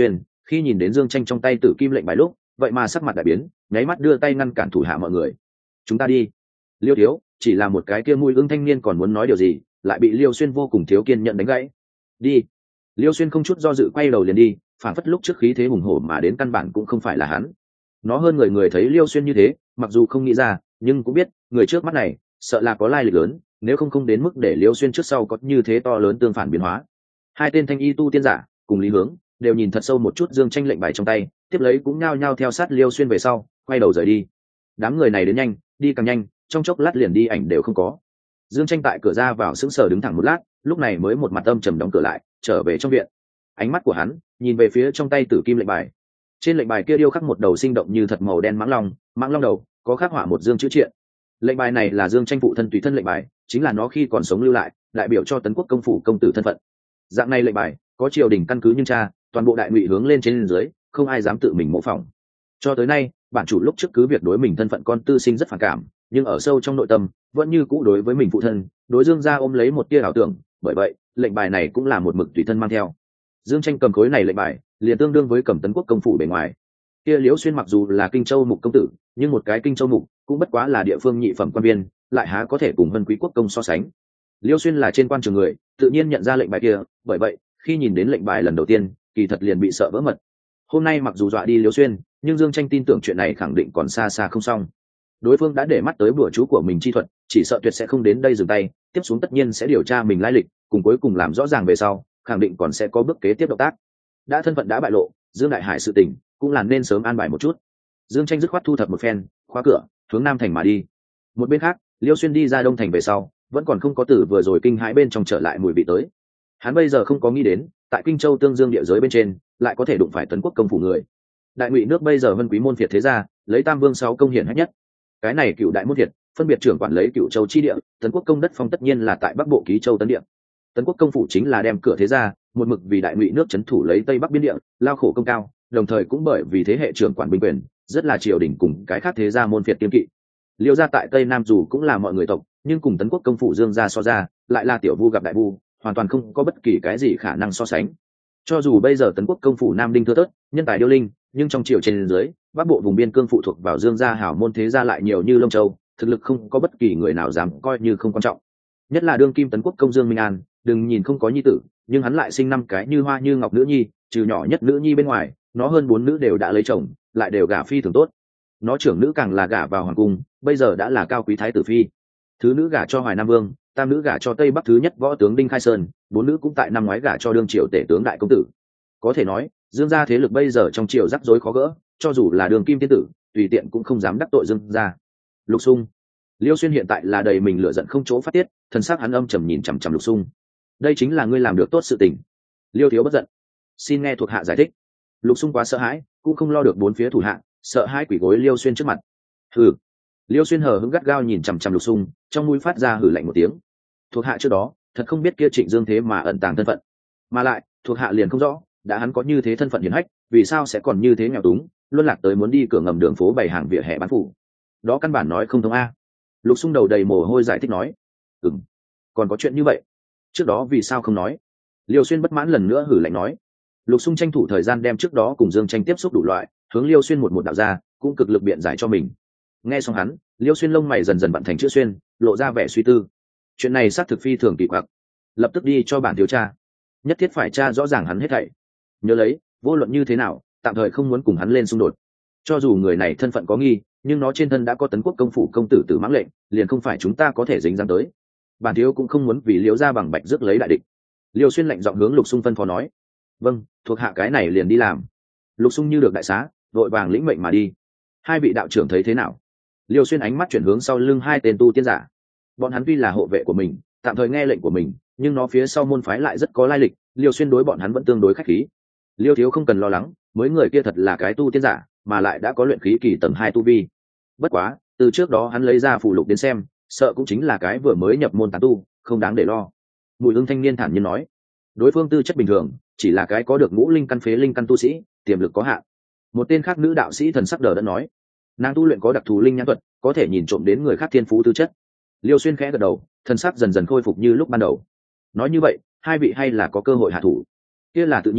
khi nhìn đến Dương Tranh trong tay tử kim lệnh bài lúc vậy mà sắc mặt đại biến, nháy mắt đưa tay ngăn cản thủ hạ mọi người. Chúng ta đi. Liêu thiếu chỉ là một cái kia mũi ưng thanh niên còn muốn nói điều gì, lại bị Liêu Xuyên vô cùng thiếu kiên nhận đánh gãy. Đi. Liêu Xuyên không chút do dự quay đầu liền đi, phản phất lúc trước khí thế hùng hổ mà đến căn bản cũng không phải là hắn. Nó hơn người người thấy Liêu Xuyên như thế, mặc dù không nghĩ ra, nhưng cũng biết người trước mắt này sợ là có lai lịch lớn, nếu không không đến mức để Liêu Xuyên trước sau có như thế to lớn tương phản biến hóa. Hai tên thanh y tu tiên giả cùng Lý Hướng đều nhìn thật sâu một chút Dương Tranh lệnh bài trong tay, tiếp lấy cũng nhao nhao theo sát Liêu Xuyên về sau, quay đầu rời đi. Đám người này đến nhanh, đi càng nhanh, trong chốc lát liền đi ảnh đều không có. Dương Tranh tại cửa ra vào sững sờ đứng thẳng một lát, lúc này mới một mặt âm trầm đóng cửa lại, trở về trong viện. Ánh mắt của hắn nhìn về phía trong tay tử kim lệnh bài. Trên lệnh bài kia điêu khắc một đầu sinh động như thật màu đen mãng long, mãng long đầu có khắc họa một dương chữ triện. Lệnh bài này là Dương Tranh phụ thân tùy thân lệnh bài, chính là nó khi còn sống lưu lại, đại biểu cho Tấn Quốc công phủ công tử thân phận. Dạng này lệnh bài có triều đình căn cứ nhưng tra, toàn bộ đại ngụy hướng lên trên lên dưới, không ai dám tự mình mô phỏng. Cho tới nay, bản chủ lúc trước cứ việc đối mình thân phận con tư sinh rất phản cảm, nhưng ở sâu trong nội tâm vẫn như cũ đối với mình phụ thân, đối Dương gia ôm lấy một tia ảo tưởng, bởi vậy lệnh bài này cũng là một mực tùy thân mang theo. Dương Tranh cầm khối này lệnh bài liền tương đương với cầm Tấn Quốc công phủ bề ngoài. Kia Liễu Xuyên mặc dù là Kinh Châu mục công tử, nhưng một cái Kinh Châu mục cũng bất quá là địa phương nhị phẩm quan viên, lại há có thể cùng Vân Quý quốc công so sánh. Liễu Xuyên là trên quan trường người, tự nhiên nhận ra lệnh bài kia, bởi vậy khi nhìn đến lệnh bài lần đầu tiên, kỳ thật liền bị sợ vỡ mật. Hôm nay mặc dù dọa đi Liễu Xuyên, nhưng Dương Tranh tin tưởng chuyện này khẳng định còn xa xa không xong. Đối phương đã để mắt tới bùa chú của mình chi thuật, chỉ sợ tuyệt sẽ không đến đây dừng tay, tiếp xuống tất nhiên sẽ điều tra mình lai lịch, cùng cuối cùng làm rõ ràng về sau, khẳng định còn sẽ có bước kế tiếp động tác. Đã thân phận đã bại lộ, Dương Đại Hải sự tình cũng là nên sớm an bài một chút. Dương Tranh dứt khoát thu thập một phen, khóa cửa, hướng Nam thành mà đi. Một bên khác, Liêu Xuyên đi ra Đông thành về sau, vẫn còn không có từ vừa rồi kinh hãi bên trong trở lại mùi vị tới. Hắn bây giờ không có nghĩ đến, tại Kinh Châu tương dương địa giới bên trên, lại có thể đụng phải Tấn Quốc công phủ người. Đại ngụy nước bây giờ Vân Quý môn phiệt thế gia, lấy Tam Vương sáu công hiển hách nhất. Cái này cựu đại môn phiệt, phân biệt trưởng quản lấy Cựu Châu chi địa, Tấn Quốc công đất phong tất nhiên là tại Bắc Bộ Ký Châu Tấn địa. Tấn Quốc công phủ chính là đem cửa thế gia, một mực vì đại ngụy nước trấn thủ lấy Tây Bắc biên địa, lao khổ công cao, đồng thời cũng bởi vì thế hệ trưởng quản binh quyền, rất là triều đình cùng cái khác thế gia môn phiệt kiên kỵ. Liêu gia tại Tây Nam dù cũng là mọi người tộc, nhưng cùng Tấn Quốc công phủ Dương gia so ra, lại là tiểu vu gặp đại vu, hoàn toàn không có bất kỳ cái gì khả năng so sánh. Cho dù bây giờ Tấn Quốc công phủ Nam Đinh thưa thớt, nhân tài điêu linh, nhưng trong triều trên dưới, Bắc Bộ vùng biên cương phụ thuộc vào Dương gia hảo môn thế gia lại nhiều như Lông Châu, thực lực không có bất kỳ người nào dám coi như không quan trọng. Nhất là đương kim Tấn Quốc công Dương Minh An, đừng nhìn không có nhi tử, nhưng hắn lại sinh năm cái như hoa như ngọc nữ nhi, trừ nhỏ nhất nữ nhi bên ngoài, nó hơn bốn nữ đều đã lấy chồng, lại đều gả phi thường tốt. Nó trưởng nữ càng là gả vào hoàng cung, bây giờ đã là cao quý thái tử phi. Thứ nữ gả cho Hoài Nam Vương, tam nữ gả cho Tây Bắc thứ nhất võ tướng Đinh Khai Sơn, bốn nữ cũng tại năm ngoái gả cho đương triều tể tướng đại công tử. Có thể nói, Dương gia thế lực bây giờ trong triều rắc rối khó gỡ, cho dù là đường kim tiên tử, tùy tiện cũng không dám đắc tội Dương gia. Lục Sung, Liêu Xuyên hiện tại là đầy mình lửa giận không chỗ phát tiết, thần sắc hắn âm trầm nhìn chằm chằm Lục Sung. Đây chính là ngươi làm được tốt sự tình. Liêu thiếu bất giận, xin nghe thuộc hạ giải thích. Lục Sung quá sợ hãi, cũng không lo được bốn phía thủ hạ, sợ hãi quỷ gối Liêu Xuyên trước mặt. Hừ. Liêu Xuyên hờ hững gắt gao nhìn chằm chằm Lục Sung, trong mũi phát ra hừ lạnh một tiếng. Thuộc hạ trước đó thật không biết kia Trịnh Dương thế mà ẩn tàng thân phận, mà lại thuộc hạ liền không rõ, đã hắn có như thế thân phận hiển hách, vì sao sẽ còn như thế nghèo túng, luôn lạc tới muốn đi cửa ngầm đường phố bày hàng vỉa hè bán phủ. Đó căn bản nói không thông a. Lục Sung đầu đầy mồ hôi giải thích nói. Ừm, còn có chuyện như vậy, trước đó vì sao không nói? Liêu Xuyên bất mãn lần nữa hử lạnh nói. Lục Sung tranh thủ thời gian đem trước đó cùng Dương Tranh tiếp xúc đủ loại, hướng Liêu Xuyên một một đạo ra, cũng cực lực biện giải cho mình. Nghe xong hắn, Liêu Xuyên lông mày dần dần vận thành chữ xuyên, lộ ra vẻ suy tư. Chuyện này xác thực phi thường kỳ quặc, lập tức đi cho bản điều tra, nhất thiết phải tra rõ ràng hắn hết thảy. Nhớ lấy, vô luận như thế nào, tạm thời không muốn cùng hắn lên xung đột. Cho dù người này thân phận có nghi, nhưng nó trên thân đã có Tấn Quốc công phủ công tử tử mãng lệnh, liền không phải chúng ta có thể dính dáng tới. Bản thiếu cũng không muốn vì Liêu gia bằng bạch rước lấy đại địch. Liêu Xuyên lạnh giọng hướng Lục Sung phân phó nói. Vâng, thuộc hạ cái này liền đi làm. Lục Sung như được đại xá, vội vàng lĩnh mệnh mà đi. Hai vị đạo trưởng thấy thế nào? Liêu Xuyên ánh mắt chuyển hướng sau lưng hai tên tu tiên giả. Bọn hắn tuy là hộ vệ của mình, tạm thời nghe lệnh của mình, nhưng nó phía sau môn phái lại rất có lai lịch. Liêu Xuyên đối bọn hắn vẫn tương đối khách khí. Liêu thiếu không cần lo lắng, mới người kia thật là cái tu tiên giả, mà lại đã có luyện khí kỳ tầng hai tu vi. Bất quá, từ trước đó hắn lấy ra phù lục đến xem, sợ cũng chính là cái vừa mới nhập môn tán tu, không đáng để lo. Mùi Ưng thanh niên thản nhiên nói. Đối phương tư chất bình thường, chỉ là cái có được ngũ linh căn phế linh căn tu sĩ, tiềm lực có hạn. Một tên khác nữ đạo sĩ thần sắc đờ đẫn nói. Nàng tu luyện có đặc thù linh nhãn thuật, có thể nhìn trộm đến người khác thiên phú tư chất. Liêu Xuyên khẽ gật đầu, thần sắc dần dần khôi phục như lúc ban đầu. Nói như vậy, hai vị hay là có cơ hội hạ thủ. Kia là tự nhiên,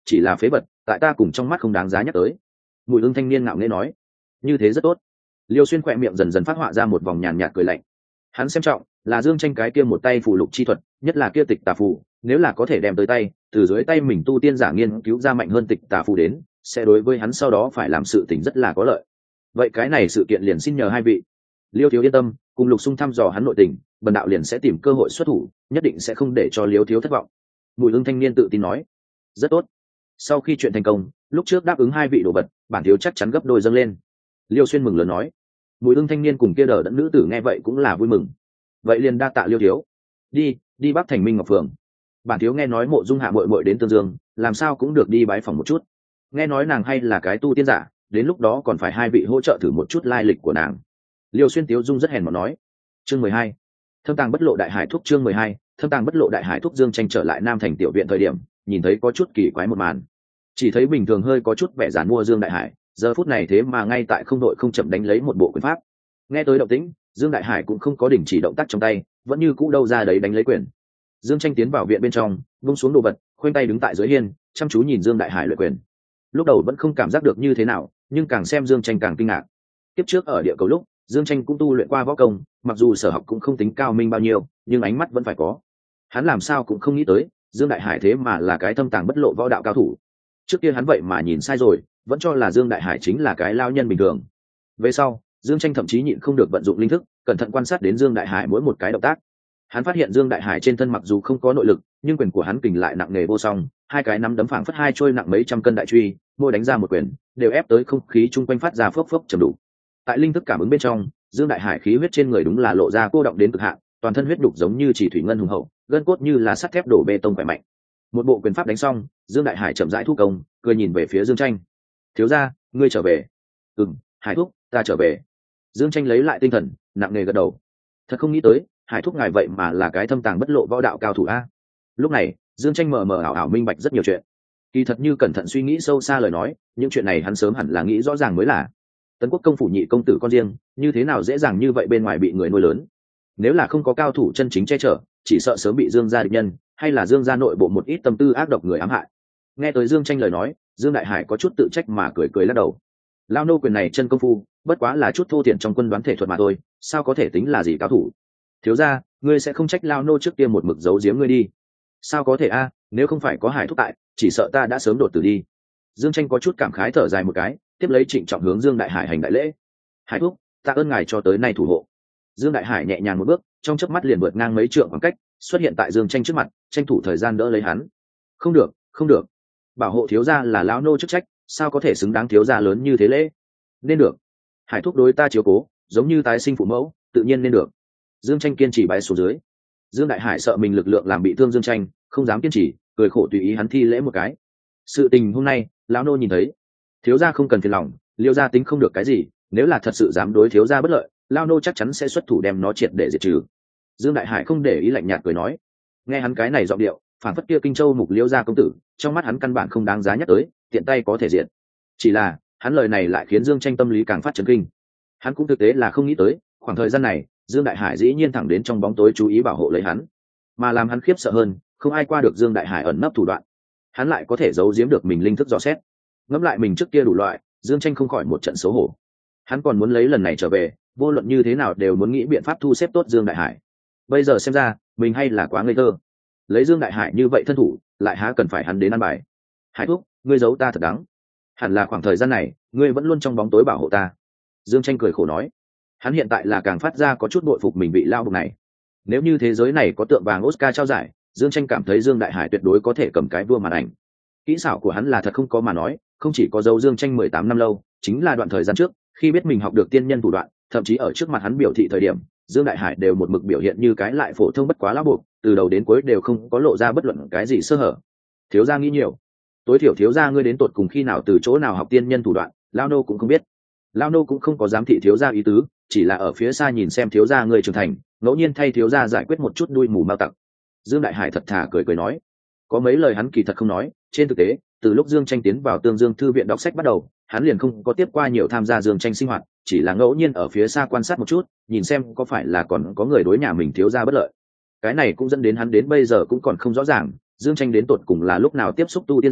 chỉ là phế vật, tại ta cùng trong mắt không đáng giá nhắc tới. Mùi Ưng thanh niên ngạo nghễ nói. Như thế rất tốt. Liêu Xuyên khỏe miệng dần dần phát họa ra một vòng nhàn nhạt cười lạnh. Hắn xem trọng là Dương Tranh cái kia một tay phù lục chi thuật, nhất là kia tịch tà phù, nếu là có thể đem tới tay, từ dưới tay mình tu tiên giả nghiên cứu ra mạnh hơn tịch tà phù đến, sẽ đối với hắn sau đó phải làm sự tình rất là có lợi. Vậy cái này sự kiện liền xin nhờ hai vị. Liêu thiếu yên tâm, cùng Lục Xung thăm dò hắn nội tình, bần đạo liền sẽ tìm cơ hội xuất thủ, nhất định sẽ không để cho Liêu thiếu thất vọng. Mùi Ưng thanh niên tự tin nói. Rất tốt. Sau khi chuyện thành công, lúc trước đáp ứng hai vị đồ vật, bản thiếu chắc chắn gấp đôi dâng lên. Liêu Xuyên mừng lớn nói. Mùi Ưng thanh niên cùng kia đờ đẫn nữ tử nghe vậy cũng là vui mừng. Vậy liền đa tạ Liêu thiếu. Đi, đi Bắc Thành Minh Ngọc Phường. Bản thiếu nghe nói Mộ Dung Hạ muội muội đến Tương Dương, làm sao cũng được đi bái phỏng một chút. Nghe nói nàng hay là cái tu tiên giả, đến lúc đó còn phải hai vị hỗ trợ thử một chút lai lịch của nàng. Liêu Xuyên tiếu dung rất hèn mọn nói. Chương mười hai, thâm tàng bất lộ đại hải thúc. Chương mười hai, thâm tàng bất lộ đại hải thúc. Dương Tranh trở lại Nam Thành tiểu viện thời điểm, nhìn thấy có chút kỳ quái một màn. Chỉ thấy bình thường hơi có chút vẻ giản mua Dương Đại Hải, giờ phút này thế mà ngay tại không đội không chậm đánh lấy một bộ quyền pháp. Nghe tới động tĩnh, Dương Đại Hải cũng không có đình chỉ động tác trong tay, vẫn như cũ đâu ra đấy đánh lấy quyền. Dương Tranh tiến vào viện bên trong, vung xuống đồ vật, khoanh tay đứng tại dưới hiên, chăm chú nhìn Dương Đại Hải luyện quyền. Lúc đầu vẫn không cảm giác được như thế nào, nhưng càng xem Dương Tranh càng kinh ngạc. Tiếp trước ở địa cầu lúc, Dương Tranh cũng tu luyện qua võ công, mặc dù sở học cũng không tính cao minh bao nhiêu, nhưng ánh mắt vẫn phải có. Hắn làm sao cũng không nghĩ tới, Dương Đại Hải thế mà là cái thâm tàng bất lộ võ đạo cao thủ. Trước kia hắn vậy mà nhìn sai rồi, vẫn cho là Dương Đại Hải chính là cái lao nhân bình thường. Về sau, Dương Tranh thậm chí nhịn không được vận dụng linh thức, cẩn thận quan sát đến Dương Đại Hải mỗi một cái động tác. Hắn phát hiện Dương Đại Hải trên thân mặc dù không có nội lực, nhưng quyền của hắn kình lại nặng nề vô song, hai cái nắm đấm phảng phất hai trôi nặng mấy trăm cân đại truy, mỗi đánh ra một quyền, đều ép tới không khí chung quanh phát ra phốc phốc trầm đủ. Tại linh thức cảm ứng bên trong, Dương Đại Hải khí huyết trên người đúng là lộ ra cô động đến cực hạn, toàn thân huyết đục giống như chỉ thủy ngân hùng hậu, gân cốt như là sắt thép đổ bê tông khỏe mạnh. Một bộ quyền pháp đánh xong, Dương Đại Hải chậm rãi thu công, cười nhìn về phía Dương Tranh. Thiếu gia, ngươi trở về. Ừm, Hải thúc, ta trở về. Dương Tranh lấy lại tinh thần, nặng nề gật đầu. Thật không nghĩ tới, Hải thúc ngài vậy mà là cái thâm tàng bất lộ võ đạo cao thủ a. Lúc này, Dương Tranh mờ mờ ảo ảo minh bạch rất nhiều chuyện. Kỳ thật như cẩn thận suy nghĩ sâu xa lời nói, những chuyện này hắn sớm hẳn là nghĩ rõ ràng mới là. Tấn Quốc công phủ nhị công tử con riêng, như thế nào dễ dàng như vậy bên ngoài bị người nuôi lớn. Nếu là không có cao thủ chân chính che chở, chỉ sợ sớm bị Dương gia địch nhân, hay là Dương gia nội bộ một ít tâm tư ác độc người ám hại. Nghe tới Dương Tranh lời nói, Dương Đại Hải có chút tự trách mà cười cười lắc đầu. Lao nô quyền này chân công phu, bất quá là chút thô thiển trong quân đoán thể thuật mà thôi, sao có thể tính là gì cao thủ. Thiếu gia, ngươi sẽ không trách Lao nô trước kia một mực giấu giếm ngươi đi. Sao có thể a, nếu không phải có Hải thúc tại, chỉ sợ ta đã sớm đột tử đi. Dương Tranh có chút cảm khái thở dài một cái, tiếp lấy trịnh trọng hướng Dương Đại Hải hành đại lễ. Hải thúc, ta ơn ngài cho tới nay thủ hộ. Dương Đại Hải nhẹ nhàng một bước, trong chớp mắt liền vượt ngang mấy trượng khoảng cách, xuất hiện tại Dương Tranh trước mặt, tranh thủ thời gian đỡ lấy hắn. Không được, không được, bảo hộ thiếu gia là lão nô chức trách, sao có thể xứng đáng thiếu gia lớn như thế lễ. Nên được. Hải thúc đối ta chiếu cố, giống như tái sinh phụ mẫu, tự nhiên nên được. Dương Tranh kiên trì bái xuống dưới. Dương Đại Hải sợ mình lực lượng làm bị thương Dương Tranh, không dám kiên trì, cười khổ tùy ý hắn thi lễ một cái. Sự tình hôm nay, lão nô nhìn thấy, thiếu gia không cần phiền lòng, Liêu gia tính không được cái gì, nếu là thật sự dám đối thiếu gia bất lợi, lão nô chắc chắn sẽ xuất thủ đem nó triệt để diệt trừ. Dương Đại Hải không để ý lạnh nhạt cười nói. Nghe hắn cái này giọng điệu, phản phất kia Kinh Châu mục Liêu gia công tử, trong mắt hắn căn bản không đáng giá nhắc tới, tiện tay có thể diệt. Chỉ là, hắn lời này lại khiến Dương Tranh tâm lý càng phát chấn kinh. Hắn cũng thực tế là không nghĩ tới, khoảng thời gian này, Dương Đại Hải dĩ nhiên thẳng đến trong bóng tối chú ý bảo hộ lấy hắn, mà làm hắn khiếp sợ hơn, không ai qua được Dương Đại Hải ẩn nấp thủ đoạn. Hắn lại có thể giấu giếm được mình linh thức dò xét. Ngẫm lại mình trước kia đủ loại, Dương Tranh không khỏi một trận xấu hổ. Hắn còn muốn lấy lần này trở về, vô luận như thế nào đều muốn nghĩ biện pháp thu xếp tốt Dương Đại Hải. Bây giờ xem ra, mình hay là quá ngây thơ. Lấy Dương Đại Hải như vậy thân thủ, lại há cần phải hắn đến ăn bài. Hải thúc, ngươi giấu ta thật đáng. Hẳn là khoảng thời gian này, ngươi vẫn luôn trong bóng tối bảo hộ ta. Dương Tranh cười khổ nói. Hắn hiện tại là càng phát ra có chút bội phục mình vị lao bục này. Nếu như thế giới này có tượng vàng Oscar trao giải, Dương Tranh cảm thấy Dương Đại Hải tuyệt đối có thể cầm cái vua màn ảnh. Kỹ xảo của hắn là thật không có mà nói, không chỉ có dấu Dương Tranh mười tám năm lâu, chính là đoạn thời gian trước, khi biết mình học được tiên nhân thủ đoạn, thậm chí ở trước mặt hắn biểu thị thời điểm, Dương Đại Hải đều một mực biểu hiện như cái lại phổ thông bất quá lão buộc, từ đầu đến cuối đều không có lộ ra bất luận cái gì sơ hở. Thiếu gia nghĩ nhiều, tối thiểu thiếu gia ngươi đến tột cùng khi nào từ chỗ nào học tiên nhân thủ đoạn, lão nô cũng không biết. Lão nô cũng không có dám thị thiếu gia ý tứ, chỉ là ở phía xa nhìn xem thiếu gia ngươi trưởng thành, ngẫu nhiên thay thiếu gia giải quyết một chút đuôi mù mao tặc. Dương Đại Hải thật thà cười cười nói, có mấy lời hắn kỳ thật không nói, trên thực tế, từ lúc Dương Tranh tiến vào Tương Dương thư viện đọc sách bắt đầu, hắn liền không có tiếp qua nhiều tham gia Dương Tranh sinh hoạt, chỉ là ngẫu nhiên ở phía xa quan sát một chút, nhìn xem có phải là còn có người đối nhà mình thiếu gia bất lợi. Cái này cũng dẫn đến hắn đến bây giờ cũng còn không rõ ràng, Dương Tranh đến tột cùng là lúc nào tiếp xúc tu tiên giả,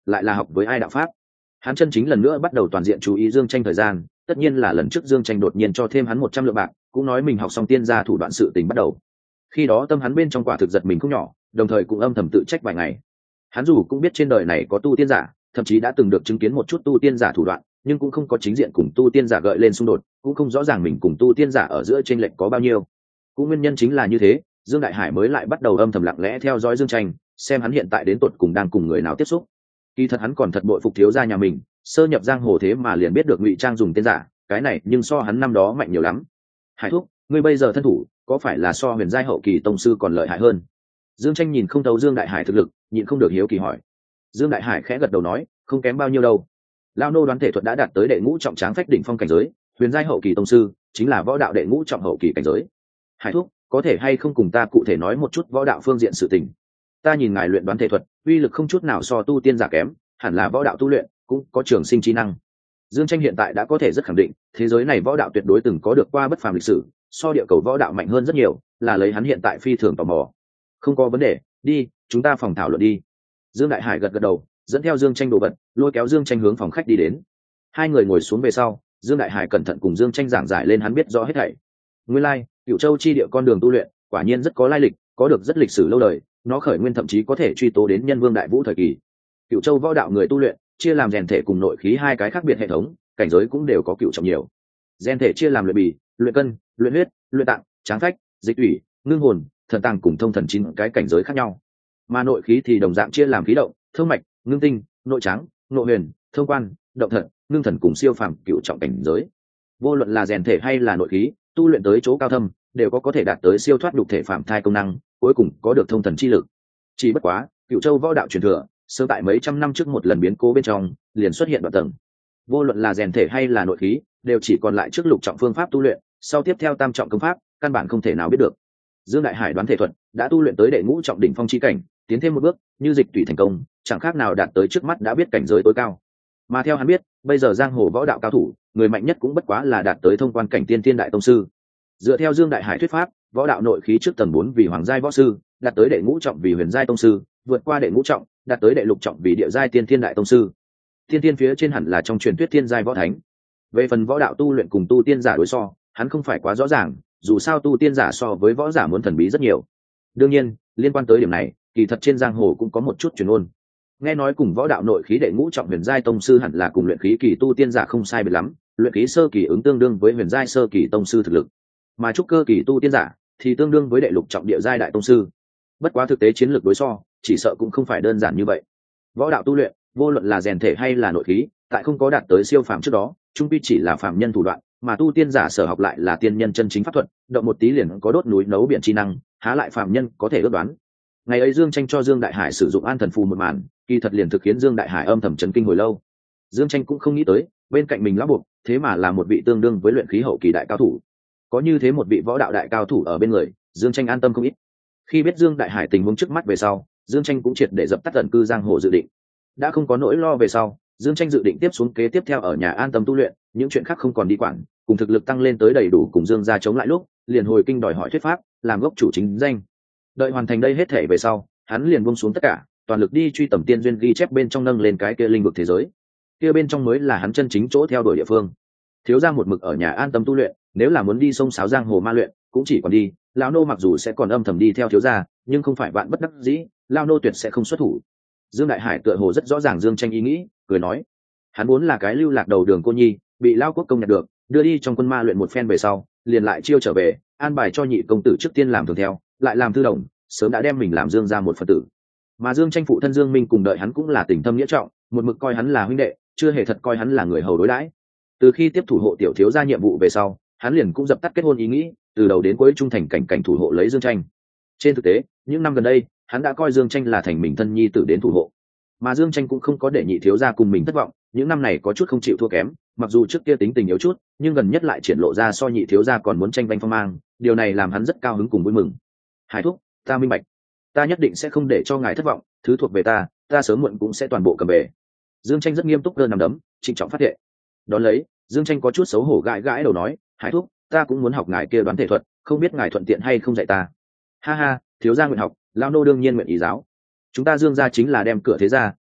lại là học với ai đạo pháp. Hắn chân chính lần nữa bắt đầu toàn diện chú ý Dương Tranh thời gian, tất nhiên là lần trước Dương Tranh đột nhiên cho thêm hắn một trăm lượng bạc, cũng nói mình học xong tiên gia thủ đoạn sự tình bắt đầu. Khi đó tâm hắn bên trong quả thực giật mình không nhỏ, đồng thời cũng âm thầm tự trách vài ngày. Hắn dù cũng biết trên đời này có tu tiên giả, thậm chí đã từng được chứng kiến một chút tu tiên giả thủ đoạn, nhưng cũng không có chính diện cùng tu tiên giả gợi lên xung đột, cũng không rõ ràng mình cùng tu tiên giả ở giữa chênh lệch có bao nhiêu. Cũng nguyên nhân chính là như thế, Dương Đại Hải mới lại bắt đầu âm thầm lặng lẽ theo dõi Dương Tranh, xem hắn hiện tại đến tột cùng đang cùng người nào tiếp xúc. Kỳ thật hắn còn thật bội phục thiếu gia nhà mình, sơ nhập giang hồ thế mà liền biết được ngụy trang dùng tên giả, cái này nhưng so hắn năm đó mạnh nhiều lắm. Hải thúc, ngươi bây giờ thân thủ có phải là so huyền giai hậu kỳ tông sư còn lợi hại hơn? Dương Tranh nhìn không thấu Dương Đại Hải thực lực, nhịn không được hiếu kỳ hỏi. Dương Đại Hải khẽ gật đầu nói, không kém bao nhiêu đâu. Lao nô đoán thể thuật đã đạt tới đệ ngũ trọng tráng phách đỉnh phong cảnh giới, huyền giai hậu kỳ tông sư chính là võ đạo đệ ngũ trọng hậu kỳ cảnh giới. Hải thúc, có thể hay không cùng ta cụ thể nói một chút võ đạo phương diện sự tình? Ta nhìn ngài luyện đoán thể thuật, uy lực không chút nào so tu tiên giả kém, hẳn là võ đạo tu luyện cũng có trường sinh trí năng. Dương Tranh hiện tại đã có thể rất khẳng định, thế giới này võ đạo tuyệt đối từng có được qua bất phàm lịch sử, so địa cầu võ đạo mạnh hơn rất nhiều, là lấy hắn hiện tại phi thường tò mò. Không có vấn đề, đi, chúng ta phòng thảo luận đi. Dương Đại Hải gật gật đầu, dẫn theo Dương Tranh đồ vật, lôi kéo Dương Tranh hướng phòng khách đi đến. Hai người ngồi xuống về sau, Dương Đại Hải cẩn thận cùng Dương Tranh giảng giải lên hắn biết rõ hết thảy. Nguyên lai, Cửu Châu chi địa con đường tu luyện, quả nhiên rất có lai lịch, có được rất lịch sử lâu đời, nó khởi nguyên thậm chí có thể truy tố đến Nhân Vương Đại Vũ thời kỳ. Cửu Châu võ đạo người tu luyện chia làm rèn thể cùng nội khí hai cái khác biệt hệ thống, cảnh giới cũng đều có cửu trọng nhiều. Rèn thể chia làm luyện bì, luyện cân, luyện huyết, luyện tạng, tráng phách, dịch ủy, ngưng hồn, thần tàng cùng thông thần chín cái cảnh giới khác nhau. Mà nội khí thì đồng dạng chia làm khí động, thương mạch, ngưng tinh, nội tráng, nội huyền, thông quan, động thần, ngưng thần cùng siêu phàm cửu trọng cảnh giới. Vô luận là rèn thể hay là nội khí, tu luyện tới chỗ cao thâm, đều có có thể đạt tới siêu thoát nhục thể phạm thai công năng, cuối cùng có được thông thần chi lực. Chỉ bất quá, Cửu Châu võ đạo truyền thừa, sơ tại mấy trăm năm trước một lần biến cố bên trong, liền xuất hiện đoạn tầng. Vô luận là rèn thể hay là nội khí, đều chỉ còn lại trước lục trọng phương pháp tu luyện, sau tiếp theo tam trọng công pháp, căn bản không thể nào biết được. Dương Đại Hải đoán thể thuật đã tu luyện tới đệ ngũ trọng đỉnh phong chi cảnh, tiến thêm một bước, như dịch tùy thành công, chẳng khác nào đạt tới trước mắt đã biết cảnh giới tối cao. Mà theo hắn biết, bây giờ giang hồ võ đạo cao thủ, người mạnh nhất cũng bất quá là đạt tới thông quan cảnh tiên thiên đại tông sư. Dựa theo Dương Đại Hải thuyết pháp, võ đạo nội khí trước tầng bốn vì hoàng giai võ sư, đạt tới đệ ngũ trọng vì huyền giai tông sư, vượt qua đệ ngũ trọng, đạt tới đệ lục trọng vì địa giai tiên thiên đại tông sư. Tiên thiên phía trên hẳn là trong truyền thuyết thiên giai võ thánh. Về phần võ đạo tu luyện cùng tu tiên giả đối so, hắn không phải quá rõ ràng, dù sao tu tiên giả so với võ giả muốn thần bí rất nhiều. Đương nhiên, liên quan tới điểm này, kỳ thật trên giang hồ cũng có một chút truyền ôn. Nghe nói cùng võ đạo nội khí đệ ngũ trọng huyền giai tông sư hẳn là cùng luyện khí kỳ tu tiên giả không sai biệt lắm, luyện khí sơ kỳ ứng tương đương với huyền giai sơ kỳ tông sư thực lực, mà trúc cơ kỳ tu tiên giả thì tương đương với đệ lục trọng địa giai đại tông sư. Bất quá thực tế chiến lược đối so, chỉ sợ cũng không phải đơn giản như vậy. Võ đạo tu luyện, vô luận là rèn thể hay là nội khí, tại không có đạt tới siêu phàm trước đó, trung quy chỉ là phàm nhân thủ đoạn, mà tu tiên giả sở học lại là tiên nhân chân chính pháp thuật, động một tí liền có đốt núi nấu biển chi năng, há lại phàm nhân có thể ước đoán. Ngày ấy Dương Tranh cho Dương Đại Hải sử dụng an thần phù một màn, kỳ thật liền thực khiến Dương Đại Hải âm thầm chấn kinh hồi lâu. Dương Tranh cũng không nghĩ tới, bên cạnh mình lão buộc, thế mà là một vị tương đương với luyện khí hậu kỳ đại cao thủ. Có như thế một vị võ đạo đại cao thủ ở bên người, Dương Tranh an tâm không ít. Khi biết Dương Đại Hải tình huống trước mắt về sau, Dương Tranh cũng triệt để dập tắt tận cư giang hồ dự định. Đã không có nỗi lo về sau, Dương Tranh dự định tiếp xuống kế tiếp theo ở nhà an tâm tu luyện, những chuyện khác không còn đi quản, cùng thực lực tăng lên tới đầy đủ cùng Dương gia chống lại lúc, liền hồi kinh đòi hỏi thuyết pháp, làm gốc chủ chính danh. Đợi hoàn thành đây hết thể về sau, hắn liền buông xuống tất cả, toàn lực đi truy tầm tiên duyên ghi chép bên trong nâng lên cái kia linh vực thế giới. Kia bên trong mới là hắn chân chính chỗ theo đuổi địa phương. Thiếu gia một mực ở nhà an tâm tu luyện, nếu là muốn đi sông sáo giang hồ ma luyện, cũng chỉ còn đi, lão nô mặc dù sẽ còn âm thầm đi theo thiếu gia, nhưng không phải bạn bất đắc dĩ, lão nô tuyệt sẽ không xuất thủ. Dương Đại Hải tựa hồ rất rõ ràng Dương Tranh ý nghĩ, cười nói, hắn muốn là cái lưu lạc đầu đường cô nhi, bị lao quốc công nhặt được, đưa đi trong quân ma luyện một phen về sau, liền lại chiêu trở về, an bài cho nhị công tử trước tiên làm thường theo, lại làm thư đồng, sớm đã đem mình làm Dương ra một phần tử. Mà Dương Tranh phụ thân Dương Minh cùng đợi hắn cũng là tình thâm nghĩa trọng, một mực coi hắn là huynh đệ, chưa hề thật coi hắn là người hầu đối đãi. Từ khi tiếp thủ hộ tiểu thiếu gia nhiệm vụ về sau, hắn liền cũng dập tắt kết hôn ý nghĩ, từ đầu đến cuối trung thành cảnh cảnh thủ hộ lấy Dương Tranh. Trên thực tế, những năm gần đây, hắn đã coi Dương Tranh là thành mình thân nhi tử đến thủ hộ. Mà Dương Tranh cũng không có để nhị thiếu gia cùng mình thất vọng, những năm này có chút không chịu thua kém, mặc dù trước kia tính tình yếu chút, nhưng gần nhất lại triển lộ ra so nhị thiếu gia còn muốn tranh banh phong mang, điều này làm hắn rất cao hứng cùng vui mừng. Hải thúc, ta minh bạch, ta nhất định sẽ không để cho ngài thất vọng, thứ thuộc về ta, ta sớm muộn cũng sẽ toàn bộ cầm về. Dương Tranh rất nghiêm túc đơn nằm đấm, trịnh trọng phát thệ. Đón lấy, Dương Tranh có chút xấu hổ gãi gãi đầu nói, Hải thúc, ta cũng muốn học ngài kia đoán thể thuật, không biết ngài thuận tiện hay không dạy ta. Ha ha, thiếu gia nguyện học, lão nô đương nhiên nguyện ý giáo. Chúng ta Dương gia chính là đem cửa thế gia,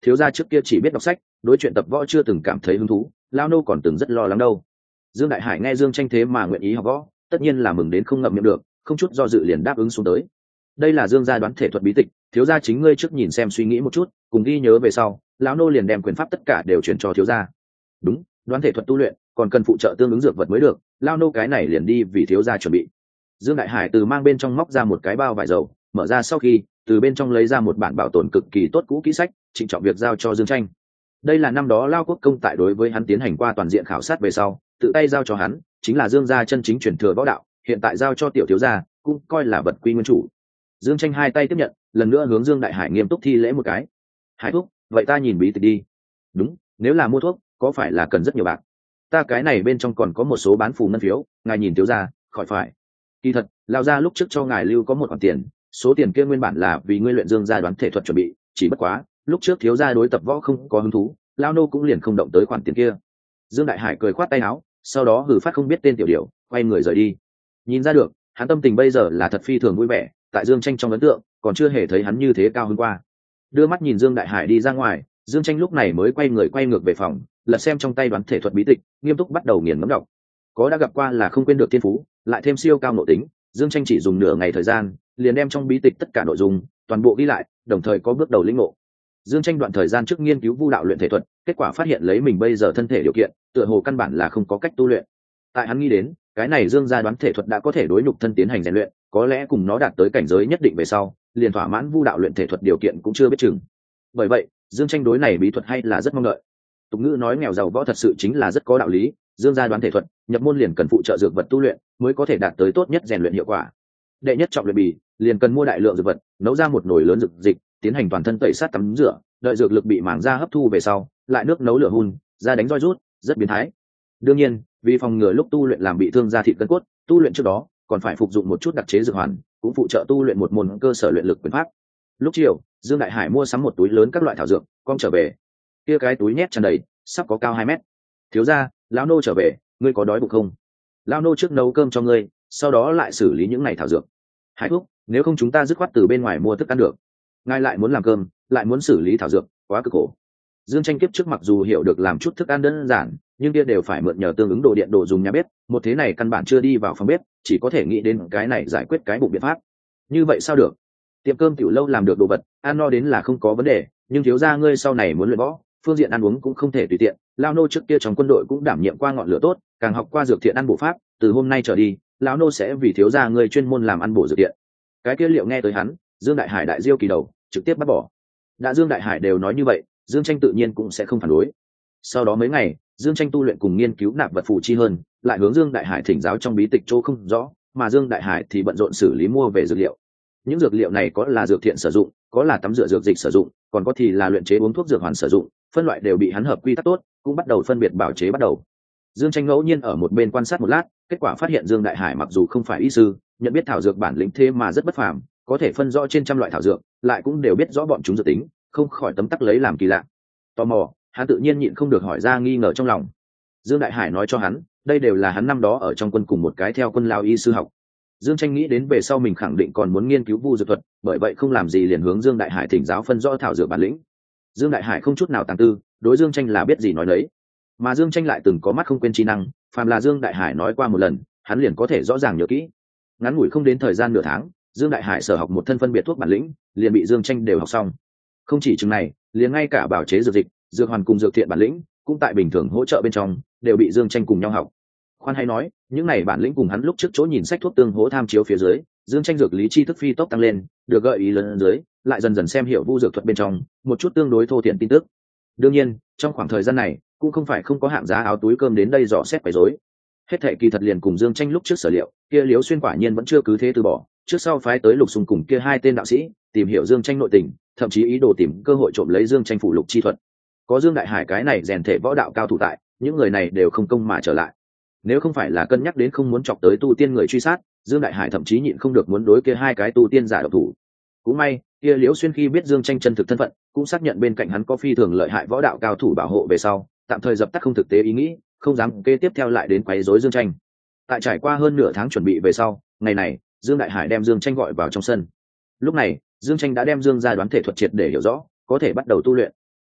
thiếu gia trước kia chỉ biết đọc sách, đối chuyện tập võ chưa từng cảm thấy hứng thú, lao nô còn từng rất lo lắng đâu. Dương Đại Hải nghe Dương Tranh thế mà nguyện ý học võ, tất nhiên là mừng đến không ngậm miệng được, không chút do dự liền đáp ứng xuống tới. Đây là Dương gia đoán thể thuật bí tịch, thiếu gia chính ngươi trước nhìn xem suy nghĩ một chút, cùng ghi nhớ về sau, lão nô liền đem quyền pháp tất cả đều chuyển cho thiếu gia. Đúng, đoán thể thuật tu luyện, còn cần phụ trợ tương ứng dược vật mới được, lao nô cái này liền đi vì thiếu gia chuẩn bị. Dương Đại Hải từ mang bên trong móc ra một cái bao vải dầu, mở ra sau khi, từ bên trong lấy ra một bản bảo tồn cực kỳ tốt cũ kỹ sách, trịnh trọng việc giao cho Dương Tranh. Đây là năm đó Lao Quốc công tại đối với hắn tiến hành qua toàn diện khảo sát về sau, tự tay giao cho hắn, chính là Dương gia chân chính truyền thừa võ đạo, hiện tại giao cho tiểu thiếu gia, cũng coi là vật quy nguyên chủ. Dương Tranh hai tay tiếp nhận, lần nữa hướng Dương Đại Hải nghiêm túc thi lễ một cái. Hải thuốc, vậy ta nhìn bí tịch đi. Đúng, nếu là mua thuốc, có phải là cần rất nhiều bạc? Ta cái này bên trong còn có một số bán phù ngân phiếu, ngài nhìn thiếu gia, khỏi phải. Kỳ thật, Lão gia lúc trước cho ngài lưu có một khoản tiền, số tiền kia nguyên bản là vì ngươi luyện Dương gia đoán thể thuật chuẩn bị, chỉ bất quá, lúc trước thiếu gia đối tập võ không có hứng thú, lao nô cũng liền không động tới khoản tiền kia. Dương Đại Hải cười khoát tay áo, sau đó hử phát không biết tên tiểu điểu, quay người rời đi. Nhìn ra được, hắn tâm tình bây giờ là thật phi thường vui vẻ, tại Dương Tranh trong ấn tượng, còn chưa hề thấy hắn như thế cao hơn qua. Đưa mắt nhìn Dương Đại Hải đi ra ngoài, Dương Tranh lúc này mới quay người quay ngược về phòng, lật xem trong tay đoán thể thuật bí tịch, nghiêm túc bắt đầu nghiền ngẫm đọc. Có đã gặp qua là không quên được thiên phú, lại thêm siêu cao nội tính, Dương Tranh chỉ dùng nửa ngày thời gian, liền đem trong bí tịch tất cả nội dung toàn bộ ghi lại, đồng thời có bước đầu lĩnh ngộ. Dương Tranh đoạn thời gian trước nghiên cứu vu đạo luyện thể thuật, kết quả phát hiện lấy mình bây giờ thân thể điều kiện, tựa hồ căn bản là không có cách tu luyện. Tại hắn nghĩ đến, cái này Dương gia đoán thể thuật đã có thể đối nhục thân tiến hành rèn luyện, có lẽ cùng nó đạt tới cảnh giới nhất định về sau, liền thỏa mãn vu đạo luyện thể thuật điều kiện cũng chưa biết chừng. Bởi vậy, Dương Tranh đối này bí thuật hay là rất mong đợi. Tục ngữ nói nghèo giàu võ thật sự chính là rất có đạo lý, Dương gia đoán thể thuật, nhập môn liền cần phụ trợ dược vật tu luyện, mới có thể đạt tới tốt nhất rèn luyện hiệu quả. Đệ nhất trọng luyện bì, liền cần mua đại lượng dược vật, nấu ra một nồi lớn dược dịch, tiến hành toàn thân tẩy sát tắm rửa, đợi dược lực bị màng da hấp thu về sau, lại nước nấu lửa hun, ra đánh roi rút, rất biến thái. Đương nhiên, vì phòng ngừa lúc tu luyện làm bị thương da thịt gân cốt, tu luyện trước đó còn phải phục dụng một chút đặc chế dược hoàn, cũng phụ trợ tu luyện một môn cơ sở luyện lực quyền pháp. Lúc chiều, Dương Đại Hải mua sắm một túi lớn các loại thảo dược, con trở về. Kia cái túi nhét tràn đầy, sắp có cao hai mét. Thiếu gia, lão nô trở về, ngươi có đói bụng không? Lão nô trước nấu cơm cho ngươi, sau đó lại xử lý những này thảo dược. Hải thúc, nếu không chúng ta dứt khoát từ bên ngoài mua thức ăn được. Ngài lại muốn làm cơm, lại muốn xử lý thảo dược, quá cực khổ. Dương Tranh kiếp trước mặc dù hiểu được làm chút thức ăn đơn giản, nhưng kia đều phải mượn nhờ tương ứng đồ điện đồ dùng nhà bếp, một thế này căn bản chưa đi vào phòng bếp, chỉ có thể nghĩ đến cái này giải quyết cái bụng biện pháp. Như vậy sao được? Tiệm cơm tiểu lâu làm được đồ vật, ăn no đến là không có vấn đề, nhưng thiếu gia ngươi sau này muốn luyện võ, phương diện ăn uống cũng không thể tùy tiện. Lão nô trước kia trong quân đội cũng đảm nhiệm qua ngọn lửa tốt, càng học qua dược thiện ăn bổ pháp, từ hôm nay trở đi, lão nô sẽ vì thiếu gia ngươi chuyên môn làm ăn bổ dược thiện. Cái kia liệu nghe tới hắn, Dương Đại Hải đại diêu kỳ đầu, trực tiếp bắt bỏ. Đã Dương Đại Hải đều nói như vậy, Dương Tranh tự nhiên cũng sẽ không phản đối. Sau đó mấy ngày, Dương Tranh tu luyện cùng nghiên cứu nạp vật phù chi hơn, lại hướng Dương Đại Hải thỉnh giáo trong bí tịch chỗ không rõ, mà Dương Đại Hải thì bận rộn xử lý mua về dược liệu. Những dược liệu này có là dược thiện sử dụng, có là tắm rửa dược dịch sử dụng, còn có thì là luyện chế uống thuốc dược hoàn sử dụng, phân loại đều bị hắn hợp quy tắc tốt, cũng bắt đầu phân biệt bảo chế bắt đầu. Dương Tranh ngẫu nhiên ở một bên quan sát một lát, kết quả phát hiện Dương Đại Hải mặc dù không phải y sư, nhận biết thảo dược bản lĩnh thế mà rất bất phàm, có thể phân rõ trên trăm loại thảo dược, lại cũng đều biết rõ bọn chúng dược tính, không khỏi tấm tắc lấy làm kỳ lạ. Tò mò, hắn tự nhiên nhịn không được hỏi ra nghi ngờ trong lòng. Dương Đại Hải nói cho hắn, đây đều là hắn năm đó ở trong quân cùng một cái theo quân lao y sư học. Dương Tranh nghĩ đến về sau mình khẳng định còn muốn nghiên cứu vu dược thuật, bởi vậy không làm gì liền hướng Dương Đại Hải thỉnh giáo phân rõ thảo dược bản lĩnh. Dương Đại Hải không chút nào tàng tư, đối Dương Tranh là biết gì nói đấy. Mà Dương Tranh lại từng có mắt không quên trí năng, phàm là Dương Đại Hải nói qua một lần, hắn liền có thể rõ ràng nhớ kỹ. Ngắn ngủi không đến thời gian nửa tháng, Dương Đại Hải sở học một thân phân biệt thuốc bản lĩnh, liền bị Dương Tranh đều học xong. Không chỉ chừng này, liền ngay cả bảo chế dược dịch, dược hoàn cùng dược thiện bản lĩnh, cũng tại bình thường hỗ trợ bên trong, đều bị Dương Tranh cùng nhau học. Khoan hay nói, những này bản lĩnh cùng hắn lúc trước chỗ nhìn sách thuốc tương hỗ tham chiếu phía dưới, Dương Tranh dược lý tri thức phi tốc tăng lên, được gợi ý lớn dưới, lại dần dần xem hiểu vu dược thuật bên trong một chút tương đối thô thiển tin tức. Đương nhiên, trong khoảng thời gian này, cũng không phải không có hạng giá áo túi cơm đến đây dò xét quấy rối. Hết thệ kỳ thật liền cùng Dương Tranh lúc trước sở liệu, kia Liễu Xuyên quả nhiên vẫn chưa cứ thế từ bỏ, trước sau phái tới Lục Sùng cùng kia hai tên đạo sĩ, tìm hiểu Dương Tranh nội tình, thậm chí ý đồ tìm cơ hội trộm lấy Dương Tranh phụ lục chi thuật. Có Dương Đại Hải cái này rèn thể võ đạo cao thủ tại, những người này đều không công mà trở lại. Nếu không phải là cân nhắc đến không muốn chọc tới tu tiên người truy sát, Dương Đại Hải thậm chí nhịn không được muốn đối kia hai cái tu tiên giả độc thủ. Cũng may, kia Liễu Xuyên khi biết Dương Tranh chân thực thân phận, cũng xác nhận bên cạnh hắn có phi thường lợi hại võ đạo cao thủ bảo hộ về sau, tạm thời dập tắt không thực tế ý nghĩ, không dám kế tiếp theo lại đến quấy rối Dương Tranh. Tại trải qua hơn nửa tháng chuẩn bị về sau, ngày này, Dương Đại Hải đem Dương Tranh gọi vào trong sân. Lúc này, Dương Tranh đã đem Dương gia đoán thể thuật triệt để hiểu rõ, có thể bắt đầu tu luyện.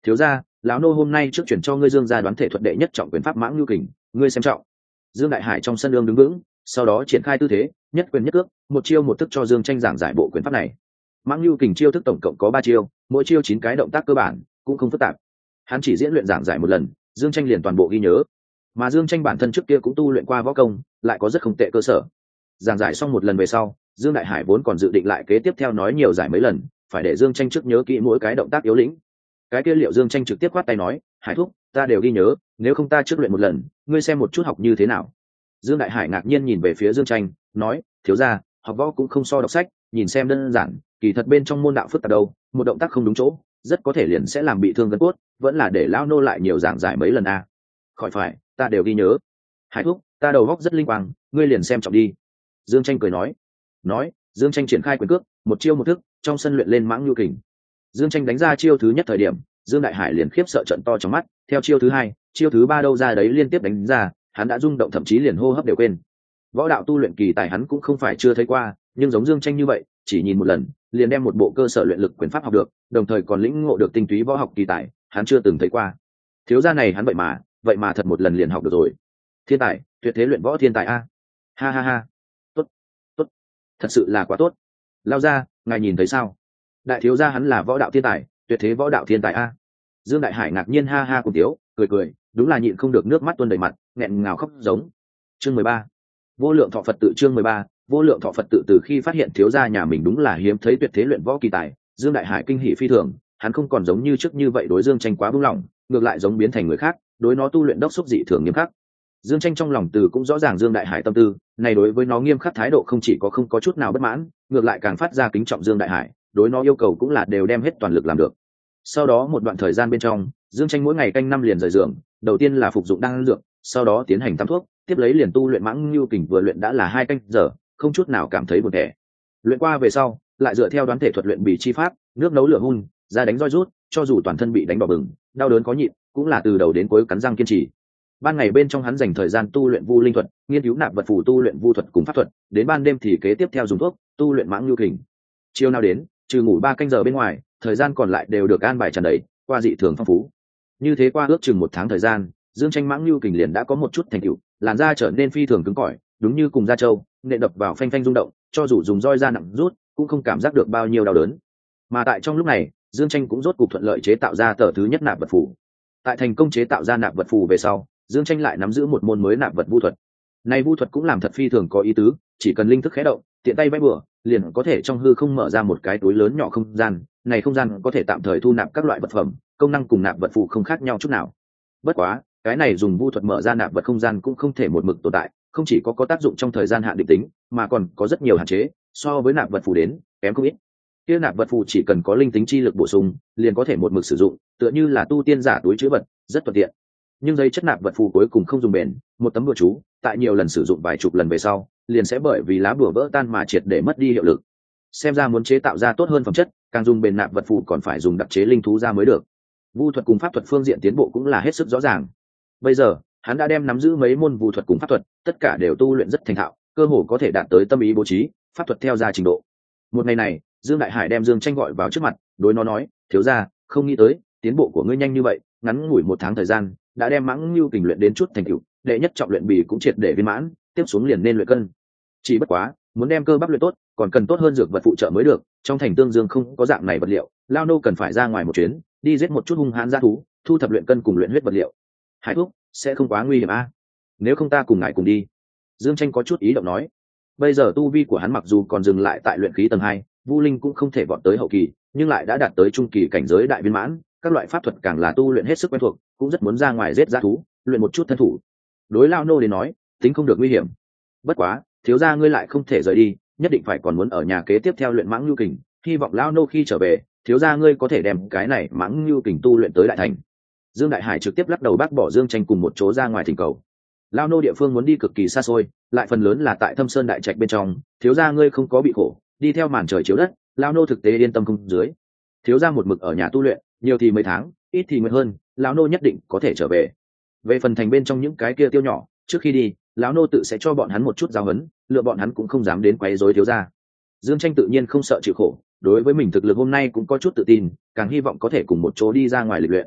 thiếu gia, lão nô hôm nay trước chuyển cho ngươi Dương gia đoán thể thuật đệ nhất trọng quyền pháp mãng lưu kình, ngươi xem trọng. Dương Đại Hải trong sân lương đứng vững, sau đó triển khai tư thế, nhất quyền nhất cước, một chiêu một thức cho Dương Tranh giảng giải bộ quyền pháp này. Mãng lưu kình chiêu thức tổng cộng có ba chiêu, mỗi chiêu chín cái động tác cơ bản, cũng không phức tạp. Hắn chỉ diễn luyện giảng giải một lần, Dương Tranh liền toàn bộ ghi nhớ. Mà Dương Tranh bản thân trước kia cũng tu luyện qua võ công, lại có rất không tệ cơ sở. Giảng giải xong một lần về sau, Dương Đại Hải vốn còn dự định lại kế tiếp theo nói nhiều giải mấy lần, phải để Dương Tranh trước nhớ kỹ mỗi cái động tác yếu lĩnh. Cái kia Liệu Dương Tranh trực tiếp quát tay nói, Hải thúc, ta đều ghi nhớ, nếu không ta trước luyện một lần, ngươi xem một chút học như thế nào. Dương Đại Hải ngạc nhiên nhìn về phía Dương Tranh, nói, thiếu gia, học võ cũng không so đọc sách, nhìn xem đơn giản, kỳ thật bên trong môn đạo phức tạp đâu, một động tác không đúng chỗ, rất có thể liền sẽ làm bị thương gân cốt, vẫn là để lão nô lại nhiều giảng giải mấy lần a. À. Khỏi phải, ta đều ghi nhớ. Hải thúc, ta đầu góc rất linh quang, ngươi liền xem trọng đi. Dương Tranh cười nói. Nói, Dương Tranh triển khai quyền cước, một chiêu một thức, trong sân luyện lên mãng lưu kình. Dương Tranh đánh ra chiêu thứ nhất thời điểm, Dương Đại Hải liền khiếp sợ trận to trong mắt, theo chiêu thứ hai, chiêu thứ ba đâu ra đấy liên tiếp đánh ra, hắn đã rung động thậm chí liền hô hấp đều quên. Võ đạo tu luyện kỳ tài hắn cũng không phải chưa thấy qua, nhưng giống Dương Tranh như vậy, chỉ nhìn một lần, liền đem một bộ cơ sở luyện lực quyền pháp học được, đồng thời còn lĩnh ngộ được tinh túy võ học kỳ tài, hắn chưa từng thấy qua. Thiếu gia này hắn vậy mà, vậy mà thật một lần liền học được rồi. Thiên tài, tuyệt thế luyện võ thiên tài a. Ha ha ha. Tốt, tốt. Thật sự là quá tốt. Lao ra, ngài nhìn thấy sao? Đại thiếu gia hắn là võ đạo thiên tài, tuyệt thế võ đạo thiên tài a. Dương Đại Hải ngạc nhiên ha ha cùng tiếu, cười cười, đúng là nhịn không được nước mắt tuôn đầy mặt, nghẹn ngào khóc giống. Chương mười ba. Vô lượng thọ Phật tự. Chương mười ba. Vô lượng thọ Phật tự. Từ khi phát hiện thiếu gia nhà mình đúng là hiếm thấy tuyệt thế luyện võ kỳ tài, Dương Đại Hải kinh hỉ phi thường, hắn không còn giống như trước như vậy đối Dương Tranh quá buông lỏng, ngược lại giống biến thành người khác, đối nó tu luyện đốc xúc dị thường nghiêm khắc. Dương Tranh trong lòng từ cũng rõ ràng Dương Đại Hải tâm tư, này đối với nó nghiêm khắc thái độ không chỉ có không có chút nào bất mãn, ngược lại càng phát ra kính trọng Dương Đại Hải, đối nó yêu cầu cũng là đều đem hết toàn lực làm được. Sau đó một đoạn thời gian bên trong, Dương Tranh mỗi ngày canh năm liền rời giường, đầu tiên là phục dụng đan dược, sau đó tiến hành tắm thuốc, tiếp lấy liền tu luyện mãng lưu kình, vừa luyện đã là hai canh giờ, không chút nào cảm thấy buồn tẻ. Luyện qua về sau, lại dựa theo đoán thể thuật luyện bì chi pháp, nước nấu lửa hun, ra đánh roi rút, cho dù toàn thân bị đánh đỏ bừng, đau đớn khó nhịn, cũng là từ đầu đến cuối cắn răng kiên trì. Ban ngày bên trong hắn dành thời gian tu luyện vu linh thuật, nghiên cứu nạp vật phù tu luyện vu thuật cùng pháp thuật, đến ban đêm thì kế tiếp theo dùng thuốc tu luyện mãng lưu kình. Chiều nào đến, trừ ngủ ba canh giờ bên ngoài, thời gian còn lại đều được an bài tràn đầy, qua dị thường phong phú. Như thế qua ước chừng một tháng thời gian, Dương Tranh mãng lưu kình liền đã có một chút thành tựu, làn da trở nên phi thường cứng cỏi, đúng như cùng da trâu, nện đập vào phanh phanh rung động, cho dù dùng roi da nặng rút, cũng không cảm giác được bao nhiêu đau đớn. Mà tại trong lúc này, Dương Tranh cũng rốt cục thuận lợi chế tạo ra tờ thứ nhất nạp vật phù. Tại thành công chế tạo ra nạp vật phù về sau, Dương Tranh lại nắm giữ một môn mới nạp vật vu thuật. Này vu thuật cũng làm thật phi thường có ý tứ, chỉ cần linh thức khẽ động, tiện tay vẽ bừa, liền có thể trong hư không mở ra một cái túi lớn nhỏ không gian, này không gian có thể tạm thời thu nạp các loại vật phẩm, công năng cùng nạp vật phù không khác nhau chút nào. Bất quá, cái này dùng vu thuật mở ra nạp vật không gian cũng không thể một mực tồn tại, không chỉ có có tác dụng trong thời gian hạn định tính, mà còn có rất nhiều hạn chế, so với nạp vật phù đến, kém không ít. Kia nạp vật phù chỉ cần có linh tính chi lực bổ sung, liền có thể một mực sử dụng, tựa như là tu tiên giả túi trữ vật, rất thuận tiện. Nhưng giấy chất nạp vật phù cuối cùng không dùng bền, một tấm bùa chú, tại nhiều lần sử dụng vài chục lần về sau, liền sẽ bởi vì lá bùa vỡ tan mà triệt để mất đi hiệu lực. Xem ra muốn chế tạo ra tốt hơn phẩm chất, càng dùng bền nạp vật phù còn phải dùng đặc chế linh thú ra mới được. Vu thuật cùng pháp thuật phương diện tiến bộ cũng là hết sức rõ ràng. Bây giờ, hắn đã đem nắm giữ mấy môn vu thuật cùng pháp thuật, tất cả đều tu luyện rất thành thạo, cơ hồ có thể đạt tới tâm ý bố trí, pháp thuật theo ra trình độ. Một ngày này, Dương Đại Hải đem Dương Tranh gọi vào trước mặt, đối nó nói, thiếu gia, không nghĩ tới, tiến bộ của ngươi nhanh như vậy, ngắn ngủi một tháng thời gian, đã đem mãng lưu kình luyện đến chút thành tựu, đệ nhất trọng luyện bì cũng triệt để viên mãn, tiếp xuống liền nên luyện cân. Chỉ bất quá, muốn đem cơ bắp luyện tốt, còn cần tốt hơn dược vật phụ trợ mới được, trong thành Tương Dương không có dạng này vật liệu, lao nô cần phải ra ngoài một chuyến, đi giết một chút hung hãn dã thú, thu thập luyện cân cùng luyện huyết vật liệu. Hải thúc, sẽ không quá nguy hiểm a? À? Nếu không ta cùng ngài cùng đi. Dương Tranh có chút ý động nói. Bây giờ tu vi của hắn mặc dù còn dừng lại tại luyện khí tầng hai, Vu Linh cũng không thể vọt tới hậu kỳ, nhưng lại đã đạt tới trung kỳ cảnh giới đại viên mãn, các loại pháp thuật càng là tu luyện hết sức quen thuộc, cũng rất muốn ra ngoài giết dã thú, luyện một chút thân thủ. Đối lao nô đến nói, tính không được nguy hiểm. Bất quá, thiếu gia ngươi lại không thể rời đi, nhất định phải còn muốn ở nhà kế tiếp theo luyện mãng lưu kình, hy vọng lao nô khi trở về, thiếu gia ngươi có thể đem cái này mãng lưu kình tu luyện tới đại thành. Dương Đại Hải trực tiếp lắc đầu bác bỏ Dương Tranh cùng một chỗ ra ngoài thỉnh cầu. Lao nô địa phương muốn đi cực kỳ xa xôi, lại phần lớn là tại Thâm Sơn đại trạch bên trong, thiếu gia ngươi không có bị khổ, đi theo màn trời chiếu đất, lao nô thực tế yên tâm không dưới. Thiếu gia một mực ở nhà tu luyện, nhiều thì mấy tháng, ít thì mười hơn, lão nô nhất định có thể trở về. Về phần thành bên trong những cái kia tiêu nhỏ, trước khi đi, lão nô tự sẽ cho bọn hắn một chút giáo huấn, lựa bọn hắn cũng không dám đến quấy rối thiếu gia. Dương Tranh tự nhiên không sợ chịu khổ, đối với mình thực lực hôm nay cũng có chút tự tin, càng hy vọng có thể cùng một chỗ đi ra ngoài lịch luyện.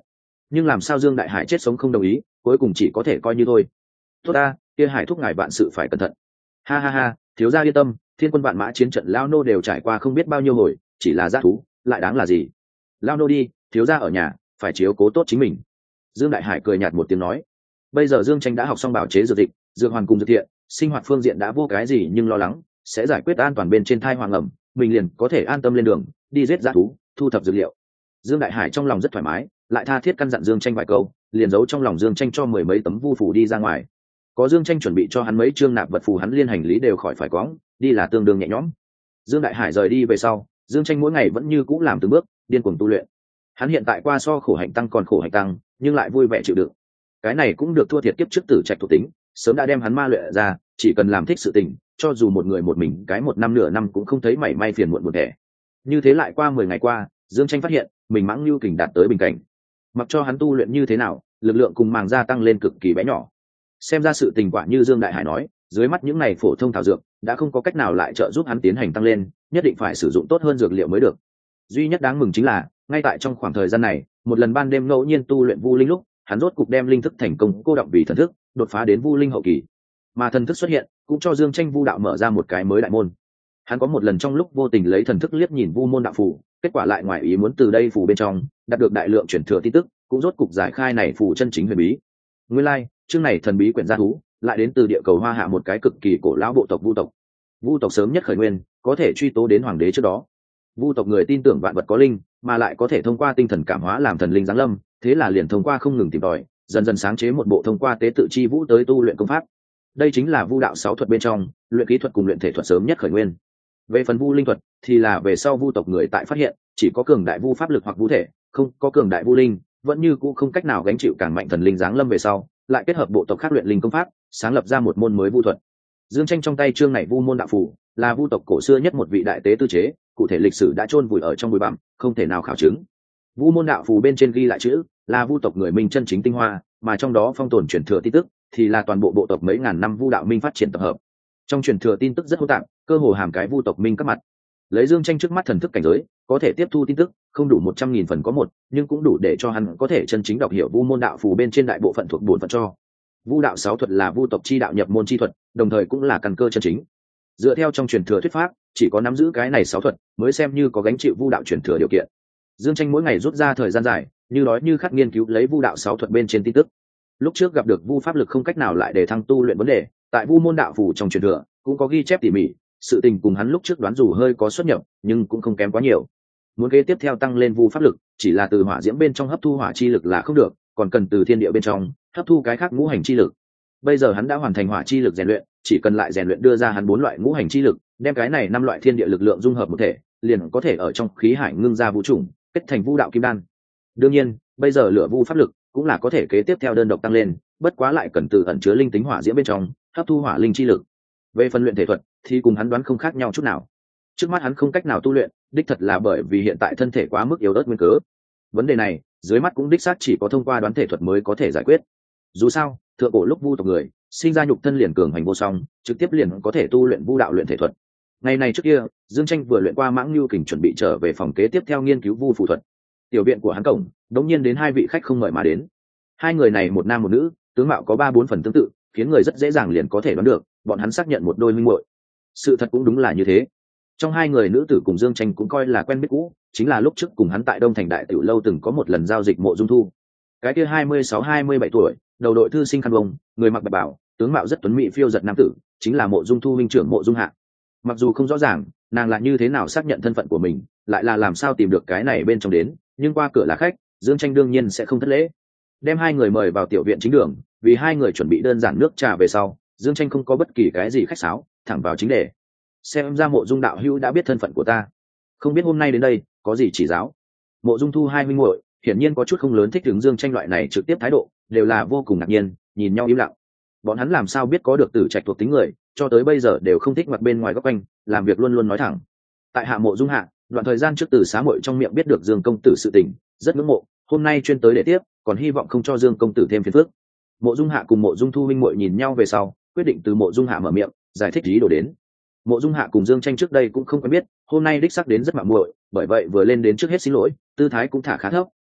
nhưng làm sao Dương Đại Hải chết sống không đồng ý, cuối cùng chỉ có thể coi như thôi. Tốt ta, kia Hải thúc ngài vạn sự phải cẩn thận. Ha ha ha, thiếu gia yên tâm, thiên quân vạn mã chiến trận lao nô đều trải qua không biết bao nhiêu hồi, chỉ là dã thú lại đáng là gì. Lao nô đi, thiếu gia ở nhà phải chiếu cố tốt chính mình. Dương Đại Hải cười nhạt một tiếng nói. Bây giờ Dương Tranh đã học xong bảo chế dược dịch, dược hoàn cùng dược thiện, sinh hoạt phương diện đã vô cái gì nhưng lo lắng sẽ giải quyết an toàn bên trên thai hoàng ẩm, mình liền có thể an tâm lên đường đi giết dã thú, thu thập dược liệu. Dương Đại Hải trong lòng rất thoải mái, lại tha thiết căn dặn Dương Tranh vài câu, liền giấu trong lòng Dương Tranh cho mười mấy tấm vu phủ đi ra ngoài. Có Dương Tranh chuẩn bị cho hắn mấy chương nạp vật phù, hắn liên hành lý đều khỏi phải quõng, đi là tương đương nhẹ nhõm. Dương Đại Hải rời đi về sau, Dương Tranh mỗi ngày vẫn như cũ làm từng bước điên cuồng tu luyện. Hắn hiện tại qua so khổ hạnh tăng còn khổ hạnh tăng, nhưng lại vui vẻ chịu đựng. Cái này cũng được thua thiệt kiếp trước tử trạch thuộc tính, sớm đã đem hắn ma luyện ra, chỉ cần làm thích sự tình, cho dù một người một mình cái một năm nửa năm cũng không thấy mảy may phiền muộn buồn tẻ. Như thế lại qua mười ngày qua, Dương Tranh phát hiện mình mãng lưu kình đạt tới bình cảnh. Mặc cho hắn tu luyện như thế nào, lực lượng cùng màng da tăng lên cực kỳ bé nhỏ. Xem ra sự tình quả như Dương Đại Hải nói, dưới mắt những này phổ thông thảo dược đã không có cách nào lại trợ giúp hắn tiến hành tăng lên, nhất định phải sử dụng tốt hơn dược liệu mới được. Duy nhất đáng mừng chính là, ngay tại trong khoảng thời gian này, một lần ban đêm ngẫu nhiên tu luyện vu linh lúc, hắn rốt cục đem linh thức thành công cô động vì thần thức, đột phá đến vu linh hậu kỳ. Mà thần thức xuất hiện, cũng cho Dương Tranh vu đạo mở ra một cái mới đại môn. Hắn có một lần trong lúc vô tình lấy thần thức liếc nhìn vu môn đạo phù, kết quả lại ngoài ý muốn từ đây phù bên trong đạt được đại lượng chuyển thừa tin tức, cũng rốt cục giải khai này phù chân chính huyền bí. Nguyên lai, like, chương này thần bí quyển gia thú, lại đến từ địa cầu Hoa Hạ một cái cực kỳ cổ lão bộ tộc Vu tộc. Vu tộc sớm nhất khởi nguyên, có thể truy tố đến hoàng đế trước đó. Vu tộc người tin tưởng vạn vật có linh, mà lại có thể thông qua tinh thần cảm hóa làm thần linh giáng lâm, thế là liền thông qua không ngừng tìm tòi, dần dần sáng chế một bộ thông qua tế tự chi vũ tới tu luyện công pháp. Đây chính là vu đạo sáu thuật bên trong, luyện khí thuật cùng luyện thể thuật sớm nhất khởi nguyên. Về phần vu linh thuật thì là về sau vu tộc người tại phát hiện, chỉ có cường đại vu pháp lực hoặc vu thể, không có cường đại vu linh, vẫn như cũ không cách nào gánh chịu càng mạnh thần linh giáng lâm về sau, lại kết hợp bộ tộc khác luyện linh công pháp, sáng lập ra một môn mới vu thuật. Dương Tranh trong tay chương này vu môn đạo phù, là vu tộc cổ xưa nhất một vị đại tế tư chế, cụ thể lịch sử đã chôn vùi ở trong bụi bặm, không thể nào khảo chứng. Vu môn đạo phù bên trên ghi lại chữ, là vu tộc người minh chân chính tinh hoa, mà trong đó phong tồn truyền thừa tin tức thì là toàn bộ bộ tộc mấy ngàn năm vu đạo minh phát triển tập hợp. Trong truyền thừa tin tức rất hỗn tạp, cơ hồ hàm cái vu tộc minh các mặt. Lấy Dương Tranh trước mắt thần thức cảnh giới, có thể tiếp thu tin tức không đủ một trăm nghìn phần có một, nhưng cũng đủ để cho hắn có thể chân chính đọc hiểu vu môn đạo phù bên trên đại bộ phận thuộc bổn phận cho. Vu đạo sáu thuật là vu tộc chi đạo nhập môn chi thuật, đồng thời cũng là căn cơ chân chính. Dựa theo trong truyền thừa thuyết pháp, chỉ có nắm giữ cái này sáu thuật mới xem như có gánh chịu vu đạo truyền thừa điều kiện. Dương Tranh mỗi ngày rút ra thời gian dài, như nói như khắc nghiên cứu lấy vu đạo sáu thuật bên trên tin tức. Lúc trước gặp được vu pháp lực không cách nào lại để thăng tu luyện vấn đề, tại vu môn đạo phù trong truyền thừa cũng có ghi chép tỉ mỉ, sự tình cùng hắn lúc trước đoán dù hơi có xuất nhập, nhưng cũng không kém quá nhiều. Muốn kế tiếp theo tăng lên vu pháp lực, chỉ là từ hỏa diễm bên trong hấp thu hỏa chi lực là không được, còn cần từ thiên địa bên trong hấp thu cái khác ngũ hành chi lực. Bây giờ hắn đã hoàn thành hỏa chi lực rèn luyện, chỉ cần lại rèn luyện đưa ra hắn bốn loại ngũ hành chi lực, đem cái này năm loại thiên địa lực lượng dung hợp một thể, liền có thể ở trong khí hải ngưng ra vũ trùng, kết thành vu đạo kim đan. Đương nhiên, bây giờ lửa vu pháp lực cũng là có thể kế tiếp theo đơn độc tăng lên, bất quá lại cần từ ẩn chứa linh tính hỏa diễm bên trong hấp thu hỏa linh chi lực. Về phần luyện thể thuật thì cùng hắn đoán không khác nhau chút nào. Trước mắt hắn không cách nào tu luyện, đích thật là bởi vì hiện tại thân thể quá mức yếu ớt nguyên cớ. Vấn đề này, dưới mắt cũng đích xác chỉ có thông qua đoán thể thuật mới có thể giải quyết. Dù sao, thượng cổ lúc vu tộc người sinh ra nhục thân liền cường hành vô song, trực tiếp liền có thể tu luyện vu đạo luyện thể thuật. Ngày này trước kia, Dương Tranh vừa luyện qua mãng lưu kình chuẩn bị trở về phòng kế tiếp theo nghiên cứu vu phù thuật. Tiểu viện của hắn cổng, đống nhiên đến hai vị khách không mời mà đến. Hai người này một nam một nữ, tướng mạo có ba bốn phần tương tự, khiến người rất dễ dàng liền có thể đoán được, bọn hắn xác nhận một đôi minh muội. Sự thật cũng đúng là như thế. Trong hai người nữ tử cùng Dương Tranh cũng coi là quen biết cũ, chính là lúc trước cùng hắn tại Đông Thành Đại Tiểu lâu từng có một lần giao dịch Mộ Dung Thu. Cái kia hai mươi sáu hai mươi bảy tuổi, đầu đội thư sinh khăn vông, người mặc bạch bào, tướng mạo rất tuấn mỹ phiêu giật nam tử, chính là Mộ Dung Thu huynh trưởng Mộ Dung Hạ. Mặc dù không rõ ràng nàng là như thế nào xác nhận thân phận của mình, lại là làm sao tìm được cái này bên trong đến, nhưng qua cửa là khách, Dương Tranh đương nhiên sẽ không thất lễ. Đem hai người mời vào tiểu viện chính đường, vì hai người chuẩn bị đơn giản nước trà về sau, Dương Tranh không có bất kỳ cái gì khách sáo, thẳng vào chính đề. Xem ra Mộ Dung đạo hữu đã biết thân phận của ta, không biết hôm nay đến đây có gì chỉ giáo. Mộ Dung Thu hai huynh muội hiển nhiên có chút không lớn thích ứng Dương Tranh loại này trực tiếp thái độ, đều là vô cùng ngạc nhiên, nhìn nhau im lặng. Bọn hắn làm sao biết có được tử trạch thuộc tính người, cho tới bây giờ đều không thích mặt bên ngoài góc quanh, làm việc luôn luôn nói thẳng. Tại hạ Mộ Dung Hạ, đoạn thời gian trước từ xá muội trong miệng biết được Dương công tử sự tình, rất ngưỡng mộ, hôm nay chuyên tới để tiếp, còn hy vọng không cho Dương công tử thêm phiền phức. Mộ Dung Hạ cùng Mộ Dung Thu huynh muội nhìn nhau về sau, quyết định từ Mộ Dung Hạ mở miệng, giải thích ý đồ đến. Mộ Dung Hạ cùng Dương Tranh trước đây cũng không quen biết, hôm nay đích xác đến rất mạo muội, bởi vậy vừa lên đến trước hết xin lỗi, tư thái cũng thả khá thấp,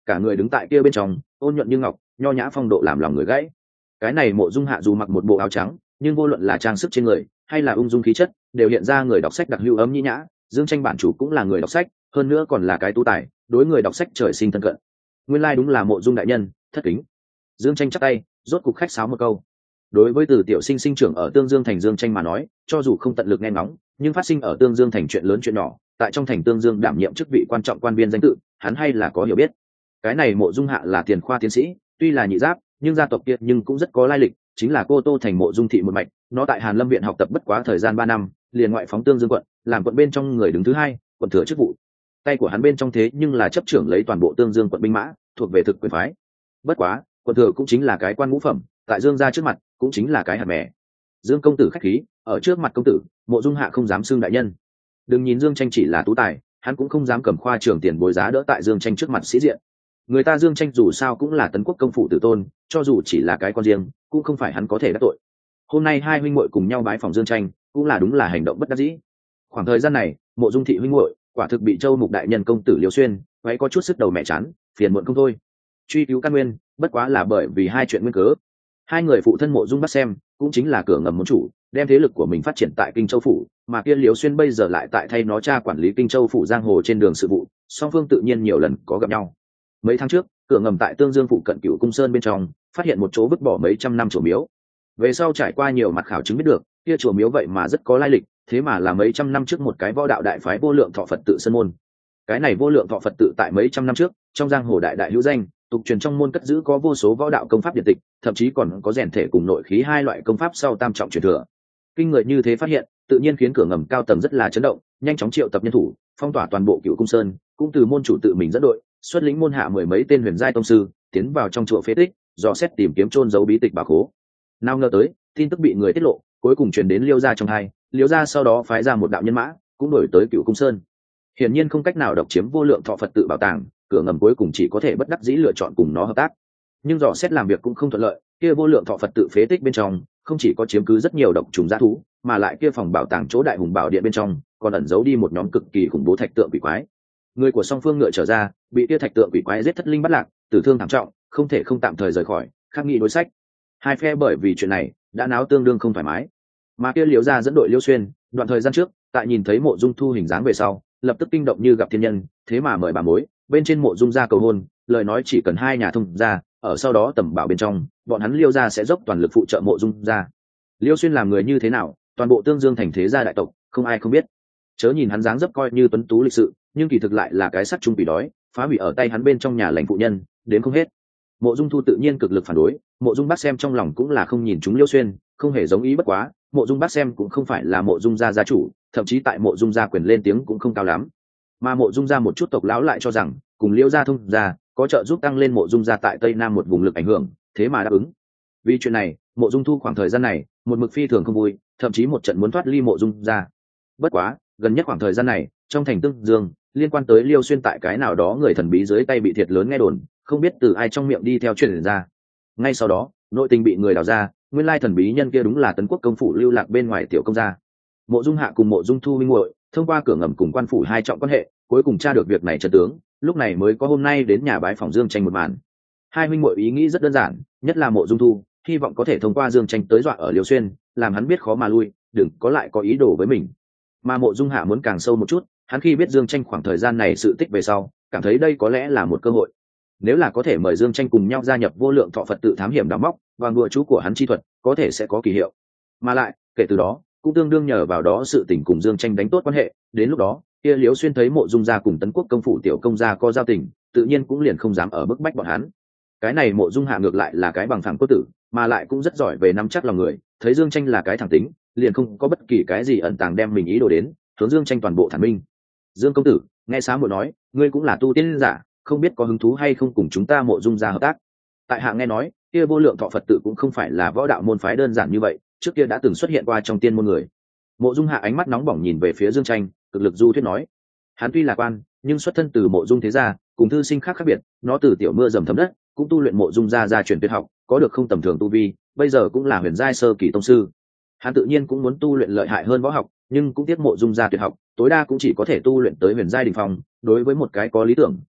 cả người đứng tại kia bên trong ôn nhuận như ngọc, nho nhã phong độ làm lòng người gãy. Cái này Mộ Dung Hạ dù mặc một bộ áo trắng, nhưng vô luận là trang sức trên người hay là ung dung khí chất đều hiện ra người đọc sách đặc hữu ấm nhĩ nhã. Dương Tranh bản chủ cũng là người đọc sách, hơn nữa còn là cái tú tài, đối người đọc sách trời sinh thân cận. Nguyên lai đúng là Mộ Dung đại nhân, thất kính. Dương Tranh chắp tay, rốt cục khách sáo một câu. Đối với Từ Tiểu Sinh sinh trưởng ở Tương Dương thành Dương Tranh mà nói, cho dù không tận lực nghe ngóng, nhưng phát sinh ở Tương Dương thành chuyện lớn chuyện nhỏ, tại trong thành Tương Dương đảm nhiệm chức vị quan trọng quan viên danh tự, hắn hay là có hiểu biết. Cái này Mộ Dung Hạ là tiền khoa tiến sĩ, tuy là nhị giáp, nhưng gia tộc kia nhưng cũng rất có lai lịch, chính là cô Tô thành Mộ Dung thị một mạch. Nó tại Hàn Lâm viện học tập bất quá thời gian ba năm, liền ngoại phóng Tương Dương quận, làm quận bên trong người đứng thứ hai, quận thừa chức vụ. Tay của hắn bên trong thế nhưng là chấp trưởng lấy toàn bộ Tương Dương quận binh mã, thuộc về thực quyền phái. Bất quá, quận thừa cũng chính là cái quan ngũ phẩm, tại Dương gia trước mặt, cũng chính là cái hạt mè. Dương công tử khách khí, ở trước mặt công tử, Mộ Dung Hạ không dám xưng đại nhân. Đừng nhìn Dương Tranh chỉ là tú tài, hắn cũng không dám cầm khoa trường tiền bối giá đỡ tại Dương Tranh trước mặt sĩ diện. Người ta Dương Tranh dù sao cũng là tấn quốc công phủ tử tôn, cho dù chỉ là cái con riêng, cũng không phải hắn có thể đắc tội. Hôm nay hai huynh muội cùng nhau bái phòng Dương Tranh, cũng là đúng là hành động bất đắc dĩ. Khoảng thời gian này, Mộ Dung thị huynh muội quả thực bị Châu Mục đại nhân công tử Liêu Xuyên váy có chút sức đầu mẹ chán, phiền muộn không thôi. Truy cứu căn nguyên, bất quá là bởi vì hai chuyện nguyên cớ. Hai người phụ thân Mộ Dung Bắc Xem, cũng chính là cửa ngầm môn chủ, đem thế lực của mình phát triển tại Kinh Châu phủ, mà kia Liêu Xuyên bây giờ lại tại thay nó cha quản lý Kinh Châu phủ giang hồ trên đường sự vụ, song phương tự nhiên nhiều lần có gặp nhau. Mấy tháng trước, cửa ngầm tại Tương Dương phụ cận Cửu Cung Sơn bên trong, phát hiện một chỗ vứt bỏ mấy trăm năm chùa miếu. Về sau trải qua nhiều mặt khảo chứng biết được, kia chùa miếu vậy mà rất có lai lịch, thế mà là mấy trăm năm trước một cái võ đạo đại phái Vô Lượng Thọ Phật tự sơn môn. Cái này Vô Lượng Thọ Phật tự tại mấy trăm năm trước, trong giang hồ đại đại hữu danh, tục truyền trong môn cất giữ có vô số võ đạo công pháp điện tịch, thậm chí còn có rèn thể cùng nội khí hai loại công pháp sau tam trọng truyền thừa. Kinh người như thế phát hiện, tự nhiên khiến cửa ngầm cao tầng rất là chấn động, nhanh chóng triệu tập nhân thủ, phong tỏa toàn bộ Cửu Cung Sơn, cũng từ môn chủ tự mình dẫn đội, xuất lĩnh môn hạ mười mấy tên huyền giai tông sư, tiến vào trong chùa phế tích, dò xét tìm kiếm chôn giấu bí tịch bảo khố. Nào ngờ tới, tin tức bị người tiết lộ, cuối cùng truyền đến Liêu gia trong hai, Liêu gia sau đó phái ra một đạo nhân mã, cũng đổi tới Cửu Cung Sơn. Hiển nhiên không cách nào độc chiếm Vô Lượng Thọ Phật tự bảo tàng, cửa ngầm cuối cùng chỉ có thể bất đắc dĩ lựa chọn cùng nó hợp tác. Nhưng dò xét làm việc cũng không thuận lợi, kia Vô Lượng Thọ Phật tự phế tích bên trong, không chỉ có chiếm cứ rất nhiều độc trùng dã thú, mà lại kia phòng bảo tàng chỗ Đại Hùng Bảo Điện bên trong, còn ẩn giấu đi một nhóm cực kỳ khủng bố thạch tượng quỷ quái. Người của song phương ngựa trở ra, bị kia thạch tượng quỷ quái giết thất linh bắt lạc, tử thương thảm trọng, không thể không tạm thời rời khỏi, khắc nghị đối sách. Hai phe bởi vì chuyện này đã náo tương đương không thoải mái. Mà kia Liễu gia dẫn đội Liêu Xuyên, đoạn thời gian trước, tại nhìn thấy Mộ Dung Thu hình dáng về sau, lập tức kinh động như gặp thiên nhân, thế mà mời bà mối, bên trên Mộ Dung gia cầu hôn, lời nói chỉ cần hai nhà thông gia, ở sau đó tầm bảo bên trong, bọn hắn Liêu gia sẽ dốc toàn lực phụ trợ Mộ Dung gia. Liêu Xuyên làm người như thế nào, toàn bộ Tương Dương thành thế gia đại tộc, không ai không biết. Chớ nhìn hắn dáng dấp coi như tuấn tú lịch sự, nhưng kỳ thực lại là cái sắt trung bị đói, phá hủy ở tay hắn bên trong nhà lãnh phụ nhân, đến không hết. Mộ Dung Thu tự nhiên cực lực phản đối, Mộ Dung Bác Xem trong lòng cũng là không nhìn chúng Liêu Xuyên, không hề giống ý bất quá, Mộ Dung Bác Xem cũng không phải là Mộ Dung gia gia chủ, thậm chí tại Mộ Dung gia quyền lên tiếng cũng không cao lắm. Mà Mộ Dung gia một chút tộc lão lại cho rằng, cùng Liêu gia thông gia, có trợ giúp tăng lên Mộ Dung gia tại Tây Nam một vùng lực ảnh hưởng, thế mà đáp ứng. Vì chuyện này, Mộ Dung Thu khoảng thời gian này, một mực phi thường không vui, thậm chí một trận muốn thoát ly Mộ Dung gia. Bất quá, gần nhất khoảng thời gian này, trong thành Tương Dương, liên quan tới Liêu Xuyên tại cái nào đó người thần bí dưới tay bị thiệt lớn nghe đồn, không biết từ ai trong miệng đi theo truyền ra. Ngay sau đó, nội tình bị người đào ra, nguyên lai thần bí nhân kia đúng là Tấn Quốc công phủ lưu lạc bên ngoài tiểu công gia. Mộ Dung Hạ cùng Mộ Dung Thu minh muội, thông qua cửa ngầm cùng quan phủ hai trọng quan hệ, cuối cùng tra được việc này trận tướng, lúc này mới có hôm nay đến nhà bái phòng Dương Tranh một màn. Hai huynh muội ý nghĩ rất đơn giản, nhất là Mộ Dung Thu, hy vọng có thể thông qua Dương Tranh tới dọa ở Liêu Xuyên, làm hắn biết khó mà lui, đừng có lại có ý đồ với mình. Mà Mộ Dung Hạ muốn càng sâu một chút, hắn khi biết Dương Tranh khoảng thời gian này sự tích về sau, cảm thấy đây có lẽ là một cơ hội. Nếu là có thể mời Dương Tranh cùng nhau gia nhập Vô Lượng Thọ Phật tự thám hiểm đào móc và ngựa chú của hắn chi thuật, có thể sẽ có kỳ hiệu. Mà lại, kể từ đó, cũng tương đương nhờ vào đó sự tình cùng Dương Tranh đánh tốt quan hệ, đến lúc đó, kia Liễu Xuyên thấy Mộ Dung gia cùng Tấn Quốc công phủ tiểu công gia có giao tình, tự nhiên cũng liền không dám ở bức bách bọn hắn. Cái này Mộ Dung Hạ ngược lại là cái bằng phẳng cốt tử, mà lại cũng rất giỏi về nắm chắc lòng người, thấy Dương Tranh là cái thẳng tính, liền không có bất kỳ cái gì ẩn tàng đem mình ý đồ đến, hướng Dương Tranh toàn bộ thản minh. Dương công tử, nghe Xá muội nói, ngươi cũng là tu tiên giả, không biết có hứng thú hay không cùng chúng ta Mộ Dung gia hợp tác. Tại hạ nghe nói, kia Vô Lượng Thọ Phật tự cũng không phải là võ đạo môn phái đơn giản như vậy, trước kia đã từng xuất hiện qua trong tiên môn người. Mộ Dung Hạ ánh mắt nóng bỏng nhìn về phía Dương Tranh, cực lực du thuyết nói, hắn tuy là quan, nhưng xuất thân từ Mộ Dung thế gia, cùng thư sinh khác khác biệt, nó từ tiểu mưa dầm thấm đất, cũng tu luyện Mộ Dung gia gia truyền tuyệt học, có được không tầm thường tu vi, bây giờ cũng là huyền giai sơ kỳ tông sư. Hắn tự nhiên cũng muốn tu luyện lợi hại hơn võ học, nhưng cũng tiếc Mộ Dung gia tuyệt học, tối đa cũng chỉ có thể tu luyện tới huyền giai đỉnh phong, đối với một cái có lý tưởng,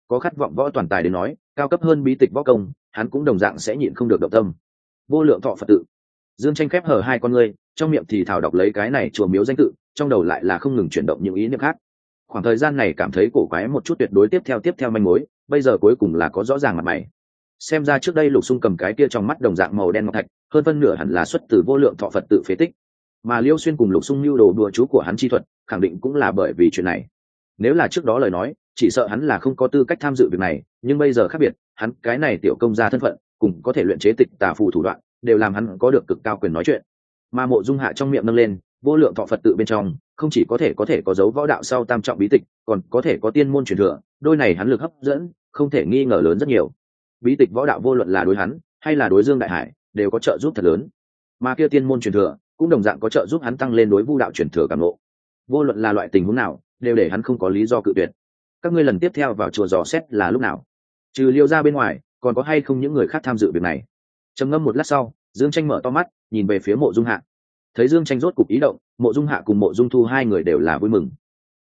có khát vọng võ toàn tài đến nói cao cấp hơn bí tịch võ công hắn cũng đồng dạng sẽ nhịn không được động tâm. Vô lượng thọ Phật tự. Dương Tranh khép hờ hai con ngươi, trong miệng thì thảo đọc lấy cái này chùa miếu danh tự, trong đầu lại là không ngừng chuyển động những ý niệm khác. Khoảng thời gian này cảm thấy cổ quái một chút, tuyệt đối tiếp theo tiếp theo manh mối, bây giờ cuối cùng là có rõ ràng mặt mày. Xem ra trước đây Lục Xung cầm cái kia trong mắt đồng dạng màu đen ngọc thạch, hơn phân nửa hẳn là xuất từ Vô lượng thọ Phật tự phế tích. Mà Liêu Xuyên cùng Lục Xung lưu đồ đùa chú của hắn chi thuật, khẳng định cũng là bởi vì chuyện này. Nếu là trước đó lời nói, chỉ sợ hắn là không có tư cách tham dự việc này, nhưng bây giờ khác biệt, hắn cái này tiểu công gia thân phận, cùng có thể luyện chế tịch tà phù thủ đoạn, đều làm hắn có được cực cao quyền nói chuyện. Mà Mộ Dung Hạ trong miệng nâng lên Vô lượng thọ Phật tự bên trong, không chỉ có thể có thể có dấu võ đạo sau tam trọng bí tịch, còn có thể có tiên môn truyền thừa, đôi này hắn lực hấp dẫn không thể nghi ngờ lớn rất nhiều. Bí tịch võ đạo vô luận là đối hắn hay là đối Dương Đại Hải đều có trợ giúp thật lớn, mà kia tiên môn truyền thừa cũng đồng dạng có trợ giúp hắn tăng lên đối vu đạo truyền thừa cảm ngộ. Vô luận là loại tình huống nào, đều để hắn không có lý do cự tuyệt. Các ngươi lần tiếp theo vào chùa dò xét là lúc nào? Trừ Liêu ra bên ngoài, còn có hay không những người khác tham dự việc này? Trầm ngâm một lát sau, Dương Tranh mở to mắt nhìn về phía Mộ Dung Hạ. Thấy Dương Tranh rốt cục ý động, Mộ Dung Hạ cùng Mộ Dung Thu hai người đều là vui mừng.